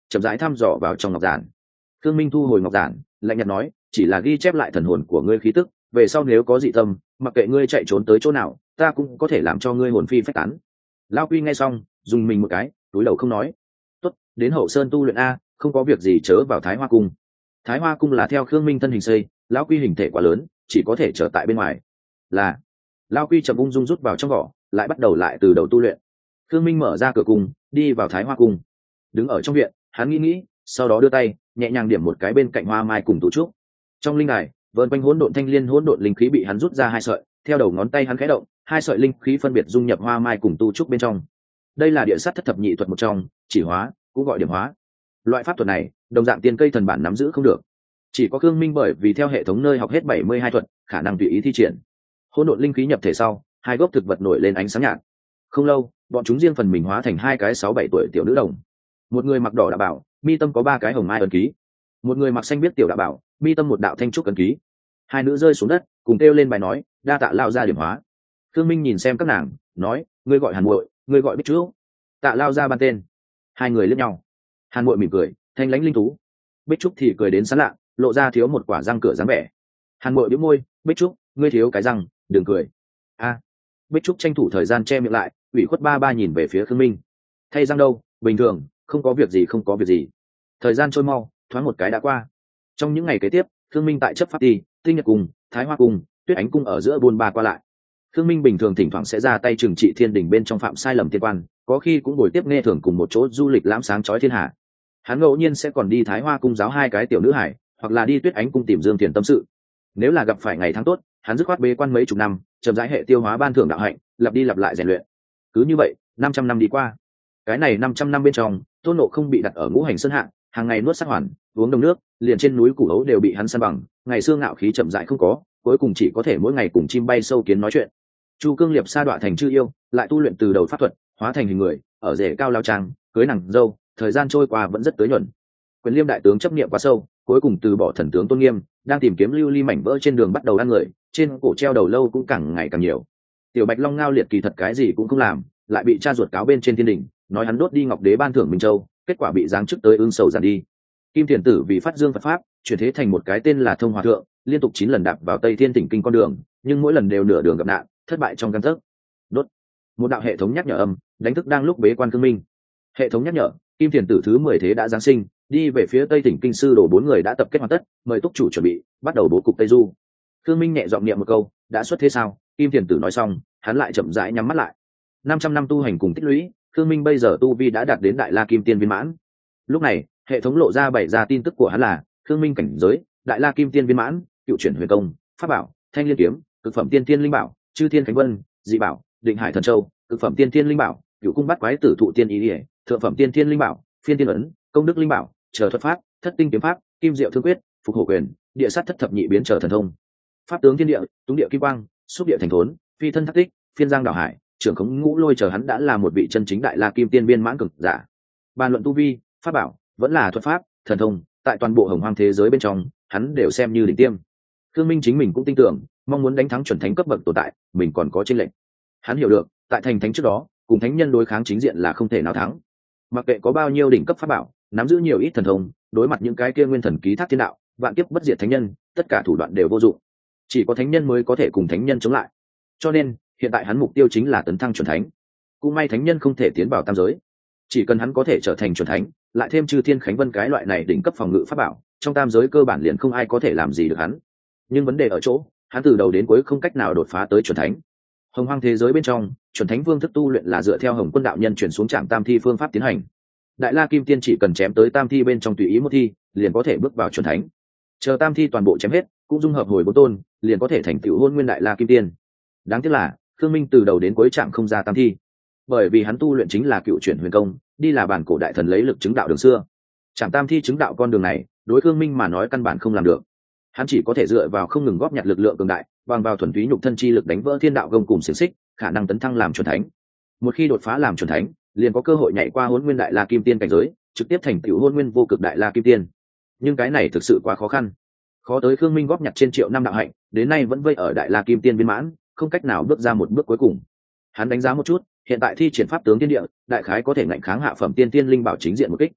chậm rãi thăm dò vào trong ngọc giản. Khương Minh thu hồi ngọc giản, lạnh nhạt nói, chỉ là ghi chép lại thần hồn của ngươi khí tức, về sau nếu có dị tâm, mặc kệ ngươi chạy trốn tới chỗ nào, ta cũng có thể làm cho ngươi hồn phi phách tán. Lão Quy nghe xong, dùng mình một cái, túi đầu không nói. Tốt, đến Hậu Sơn tu luyện a, không có việc gì chớ vào Thái Hoa cung. Thái Hoa cung là theo Khương Minh thân hình xây, Lão Quy hình thể quá lớn, chỉ có thể trở tại bên ngoài. Là Lão Quy chậm ung dung rút vào trong vỏ, lại bắt đầu lại từ đầu tu luyện. Khương Minh mở ra cửa cung, đi vào Thái Hoa cung. Đứng ở trong viện, hắn nghĩ, sau đó đưa tay nhẹ nhàng điểm một cái bên cạnh hoa mai cùng tú trúc. Trong linh đài vợn quanh hỗn độn thanh liên hỗn độn linh khí bị hắn rút ra 2 sợi, theo đầu ngón tay hắn khẽ động, 2 sợi linh khí phân biệt dung nhập hoa mai cùng tu trúc bên trong. Đây là địa sát thất thập nhị thuật một trong, chỉ hóa, cũng gọi điểm hóa. Loại pháp thuật này, đồng dạng tiên cây thần bản nắm giữ không được. Chỉ có Khương Minh bởi vì theo hệ thống nơi học hết 72 thuật, khả năng tùy ý thi triển. Hỗn độn linh khí nhập thể sau, 2 gốc thực vật nổi lên ánh sáng nhạt. Không lâu, bọn chúng riêng phần mình hóa thành 2 cái 6-7 tuổi tiểu nữ đồng. Một người mặc đỏ đạo bảo, mi tâm có 3 cái hồng mai ấn ký. Một người mặc xanh biết tiểu đạo bảo, mi tâm một đạo thanh trúc ấn ký. 2 nữ rơi xuống đất, cùng kêu lên bài nói, đa tạ lao ra điểm hóa. Khương Minh nhìn xem các nàng, nói, ngươi gọi Hàn Muội, ngươi gọi Bích Trúc. Tạ lao ra ban tên. 2 người liếc nhau. Hàn Muội mỉm cười, thanh lãnh linh tú. Bích Trúc thì cười đến sán lạ, lộ ra thiếu một quả răng cửa dáng vẻ. Hàn Muội bĩu môi, Bích Trúc, ngươi thiếu cái răng, đừng cười. A. Bích Trúc tranh thủ thời gian che miệng lại, ủy khuất ba nhìn về phía Khương Minh. Thay răng đâu, bình thường, không có việc gì không có việc gì. Thời gian trôi mau, thoáng một cái đã qua. Trong những ngày kế tiếp, Khương Minh tại chấp pháp ti, Tinh Nhật cung, Thái Hoa cung, Tuyết Ánh cung ở giữa buôn ba qua lại. Khương Minh bình thường thỉnh thoảng sẽ ra tay trừng trị thiên đình bên trong phạm sai lầm tiên quan, có khi cũng buổi tiếp nghe thường cùng một chỗ du lịch lãm sáng chói thiên hạ. Hắn ngẫu nhiên sẽ còn đi Thái Hoa cung giáo 2 cái tiểu nữ hải, hoặc là đi Tuyết Ánh cung tìm Dương Tiền tâm sự. Nếu là gặp phải ngày tháng tốt, hắn dứt khoát bế quan mấy chục năm, chậm rãi hệ tiêu hóa ban thưởng đạo hạnh, lặp đi lặp lại rèn luyện. Cứ như vậy, 500 năm đi qua. Cái này 500 năm bên trong, Tôn Ngộ không bị đặt ở ngũ hành sơn hạ, hàng ngày nuốt sát hoàn, uống đồng nước, liền trên núi củ hấu đều bị hắn săn bằng, ngày xưa ngạo khí chậm rãi không có, cuối cùng chỉ có thể mỗi ngày cùng chim bay sâu kiến nói chuyện. Chu Cương Liệp sa đọa thành chư yêu, lại tu luyện từ đầu pháp thuật, hóa thành hình người, ở rể cao lao trang, cưới nàng dâu, thời gian trôi qua vẫn rất tới nhuận. Quyền Liêm đại tướng chấp niệm quá sâu, cuối cùng từ bỏ thần tướng Tôn Nghiêm, đang tìm kiếm lưu ly mảnh vỡ trên đường bắt đầu ăn người, trên cổ treo đầu lâu cũng càng ngày càng nhiều. Tiểu Bạch Long Ngao liệt kỳ thật cái gì cũng không làm, lại bị cha ruột cáo bên trên thiên đình, nói hắn đốt đi Ngọc Đế ban thưởng Minh Châu, kết quả bị giáng chức tới ương sầu giàn đi. Kim Thiền Tử vì phát dương Phật pháp, chuyển thế thành một cái tên là Thông Hòa Thượng, liên tục 9 lần đạp vào Tây Thiên Tỉnh Kinh con đường, nhưng mỗi lần đều nửa đường gặp nạn, thất bại trong gang tấc. Đốt. Một đạo hệ thống nhắc nhở âm, đánh thức đang lúc bế quan Khương Minh. Hệ thống nhắc nhở, Kim Thiền Tử thứ 10 thế đã giáng sinh, đi về phía Tây Tỉnh Kinh sư đồ 4 người đã tập kết hoàn tất, mời túc chủ chuẩn bị, bắt đầu bố cục Tây Du. Khương Minh nhẹ giọng niệm một câu, đã xuất thế sao? Kim Thiền Tử nói xong, hắn lại chậm rãi nhắm mắt lại. 500 năm tu hành cùng tích lũy, Khương Minh bây giờ tu vi đã đạt đến Đại La Kim Tiên viên mãn. Lúc này, hệ thống lộ ra 7 ra tin tức của hắn là Khương Minh cảnh giới, Đại La Kim Tiên viên mãn, cựu chuyển huyền công, pháp bảo, Thanh Liên kiếm, cực phẩm tiên tiên linh bảo, Chư Thiên Khánh Vân, dị bảo, Định Hải thần châu, cực phẩm tiên tiên linh bảo, cựu cung bát quái tử thụ tiên ý, thượng phẩm tiên tiên linh bảo, phiên tiên ấn, công đức linh bảo, chờ thuật pháp, thất tinh kiếm pháp, kim diệu thương quyết, phục hổ quyền, địa sát thất thập nhị biến trở thần thông, pháp tướng thiên địa, túng địa kim quang, xúc địa thành thốn, phi thân thất tích, phiên giang đảo hải, trưởng khống ngũ lôi, chờ hắn đã là một vị chân chính Đại La Kim Tiên viên mãn cực giả. Bàn luận tu vi, pháp bảo, vẫn là thuật pháp, thần thông, tại toàn bộ hồng hoang thế giới bên trong, hắn đều xem như đỉnh tiêm. Khương Minh chính mình cũng tin tưởng, mong muốn đánh thắng chuẩn thánh cấp bậc tồn tại, mình còn có chênh lệch. Hắn hiểu được, tại thành thánh trước đó, cùng thánh nhân đối kháng chính diện là không thể nào thắng. Mặc kệ có bao nhiêu đỉnh cấp pháp bảo, nắm giữ nhiều ít thần thông, đối mặt những cái kia nguyên thần ký thác thiên đạo, vạn kiếp bất diệt thánh nhân, tất cả thủ đoạn đều vô dụng. Chỉ có thánh nhân mới có thể cùng thánh nhân chống lại. Cho nên, hiện tại hắn mục tiêu chính là tấn thăng chuẩn thánh. Cũng may thánh nhân không thể tiến vào tam giới. Chỉ cần hắn có thể trở thành chuẩn thánh, lại thêm Chư Thiên Khánh Vân cái loại này đỉnh cấp phòng ngự pháp bảo, trong tam giới cơ bản liền không ai có thể làm gì được hắn. Nhưng vấn đề ở chỗ, hắn từ đầu đến cuối không cách nào đột phá tới chuẩn thánh. Hồng hoang thế giới bên trong, chuẩn thánh vương thức tu luyện là dựa theo Hồng Quân đạo nhân chuyển xuống trạm tam thi phương pháp tiến hành. Đại La Kim Tiên chỉ cần chém tới tam thi bên trong tùy ý một thi, liền có thể bước vào chuẩn thánh. Chờ tam thi toàn bộ chém hết, cũng dung hợp hồi 4 tôn, liền có thể thành tựu Hôn Nguyên Đại La Kim Tiên. Đáng tiếc là, Khương Minh từ đầu đến cuối chạm không ra tam thi, bởi vì hắn tu luyện chính là cựu chuyển huyền công, đi là bản cổ đại thần lấy lực chứng đạo đường xưa. Chạm tam thi chứng đạo con đường này, đối Khương Minh mà nói căn bản không làm được. Hắn chỉ có thể dựa vào không ngừng góp nhặt lực lượng cường đại, bằng vào thuần túy nhục thân chi lực đánh vỡ thiên đạo gông cùng xiềng xích, khả năng tấn thăng làm chuẩn thánh. Một khi đột phá làm chuẩn thánh, liền có cơ hội nhảy qua Hỗn Nguyên Đại La Kim Tiên cảnh giới, trực tiếp thành tựu Hỗn Nguyên Vô Cực Đại La Kim Tiên. Nhưng cái này thực sự quá khó khăn. Khó tới Khương Minh góp nhặt trên triệu năm đạo hạnh, đến nay vẫn vây ở Đại La Kim Tiên viên mãn, không cách nào bước ra một bước cuối cùng. Hắn đánh giá một chút, hiện tại thi triển pháp tướng tiên địa, đại khái có thể ngạnh kháng hạ phẩm tiên tiên linh bảo chính diện một kích.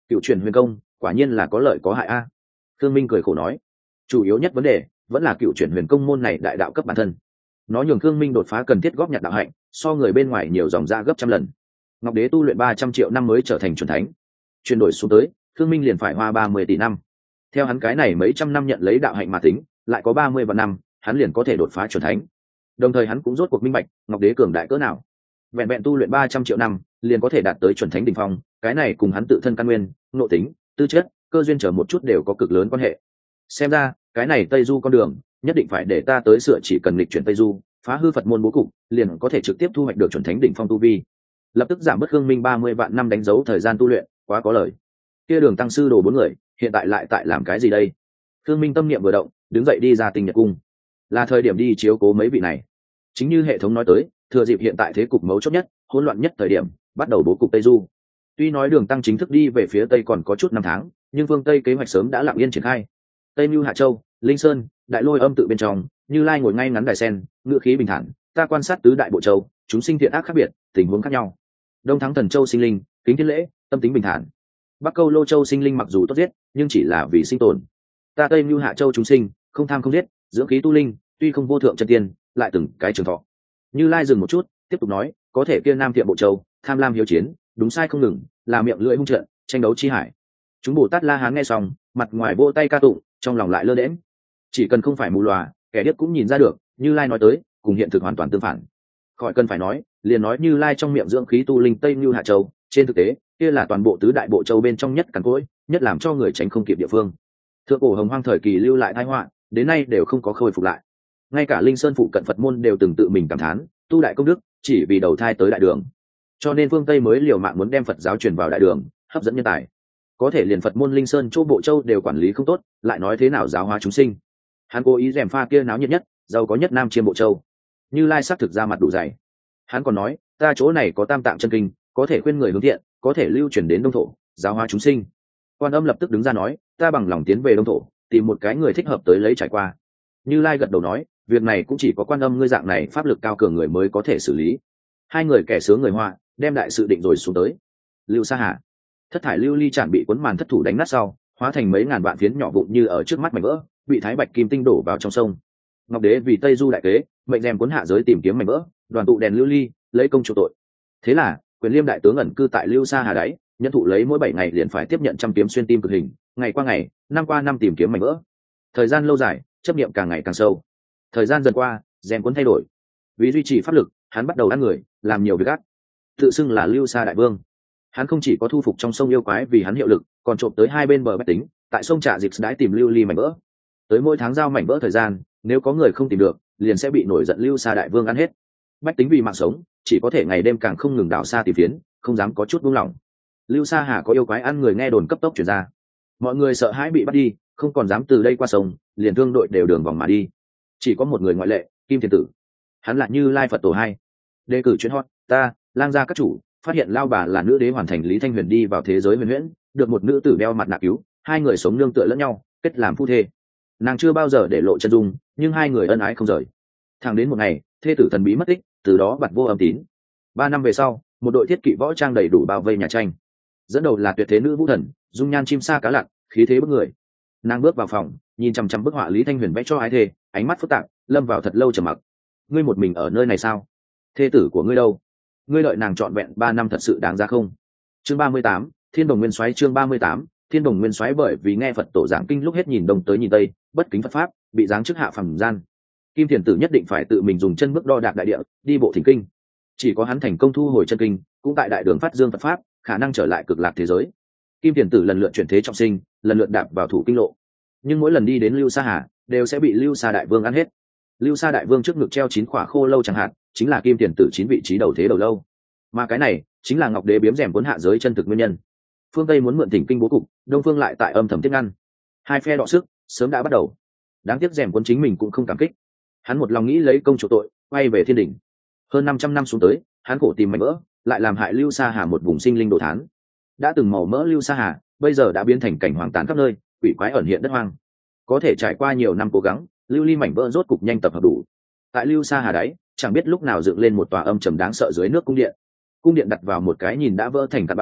Cựu truyền huyền công quả nhiên là có lợi có hại a. Thương Minh cười khổ nói, chủ yếu nhất vấn đề vẫn là cựu truyền huyền công môn này đại đạo cấp bản thân, nó nhường Thương Minh đột phá cần thiết góp nhặt đạo hạnh so người bên ngoài nhiều dòng ra gấp trăm lần. Ngọc Đế tu luyện 300 triệu năm mới trở thành chuẩn thánh, chuyển đổi xuống tới Thương Minh liền phải hoa 30 tỷ năm. Theo hắn cái này mấy trăm năm nhận lấy đạo hạnh mà tính, lại có 30 vạn năm hắn liền có thể đột phá chuẩn thánh. Đồng thời hắn cũng rốt cuộc minh bạch Ngọc Đế cường đại cỡ nào, vẹn vẹn tu luyện 300 triệu năm liền có thể đạt tới chuẩn thánh đỉnh phong, cái này cùng hắn tự thân căn nguyên, nội tính, tư chất, cơ duyên trở một chút đều có cực lớn quan hệ. Xem ra cái này Tây Du con đường nhất định phải để ta tới sửa, chỉ cần lịch chuyển Tây Du, phá hư Phật môn bố cục, liền có thể trực tiếp thu hoạch được chuẩn thánh đỉnh phong tu vi. Lập tức giảm bớt Khương Minh 30 vạn năm đánh dấu thời gian tu luyện, quá có lời. Kia Đường tăng sư đồ 4 người, hiện tại lại tại làm cái gì đây? Khương Minh tâm niệm vừa động, đứng dậy đi ra Tinh Nhật cung. Là thời điểm đi chiếu cố mấy vị này. Chính như hệ thống nói tới, thừa dịp hiện tại thế cục mấu chốt nhất, hỗn loạn nhất thời điểm, bắt đầu bố cục Tây Du. Tuy nói Đường tăng chính thức đi về phía Tây còn có chút năm tháng, nhưng phương Tây kế hoạch sớm đã lặng yên triển khai. Tây Mưu Hạ Châu, Linh Sơn, Đại Lôi Âm tự bên trong, Như Lai ngồi ngay ngắn đài sen, ngựa khí bình thản, ta quan sát tứ đại bộ châu, chúng sinh thiện ác khác biệt, tình huống khác nhau. Đông Thắng Thần Châu sinh linh, kính thiên lễ, tâm tính bình thản. Bắc Câu Lô Châu sinh linh mặc dù tốt giết, nhưng chỉ là vì sinh tồn. Ta Tây Mưu Hạ Châu chúng sinh, không tham không giết, dưỡng khí tu linh, tuy không vô thượng chân tiên, lại từng cái trường thọ. Như Lai dừng một chút, tiếp tục nói, có thể kia Nam Thiện Bộ Châu, tham lam hiếu chiến, đúng sai không ngừng, là miệng lưỡi hung trận, tranh đấu chi hải. Chúng Bồ Tát La Hán nghe xong, mặt ngoài vỗ tay ca tụng, trong lòng lại lơ đễnh. Chỉ cần không phải mù lòa, kẻ điếc cũng nhìn ra được, Như Lai nói tới, cùng hiện thực hoàn toàn tương phản. Khỏi cần phải nói, liền nói Như Lai trong miệng dưỡng khí tu linh Tây Mưu Hạ Châu, trên thực tế, kia là toàn bộ tứ đại bộ châu bên trong nhất cằn cỗi, nhất làm cho người tránh không kịp địa phương. Thượng cổ Hồng Hoang thời kỳ lưu lại tai họa, đến nay đều không có khôi phục lại. Ngay cả Linh Sơn phụ cận Phật môn đều từng tự mình cảm thán, tu đại công đức, chỉ vì đầu thai tới đại đường. Cho nên phương Tây mới liều mạng muốn đem Phật giáo truyền vào đại đường, hấp dẫn nhân tài. Có thể liền Phật môn Linh Sơn chỗ bộ châu đều quản lý không tốt, lại nói thế nào giáo hóa chúng sinh. Hắn cố ý rèm pha kia náo nhiệt nhất, giàu có nhất Nam Chiêm bộ châu. Như Lai xác thực ra mặt đủ dày. Hắn còn nói, ta chỗ này có Tam Tạng chân kinh, có thể khuyên người hướng thiện, có thể lưu truyền đến Đông thổ, giáo hóa chúng sinh. Quan Âm lập tức đứng ra nói, ta bằng lòng tiến về Đông thổ, tìm một cái người thích hợp tới lấy trải qua. Như Lai gật đầu nói, việc này cũng chỉ có Quan Âm ngươi dạng này pháp lực cao cường người mới có thể xử lý. Hai người kẻ sướng người họa, đem đại sự định rồi xuống tới. Lưu Sa Hà, thất thải lưu ly chản bị cuốn màn thất thủ đánh nát sau, hóa thành mấy ngàn vạn phiến nhỏ vụn như ở trước mắt mảnh vỡ, bị Thái Bạch Kim Tinh đổ vào trong sông. Ngọc Đế vì Tây Du đại kế, mệnh rèm cuốn hạ giới tìm kiếm mảnh vỡ, đoàn tụ đèn lưu ly, lấy công chuộc tội. Thế là, Quyền Liêm đại tướng ẩn cư tại Lưu Sa Hà đáy, nhân thụ lấy mỗi 7 ngày liền phải tiếp nhận trăm kiếm xuyên tim cực hình, ngày qua ngày, năm qua năm tìm kiếm mảnh vỡ. Thời gian lâu dài, chấp niệm càng ngày càng sâu. Thời gian dần qua, rèm cuốn thay đổi. Vì duy trì pháp lực, hắn bắt đầu ăn người, làm nhiều việc ác. Tự xưng là Lưu Sa đại vương. Hắn không chỉ có thu phục trong sông yêu quái vì hắn hiệu lực, còn trộm tới hai bên bờ bách tính, tại sông Trà Dịch đái tìm lưu ly mảnh vỡ. Tới mỗi tháng giao mảnh vỡ thời gian, nếu có người không tìm được, liền sẽ bị nổi giận Lưu Sa đại vương ăn hết. Bách tính vì mạng sống, chỉ có thể ngày đêm càng không ngừng đào xa tìm phiến, không dám có chút buông lỏng. Lưu Sa Hà có yêu quái ăn người nghe đồn cấp tốc truyền ra, mọi người sợ hãi bị bắt đi, không còn dám từ đây qua sông, liền thương đội đều đường vòng mà đi. Chỉ có một người ngoại lệ, Kim Thiền Tử. Hắn là Như Lai Phật tổ 2. Đề cử chuyên hot, ta, lang gia các chủ, phát hiện lao bà là nữ đế hoàn thành Lý Thanh Huyền đi vào thế giới huyền huyễn, được một nữ tử đeo mặt nạ cứu, hai người sống nương tựa lẫn nhau, kết làm phu thê. Nàng chưa bao giờ để lộ chân dung, nhưng hai người ân ái không rời. Thẳng đến một ngày, thê tử thần bí mất tích, từ đó bặt vô âm tín. 3 năm về sau, một đội thiết kỵ võ trang đầy đủ bao vây nhà tranh. Dẫn đầu là tuyệt thế nữ vũ thần, dung nhan chim sa cá lặn, khí thế bức người. Nàng bước vào phòng, nhìn chằm chằm bức họa Lý Thanh Huyền vẽ cho ái thê, ánh mắt phức tạp, lâm vào thật lâu trầm mặc. Ngươi một mình ở nơi này sao? Thê tử của ngươi đâu? Ngươi đợi nàng trọn vẹn 3 năm thật sự đáng giá không? Chương 38, Thiên Đồng Nguyên Soái. Chương 38, Thiên Đồng Nguyên Soái. Bởi vì nghe Phật tổ giảng kinh lúc hết nhìn đông tới nhìn tây, bất kính Phật pháp, bị giáng chức hạ phàm gian. Kim Thiền Tử nhất định phải tự mình dùng chân bước đo đạc đại địa, đi bộ thỉnh kinh. Chỉ có hắn thành công thu hồi chân kinh, cũng tại đại đường phát dương Phật pháp, khả năng trở lại cực lạc thế giới. Kim Thiền Tử lần lượt chuyển thế trọng sinh, lần lượt đạp vào thủ kinh lộ, nhưng mỗi lần đi đến Lưu Sa Hà, đều sẽ bị Lưu Sa đại vương ăn hết. Lưu Sa đại vương trước ngực treo 9 quả khô lâu chẳng hạn, chính là Kim Thiền Tử 9 vị trí đầu thế đầu lâu. Mà cái này chính là Ngọc Đế biếm rèm cuốn hạ giới chân thực nguyên nhân. Phương Tây muốn mượn thỉnh kinh bố cục, Đông Phương lại tại âm thầm tiếp ngăn. Hai phe đọ sức, sớm đã bắt đầu. Đáng tiếc rèm cuốn chính mình cũng không cảm kích. Hắn một lòng nghĩ lấy công chủ tội, quay về thiên đỉnh. Hơn 500 năm xuống tới, hắn khổ tìm mảnh vỡ, lại làm hại Lưu Sa Hà một vùng sinh linh đồ thán. Đã từng màu mỡ Lưu Sa Hà, bây giờ đã biến thành cảnh hoang tàn khắp nơi, quỷ quái ẩn hiện đất hoang. Có thể trải qua nhiều năm cố gắng, lưu ly mảnh vỡ rốt cục nhanh tập hợp đủ. Tại Lưu Sa Hà đáy, chẳng biết lúc nào dựng lên một tòa âm trầm đáng sợ dưới nước cung điện. Cung điện đặt vào một cái nhìn đã vỡ thành tạt bã,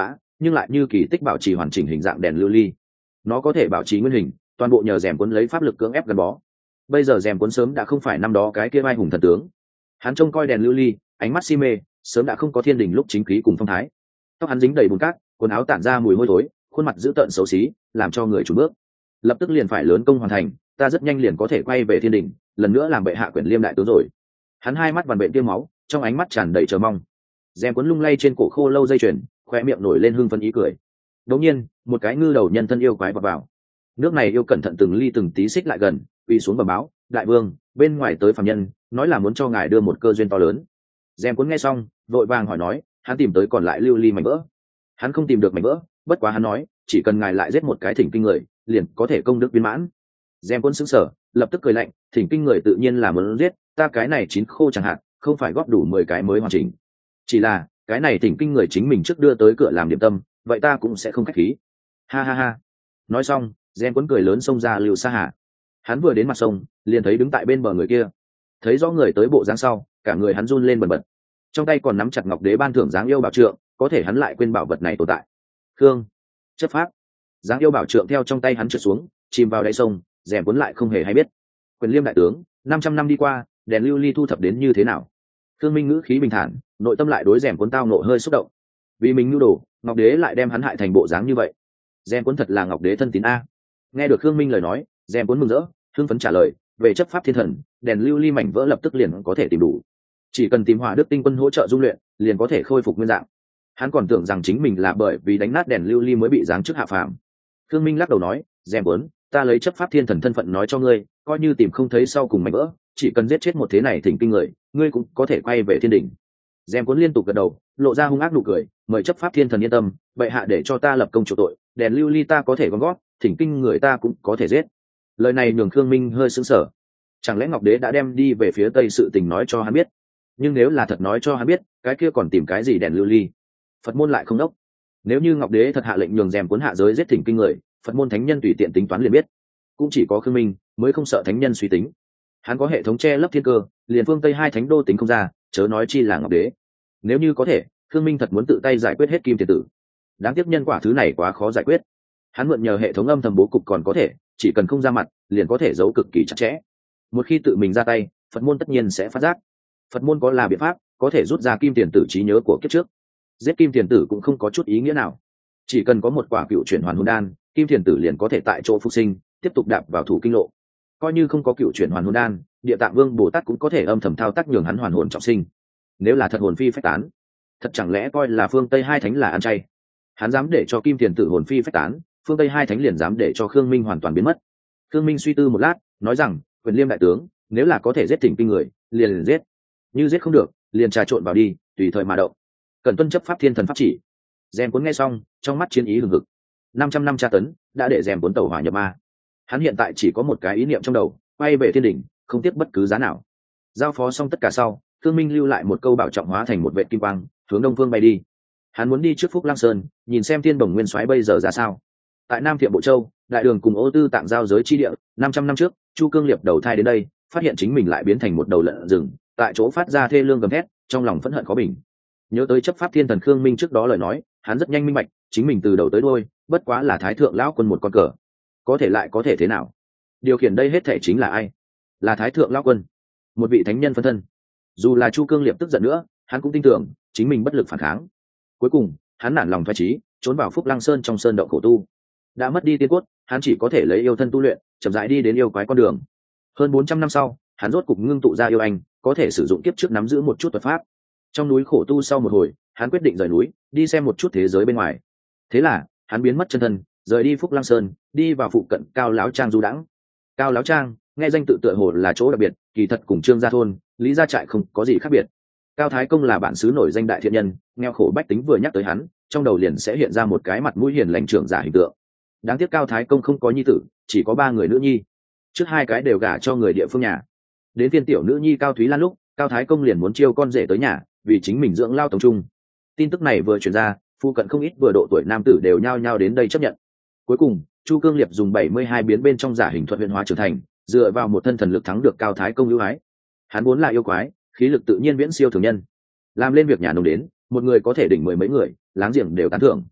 nhưng lại như kỳ tích bảo trì hoàn chỉnh hình dạng đèn lưu ly. Nó có thể bảo trì nguyên hình, toàn bộ nhờ rèm cuốn lấy pháp lực cưỡng ép gắn bó. Bây giờ rèm cuốn sớm đã không phải năm đó cái kia vai hùng thần tướng. Hắn trông coi đèn lưu ly, ánh mắt si mê, sớm đã không có thiên đình lúc chính khí cùng phong thái. Tóc hắn dính đầy bùn cát, quần áo tản ra mùi hôi thối, khuôn mặt dữ tợn xấu xí, làm cho người chủ bước. Lập tức liền phải lớn công hoàn thành, ta rất nhanh liền có thể quay về thiên đình, lần nữa làm bệ hạ quyền liêm đại tướng rồi. Hắn hai mắt vằn vện tiêm máu, trong ánh mắt tràn đầy chờ mong. Rèm cuốn lung lay trên cổ khô lâu dây chuyền, khoe miệng nổi lên hưng phấn ý cười. Đột nhiên, một cái ngư đầu nhân thân yêu quái vọt vào. Nước này yêu cẩn thận từng ly từng tí xích lại gần, quỳ xuống bẩm báo, đại vương, bên ngoài tới phàm nhân, nói là muốn cho ngài đưa một cơ duyên to lớn. Rèm cuốn nghe xong, vội vàng hỏi nói, hắn tìm tới còn lại lưu ly mảnh vỡ. Hắn không tìm được mảnh vỡ, bất quá hắn nói, chỉ cần ngài lại giết một cái thỉnh kinh người, liền có thể công đức viên mãn. Rèm cuốn sững sờ, lập tức cười lạnh, thỉnh kinh người tự nhiên là muốn giết, ta cái này chín khô chẳng hạn, không phải góp đủ 10 cái mới hoàn chỉnh. Chỉ là cái này thỉnh kinh người chính mình trước đưa tới cửa làm điểm tâm, vậy ta cũng sẽ không khách khí. Ha ha ha. Nói xong, Rèm cuốn cười lớn xông ra Lưu Sa Hà. Hắn vừa đến mặt sông, liền thấy đứng tại bên bờ người kia. Thấy rõ người tới bộ dáng sau, cả người hắn run lên bần bật. Trong tay còn nắm chặt ngọc đế ban thưởng dáng yêu bảo trượng, có thể hắn lại quên bảo vật này tồn tại. Khương, chấp pháp. Dáng yêu bảo trượng theo trong tay hắn trượt xuống, chìm vào đáy sông, Rèm cuốn lại không hề hay biết. Quyền liêm đại tướng, 500 năm đi qua, đèn lưu ly thu thập đến như thế nào? Khương Minh ngữ khí bình thản, nội tâm lại đối Rèm cuốn tao nộ hơi xúc động. Vì mình nhu đồ, ngọc đế lại đem hắn hại thành bộ dáng như vậy. Rèm cuốn thật là ngọc đế thân tín a. Nghe được Khương Minh lời nói, Rèm cuốn mừng rỡ, hưng phấn trả lời, về chấp pháp thiên thần, đèn lưu ly mảnh vỡ lập tức liền có thể tìm đủ. Chỉ cần tìm Hỏa Đức tinh quân hỗ trợ dung luyện, liền có thể khôi phục nguyên dạng. Hắn còn tưởng rằng chính mình là bởi vì đánh nát đèn lưu ly mới bị giáng chức hạ phàm. Khương Minh lắc đầu nói, Rèm cuốn, ta lấy chấp pháp thiên thần thân phận nói cho ngươi, coi như tìm không thấy sau cùng mảnh vỡ, chỉ cần giết chết một thế này thỉnh kinh người, ngươi cũng có thể quay về thiên đỉnh. Rèm cuốn liên tục gật đầu, lộ ra hung ác nụ cười, mời chấp pháp thiên thần yên tâm, bệ hạ để cho ta lập công chủ tội, đèn lưu ly ta có thể gom gót, thỉnh kinh người ta cũng có thể giết. Lời này nhường Khương Minh hơi sững sờ. Chẳng lẽ Ngọc Đế đã đem đi về phía tây sự tình nói cho hắn biết? Nhưng nếu là thật nói cho hắn biết, cái kia còn tìm cái gì đèn lưu ly? Phật môn lại không đốc. Nếu như Ngọc Đế thật hạ lệnh nhường Rèm cuốn hạ giới giết thỉnh kinh người, Phật môn thánh nhân tùy tiện tính toán liền biết. Cũng chỉ có Khương Minh mới không sợ thánh nhân suy tính. Hắn có hệ thống che lấp thiên cơ, liền phương tây hai thánh đô tính không ra, chớ nói chi là Ngọc Đế. Nếu như có thể, Khương Minh thật muốn tự tay giải quyết hết Kim Tiền Tử. Đáng tiếc nhân quả thứ này quá khó giải quyết. Hắn mượn nhờ hệ thống âm thầm bố cục còn có thể, chỉ cần không ra mặt, liền có thể giấu cực kỳ chặt chẽ. Một khi tự mình ra tay, Phật môn tất nhiên sẽ phát giác. Phật môn có là biện pháp, có thể rút ra Kim Tiền Tử trí nhớ của kiếp trước. Giết Kim Tiền Tử cũng không có chút ý nghĩa nào. Chỉ cần có một quả cựu chuyển hoàn hồn đan, Kim Tiền Tử liền có thể tại chỗ phục sinh, tiếp tục đạp vào thủ kinh lộ. Coi như không có cựu chuyển hoàn hồn đan, Địa Tạng Vương Bồ Tát cũng có thể âm thầm thao tác nhường hắn hoàn hồn trọng sinh. Nếu là thật hồn phi phách tán, thật chẳng lẽ coi là phương Tây hai thánh là ăn chay? Hắn dám để cho Kim Tiền Tử hồn phi phách tán, phương Tây hai thánh liền dám để cho Khương Minh hoàn toàn biến mất. Khương Minh suy tư một lát, nói rằng, quyền liêm đại tướng, nếu là có thể giết thỉnh kinh người, liền giết. Như giết không được, liền trà trộn vào đi, tùy thời mà động. Cần tuân chấp pháp thiên thần pháp chỉ. Rèm cuốn nghe xong, trong mắt chiến ý hừng hực. 500 năm tra tấn đã để Rèm cuốn tẩu hỏa nhập ma. Hắn hiện tại chỉ có một cái ý niệm trong đầu, quay về thiên đỉnh, không tiếc bất cứ giá nào. Giao phó xong tất cả sau, Khương Minh lưu lại một câu bảo trọng hóa thành một vệt kim quang, hướng đông phương bay đi. Hắn muốn đi trước Phúc Lăng Sơn, nhìn xem Thiên Bồng Nguyên Soái bây giờ ra sao. Tại Nam Thiệm Bộ Châu, đại đường cùng Ô Tư tạng giao giới chi địa, 500 năm trước, Chu Cương Liệp đầu thai đến đây, phát hiện chính mình lại biến thành một đầu lợn rừng, tại chỗ phát ra thê lương gầm thét, trong lòng phẫn hận khó bình. Nhớ tới chấp pháp thiên thần Khương Minh trước đó lời nói, hắn rất nhanh minh bạch, chính mình từ đầu tới đuôi, bất quá là Thái Thượng lão quân một con cờ. Có thể lại có thể thế nào? Điều khiển đây hết thể chính là ai? Là Thái Thượng lão quân, một vị thánh nhân phân thân. Dù là Chu Cương Liệp tức giận nữa, hắn cũng tin tưởng chính mình bất lực phản kháng. Cuối cùng, hắn nản lòng phách trí, trốn vào Phúc Lăng Sơn trong sơn động khổ tu. Đã mất đi tiên cốt, hắn chỉ có thể lấy yêu thân tu luyện, chậm rãi đi đến yêu quái con đường. Hơn 400 năm sau, hắn rốt cục ngưng tụ ra yêu anh, có thể sử dụng kiếp trước nắm giữ một chút thuật pháp. Trong núi khổ tu sau một hồi, hắn quyết định rời núi, đi xem một chút thế giới bên ngoài. Thế là, hắn biến mất chân thân, rời đi Phúc Lăng Sơn, đi vào phụ cận Cao Láo Trang du đãng. Cao Láo Trang, nghe danh tự tựa hồ là chỗ đặc biệt, kỳ thật cùng Trương Gia thôn, Lý Gia trại không có gì khác biệt. Cao Thái Công là bản xứ nổi danh đại thiện nhân, nghèo khổ bách tính vừa nhắc tới hắn, trong đầu liền sẽ hiện ra một cái mặt mũi hiền lành trưởng giả hình tượng. Đáng tiếc Cao Thái Công không có nhi tử, chỉ có 3 người nữ nhi. Trước 2 cái đều gả cho người địa phương nhà. Đến phiên tiểu nữ nhi Cao Thúy Lan lúc, Cao Thái Công liền muốn chiêu con rể tới nhà, vì chính mình dưỡng lao tổng trung. Tin tức này vừa truyền ra, phụ cận không ít vừa độ tuổi nam tử đều nhao nhao đến đây chấp nhận. Cuối cùng, Chu Cương Liệp dùng 72 biến bên trong giả hình thuật huyền hóa trưởng thành, dựa vào một thân thần lực thắng được Cao Thái Công ưu ái. Hắn vốn là yêu quái, khí lực tự nhiên viễn siêu thường nhân. Làm lên việc nhà nông đến, một người có thể đỉnh 10 mấy người, láng giềng đều tán thưởng.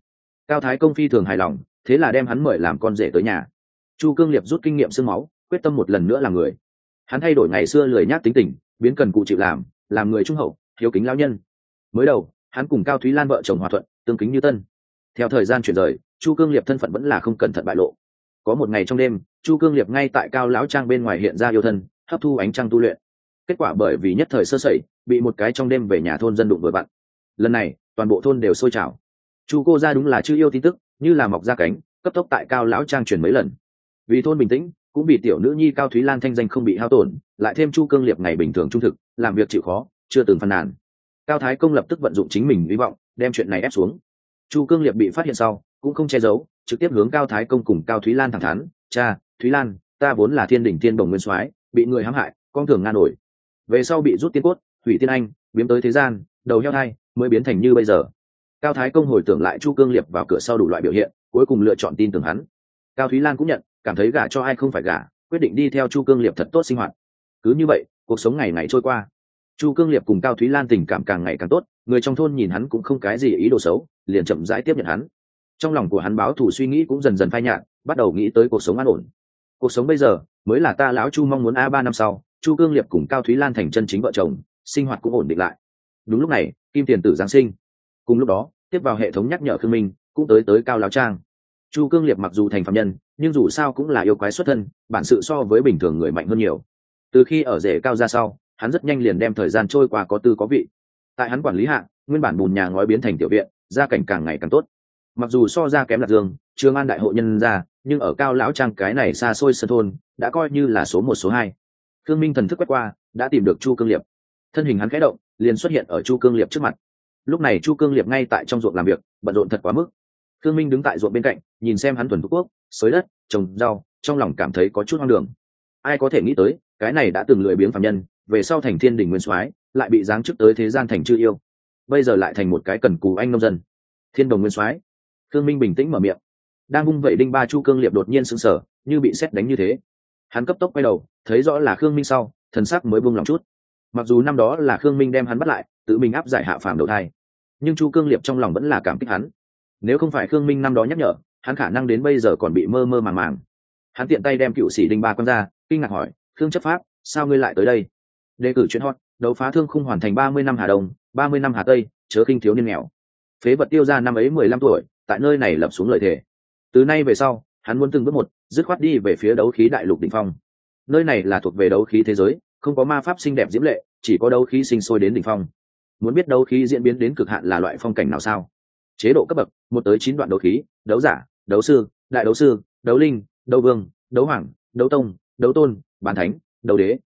Cao Thái Công phi thường hài lòng, thế là đem hắn mời làm con rể tới nhà. Chu Cương Liệt rút kinh nghiệm xương máu, quyết tâm một lần nữa làm người. Hắn thay đổi ngày xưa lười nhác tính tình, biến cần cù chịu làm người trung hậu, hiếu kính lão nhân. Mới đầu, hắn cùng Cao Thúy Lan vợ chồng hòa thuận, tương kính như tân. Theo thời gian chuyển rời, Chu Cương Liệt thân phận vẫn là không cẩn thận bại lộ. Có một ngày trong đêm, Chu Cương Liệt ngay tại Cao lão trang bên ngoài hiện ra yêu thân, hấp thu ánh trăng tu luyện. Kết quả bởi vì nhất thời sơ sẩy, bị một cái trong đêm về nhà thôn dân đụng vừa vặn. Lần này, toàn bộ thôn đều sôi trào. Chu cô ra đúng là chưa yêu tin tức, như là mọc ra cánh, cấp tốc tại Cao lão trang truyền mấy lần. Vì thôn bình tĩnh, cũng bị tiểu nữ nhi Cao Thúy Lan thanh danh không bị hao tổn, lại thêm Chu Cương Liệt ngày bình thường trung thực, làm việc chịu khó, chưa từng phàn nàn. Cao Thái Công lập tức vận dụng chính mình hy vọng, đem chuyện này ép xuống. Chu Cương Liệt bị phát hiện sau, cũng không che giấu, trực tiếp hướng Cao Thái Công cùng Cao Thúy Lan thẳng thắn, cha, Thúy Lan, ta vốn là thiên đỉnh thiên bồng nguyên soái, bị người hãm hại, con thường nga nổi. Về sau bị rút tiên cốt, hủy tiên anh, biếm tới thế gian, đầu heo hai, mới biến thành như bây giờ. Cao Thái Công hồi tưởng lại Chu Cương Liệt vào cửa sau đủ loại biểu hiện, cuối cùng lựa chọn tin tưởng hắn. Cao Thúy Lan cũng nhận, cảm thấy gả cho ai không phải gả, quyết định đi theo Chu Cương Liệt thật tốt sinh hoạt. Cứ như vậy, cuộc sống ngày ngày trôi qua. Chu Cương Liệt cùng Cao Thúy Lan tình cảm càng ngày càng tốt, người trong thôn nhìn hắn cũng không cái gì ý đồ xấu, liền chậm rãi tiếp nhận hắn. Trong lòng của hắn báo thù suy nghĩ cũng dần dần phai nhạt, bắt đầu nghĩ tới cuộc sống an ổn. Cuộc sống bây giờ mới là ta lão Chu mong muốn. 3 năm sau, Chu Cương Liệt cùng Cao Thúy Lan thành chân chính vợ chồng, sinh hoạt cũng ổn định lại. Đúng lúc này, Kim Tiền Tử giáng sinh. Cùng lúc đó, tiếp vào hệ thống nhắc nhở Khương Minh cũng tới Cao lão trang. Chu Cương Liệt mặc dù thành phạm nhân, nhưng dù sao cũng là yêu quái xuất thân, bản sự so với bình thường người mạnh hơn nhiều. Từ khi ở rể Cao ra sau, hắn rất nhanh liền đem thời gian trôi qua có tư có vị. Tại hắn quản lý hạ, nguyên bản bùn nhà ngói biến thành tiểu viện, gia cảnh càng ngày càng tốt. Mặc dù so ra kém Lạc Dương, Trường An đại hộ nhân gia, nhưng ở Cao lão trang cái này xa xôi sân thôn, đã coi như là số 1 số 2. Khương Minh thần thức quét qua, đã tìm được Chu Cương Liệt. Thân hình hắn khẽ động, liền xuất hiện ở Chu Cương Liệt trước mặt. Lúc này Chu Cương Liệt ngay tại trong ruộng làm việc, bận rộn thật quá mức. Khương Minh đứng tại ruộng bên cạnh, nhìn xem hắn thuần thục quốc, xới đất, trồng rau, trong lòng cảm thấy có chút hoang đường. Ai có thể nghĩ tới, cái này đã từng lười biếng phàm nhân, về sau thành thiên đình nguyên soái, lại bị giáng chức tới thế gian thành chư yêu, bây giờ lại thành một cái cần cù anh nông dân. Thiên đồng nguyên soái. Khương Minh bình tĩnh mở miệng. Đang vung vậy đinh ba, Chu Cương Liệt đột nhiên sững sờ, như bị sét đánh như thế. Hắn cấp tốc quay đầu, thấy rõ là Khương Minh sau, thần sắc mới buông lòng chút. Mặc dù năm đó là Khương Minh đem hắn bắt lại, tự mình áp giải hạ phàm đầu thai, nhưng Chu Cương Liệt trong lòng vẫn là cảm kích hắn. Nếu không phải Khương Minh năm đó nhắc nhở, hắn khả năng đến bây giờ còn bị mơ mơ màng màng. Hắn tiện tay đem cựu sĩ đinh ba quăng ra, kinh ngạc hỏi, Khương chấp pháp, sao ngươi lại tới đây? Đề cử chuyện hot, đấu phá thương khung hoàn thành 30 năm Hà Đông, 30 năm Hà Tây, chớ khinh thiếu niên nghèo. Phế vật tiêu ra năm ấy 15 tuổi, tại nơi này lập xuống lời thề. Từ nay về sau, hắn muốn từng bước một, dứt khoát đi về phía đấu khí đại lục đỉnh phong. Nơi này là thuộc về đấu khí thế giới, không có ma pháp xinh đẹp diễm lệ, chỉ có đấu khí sinh sôi đến đỉnh phong. Muốn biết đấu khí diễn biến đến cực hạn là loại phong cảnh nào sao? Chế độ cấp bậc, 1 tới 9 đoạn đấu khí, đấu giả, đấu sư, đại đấu sư, đấu linh, đấu vương, đấu hoàng, đấu tông, đấu tôn, bán thánh, đấu đế,